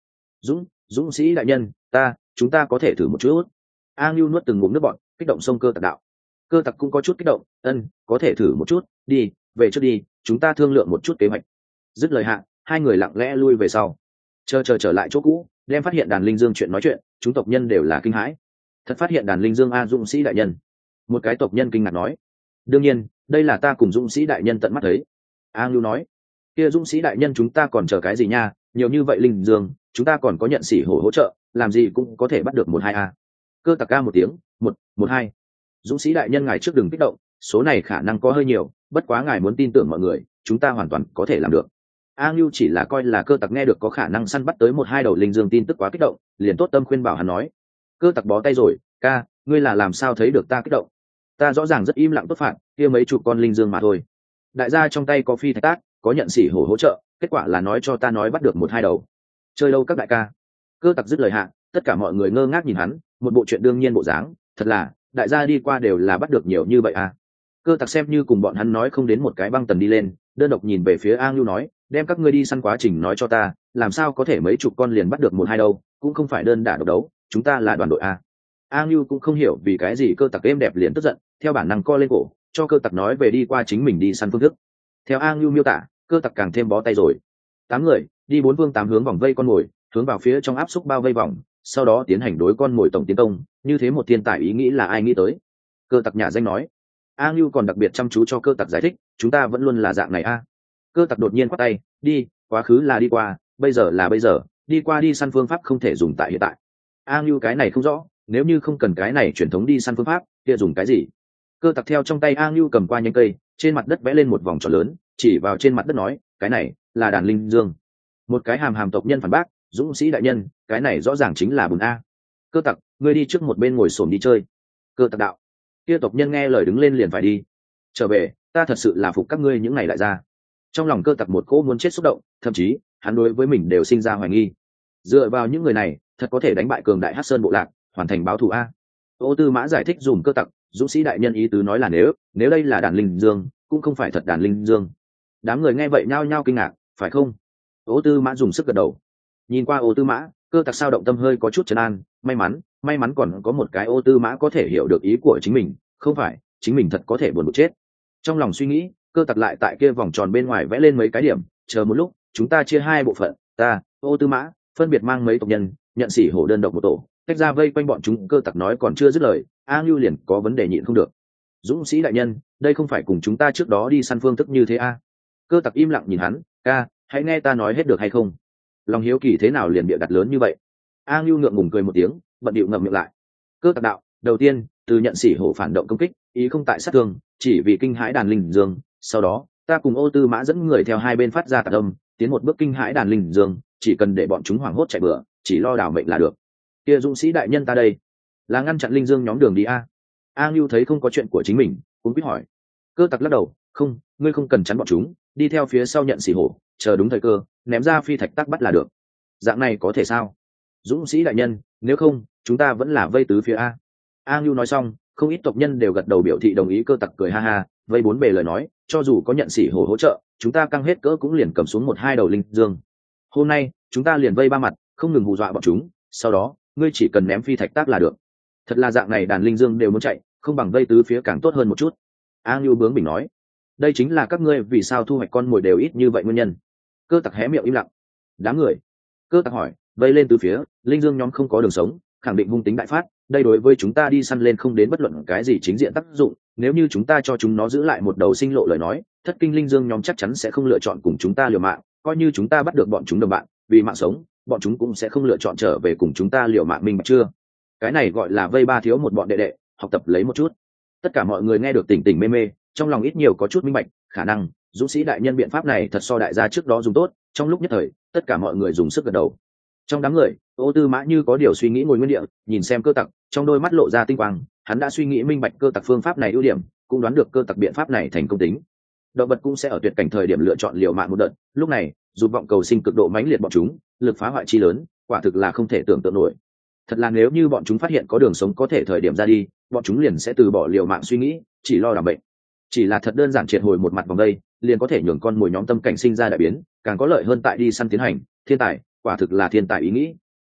dũng dũng sĩ đại nhân, ta chúng ta có thể thử một chút. A Ngưu nuốt từng ngụm nước bọt, kích động xông cơ tặc đạo. Cơ tặc cũng có chút kích động, ân, có thể thử một chút, đi về trước đi, chúng ta thương lượng một chút kế hoạch. Dứt lời hạ, hai người lặng lẽ lui về sau, chờ chờ trở lại chỗ cũ, đem phát hiện đàn linh dương chuyện nói chuyện, chúng tộc nhân đều là kinh hãi. Thật phát hiện đàn linh dương a, dũng sĩ đại nhân. Một cái tộc nhân kinh ngạc nói, đương nhiên đây là ta cùng dũng sĩ đại nhân tận mắt thấy. A Ngưu nói, kia dũng sĩ đại nhân chúng ta còn chờ cái gì nha, nhiều như vậy linh dương, chúng ta còn có nhận sĩ hổ hỗ trợ, làm gì cũng có thể bắt được một hai a. Cơ tặc ca một tiếng, một một hai. Dũng sĩ đại nhân ngài trước đừng kích động, số này khả năng có hơi nhiều, bất quá ngài muốn tin tưởng mọi người, chúng ta hoàn toàn có thể làm được. A Ngưu chỉ là coi là cơ tặc nghe được có khả năng săn bắt tới một hai đầu linh dương tin tức quá kích động, liền tốt tâm khuyên bảo hắn nói, cơ tặc bó tay rồi, ca, ngươi là làm sao thấy được ta kích động? Ta rõ ràng rất im lặng tốt phạt, kia mấy chục con linh dương mà thôi. Đại gia trong tay có phi thạch tác, có nhận sĩ hổ hỗ trợ, kết quả là nói cho ta nói bắt được một hai đầu. Chơi đâu các đại ca? Cơ tặc dứt lời hạ, tất cả mọi người ngơ ngác nhìn hắn, một bộ chuyện đương nhiên bộ dáng, thật là, đại gia đi qua đều là bắt được nhiều như vậy à. Cơ tặc xem như cùng bọn hắn nói không đến một cái băng tần đi lên, đơn độc nhìn về phía A Ngưu nói, đem các ngươi đi săn quá trình nói cho ta, làm sao có thể mấy chục con liền bắt được một hai đâu, cũng không phải đơn đả độc đấu, chúng ta là đoàn đội a. A Ngưu cũng không hiểu vì cái gì cơ tặc êm đẹp liền tức giận, theo bản năng co lên cổ, cho cơ tặc nói về đi qua chính mình đi săn phương thức. Theo A Ngưu miêu tả, cơ tặc càng thêm bó tay rồi. Tám người đi bốn phương tám hướng vòng vây con mồi, hướng vào phía trong áp xúc bao vây vòng, sau đó tiến hành đối con mồi tổng tiến công, như thế một thiên tài ý nghĩ là ai nghĩ tới? Cơ tặc nhà danh nói. A Ngưu còn đặc biệt chăm chú cho cơ tặc giải thích, chúng ta vẫn luôn là dạng này a. Cơ tặc đột nhiên quát tay, đi, quá khứ là đi qua, bây giờ là bây giờ, đi qua đi săn phương pháp không thể dùng tại hiện tại. A Ngưu cái này không rõ, nếu như không cần cái này truyền thống đi săn phương pháp, kia dùng cái gì? Cơ tặc theo trong tay A Ngưu cầm qua nhánh cây, trên mặt đất vẽ lên một vòng tròn lớn, chỉ vào trên mặt đất nói, cái này là đàn linh dương. Một cái hàm hàm tộc nhân phản bác, dũng sĩ đại nhân, cái này rõ ràng chính là bùn a. Cơ tặc, ngươi đi trước một bên ngồi xổm đi chơi. Cơ tặc đạo. Kia tộc nhân nghe lời đứng lên liền phải đi. Trở về, ta thật sự là phục các ngươi những ngày đại gia. Trong lòng cơ tặc một cỗ muốn chết xúc động, thậm chí hắn đối với mình đều sinh ra hoài nghi. Dựa vào những người này, thật có thể đánh bại cường đại Hắc Sơn bộ lạc, hoàn thành báo thù a. Ô Tư Mã giải thích dùm cơ tặc, dũng sĩ đại nhân ý tứ nói là nếu nếu đây là đàn linh dương, cũng không phải thật đàn linh dương. Đám người nghe vậy nhao nhao kinh ngạc, phải không? Ô Tư Mã dùng sức gật đầu. Nhìn qua Ô Tư Mã, cơ tặc sao động tâm hơi có chút trấn an, may mắn, may mắn còn có một cái Ô Tư Mã có thể hiểu được ý của chính mình, không phải, chính mình thật có thể buồn bực chết. Trong lòng suy nghĩ, cơ tặc lại tại kia vòng tròn bên ngoài vẽ lên mấy cái điểm, chờ một lúc, chúng ta chia hai bộ phận, ta, Ô Tư Mã, phân biệt mang mấy tộc nhân, nhận sĩ hổ đơn độc một tổ, tách ra vây quanh bọn chúng. Cơ tặc nói còn chưa dứt lời, A Ngưu liền có vấn đề nhịn không được. Dũng sĩ đại nhân, đây không phải cùng chúng ta trước đó đi săn phương thức như thế a? Cơ tặc im lặng nhìn hắn, ca, hãy nghe ta nói hết được hay không? Lòng hiếu kỳ thế nào liền bịa đặt lớn như vậy? A Ngưu ngượng ngùng cười một tiếng, bận điệu ngậm miệng lại. Cơ tặc đạo, đầu tiên, từ nhận sĩ hổ phản động công kích, ý không tại sát thương, chỉ vì kinh hãi đàn linh dương. Sau đó, ta cùng Ô Tư Mã dẫn người theo hai bên phát ra tạc âm, tiến một bước kinh hãi đàn linh dương, chỉ cần để bọn chúng hoảng hốt chạy bừa, chỉ lo đảo mệnh là được. Kia dũng sĩ đại nhân ta đây, là ngăn chặn linh dương nhóm đường đi a. A Ngưu thấy không có chuyện của chính mình, cũng biết hỏi. Cơ tặc lắc đầu, không, ngươi không cần chắn bọn chúng, đi theo phía sau nhận xỉ hổ, chờ đúng thời cơ, ném ra phi thạch tắc bắt là được. Dạng này có thể sao? Dũng sĩ đại nhân, nếu không, chúng ta vẫn là vây tứ phía a. A Ngưu nói xong, không ít tộc nhân đều gật đầu biểu thị đồng ý. Cơ tặc cười ha ha, vây bốn bề lời nói, cho dù có nhận xỉ hổ hỗ trợ, chúng ta căng hết cỡ cũng liền cầm xuống một hai đầu linh dương. Hôm nay, chúng ta liền vây ba mặt, không ngừng hù dọa bọn chúng, sau đó, ngươi chỉ cần ném phi thạch tác là được. Thật là dạng này đàn linh dương đều muốn chạy, không bằng vây tứ phía càng tốt hơn một chút. A Ngưu bướng bỉnh nói, đây chính là các ngươi vì sao thu hoạch con mồi đều ít như vậy nguyên nhân. Cơ tặc hé miệng im lặng. Đám người. Cơ tặc hỏi, vây lên tứ phía, linh dương nhóm không có đường sống, khẳng định hung tính đại phát, đây đối với chúng ta đi săn lên không đến bất luận cái gì chính diện tác dụng. Nếu như chúng ta cho chúng nó giữ lại một đầu sinh lộ lời nói, thất kinh linh dương nhóm chắc chắn sẽ không lựa chọn cùng chúng ta liều mạng, coi như chúng ta bắt được bọn chúng đồng bạn, vì mạng sống, bọn chúng cũng sẽ không lựa chọn trở về cùng chúng ta liều mạng. Minh bạch chưa? Cái này gọi là vây ba thiếu một bọn đệ đệ, học tập lấy một chút. Tất cả mọi người nghe được tỉnh tỉnh mê mê, trong lòng ít nhiều có chút minh bạch, khả năng dũng sĩ đại nhân biện pháp này thật so đại gia trước đó dùng tốt. Trong lúc nhất thời, tất cả mọi người dùng sức gật đầu. Trong đám người, Ô Tư Mã như có điều suy nghĩ ngồi nguyên địa, nhìn xem cơ tặc, trong đôi mắt lộ ra tinh quang. Hắn đã suy nghĩ minh bạch cơ tặc phương pháp này ưu điểm, cũng đoán được cơ tặc biện pháp này thành công tính. Động vật cũng sẽ ở tuyệt cảnh thời điểm lựa chọn liều mạng một đợt, lúc này dù vọng cầu sinh cực độ mãnh liệt bọn chúng, lực phá hoại chi lớn, quả thực là không thể tưởng tượng nổi. Thật là nếu như bọn chúng phát hiện có đường sống có thể thời điểm ra đi, bọn chúng liền sẽ từ bỏ liều mạng suy nghĩ, chỉ lo đảm bệnh. Chỉ là thật đơn giản triệt hồi một mặt vòng đây, liền có thể nhường con mồi nhóm tâm cảnh sinh ra đại biến, càng có lợi hơn tại đi săn tiến hành. Thiên tài, quả thực là thiên tài ý nghĩ.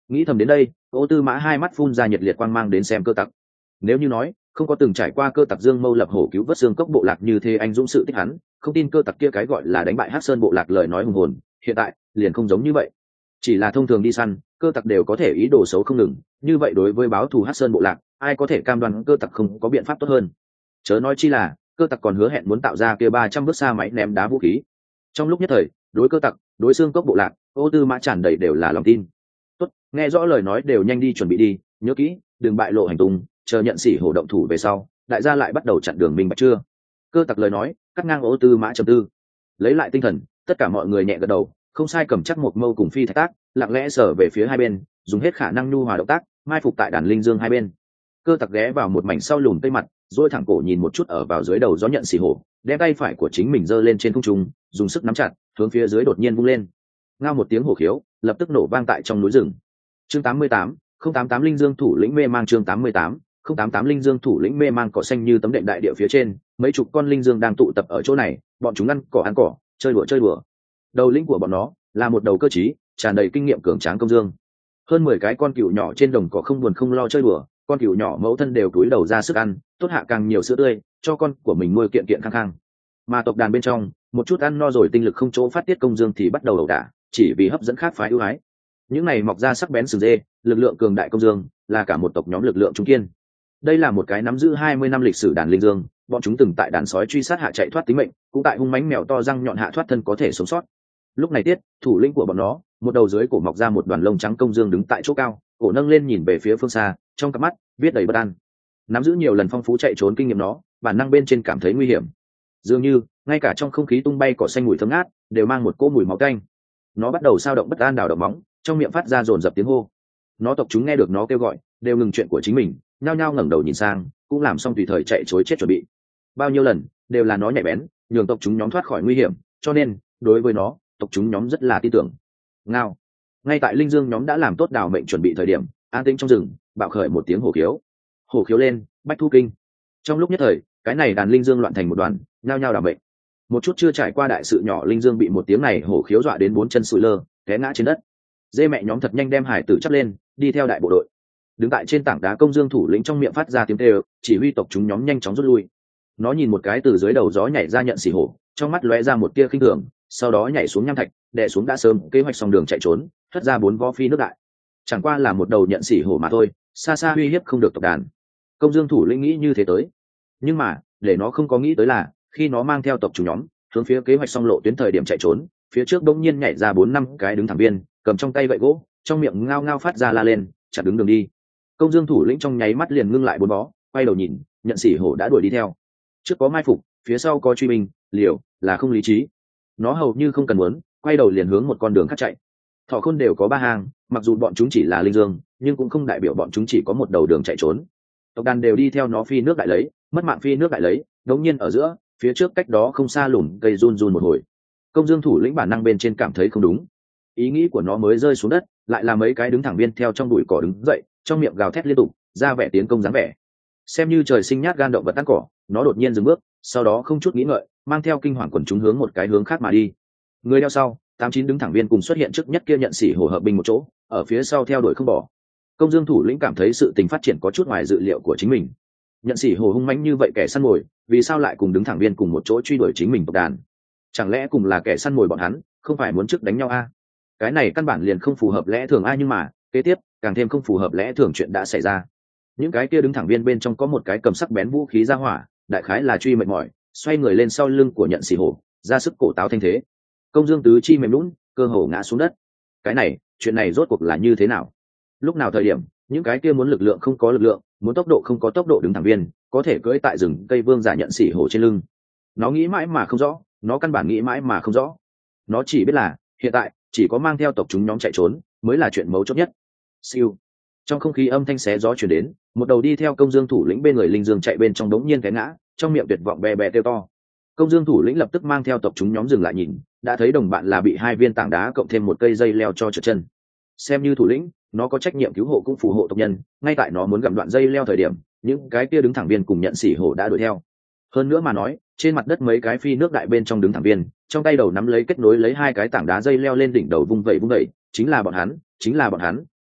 Nghĩ thầm đến đây, Ô Tư Mã hai mắt phun ra nhiệt liệt quang mang đến xem Cơ Tặc. Nếu như nói không có từng trải qua Cơ Tặc dương mâu lập hổ cứu vớt xương cốc bộ lạc như thế anh dũng sự tích hắn, không tin Cơ Tặc kia cái gọi là đánh bại Hắc Sơn bộ lạc lời nói hùng hồn, hiện tại liền không giống như vậy. Chỉ là thông thường đi săn, Cơ Tặc đều có thể ý đồ xấu không ngừng, như vậy đối với báo thù Hắc Sơn bộ lạc, ai có thể cam đoan Cơ Tặc không có biện pháp tốt hơn. Chớ nói chi là Cơ Tặc còn hứa hẹn muốn tạo ra kia ba trăm bước xa máy ném đá vũ khí. Trong lúc nhất thời, đối Cơ Tặc, đối xương cốc bộ lạc, Ô Tư Mã tràn đầy đều là lòng tin. Tốt, nghe rõ lời nói đều nhanh đi chuẩn bị đi, nhớ kỹ, đừng bại lộ hành tung, chờ nhận sĩ hổ động thủ về sau, đại gia lại bắt đầu chặn đường mình bạch chưa. Cơ Tặc lời nói cắt ngang Ô Tư Mã trầm tư. Lấy lại tinh thần, tất cả mọi người nhẹ gật đầu, không sai, cầm chắc một mâu cùng phi thạch tác, lặng lẽ sở về phía hai bên, dùng hết khả năng nhu hòa động tác, mai phục tại đàn linh dương hai bên. Cơ Tặc ghé vào một mảnh sau lùm cây mặt, duỗi thẳng cổ nhìn một chút ở vào dưới đầu gió nhận xì hổ, đem tay phải của chính mình giơ lên trên không trung, dùng sức nắm chặt, hướng phía dưới đột nhiên vung lên. Ngao một tiếng hổ khiếu, lập tức nổ vang tại trong núi rừng. Chương tám mươi tám, không tám tám linh dương thủ lĩnh mê mang chương tám mươi tám, không tám tám linh dương thủ lĩnh mê mang cỏ xanh như tấm đệm đại địa phía trên, mấy chục con linh dương đang tụ tập ở chỗ này, bọn chúng ăn cỏ ăn cỏ, chơi đùa chơi đùa. Đầu lĩnh của bọn nó là một đầu cơ trí, tràn đầy kinh nghiệm cường tráng công dương. Hơn mười cái con cừu nhỏ trên đồng cỏ không buồn không lo chơi đùa, con cừu nhỏ mẫu thân đều túi đầu ra sức ăn, tốt hạ càng nhiều sữa tươi, cho con của mình nuôi kiện kiện khang khang. Mà tộc đàn bên trong, một chút ăn no rồi tinh lực không chỗ phát tiết công dương thì bắt đầu ẩu đả, chỉ vì hấp dẫn khác phái ưu ái. Những này mọc ra sắc bén sừng dê, lực lượng cường đại công dương, là cả một tộc nhóm lực lượng trung kiên. Đây là một cái nắm giữ hai mươi năm lịch sử đàn linh dương, bọn chúng từng tại đàn sói truy sát hạ chạy thoát tính mệnh, cũng tại hung mãnh mèo to răng nhọn hạ thoát thân có thể sống sót. Lúc này tiết, thủ lĩnh của bọn nó, một đầu dưới cổ mọc ra một đoàn lông trắng công dương đứng tại chỗ cao, cổ nâng lên nhìn về phía phương xa, trong cặp mắt viết đầy bất an. Nắm giữ nhiều lần phong phú chạy trốn kinh nghiệm nó, bản năng bên trên cảm thấy nguy hiểm. Dường như ngay cả trong không khí tung bay cỏ xanh mùi thơm ngát đều mang một cỗ mùi máu tanh. Nó bắt đầu sao động bất an, đào động móng, trong miệng phát ra dồn dập tiếng hô. Nó tộc chúng nghe được nó kêu gọi, đều ngừng chuyện của chính mình, nhao nhao ngẩng đầu nhìn sang, cũng làm xong tùy thời chạy trối chết chuẩn bị. Bao nhiêu lần đều là nó nhạy bén, nhường tộc chúng nhóm thoát khỏi nguy hiểm, cho nên đối với nó, tộc chúng nhóm rất là tin tưởng. Ngao. Ngay tại linh dương nhóm đã làm tốt đào mệnh chuẩn bị thời điểm, an tĩnh trong rừng bạo khởi một tiếng hổ khiếu. Hổ khiếu lên, bách thu kinh. Trong lúc nhất thời, cái này đàn linh dương loạn thành một đoàn, nhao nhao đào mệnh. Một chút chưa trải qua đại sự nhỏ linh dương bị một tiếng này hổ khiếu dọa đến bốn chân sụi lơ, té ngã trên đất. Dê mẹ nhóm thật nhanh đem hải tử chắp lên, đi theo đại bộ đội. Đứng tại trên tảng đá công dương thủ lĩnh trong miệng phát ra tiếng kêu, chỉ huy tộc chúng nhóm nhanh chóng rút lui. Nó nhìn một cái từ dưới đầu gió nhảy ra nhận xỉ hổ, trong mắt lóe ra một tia khinh thường, sau đó nhảy xuống nham thạch, đè xuống đã sớm kế hoạch xong đường chạy trốn, hất ra bốn vó phi nước đại. Chẳng qua là một đầu nhận xỉ hổ mà thôi, xa xa uy hiếp không được tộc đàn. Công dương thủ lĩnh nghĩ như thế tới, nhưng mà để nó không có nghĩ tới là khi nó mang theo tộc chủ nhóm hướng phía kế hoạch xong lộ tuyến thời điểm chạy trốn, phía trước đông nhiên nhảy ra bốn năm cái đứng thẳng viên, cầm trong tay gậy gỗ, trong miệng ngao ngao phát ra la lên, chặn đứng đường đi. Công dương thủ lĩnh trong nháy mắt liền ngưng lại bốn vó, quay đầu nhìn, nhận xỉ hổ đã đuổi đi theo. Trước có mai phục, phía sau có truy binh, liều là không lý trí. Nó hầu như không cần muốn, quay đầu liền hướng một con đường khác chạy. Thỏ khôn đều có ba hàng, mặc dù bọn chúng chỉ là linh dương, nhưng cũng không đại biểu bọn chúng chỉ có một đầu đường chạy trốn. Tộc đàn đều đi theo nó phi nước đại lấy, mất mạng phi nước đại lấy, đống nhiên ở giữa, phía trước cách đó không xa lùn cây run run một hồi. Công dương thủ lĩnh bản năng bên trên cảm thấy không đúng, ý nghĩ của nó mới rơi xuống đất, lại là mấy cái đứng thẳng viên theo trong bụi cỏ đứng dậy, trong miệng gào thét liên tục, ra vẻ tiến công dáng vẻ. Xem như trời sinh nhát gan động vật ăn cỏ, nó đột nhiên dừng bước, sau đó không chút nghĩ ngợi, mang theo kinh hoàng quần chúng hướng một cái hướng khác mà đi. Người đeo sau, tám chín đứng thẳng viên cùng xuất hiện trước nhất kia nhận xỉ hổ hợp binh một chỗ, ở phía sau theo đuổi không bỏ. Công dương thủ lĩnh cảm thấy sự tình phát triển có chút ngoài dự liệu của chính mình. Nhận xỉ hổ hung mãnh như vậy kẻ săn mồi, vì sao lại cùng đứng thẳng viên cùng một chỗ truy đuổi chính mình tộc đàn? Chẳng lẽ cùng là kẻ săn mồi bọn hắn, không phải muốn trước đánh nhau a? À? Cái này căn bản liền không phù hợp lẽ thường a, nhưng mà kế tiếp càng thêm không phù hợp lẽ thường chuyện đã xảy ra. Những cái kia đứng thẳng viên bên trong có một cái cầm sắc bén vũ khí ra hỏa, đại khái là truy mệt mỏi, xoay người lên sau lưng của nhận xỉ hổ, ra sức cổ táo thanh thế. Công dương tứ chi mềm lún, cơ hồ ngã xuống đất. Cái này, chuyện này rốt cuộc là như thế nào? Lúc nào thời điểm, những cái kia muốn lực lượng không có lực lượng, muốn tốc độ không có tốc độ đứng thẳng viên, có thể cưỡi tại rừng cây vương giả nhận xỉ hổ trên lưng? Nó nghĩ mãi mà không rõ, nó căn bản nghĩ mãi mà không rõ. Nó chỉ biết là hiện tại chỉ có mang theo tộc chúng nhóm chạy trốn mới là chuyện mấu chốt nhất. Siêu. Trong không khí âm thanh xé gió chuyển đến, một đầu đi theo công dương thủ lĩnh bên người linh dương chạy bên trong đống nhiên té ngã, trong miệng tuyệt vọng bè bè kêu to. Công dương thủ lĩnh lập tức mang theo tộc chúng nhóm dừng lại nhìn, đã thấy đồng bạn là bị hai viên tảng đá cộng thêm một cây dây leo cho trượt chân. Xem như thủ lĩnh, nó có trách nhiệm cứu hộ cũng phù hộ tộc nhân, ngay tại nó muốn gặm đoạn dây leo thời điểm, những cái kia đứng thẳng viên cùng nhận xỉ hổ đã đuổi theo. Hơn nữa mà nói, trên mặt đất mấy cái phi nước đại bên trong đứng thẳng viên, trong tay đầu nắm lấy kết nối lấy hai cái tảng đá dây leo lên đỉnh đầu vung vẩy vung vẩy, chính là bọn hắn, chính là bọn hắn,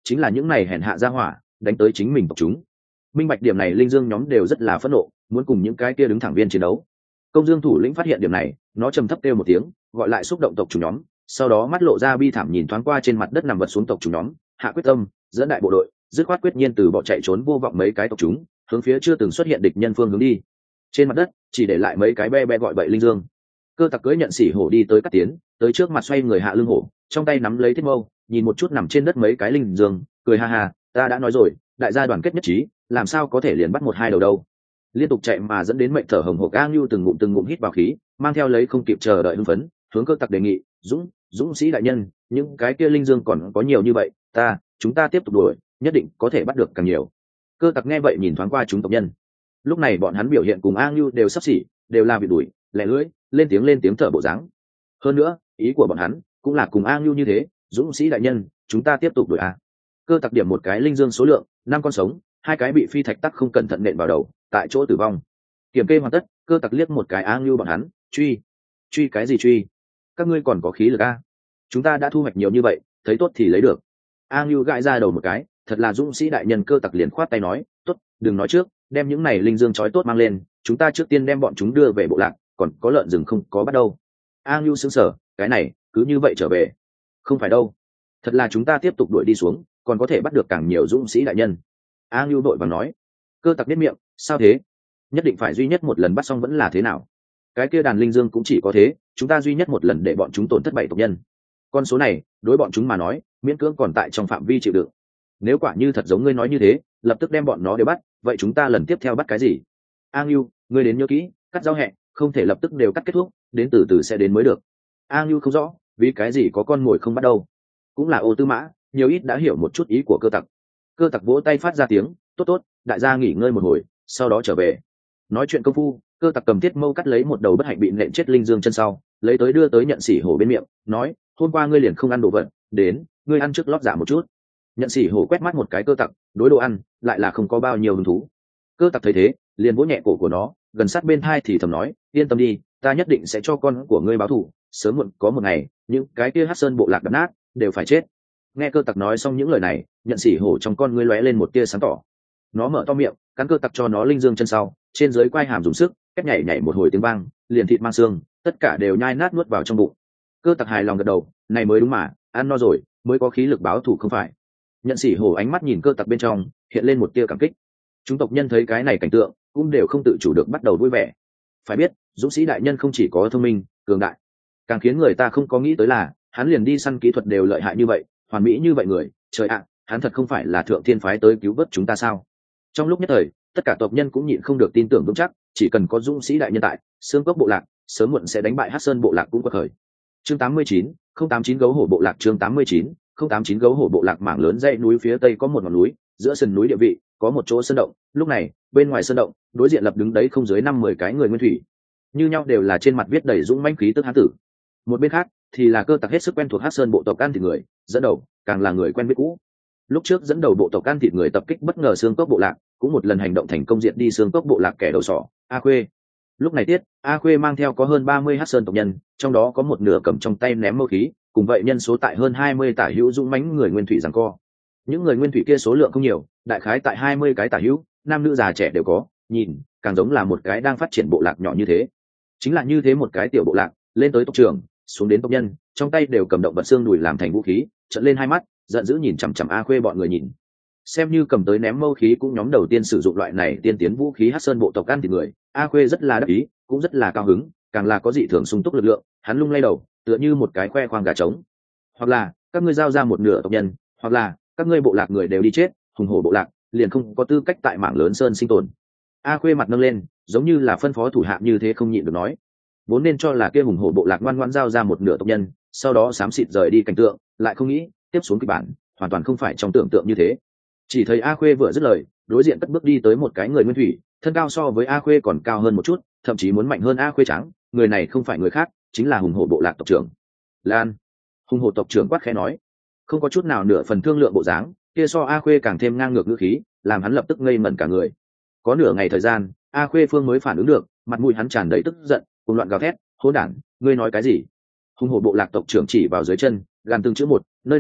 chính là những này hèn hạ ra hỏa đánh tới chính mình tộc chúng. Minh bạch điểm này, linh dương nhóm đều rất là phẫn nộ, muốn cùng những cái kia đứng thẳng viên chiến đấu. Công dương thủ lĩnh phát hiện điểm này, nó trầm thấp kêu một tiếng, gọi lại xúc động tộc chủ nhóm, sau đó mắt lộ ra bi thảm nhìn thoáng qua trên mặt đất nằm vật xuống tộc chủ nhóm, hạ quyết tâm dẫn đại bộ đội dứt khoát quyết nhiên từ bỏ chạy trốn vô vọng mấy cái tộc chúng, hướng phía chưa từng xuất hiện địch nhân phương hướng đi. Trên mặt đất chỉ để lại mấy cái be be gọi bậy linh dương. Cơ tặc cưỡi nhận xỉ hổ đi tới cắt tiến, tới trước mặt xoay người hạ lưng hổ, trong tay nắm lấy thiết mâu, nhìn một chút nằm trên đất mấy cái linh dương, cười ha ha, ta đã nói rồi, đại gia đoàn kết nhất trí, làm sao có thể liền bắt một hai đầu đâu. Liên tục chạy mà dẫn đến mệnh thở hồng hộc, A Ngưu từng ngụm từng ngụm hít vào khí, mang theo lấy không kịp chờ đợi hưng phấn, hướng Cơ tặc đề nghị, dũng dũng sĩ đại nhân, những cái kia linh dương còn có nhiều như vậy, ta chúng ta tiếp tục đuổi, nhất định có thể bắt được càng nhiều. Cơ tặc nghe vậy nhìn thoáng qua chúng tộc nhân, lúc này bọn hắn biểu hiện cùng A Ngưu đều sắp xỉ, đều là bị đuổi lẻ lưỡi lên tiếng lên tiếng thở bộ dáng. Hơn nữa ý của bọn hắn cũng là cùng A Ngưu như thế, dũng sĩ đại nhân, chúng ta tiếp tục đuổi a. Cơ tặc điểm một cái linh dương số lượng năm con sống, hai cái bị phi thạch tắc không cẩn thận nện vào đầu, tại chỗ tử vong. Kiểm kê hoàn tất, Cơ tặc liếc một cái A Ngưu bọn hắn, truy truy cái gì truy, các ngươi còn có khí lực a? Chúng ta đã thu hoạch nhiều như vậy, thấy tốt thì lấy được. A Ngưu gãi ra đầu một cái, thật là dũng sĩ đại nhân. Cơ tặc liền khoát tay nói, tốt, đừng nói trước, đem những này linh dương trói tốt mang lên, chúng ta trước tiên đem bọn chúng đưa về bộ lạc, còn có lợn rừng không có bắt đâu. A Ngưu sững sờ, cái này cứ như vậy trở về? Không phải đâu, thật là chúng ta tiếp tục đuổi đi xuống, còn có thể bắt được càng nhiều dũng sĩ đại nhân. A Ngưu đội vàng nói. Cơ tặc biết miệng, sao thế? Nhất định phải duy nhất một lần bắt xong vẫn là thế nào? Cái kia đàn linh dương cũng chỉ có thế, chúng ta duy nhất một lần để bọn chúng tổn thất bảy tộc nhân. Con số này đối bọn chúng mà nói miễn cưỡng còn tại trong phạm vi chịu đựng. Nếu quả như thật giống ngươi nói như thế, lập tức đem bọn nó đều bắt, vậy chúng ta lần tiếp theo bắt cái gì? A Ngưu, ngươi đến nhớ kỹ, cắt giao hẹn không thể lập tức đều cắt kết thúc, đến từ từ sẽ đến mới được. A Ngưu không rõ vì cái gì có con mồi không bắt đâu, cũng là Ô Tư Mã nhiều ít đã hiểu một chút ý của Cơ tặc. Cơ tặc vỗ tay phát ra tiếng, tốt tốt, đại gia nghỉ ngơi một hồi, sau đó trở về. Nói chuyện công phu, Cơ tặc cầm thiết mâu cắt lấy một đầu bất hạnh bị nện chết linh dương chân sau, lấy tới đưa tới nhận xỉ hổ bên miệng, nói, hôm qua ngươi liền không ăn đồ vật, đến ngươi ăn trước lót dạ một chút. Nhận xỉ hổ quét mắt một cái Cơ tặc, đối đồ ăn lại là không có bao nhiêu hứng thú. Cơ tặc thấy thế liền vỗ nhẹ cổ của nó, gần sát bên tai thì thầm nói, yên tâm đi, ta nhất định sẽ cho con của ngươi báo thù, sớm muộn có một ngày những cái kia Hắc Sơn bộ lạc đập nát đều phải chết. Nghe Cơ tặc nói xong những lời này, nhận xỉ hổ trong con ngươi lóe lên một tia sáng tỏ. Nó mở to miệng cắn Cơ tặc cho nó linh dương chân sau, trên dưới quai hàm dùng sức cách nhảy nhảy một hồi tiếng vang, liền thịt mang xương tất cả đều nhai nát nuốt vào trong bụng. Cơ tặc hài lòng gật đầu, này mới đúng mà, ăn no rồi mới có khí lực báo thù không phải? Nhận xỉ hổ ánh mắt nhìn Cơ tặc bên trong hiện lên một tia cảm kích. Chúng tộc nhân thấy cái này cảnh tượng cũng đều không tự chủ được bắt đầu vui vẻ. Phải biết dũng sĩ đại nhân không chỉ có thông minh cường đại, càng khiến người ta không có nghĩ tới là hắn liền đi săn kỹ thuật đều lợi hại như vậy, hoàn mỹ như vậy người, trời ạ, hắn thật không phải là thượng thiên phái tới cứu vớt chúng ta sao? Trong lúc nhất thời tất cả tộc nhân cũng nhịn không được tin tưởng vững chắc, chỉ cần có dũng sĩ đại nhân tại, xương cốc bộ lạc sớm muộn sẽ đánh bại Hắc Sơn bộ lạc cũng có khởi. Chương tám mươi chín, không tám chín gấu hổ bộ lạc. Chương tám mươi chín, không tám chín gấu hổ bộ lạc. Mảng lớn dãy núi phía tây có một ngọn núi, giữa sườn núi địa vị có một chỗ sơn động. Lúc này bên ngoài sơn động đối diện lập đứng đấy không dưới năm mười cái người nguyên thủy, như nhau đều là trên mặt viết đầy dũng mãnh khí tức hán tử. Một bên khác thì là Cơ tặc hết sức quen thuộc Hắc Sơn bộ tộc ăn thịt người, dẫn đầu càng là người quen biết cũ. Lúc trước dẫn đầu bộ tộc ăn thịt người tập kích bất ngờ xương cốc bộ lạc, cũng một lần hành động thành công diệt đi xương cốc bộ lạc kẻ đầu sỏ A Khuê. Lúc này tiết A Khuê mang theo có hơn ba mươi Hắc Sơn tộc nhân, trong đó có một nửa cầm trong tay ném mâu khí, cùng vậy nhân số tại hơn hai mươi tả hữu dũng mãnh người nguyên thủy giằng co. Những người nguyên thủy kia số lượng không nhiều, đại khái tại hai mươi cái tả hữu, nam nữ già trẻ đều có, nhìn càng giống là một cái đang phát triển bộ lạc nhỏ như thế. Chính là như thế một cái tiểu bộ lạc, lên tới tộc trưởng, xuống đến tộc nhân, trong tay đều cầm động vật xương đùi làm thành vũ khí, trợn lên hai mắt giận dữ nhìn chằm chằm A Khuê bọn người nhìn. Xem như cầm tới ném mâu khí cũng nhóm đầu tiên sử dụng loại này tiên tiến vũ khí Hắc Sơn bộ tộc ăn thịt người, A Khuê rất là đắc ý, cũng rất là cao hứng, càng là có dị thường sung túc lực lượng, hắn lung lay đầu tựa như một cái khoe khoang gà trống. Hoặc là các ngươi giao ra một nửa tộc nhân, hoặc là các ngươi bộ lạc người đều đi chết, hùng hổ bộ lạc liền không có tư cách tại mảng lớn sơn sinh tồn. A Khuê mặt nâng lên giống như là phân phó thủ hạ như thế, không nhịn được nói, vốn nên cho là kia hùng hổ bộ lạc ngoan ngoãn giao ra một nửa tộc nhân, sau đó xám xịt rời đi cảnh tượng, lại không nghĩ tiếp xuống kịch bản hoàn toàn không phải trong tưởng tượng như thế. Chỉ thấy A Khuê vừa dứt lời, đối diện cất bước đi tới một cái người nguyên thủy, thân cao so với A Khuê còn cao hơn một chút, thậm chí muốn mạnh hơn A Khuê trắng. Người này không phải người khác, chính là hùng hổ bộ lạc tộc trưởng Lan. Hùng hổ tộc trưởng quát khẽ nói, không có chút nào nửa phần thương lượng bộ dáng, kia so A Khuê càng thêm ngang ngược ngữ khí, làm hắn lập tức ngây ngẩn cả người. Có nửa ngày thời gian, A Khuê phương mới phản ứng được, mặt mũi hắn tràn đầy tức giận, cùng loạn gào thét, hỗn đản, ngươi nói cái gì? Hùng hổ bộ lạc tộc trưởng chỉ vào dưới chân, gàn từng chữ một, nơi này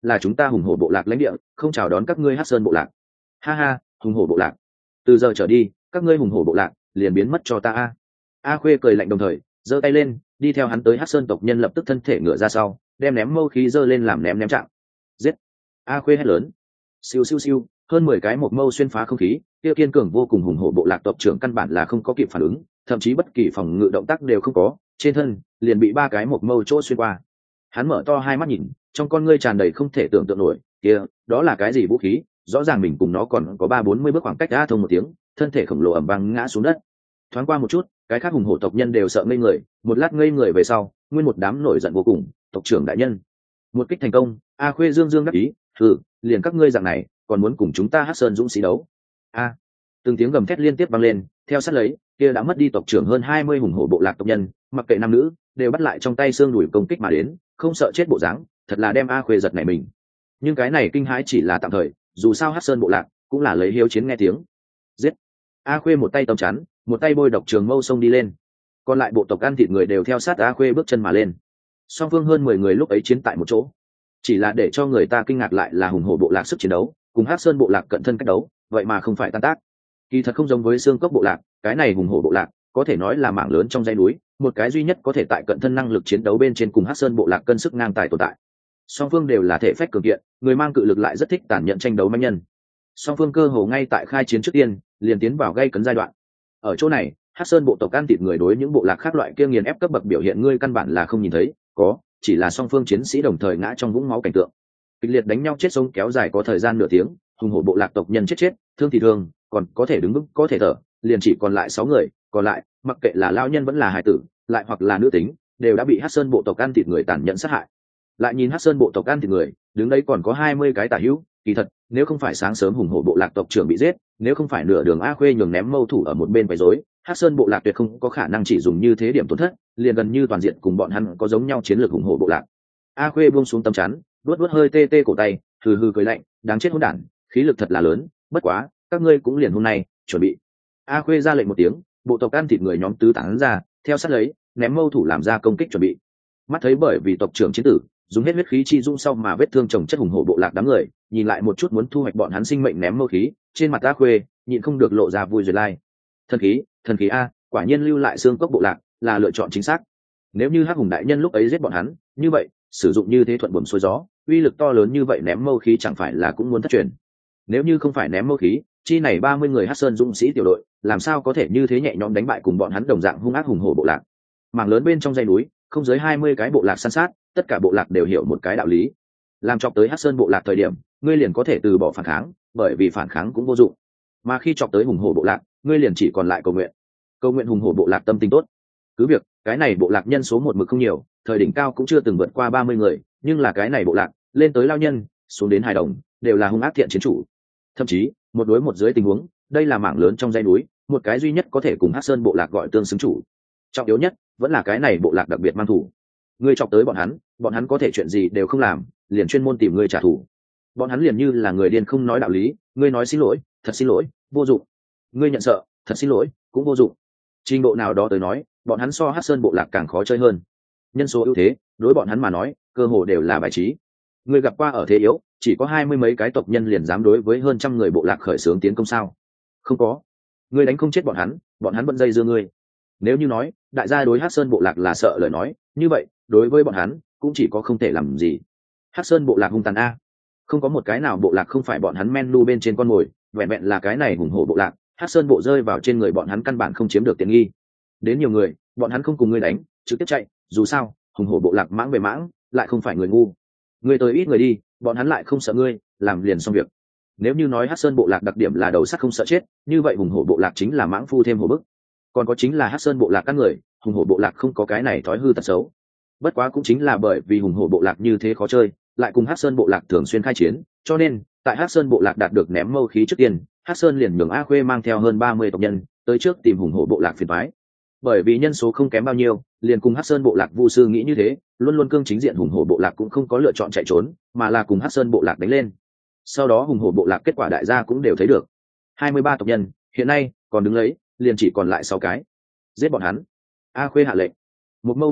là chúng ta hùng hổ bộ lạc lãnh địa, không chào đón các ngươi Hắc Sơn bộ lạc. Ha ha, hùng hổ bộ lạc, từ giờ trở đi các ngươi hùng hổ bộ lạc liền biến mất cho ta. a a khuê cười lạnh đồng thời giơ tay lên, đi theo hắn tới Hắc Sơn tộc nhân lập tức thân thể ngửa ra sau, đem ném mâu khí giơ lên làm ném ném trạng. Giết! A khuê hét lớn. Siêu siêu siêu, hơn mười cái một mâu xuyên phá không khí, kia kiên cường vô cùng hùng hổ bộ lạc tộc trưởng căn bản là không có kịp phản ứng, thậm chí bất kỳ phòng ngự động tác đều không có, trên thân liền bị ba cái một mâu chỗ xuyên qua. Hắn mở to hai mắt nhìn, trong con ngươi tràn đầy không thể tưởng tượng nổi, kia, đó là cái gì vũ khí? Rõ ràng mình cùng nó còn có ba bốn mươi bước khoảng cách. A thông một tiếng, thân thể khổng lồ ầm vang ngã xuống đất. Thoáng qua một chút, cái khác hùng hổ tộc nhân đều sợ ngây người, một lát ngây người về sau, nguyên một đám nổi giận vô cùng. Tộc trưởng đại nhân, một kích thành công. A khuê dương dương đắc ý, ừ, liền các ngươi dạng này còn muốn cùng chúng ta Hắc Sơn dũng sĩ đấu? A, từng tiếng gầm thét liên tiếp vang lên, theo sát lấy kia đã mất đi tộc trưởng hơn hai mươi hùng hổ bộ lạc tộc nhân, mặc kệ nam nữ, đều bắt lại trong tay xương đùi công kích mà đến, không sợ chết bộ dáng, thật là đem A khuê giật nảy mình. Nhưng cái này kinh hãi chỉ là tạm thời, dù sao Hắc Sơn bộ lạc cũng là lấy hiếu chiến nghe tiếng. Giết! A khuê một tay tầm chắn, một tay bôi độc trường mâu xông đi lên, còn lại bộ tộc ăn thịt người đều theo sát A khuê bước chân mà lên. Song phương hơn mười người lúc ấy chiến tại một chỗ, chỉ là để cho người ta kinh ngạc lại là hùng hổ bộ lạc sức chiến đấu cùng Hắc Sơn bộ lạc cận thân cách đấu, vậy mà không phải tan tác. Kỳ thật không giống với xương cốc bộ lạc, cái này hùng hổ bộ lạc có thể nói là mảng lớn trong dãy núi, một cái duy nhất có thể tại cận thân năng lực chiến đấu bên trên cùng Hắc Sơn bộ lạc cân sức ngang tài tồn tại. Song phương đều là thể phách cường kiện, người mang cự lực lại rất thích tàn nhẫn tranh đấu manh nhân. Song phương cơ hồ ngay tại khai chiến trước tiên liền tiến vào gây cấn giai đoạn. Ở chỗ này, Hắc Sơn bộ tộc ăn thịt người đối những bộ lạc khác loại kia nghiền ép cấp bậc biểu hiện ngươi căn bản là không nhìn thấy, có chỉ là song phương chiến sĩ đồng thời ngã trong vũng máu cảnh tượng. Kịch liệt đánh nhau chết sống kéo dài có thời gian nửa tiếng, hùng hổ bộ lạc tộc nhân chết chết, thương thì thương, còn có thể đứng vững, có thể thở, liền chỉ còn lại sáu người, còn lại, mặc kệ là lão nhân vẫn là hài tử, lại hoặc là nữ tính, đều đã bị Hắc Sơn bộ tộc ăn thịt người tàn nhẫn sát hại. Lại nhìn Hắc Sơn bộ tộc ăn thịt người, đứng đấy còn có hai mươi cái tả hữu, kỳ thật, nếu không phải sáng sớm hùng hổ bộ lạc tộc trưởng bị giết, nếu không phải nửa đường A Khuê nhường ném mâu thủ ở một bên quấy rối, Hắc Sơn bộ lạc tuyệt không có khả năng chỉ dùng như thế điểm tổn thất, liền gần như toàn diện cùng bọn hắn có giống nhau chiến lược hùng hổ bộ lạc. A Khuê buông xuống tấm chắn, vuốt vuốt hơi tê tê cổ tay, hừ hừ cười lạnh, đáng chết hỗn đản, khí lực thật là lớn, bất quá, các ngươi cũng liền hôm nay, chuẩn bị. A Khuê ra lệnh một tiếng, bộ tộc ăn thịt người nhóm tứ tán ra, theo sát lấy, ném mâu thủ làm ra công kích chuẩn bị. Mắt thấy bởi vì tộc trưởng chiến tử, dùng hết huyết khí chi dung sau mà vết thương chồng chất hùng hổ bộ lạc đám người, nhìn lại một chút muốn thu hoạch bọn hắn sinh mệnh ném mâu khí, trên mặt A Khuê nhịn không được lộ ra vui duyệt lai. Thần khí, thần khí a, quả nhiên lưu lại xương cốc bộ lạc là lựa chọn chính xác. Nếu như Hắc Hùng đại nhân lúc ấy giết bọn hắn, như vậy, sử dụng như thế thuận buồm xuôi gió, uy lực to lớn như vậy ném mâu khí chẳng phải là cũng muốn thất truyền. Nếu như không phải ném mâu khí, chi này ba mươi người Hắc Sơn dũng sĩ tiểu đội, làm sao có thể như thế nhẹ nhõm đánh bại cùng bọn hắn đồng dạng hung ác hùng hổ bộ lạc. Mảng lớn bên trong dãy núi, không dưới hai mươi cái bộ lạc san sát, tất cả bộ lạc đều hiểu một cái đạo lý. Làm chọc tới Hắc Sơn bộ lạc thời điểm, ngươi liền có thể từ bỏ phản kháng, bởi vì phản kháng cũng vô dụng. Mà khi chọc tới hùng hổ bộ lạc, ngươi liền chỉ còn lại cầu nguyện. Cầu nguyện hùng hổ bộ lạc tâm tình tốt. Cứ việc, cái này bộ lạc nhân số một mực không nhiều, thời đỉnh cao cũng chưa từng vượt qua ba mươi người, nhưng là cái này bộ lạc, lên tới lao nhân, xuống đến hài đồng, đều là hung ác thiện chiến chủ. Thậm chí, một đối một dưới tình huống, đây là mảng lớn trong dãy núi, một cái duy nhất có thể cùng Hắc Sơn bộ lạc gọi tương xứng chủ. Trọng yếu nhất, vẫn là cái này bộ lạc đặc biệt mang thủ. Ngươi chọc tới bọn hắn, bọn hắn có thể chuyện gì đều không làm, liền chuyên môn tìm ngươi trả thù. Bọn hắn liền như là người điên không nói đạo lý, ngươi nói xin lỗi, thật xin lỗi, vô dụng. Ngươi nhận sợ, thật xin lỗi, cũng vô dụng. Trình độ nào đó tới nói, bọn hắn so Hắc Sơn bộ lạc càng khó chơi hơn. Nhân số ưu thế, đối bọn hắn mà nói, cơ hồ đều là bài trí. Ngươi gặp qua ở thế yếu, chỉ có hai mươi mấy cái tộc nhân liền dám đối với hơn trăm người bộ lạc khởi xướng tiến công sao? Không có. Ngươi đánh không chết bọn hắn, bọn hắn vẫn dây dưa ngươi. Nếu như nói, đại gia đối Hắc Sơn bộ lạc là sợ lời nói, như vậy, đối với bọn hắn, cũng chỉ có không thể làm gì. Hắc Sơn bộ lạc hung tàn a, không có một cái nào bộ lạc không phải bọn hắn menu bên trên con mồi, vẹn vẹn là cái này hùng hổ bộ lạc, Hắc Sơn bộ rơi vào trên người bọn hắn căn bản không chiếm được tiện nghi. Đến nhiều người, bọn hắn không cùng ngươi đánh, trực tiếp chạy, dù sao, hùng hổ bộ lạc mãng về mãng, lại không phải người ngu. Ngươi tới ít người đi, bọn hắn lại không sợ ngươi, làm liền xong việc. Nếu như nói Hắc Sơn bộ lạc đặc điểm là đầu sắt không sợ chết, như vậy hùng hổ bộ lạc chính là mãng phu thêm hổ bức. Còn có chính là Hắc Sơn bộ lạc các người, hùng hổ bộ lạc không có cái này thói hư tật xấu. Bất quá cũng chính là bởi vì hùng hổ bộ lạc như thế khó chơi, lại cùng Hắc Sơn bộ lạc thường xuyên khai chiến, cho nên tại Hắc Sơn bộ lạc đạt được ném mâu khí trước tiên, Hắc Sơn liền nhường A Khuê mang theo hơn ba mươi tộc nhân tới trước tìm hùng hổ bộ lạc phiền toái. Bởi vì nhân số không kém bao nhiêu, liền cùng Hắc Sơn bộ lạc vu sư nghĩ như thế, luôn luôn cương chính diện hùng hổ bộ lạc cũng không có lựa chọn chạy trốn, mà là cùng Hắc Sơn bộ lạc đánh lên. Sau đó hùng hổ bộ lạc kết quả đại gia cũng đều thấy được. hai mươi ba tộc nhân, hiện nay còn đứng lấy, liền chỉ còn lại sáu cái. Giết bọn hắn. A Khuê hạ lệnh. Một mâu bay vụt,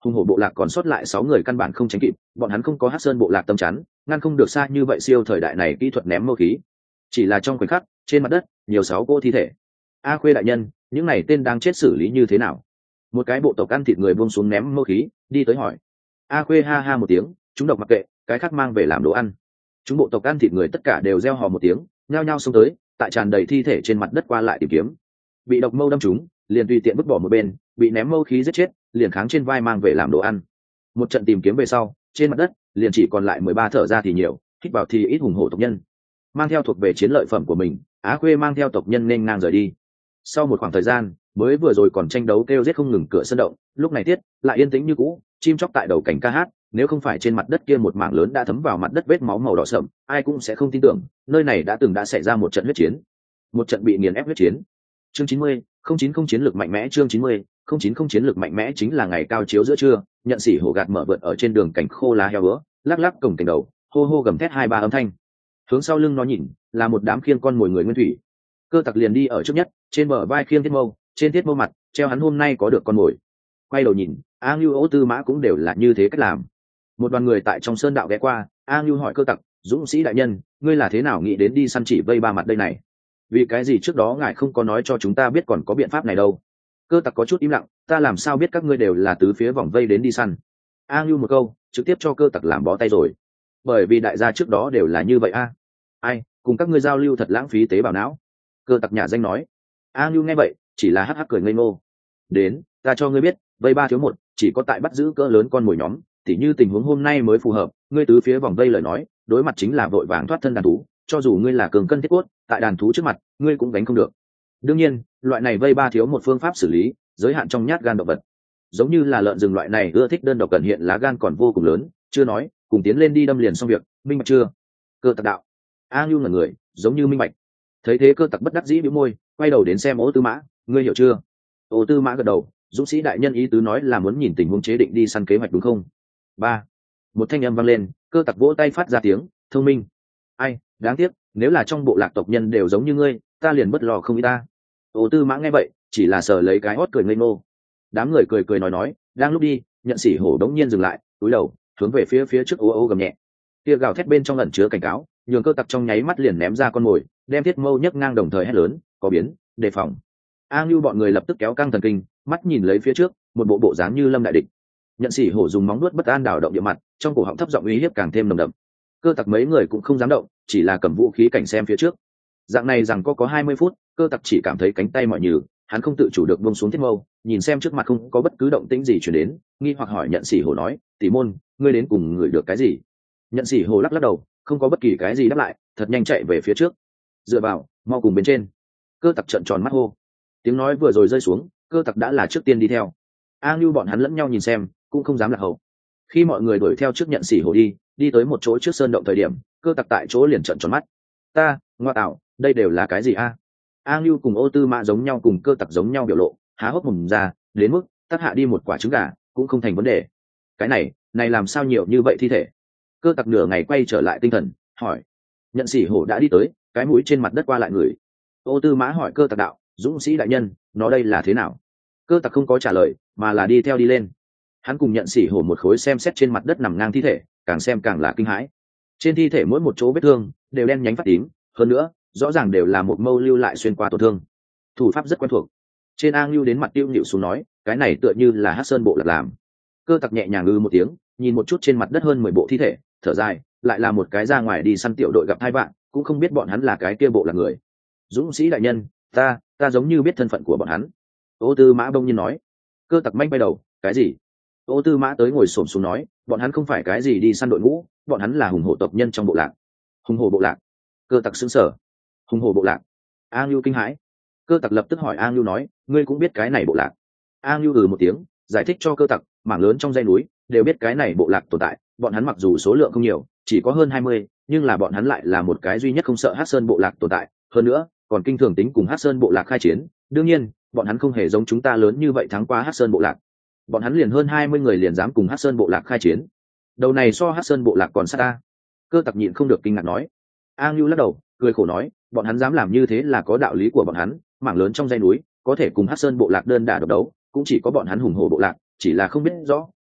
hùng hổ bộ lạc còn sót lại sáu người căn bản không tránh kịp, bọn hắn không có hắc sơn bộ lạc tâm chắn, ngăn không được xa như vậy siêu thời đại này kỹ thuật ném mâu khí. Chỉ là trong khoảnh khắc, trên mặt đất nhiều sáu cô thi thể. A Khuê đại nhân, những này tên đang chết xử lý như thế nào? Một cái bộ tộc ăn thịt người buông xuống ném mâu khí, đi tới hỏi. A Khuê ha ha một tiếng, chúng độc mặc kệ, cái khác mang về làm đồ ăn. Chúng bộ tộc ăn thịt người tất cả đều reo hò một tiếng, nhao nhao xông tới, tại tràn đầy thi thể trên mặt đất qua lại tìm kiếm. Bị độc mâu đâm trúng, liền tùy tiện vứt bỏ một bên, bị ném mâu khí giết chết, liền kháng trên vai mang về làm đồ ăn. Một trận tìm kiếm về sau, trên mặt đất liền chỉ còn lại mười ba thở ra thì nhiều, hít vào thì ít hùng hổ tộc nhân. Mang theo thuộc về chiến lợi phẩm của mình, Á Khuê mang theo tộc nhân nên ngang rời đi. Sau một khoảng thời gian, mới vừa rồi còn tranh đấu kêu giết không ngừng cửa sân động, lúc này tiết lại yên tĩnh như cũ, chim chóc tại đầu cảnh ca hát, nếu không phải trên mặt đất kia một mảng lớn đã thấm vào mặt đất vết máu màu đỏ sậm, ai cũng sẽ không tin tưởng nơi này đã từng đã xảy ra một trận huyết chiến, một trận bị nghiền ép huyết chiến. Chương chín mươi, không chín không chiến lược mạnh mẽ. Chương chín mươi, không chín không chiến lược mạnh mẽ chính là ngày cao chiếu giữa trưa, nhận sĩ hổ gạt mở vượt ở trên đường cảnh khô lá heo bữa, lắc lắc cổng cảnh đầu, hô hô gầm thét hai ba âm thanh. Hướng sau lưng nó nhìn, là một đám khiêng con mồi người nguyên thủy. Cơ tặc liền đi ở trước nhất, trên bờ vai khiêng thiết mâu, trên thiết mâu mặt treo hắn hôm nay có được con mồi. Quay đầu nhìn, A Ngưu Ô Tư Mã cũng đều là như thế cách làm. Một đoàn người tại trong sơn đạo ghé qua, A Ngưu hỏi cơ tặc, dũng sĩ đại nhân, ngươi là thế nào nghĩ đến đi săn chỉ vây ba mặt đây này? Vì cái gì trước đó ngài không có nói cho chúng ta biết còn có biện pháp này đâu? Cơ tặc có chút im lặng, ta làm sao biết các ngươi đều là tứ phía vòng vây đến đi săn? A Ngưu một câu, trực tiếp cho cơ tặc làm bó tay rồi. Bởi vì đại gia trước đó đều là như vậy a. Ai, cùng các ngươi giao lưu thật lãng phí tế bào não. Cơ tặc nhà danh nói. A Ngưu nghe vậy, chỉ là hắc hắc cười ngây ngô. Đến, ta cho ngươi biết, vây ba thiếu một, chỉ có tại bắt giữ cỡ lớn con mồi nhóm, tỉ như tình huống hôm nay mới phù hợp, ngươi tứ phía vòng vây lời nói, đối mặt chính là vội vàng thoát thân đàn thú, cho dù ngươi là cường cân thiết cốt, tại đàn thú trước mặt, ngươi cũng đánh không được. Đương nhiên, loại này vây ba thiếu một phương pháp xử lý, giới hạn trong nhát gan động vật. Giống như là lợn rừng loại này ưa thích đơn độc cẩn hiện lá gan còn vô cùng lớn, chưa nói, cùng tiến lên đi đâm liền xong việc, minh bạch chưa? Cơ tặc đạo. A Ngưu ngẩn người, giống như minh bạch. Thấy thế cơ tặc bất đắc dĩ bĩu môi, quay đầu đến xem Ô Tư Mã, ngươi hiểu chưa? Ô Tư Mã gật đầu, dũng sĩ đại nhân ý tứ nói là muốn nhìn tình huống chế định đi săn kế hoạch đúng không? Ba. Một thanh âm vang lên, cơ tặc vỗ tay phát ra tiếng, thông minh. Ai, đáng tiếc, nếu là trong bộ lạc tộc nhân đều giống như ngươi, ta liền bất lo không ý ta. Ô Tư Mã nghe vậy, chỉ là sờ lấy cái hót cười ngây ngô. Đám người cười cười nói nói, đang lúc đi, nhận sĩ hổ đống nhiên dừng lại, cúi đầu, hướng về phía phía trước ô ô gầm nhẹ. Kia gào thét bên trong ẩn chứa cảnh cáo, nhường cơ tặc trong nháy mắt liền ném ra con mồi, đem thiết mâu nhấc ngang đồng thời hét lớn, có biến, đề phòng. A Ngưu bọn người lập tức kéo căng thần kinh, mắt nhìn lấy phía trước, một bộ bộ dáng như lâm đại địch. Nhận sĩ hổ dùng móng nuốt bất an đảo động địa mặt, trong cổ họng thấp giọng uy hiếp càng thêm nồng đậm. Cơ tặc mấy người cũng không dám động, chỉ là cầm vũ khí cảnh xem phía trước. Dạng này rằng có có hai mươi phút, cơ tặc chỉ cảm thấy cánh tay mỏi nhừ, hắn không tự chủ được buông xuống thiết mâu, nhìn xem trước mặt không có bất cứ động tĩnh gì truyền đến, nghi hoặc hỏi nhận sĩ hổ nói, tỷ môn, ngươi đến cùng người được cái gì? Nhận sĩ hổ lắc lắc đầu, không có bất kỳ cái gì đáp lại, thật nhanh chạy về phía trước. Dựa vào, mau cùng bên trên. Cơ tặc trợn tròn mắt hô. Tiếng nói vừa rồi rơi xuống, cơ tặc đã là trước tiên đi theo. A Ngưu bọn hắn lẫn nhau nhìn xem, cũng không dám lạc hậu. Khi mọi người đuổi theo trước nhận sĩ hổ đi, đi tới một chỗ trước sơn động thời điểm, cơ tặc tại chỗ liền trợn tròn mắt. Ta, ngoa tạo, đây đều là cái gì a? A Ngưu cùng Ô Tư Mã giống nhau cùng cơ tặc giống nhau biểu lộ, há hốc mồm ra, đến mức tắt hạ đi một quả trứng gà cũng không thành vấn đề. Cái này, này làm sao nhiều như vậy thi thể? Cơ tặc nửa ngày quay trở lại tinh thần, hỏi. Nhận sĩ hổ đã đi tới, cái mũi trên mặt đất qua lại người. Ô Tư Mã hỏi cơ tặc đạo, dũng sĩ đại nhân, nó đây là thế nào? Cơ tặc không có trả lời, mà là đi theo đi lên. Hắn cùng nhận sĩ hổ một khối xem xét trên mặt đất nằm ngang thi thể, càng xem càng là kinh hãi. Trên thi thể mỗi một chỗ vết thương đều đen nhánh phát tím, hơn nữa rõ ràng đều là một mâu lưu lại xuyên qua tổn thương. Thủ pháp rất quen thuộc. Trên A Ngưu đến mặt tiêu nhịu xuống nói, cái này tựa như là Hắc Sơn bộ lạc làm. Cơ tặc nhẹ nhàng ngư một tiếng, nhìn một chút trên mặt đất hơn mười bộ thi thể, thở dài, lại là một cái ra ngoài đi săn tiểu đội gặp hai bạn, cũng không biết bọn hắn là cái kia bộ là người. Dũng sĩ đại nhân, ta ta giống như biết thân phận của bọn hắn. Ô Tư Mã bỗng nhiên nói. Cơ tặc manh bay đầu, cái gì? Ô Tư Mã tới ngồi xổm xuống nói, bọn hắn không phải cái gì đi săn đội ngũ, bọn hắn là hùng hổ tộc nhân trong bộ lạc. Hùng hổ bộ lạc? Cơ tặc sững sờ. Hùng hổ bộ lạc? A Ngưu kinh hãi. Cơ tặc lập tức hỏi A Ngưu nói, ngươi cũng biết cái này bộ lạc? A Ngưu ừ một tiếng, giải thích cho cơ tặc, mảng lớn trong dãy núi đều biết cái này bộ lạc tồn tại, bọn hắn mặc dù số lượng không nhiều, chỉ có hơn hai mươi, nhưng là bọn hắn lại là một cái duy nhất không sợ Hắc Sơn bộ lạc tồn tại, hơn nữa còn kinh thường tính cùng Hắc Sơn bộ lạc khai chiến. Đương nhiên, bọn hắn không hề giống chúng ta lớn như vậy thắng qua Hắc Sơn bộ lạc. Bọn hắn liền hơn hai mươi người liền dám cùng Hắc Sơn bộ lạc khai chiến. Đầu này so Hắc Sơn bộ lạc còn sát ta. Cơ tặc nhịn không được kinh ngạc nói. A Ngưu lắc đầu, cười khổ nói, bọn hắn dám làm như thế là có đạo lý của bọn hắn, mảng lớn trong dãy núi có thể cùng Hắc Sơn bộ lạc đơn đả độc đấu, cũng chỉ có bọn hắn hùng hổ bộ lạc, chỉ là không biết rõ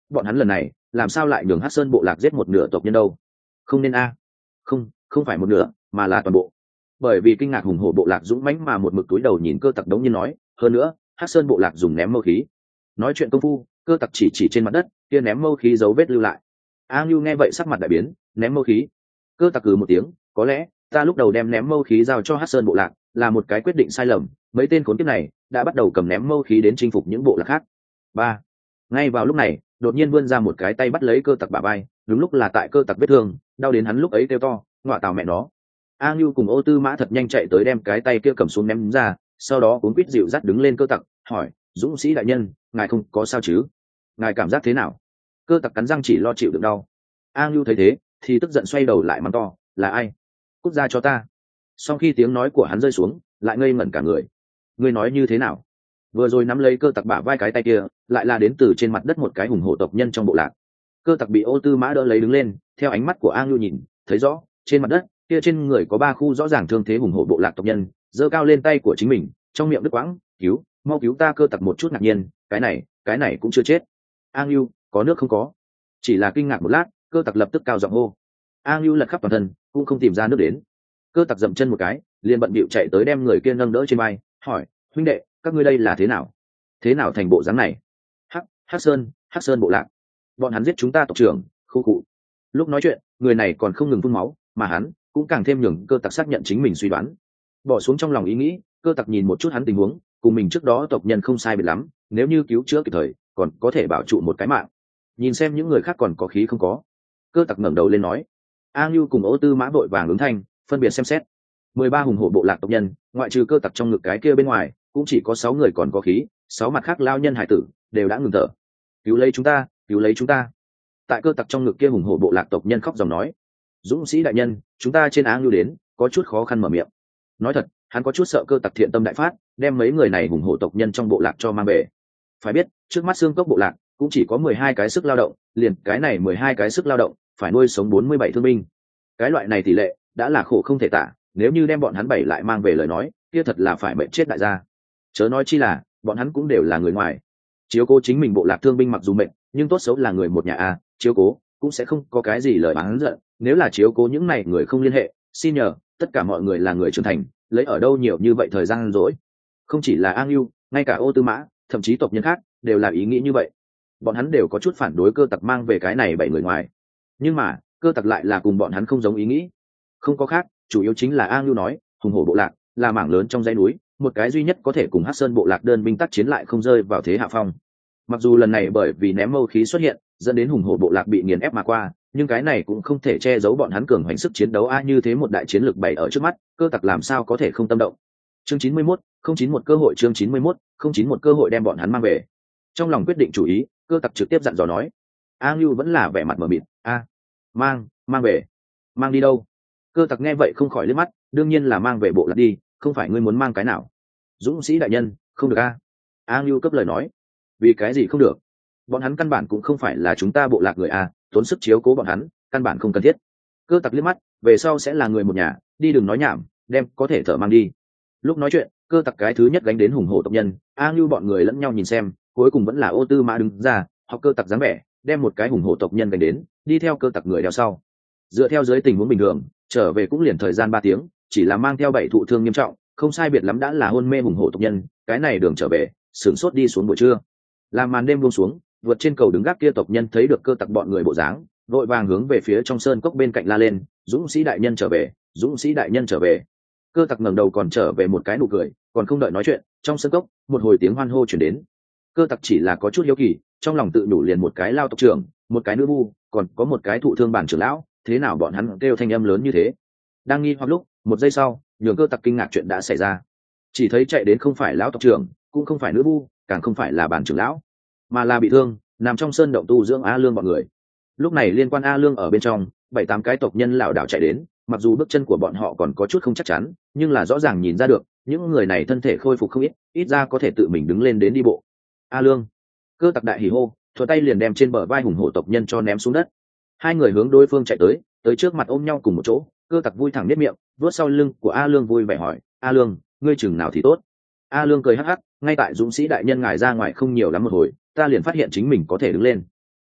bọn hắn lần này làm sao lại nhường Hắc Sơn bộ lạc giết một nửa tộc nhân đâu? Không nên a. Không, không phải một nửa, mà là toàn bộ. Bởi vì kinh ngạc hùng hổ bộ lạc dũng mãnh mà một mực túi đầu nhìn Cơ Tặc đống nhiên nói, hơn nữa, Hắc Sơn bộ lạc dùng ném mâu khí. Nói chuyện công phu, Cơ Tặc chỉ chỉ trên mặt đất, kia ném mâu khí dấu vết lưu lại. A Ngưu nghe vậy sắc mặt đại biến, ném mâu khí. Cơ Tặc cừ một tiếng, có lẽ ta lúc đầu đem ném mâu khí giao cho Hắc Sơn bộ lạc là một cái quyết định sai lầm, mấy tên khốn kiếp này đã bắt đầu cầm ném mâu khí đến chinh phục những bộ lạc khác. Ba. Ngay vào lúc này, đột nhiên vươn ra một cái tay bắt lấy Cơ Tặc bả vai, đúng lúc là tại Cơ Tặc vết thương, đau đến hắn lúc ấy kêu to, ngọa tào mẹ nó. A Ngưu cùng Ô Tư Mã thật nhanh chạy tới đem cái tay kia cầm xuống ném ra, sau đó cuốn quýt dịu dắt đứng lên Cơ Tặc, hỏi, dũng sĩ đại nhân, ngài không có sao chứ? Ngài cảm giác thế nào? Cơ Tặc cắn răng chỉ lo chịu đựng đau. A Ngưu thấy thế thì tức giận xoay đầu lại mắng to, là ai? Cút ra cho ta. Sau khi tiếng nói của hắn rơi xuống, lại ngây ngẩn cả người. Ngươi nói như thế nào? Vừa rồi nắm lấy Cơ Tặc bả vai cái tay kia, lại là đến từ trên mặt đất một cái hùng hổ tộc nhân trong bộ lạc. Cơ Tặc bị Ô Tư Mã đỡ lấy đứng lên, theo ánh mắt của A Ngưu nhìn, thấy rõ, trên mặt đất kia trên người có ba khu rõ ràng thương thế hùng hổ bộ lạc tộc nhân, giơ cao lên tay của chính mình, trong miệng đứt quãng, cứu, mau cứu ta. Cơ Tặc một chút ngạc nhiên, cái này, cái này cũng chưa chết. A Ngưu, có nước không có? Chỉ là kinh ngạc một lát, Cơ Tặc lập tức cao giọng hô. A Ngưu lật khắp toàn thân, cũng không tìm ra nước đến. Cơ Tặc dậm chân một cái, liền bận bịu chạy tới đem người kia nâng đỡ trên vai, hỏi, huynh đệ, các ngươi đây là thế nào? Thế nào thành bộ dáng này? Hắc, Hắc Sơn, Hắc Sơn bộ lạc. Bọn hắn giết chúng ta tộc trưởng, khu cụ. Lúc nói chuyện, người này còn không ngừng phun máu, mà hắn cũng càng thêm nhường Cơ Tặc xác nhận chính mình suy đoán. Bỏ xuống trong lòng ý nghĩ, Cơ Tặc nhìn một chút hắn tình huống, cùng mình trước đó tộc nhân không sai biệt lắm, nếu như cứu chữa kịp thời, còn có thể bảo trụ một cái mạng. Nhìn xem những người khác còn có khí không có. Cơ Tặc ngẩng đầu lên nói. A Ngưu cùng Ô Tư Mã vội vàng ứng thanh, phân biệt xem xét. Mười ba hùng hổ bộ lạc tộc nhân, ngoại trừ Cơ Tặc trong ngực cái kia bên ngoài, cũng chỉ có sáu người còn có khí, sáu mặt khác lao nhân hải tử đều đã ngừng thở. Cứu lấy chúng ta, cứu lấy chúng ta. Tại Cơ Tặc trong ngực kia hùng hổ bộ lạc tộc nhân khóc dòng nói, dũng sĩ đại nhân, chúng ta trên A Ngưu đến, có chút khó khăn mở miệng. Nói thật, hắn có chút sợ Cơ Tặc thiện tâm đại phát, đem mấy người này hùng hổ tộc nhân trong bộ lạc cho mang về. Phải biết, trước mắt xương cốc bộ lạc cũng chỉ có mười hai cái sức lao động, liền cái này mười hai cái sức lao động phải nuôi sống bốn mươi bảy thương binh. Cái loại này tỷ lệ đã là khổ không thể tả, nếu như đem bọn hắn bảy lại mang về lời nói, kia thật là phải mệnh chết đại gia. Chớ nói chi là, bọn hắn cũng đều là người ngoài. Chiếu cố chính mình bộ lạc thương binh mặc dù mệnh, nhưng tốt xấu là người một nhà a, chiếu cố cũng sẽ không có cái gì lời oán giận, nếu là chiếu cố những này người không liên hệ, xin nhờ, tất cả mọi người là người trưởng thành, lấy ở đâu nhiều như vậy thời gian rỗi. Không chỉ là A Ngưu, ngay cả Ô Tư Mã, thậm chí tộc nhân khác đều là ý nghĩ như vậy. Bọn hắn đều có chút phản đối Cơ Tặc mang về cái này bảy người ngoài, nhưng mà Cơ Tặc lại là cùng bọn hắn không giống ý nghĩ. Không có khác, chủ yếu chính là A Ngưu nói, hùng hổ bộ lạc là mảng lớn trong dãy núi, một cái duy nhất có thể cùng Hắc Sơn bộ lạc đơn binh tác chiến lại không rơi vào thế hạ phong. Mặc dù lần này bởi vì ném mâu khí xuất hiện, dẫn đến hùng hổ bộ lạc bị nghiền ép mà qua, nhưng cái này cũng không thể che giấu bọn hắn cường hoành sức chiến đấu a, như thế một đại chiến lược bày ở trước mắt, Cơ Tặc làm sao có thể không tâm động. Chương chín mươi mốt, không chín một cơ hội chương chín mươi mốt, không chín một cơ hội đem bọn hắn mang về. Trong lòng quyết định chủ ý, Cơ Tặc trực tiếp dặn dò nói. A Ngưu vẫn là vẻ mặt mờ mịt, a, mang, mang về, mang đi đâu? Cơ Tặc nghe vậy không khỏi liếc mắt, đương nhiên là mang về bộ lạc đi, không phải ngươi muốn mang cái nào? Dũng sĩ đại nhân, không được a. A Ngưu cấp lời nói. Vì cái gì không được? Bọn hắn căn bản cũng không phải là chúng ta bộ lạc người a, tốn sức chiếu cố bọn hắn, căn bản không cần thiết. Cơ Tặc liếc mắt, về sau sẽ là người một nhà, đi đừng nói nhảm, đem có thể thở mang đi. Lúc nói chuyện, Cơ Tặc cái thứ nhất gánh đến hùng hổ tộc nhân, A Ngưu bọn người lẫn nhau nhìn xem, cuối cùng vẫn là Ô Tư Mã đứng ra, học Cơ Tặc dáng vẻ, đem một cái hùng hổ tộc nhân gánh đến, đi theo Cơ Tặc người đeo sau. Dựa theo dưới tình huống bình thường, trở về cũng liền thời gian ba tiếng, chỉ là mang theo bảy thụ thương nghiêm trọng, không sai biệt lắm đã là hôn mê hùng hổ tộc nhân, cái này đường trở về, sửng sốt đi xuống buổi trưa. Làm màn đêm buông xuống, vượt trên cầu đứng gác kia tộc nhân thấy được Cơ Tặc bọn người bộ dáng, vội vàng hướng về phía trong sơn cốc bên cạnh la lên, dũng sĩ đại nhân trở về, dũng sĩ đại nhân trở về. Cơ Tặc ngẩng đầu còn trở về một cái nụ cười, còn không đợi nói chuyện, trong sơn cốc một hồi tiếng hoan hô chuyển đến. Cơ Tặc chỉ là có chút hiếu kỳ, trong lòng tự nhủ liền một cái lao tộc trưởng, một cái nữ vu, còn có một cái thụ thương bản trưởng lão, thế nào bọn hắn kêu thanh âm lớn như thế? Đang nghi hoặc lúc, một giây sau, nhường Cơ Tặc kinh ngạc chuyện đã xảy ra. Chỉ thấy chạy đến không phải lão tộc trưởng, cũng không phải nữ vu, càng không phải là bản trưởng lão, mà là bị thương, nằm trong sơn động tu dưỡng A Lương bọn người. Lúc này liên quan A Lương ở bên trong, bảy tám cái tộc nhân lảo đảo chạy đến, mặc dù bước chân của bọn họ còn có chút không chắc chắn, nhưng là rõ ràng nhìn ra được, những người này thân thể khôi phục không ít, ít ra có thể tự mình đứng lên đến đi bộ. A Lương, Cơ Tặc đại hỉ hô, thuận tay liền đem trên bờ vai hùng hổ tộc nhân cho ném xuống đất. Hai người hướng đối phương chạy tới, tới trước mặt ôm nhau cùng một chỗ. Cơ Tặc vui thẳng nếp miệng, vuốt sau lưng của A Lương vui vẻ hỏi, A Lương, ngươi chừng nào thì tốt? A Lương cười hắc hắc, ngay tại dũng sĩ đại nhân ngài ra ngoài không nhiều lắm một hồi, ta liền phát hiện chính mình có thể đứng lên.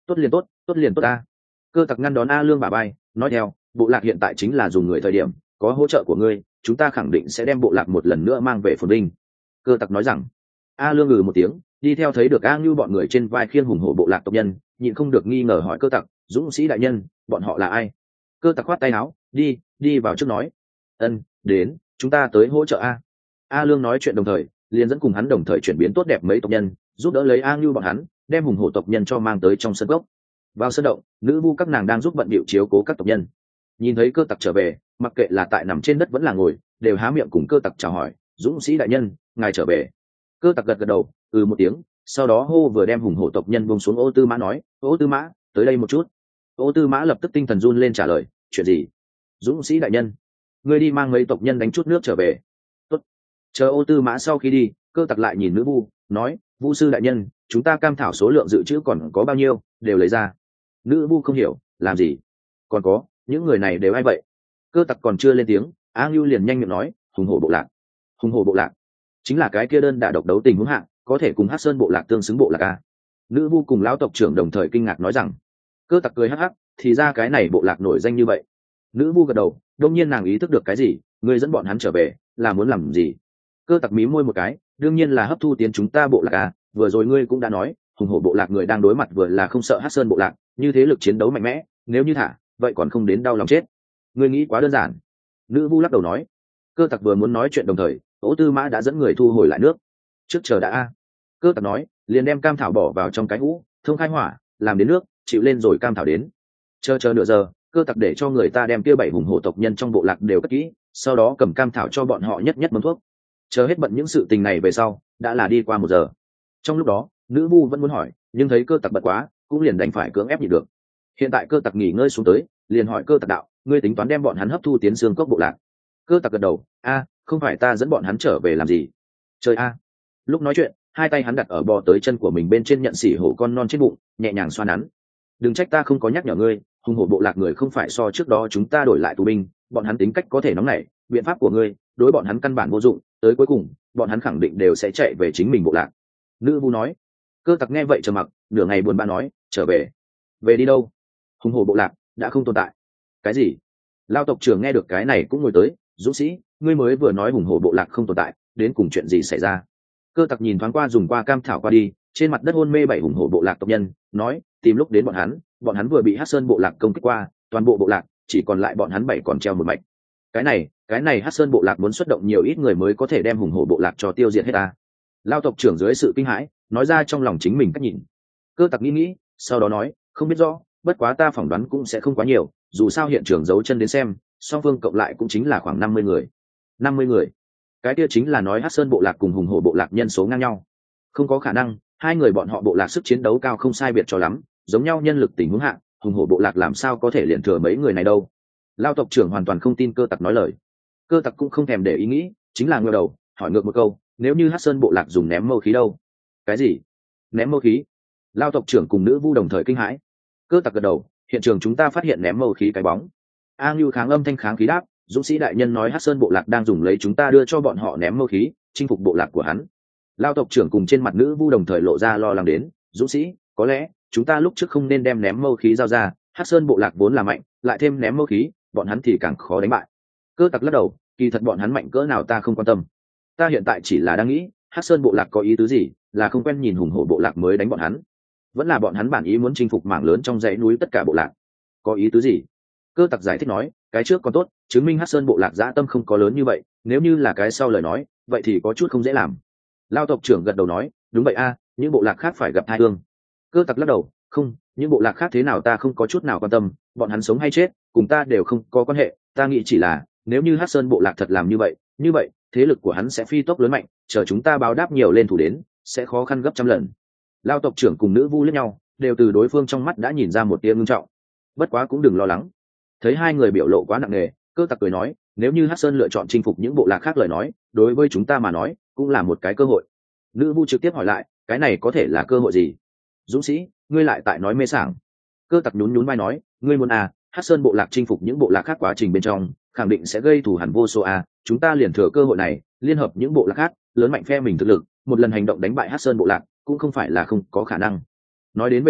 tốt liền tốt tốt liền tốt ta. Cơ tặc ngăn đón A Lương bà bay, nói theo, bộ lạc hiện tại chính là dùng người thời điểm, có hỗ trợ của ngươi, chúng ta khẳng định sẽ đem bộ lạc một lần nữa mang về phồn vinh. Cơ tặc nói rằng. A Lương ngừ một tiếng, đi theo thấy được A Ngưu bọn người trên vai khiêng hùng hổ bộ lạc tộc nhân, nhịn không được nghi ngờ hỏi cơ tặc, dũng sĩ đại nhân, bọn họ là ai? Cơ tặc khoát tay áo, đi đi vào trước nói. Ân, đến, chúng ta tới hỗ trợ a. A Lương nói chuyện đồng thời liền dẫn cùng hắn đồng thời chuyển biến tốt đẹp mấy tộc nhân, giúp đỡ lấy A Ngưu bọn hắn đem hùng hổ tộc nhân cho mang tới trong sân gốc. Vào sân động, nữ vu các nàng đang giúp bận bịu chiếu cố các tộc nhân. Nhìn thấy cơ tặc trở về, mặc kệ là tại nằm trên đất vẫn là ngồi, đều há miệng cùng cơ tặc chào hỏi, dũng sĩ đại nhân, ngài trở về. Cơ tặc gật gật đầu, ừ một tiếng, sau đó hô vừa đem hùng hổ tộc nhân buông xuống. Ô Tư Mã nói, Ô Tư Mã, tới đây một chút. Ô Tư Mã lập tức tinh thần run lên trả lời, chuyện gì? Dũng sĩ đại nhân, ngươi đi mang mấy tộc nhân đánh chút nước trở về. Tốt. Chờ Ô Tư Mã sau khi đi, cơ tặc lại nhìn nữ vu, nói, vu sư đại nhân, chúng ta cam thảo số lượng dự trữ còn có bao nhiêu, đều lấy ra. Nữ vu không hiểu, làm gì? Còn có, những người này đều ai vậy? Cơ tặc còn chưa lên tiếng, A Ngưu liền nhanh miệng nói, hùng hổ bộ lạc. Hùng hổ bộ lạc chính là cái kia đơn đả độc đấu tình huống hạng, có thể cùng Hắc Sơn bộ lạc tương xứng bộ lạc a. Nữ vu cùng lão tộc trưởng đồng thời kinh ngạc nói rằng. Cơ tặc cười hắc hắc, thì ra cái này bộ lạc nổi danh như vậy. Nữ vu gật đầu, đương nhiên nàng ý thức được cái gì, ngươi dẫn bọn hắn trở về là muốn làm gì? Cơ tặc mí môi một cái, đương nhiên là hấp thu tiến chúng ta bộ lạc a, vừa rồi ngươi cũng đã nói, hùng hổ bộ lạc người đang đối mặt vừa là không sợ Hắc Sơn bộ lạc, như thế lực chiến đấu mạnh mẽ, nếu như thả, vậy còn không đến đau lòng chết. Ngươi nghĩ quá đơn giản. Nữ vu lắc đầu nói. Cơ tặc vừa muốn nói chuyện đồng thời, Ô Tư Mã đã dẫn người thu hồi lại nước. Trước chờ đã a. Cơ tặc nói, liền đem cam thảo bỏ vào trong cái hũ, thông khai hỏa, làm đến nước, chịu lên rồi cam thảo đến. Chờ chờ nửa giờ, cơ tặc để cho người ta đem kia bảy hùng hổ tộc nhân trong bộ lạc đều cất kỹ, sau đó cầm cam thảo cho bọn họ nhất nhất mâm thuốc. Chờ hết bận những sự tình này về sau, đã là đi qua một giờ. Trong lúc đó, nữ vu vẫn muốn hỏi, nhưng thấy cơ tặc bận quá, cũng liền đành phải cưỡng ép nhịn được. Hiện tại cơ tặc nghỉ ngơi xuống tới, liền hỏi cơ tặc đạo, ngươi tính toán đem bọn hắn hấp thu tiến xương cốc bộ lạc? Cơ tặc gật đầu, a, không phải ta dẫn bọn hắn trở về làm gì? Trời a. Lúc nói chuyện, hai tay hắn đặt ở bò tới chân của mình bên trên nhận xỉ hổ con non trên bụng, nhẹ nhàng xoa nắn. Đừng trách ta không có nhắc nhở ngươi, hùng hổ bộ lạc người không phải so trước đó chúng ta đổi lại tù binh, bọn hắn tính cách có thể nóng nảy, biện pháp của ngươi đối bọn hắn căn bản vô dụng, tới cuối cùng bọn hắn khẳng định đều sẽ chạy về chính mình bộ lạc. Nữ vu nói. Cơ tặc nghe vậy trầm mặc, nửa ngày buồn bã nói, trở về. Về đi đâu? Hùng hổ bộ lạc đã không tồn tại. Cái gì? Lao tộc trưởng nghe được cái này cũng ngồi tới, dũng sĩ, ngươi mới vừa nói hùng hổ bộ lạc không tồn tại, đến cùng chuyện gì xảy ra? Cơ tặc nhìn thoáng qua dùng qua cam thảo qua đi, trên mặt đất hôn mê bảy hùng hổ bộ lạc tộc nhân, nói, tìm lúc đến bọn hắn, bọn hắn vừa bị Hắc Sơn bộ lạc công kích qua, toàn bộ bộ lạc chỉ còn lại bọn hắn bảy còn treo một mạch. Cái này, cái này Hắc Sơn bộ lạc muốn xuất động nhiều ít người mới có thể đem hùng hổ bộ lạc cho tiêu diệt hết ta. Lao tộc trưởng dưới sự kinh hãi, nói ra trong lòng chính mình cách nhìn. Cơ tặc nghĩ nghĩ, sau đó nói, không biết rõ, bất quá ta phỏng đoán cũng sẽ không quá nhiều, dù sao hiện trường giấu chân đến xem, song phương cộng lại cũng chính là khoảng năm mươi người. Năm mươi người. Cái kia chính là nói Hắc Sơn bộ lạc cùng hùng hổ bộ lạc nhân số ngang nhau. Không có khả năng, hai người bọn họ bộ lạc sức chiến đấu cao không sai biệt cho lắm, giống nhau nhân lực tình huống hạng, hùng hổ bộ lạc làm sao có thể liền thừa mấy người này đâu? Lao tộc trưởng hoàn toàn không tin cơ tặc nói lời. Cơ tặc cũng không thèm để ý nghĩ, chính là ngửa đầu hỏi ngược một câu, nếu như Hắc Sơn bộ lạc dùng ném mâu khí đâu? Cái gì? Ném mâu khí? Lao tộc trưởng cùng nữ vu đồng thời kinh hãi. Cơ tặc gật đầu, hiện trường chúng ta phát hiện ném mâu khí cái bóng. A Ngưu kháng âm thanh kháng khí đáp, dũng sĩ đại nhân nói Hắc Sơn bộ lạc đang dùng lấy chúng ta đưa cho bọn họ ném mâu khí, chinh phục bộ lạc của hắn. Lao tộc trưởng cùng trên mặt nữ vu đồng thời lộ ra lo lắng đến, dũng sĩ, có lẽ chúng ta lúc trước không nên đem ném mâu khí giao ra, Hắc Sơn bộ lạc vốn là mạnh, lại thêm ném mâu khí, bọn hắn thì càng khó đánh bại. Cơ tặc lắc đầu, kỳ thật bọn hắn mạnh cỡ nào ta không quan tâm. Ta hiện tại chỉ là đang nghĩ, Hắc Sơn bộ lạc có ý tứ gì, là không quen nhìn hùng hổ bộ lạc mới đánh bọn hắn, vẫn là bọn hắn bản ý muốn chinh phục mảng lớn trong dãy núi tất cả bộ lạc? Có ý tứ gì? Cơ tặc giải thích nói, cái trước còn tốt, chứng minh Hắc Sơn bộ lạc dã tâm không có lớn như vậy, nếu như là cái sau lời nói, vậy thì có chút không dễ làm. Lao tộc trưởng gật đầu nói, đúng vậy a, những bộ lạc khác phải gặp tai ương. Cơ tặc lắc đầu, không, những bộ lạc khác thế nào ta không có chút nào quan tâm, bọn hắn sống hay chết cùng ta đều không có quan hệ, ta nghĩ chỉ là nếu như Hắc Sơn bộ lạc thật làm như vậy, như vậy thế lực của hắn sẽ phi tốc lớn mạnh, chờ chúng ta báo đáp nhiều lên thủ đến, sẽ khó khăn gấp trăm lần. Lao tộc trưởng cùng nữ vu liếc nhau, đều từ đối phương trong mắt đã nhìn ra một tia ngưng trọng. Bất quá cũng đừng lo lắng. Thấy hai người biểu lộ quá nặng nề, cơ tặc cười nói, nếu như Hắc Sơn lựa chọn chinh phục những bộ lạc khác lời nói, đối với chúng ta mà nói cũng là một cái cơ hội. Nữ vu trực tiếp hỏi lại, cái này có thể là cơ hội gì? Dũng sĩ, ngươi lại tại nói mê sảng. Cơ tặc nhún nhún vai nói, ngươi muốn à, Hắc Sơn bộ lạc chinh phục những bộ lạc khác quá trình bên trong khẳng định sẽ gây thù hằn vô số à, chúng ta liền thừa cơ hội này, liên hợp những bộ lạc khác, lớn mạnh phe mình thực lực, một lần hành động đánh bại Hắc Sơn bộ lạc cũng không phải là không có khả năng. Nói đến về sau,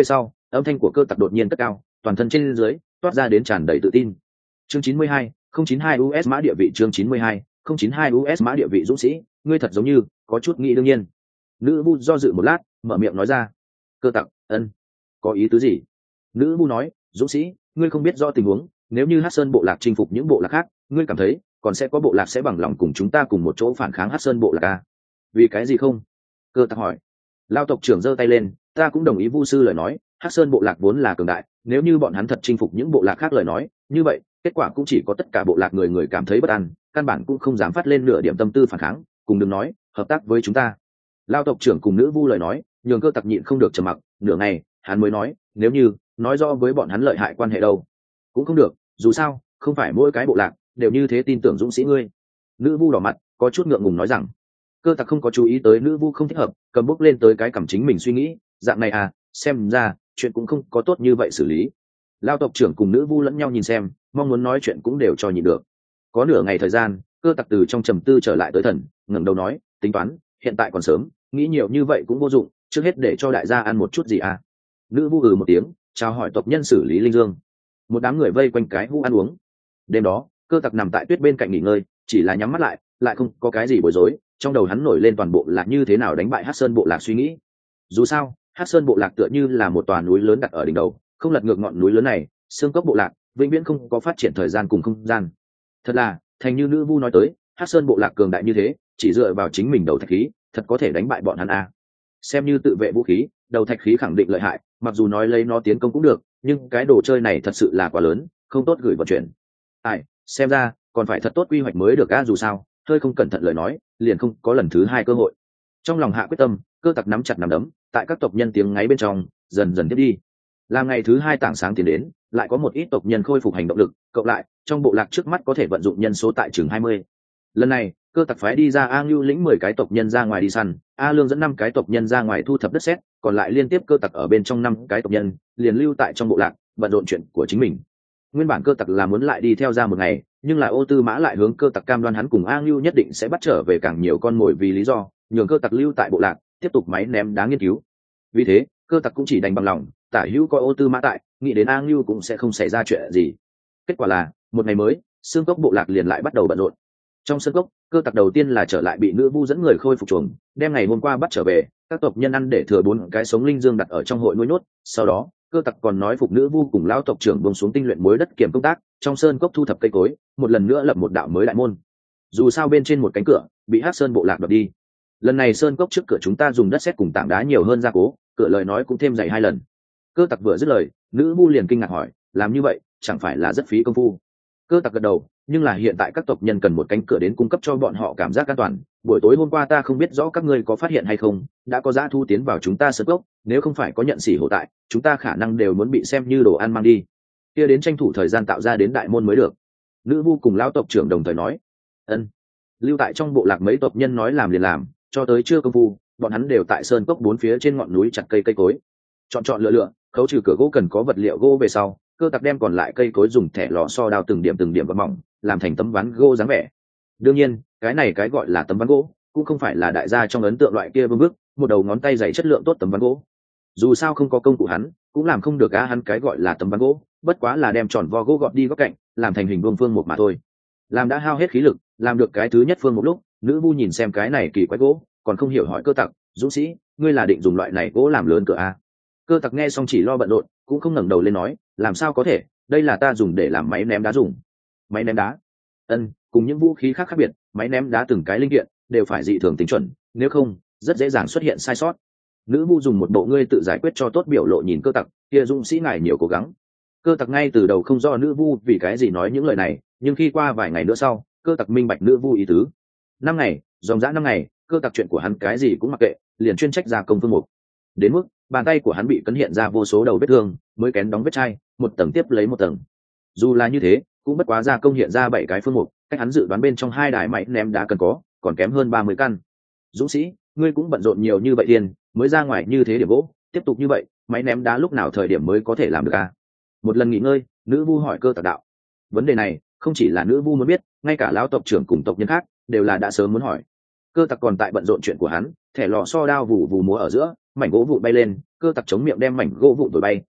âm thanh của cơ tặc đột nhiên cất cao, toàn thân trên dưới toát ra đến tràn đầy tự tin. Chương chín mươi hai, không chín hai u ét mã địa vị. Chương chín mươi hai, không chín hai u ét mã địa vị. Dũng sĩ, ngươi thật giống như có chút nghĩ đương nhiên. Nữ vu do dự một lát, mở miệng nói ra. Cơ tặc, ân, có ý tứ gì? Nữ vu nói, dũng sĩ, ngươi không biết rõ tình huống, nếu như Hắc Sơn bộ lạc chinh phục những bộ lạc khác, ngươi cảm thấy còn sẽ có bộ lạc sẽ bằng lòng cùng chúng ta cùng một chỗ phản kháng Hắc Sơn bộ lạc à? Vì cái gì không? Cơ tặc hỏi. Lao tộc trưởng giơ tay lên, ta cũng đồng ý vu sư lời nói, Hắc Sơn bộ lạc vốn là cường đại, nếu như bọn hắn thật chinh phục những bộ lạc khác lời nói, như vậy kết quả cũng chỉ có tất cả bộ lạc người người cảm thấy bất an, căn bản cũng không dám phát lên nửa điểm tâm tư phản kháng, cùng đừng nói hợp tác với chúng ta. Lao tộc trưởng cùng nữ vu lời nói, nhường cơ tặc nhịn không được trầm mặc, nửa ngày hắn mới nói, nếu như nói rõ với bọn hắn lợi hại quan hệ đâu, cũng không được, dù sao không phải mỗi cái bộ lạc đều như thế tin tưởng dũng sĩ ngươi. Nữ vu đỏ mặt, có chút ngượng ngùng nói rằng. Cơ tặc không có chú ý tới nữ vu không thích hợp, cầm bút lên tới cái cảm chính mình suy nghĩ, dạng này à, xem ra chuyện cũng không có tốt như vậy xử lý. Lao tộc trưởng cùng nữ vu lẫn nhau nhìn xem, mong muốn nói chuyện cũng đều cho nhịn được. Có nửa ngày thời gian, cơ tặc từ trong trầm tư trở lại tới thần, ngẩng đầu nói, tính toán hiện tại còn sớm, nghĩ nhiều như vậy cũng vô dụng, trước hết để cho đại gia ăn một chút gì à. Nữ vu ừ một tiếng, chào hỏi tộc nhân xử lý linh dương. Một đám người vây quanh cái hũ ăn uống. Đêm đó cơ tặc nằm tại tuyết bên cạnh nghỉ ngơi, chỉ là nhắm mắt lại, lại không có cái gì bối rối, trong đầu hắn nổi lên toàn bộ là như thế nào đánh bại Hắc Sơn bộ lạc suy nghĩ. Dù sao Hắc Sơn bộ lạc tựa như là một tòa núi lớn đặt ở đỉnh đầu, không lật ngược ngọn núi lớn này, xương cốc bộ lạc vĩnh viễn không có phát triển thời gian cùng không gian. Thật là thành như nữ vu nói tới, Hắc Sơn bộ lạc cường đại như thế, chỉ dựa vào chính mình đầu thạch khí thật có thể đánh bại bọn hắn à. Xem như tự vệ vũ khí, đầu thạch khí khẳng định lợi hại, mặc dù nói lấy nó tiến công cũng được, nhưng cái đồ chơi này thật sự là quá lớn, không tốt gửi vận chuyển. Ai, xem ra còn phải thật tốt quy hoạch mới được a, dù sao hơi không cẩn thận lời nói liền không có lần thứ hai cơ hội. Trong lòng hạ quyết tâm, cơ tặc nắm chặt nắm đấm, tại các tộc nhân tiếng ngáy bên trong dần dần tiếp đi. Làm ngày thứ hai tảng sáng tiến đến, lại có một ít tộc nhân khôi phục hành động lực, cộng lại trong bộ lạc trước mắt có thể vận dụng nhân số tại chừng hai mươi. Lần này cơ tặc phái đi ra A Ngưu lĩnh mười cái tộc nhân ra ngoài đi săn, A Lương dẫn năm cái tộc nhân ra ngoài thu thập đất sét, còn lại liên tiếp cơ tặc ở bên trong năm cái tộc nhân liền lưu tại trong bộ lạc bận rộn chuyện của chính mình. Nguyên bản cơ tặc là muốn lại đi theo ra một ngày, nhưng là Ô Tư Mã lại hướng cơ tặc cam đoan hắn cùng A Ngưu nhất định sẽ bắt trở về càng nhiều con mồi vì lý do nhường cơ tặc lưu tại bộ lạc tiếp tục máy ném đá nghiên cứu. Vì thế cơ tặc cũng chỉ đành bằng lòng, tả hữu có Ô Tư Mã tại, nghĩ đến A Ngưu cũng sẽ không xảy ra chuyện gì. Kết quả là một ngày mới, xương cốc bộ lạc liền lại bắt đầu bận rộn. Trong sân cốc, cơ tặc đầu tiên là trở lại bị nữ vu dẫn người khôi phục chuồng, đem ngày hôm qua bắt trở về, các tộc nhân ăn để thừa bốn cái sống linh dương đặt ở trong hội nuôi nhốt. Sau đó cơ tặc còn nói phục nữ vu cùng lão tộc trưởng buông xuống tinh luyện muối đất kiểm công tác, trong sơn cốc thu thập cây cối, một lần nữa lập một đạo mới đại môn. Dù sao bên trên một cánh cửa bị Hắc Sơn bộ lạc đoạt đi, lần này sơn cốc trước cửa chúng ta dùng đất sét cùng tảng đá nhiều hơn gia cố, cửa lời nói cũng thêm dày hai lần. Cơ tặc vừa dứt lời, nữ vu liền kinh ngạc hỏi, làm như vậy chẳng phải là rất phí công phu? Cơ tặc gật đầu, nhưng là hiện tại các tộc nhân cần một cánh cửa đến cung cấp cho bọn họ cảm giác an toàn. Buổi tối hôm qua ta không biết rõ các ngươi có phát hiện hay không, đã có dã thu tiến vào chúng ta sơn cốc, nếu không phải có nhận sĩ hộ tại, chúng ta khả năng đều muốn bị xem như đồ ăn mang đi. Kia đến tranh thủ thời gian tạo ra đến đại môn mới được. Nữ vu cùng lão tộc trưởng đồng thời nói. Ân. Lưu tại trong bộ lạc mấy tộc nhân nói làm liền làm, cho tới trưa công phu, bọn hắn đều tại sơn cốc bốn phía trên ngọn núi chặt cây cây cối. Chọn chọn lựa lựa, khấu trừ cửa gỗ cần có vật liệu gỗ về sau, cơ tặc đem còn lại cây cối dùng thẻ lò xo đao từng điểm từng điểm và mỏng, làm thành tấm ván gỗ dáng vẻ. Đương nhiên cái này cái gọi là tấm ván gỗ cũng không phải là đại gia trong ấn tượng loại kia vương bức một đầu ngón tay dày chất lượng tốt tấm ván gỗ, dù sao không có công cụ hắn cũng làm không được á. Hắn cái gọi là tấm ván gỗ bất quá là đem tròn vo gỗ gọt đi góc cạnh làm thành hình vuông phương một mà thôi. Làm đã hao hết khí lực làm được cái thứ nhất phương một lúc, nữ vu nhìn xem cái này kỳ quái gỗ còn không hiểu hỏi cơ tặc, dũng sĩ ngươi là định dùng loại này gỗ làm lớn cửa a? Cơ tặc nghe xong chỉ lo bận rộn, cũng không ngẩng đầu lên nói, làm sao có thể, đây là ta dùng để làm máy ném đá dùng. Máy ném đá? Ân, cùng những vũ khí khác khác biệt, máy ném đá từng cái linh kiện đều phải dị thường tính chuẩn, nếu không rất dễ dàng xuất hiện sai sót. Nữ vu dùng một bộ ngươi tự giải quyết cho tốt biểu lộ nhìn cơ tặc, kia dũng sĩ ngài nhiều cố gắng. Cơ tặc ngay từ đầu không rõ nữ vu vì cái gì nói những lời này, nhưng khi qua vài ngày nữa sau, cơ tặc minh bạch nữ vu ý tứ. Năm ngày, dòng dã năm ngày, cơ tặc chuyện của hắn cái gì cũng mặc kệ, liền chuyên trách ra công phương mục. Đến mức bàn tay của hắn bị cấn hiện ra vô số đầu vết thương, mới kén đóng vết chai, một tầng tiếp lấy một tầng. Dù là như thế, cũng bất quá ra công hiện ra bảy cái phương mục, cách hắn dự đoán bên trong hai đài máy ném đá cần có, còn kém hơn ba mươi căn. Dũng sĩ, ngươi cũng bận rộn nhiều như vậy tiền, mới ra ngoài như thế điểm gỗ, tiếp tục như vậy, máy ném đá lúc nào thời điểm mới có thể làm được à? Một lần nghỉ ngơi, nữ vu hỏi cơ tặc đạo. Vấn đề này không chỉ là nữ vu muốn biết, ngay cả lão tộc trưởng cùng tộc nhân khác đều là đã sớm muốn hỏi. Cơ tặc còn tại bận rộn chuyện của hắn, thẻ lò xo đao vù vù múa ở giữa, mảnh gỗ vụn bay lên, cơ tặc chống miệng đem mảnh gỗ vụn thổi bay,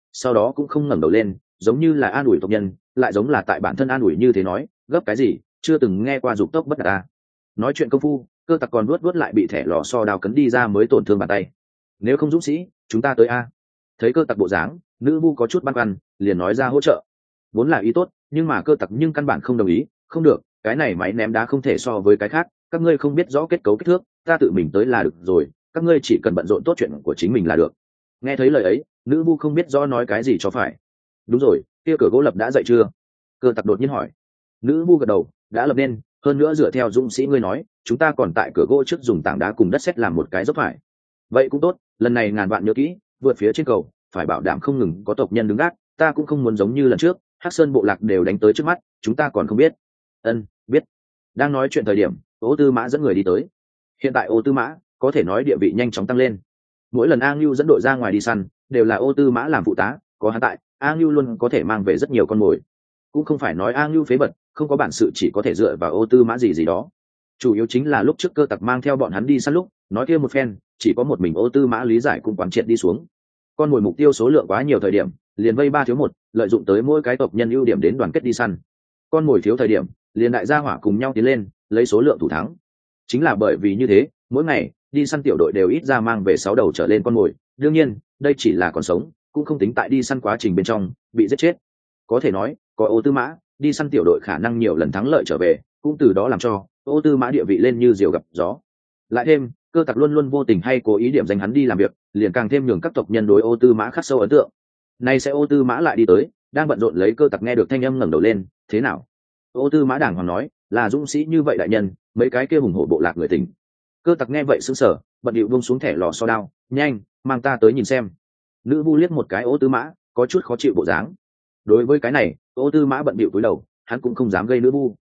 sau đó cũng không ngẩng đầu lên, giống như là an ủi tộc nhân, lại giống là tại bản thân an ủi như thế nói, gấp cái gì, chưa từng nghe qua dục tốc bất đạt ta. Nói chuyện công phu, cơ tặc còn nuốt nuốt lại bị thẻ lò so đao cấn đi ra mới tổn thương bàn tay. Nếu không dũng sĩ, chúng ta tới a. Thấy cơ tặc bộ dáng, nữ vu có chút băn khoăn, liền nói ra hỗ trợ. Vốn là ý tốt, nhưng mà cơ tặc nhưng căn bản không đồng ý, không được, cái này máy ném đá không thể so với cái khác, các ngươi không biết rõ kết cấu kích thước, ta tự mình tới là được rồi, các ngươi chỉ cần bận rộn tốt chuyện của chính mình là được. Nghe thấy lời ấy, nữ vu không biết rõ nói cái gì cho phải. Đúng rồi, kia cửa gỗ lập đã dậy chưa? Cơ tặc đột nhiên hỏi. Nữ vu gật đầu, đã lập nên, hơn nữa dựa theo dũng sĩ ngươi nói, chúng ta còn tại cửa gỗ trước dùng tảng đá cùng đất sét làm một cái dốc phải. Vậy cũng tốt, lần này ngàn vạn nhớ kỹ, vượt phía trên cầu, phải bảo đảm không ngừng có tộc nhân đứng gác, ta cũng không muốn giống như lần trước, Hắc Sơn bộ lạc đều đánh tới trước mắt, chúng ta còn không biết. Ân, biết. Đang nói chuyện thời điểm, Ô Tư Mã dẫn người đi tới. Hiện tại Ô Tư Mã có thể nói địa vị nhanh chóng tăng lên. Mỗi lần A Ngưu dẫn đội ra ngoài đi săn, đều là Ô Tư Mã làm phụ tá, có hắn tại, A Ngưu luôn có thể mang về rất nhiều con mồi. Cũng không phải nói A Ngưu phế vật, không có bản sự chỉ có thể dựa vào Ô Tư Mã gì gì đó. Chủ yếu chính là lúc trước cơ tặc mang theo bọn hắn đi săn lúc, nói kia một phen, chỉ có một mình Ô Tư Mã lý giải cũng quán triệt đi xuống. Con mồi mục tiêu số lượng quá nhiều thời điểm, liền vây ba thiếu một, lợi dụng tới mỗi cái tộc nhân ưu điểm đến đoàn kết đi săn. Con mồi thiếu thời điểm, liền đại gia hỏa cùng nhau tiến lên, lấy số lượng thủ thắng. Chính là bởi vì như thế, mỗi ngày đi săn tiểu đội đều ít ra mang về sáu đầu trở lên con mồi. Đương nhiên, đây chỉ là còn sống, cũng không tính tại đi săn quá trình bên trong bị giết chết. Có thể nói, có Ô Tư Mã, đi săn tiểu đội khả năng nhiều lần thắng lợi trở về, cũng từ đó làm cho Ô Tư Mã địa vị lên như diều gặp gió. Lại thêm, cơ tặc luôn luôn vô tình hay cố ý điểm danh hắn đi làm việc, liền càng thêm nhường các tộc nhân đối Ô Tư Mã khắc sâu ấn tượng. Nay sẽ Ô Tư Mã lại đi tới, đang bận rộn lấy cơ tặc nghe được thanh âm ngẩng đầu lên, thế nào? Ô Tư Mã đàng hoàng nói, là dũng sĩ như vậy đại nhân, mấy cái kia hùng hổ bộ lạc người tình. Cơ tặc nghe vậy sững sờ, bận điệu buông xuống thẻ lò so đao, nhanh, mang ta tới nhìn xem. Nữ vu liếc một cái Ô Tư Mã, có chút khó chịu bộ dáng. Đối với cái này, Ô Tư Mã bận điệu cúi đầu, hắn cũng không dám gây nữ vu.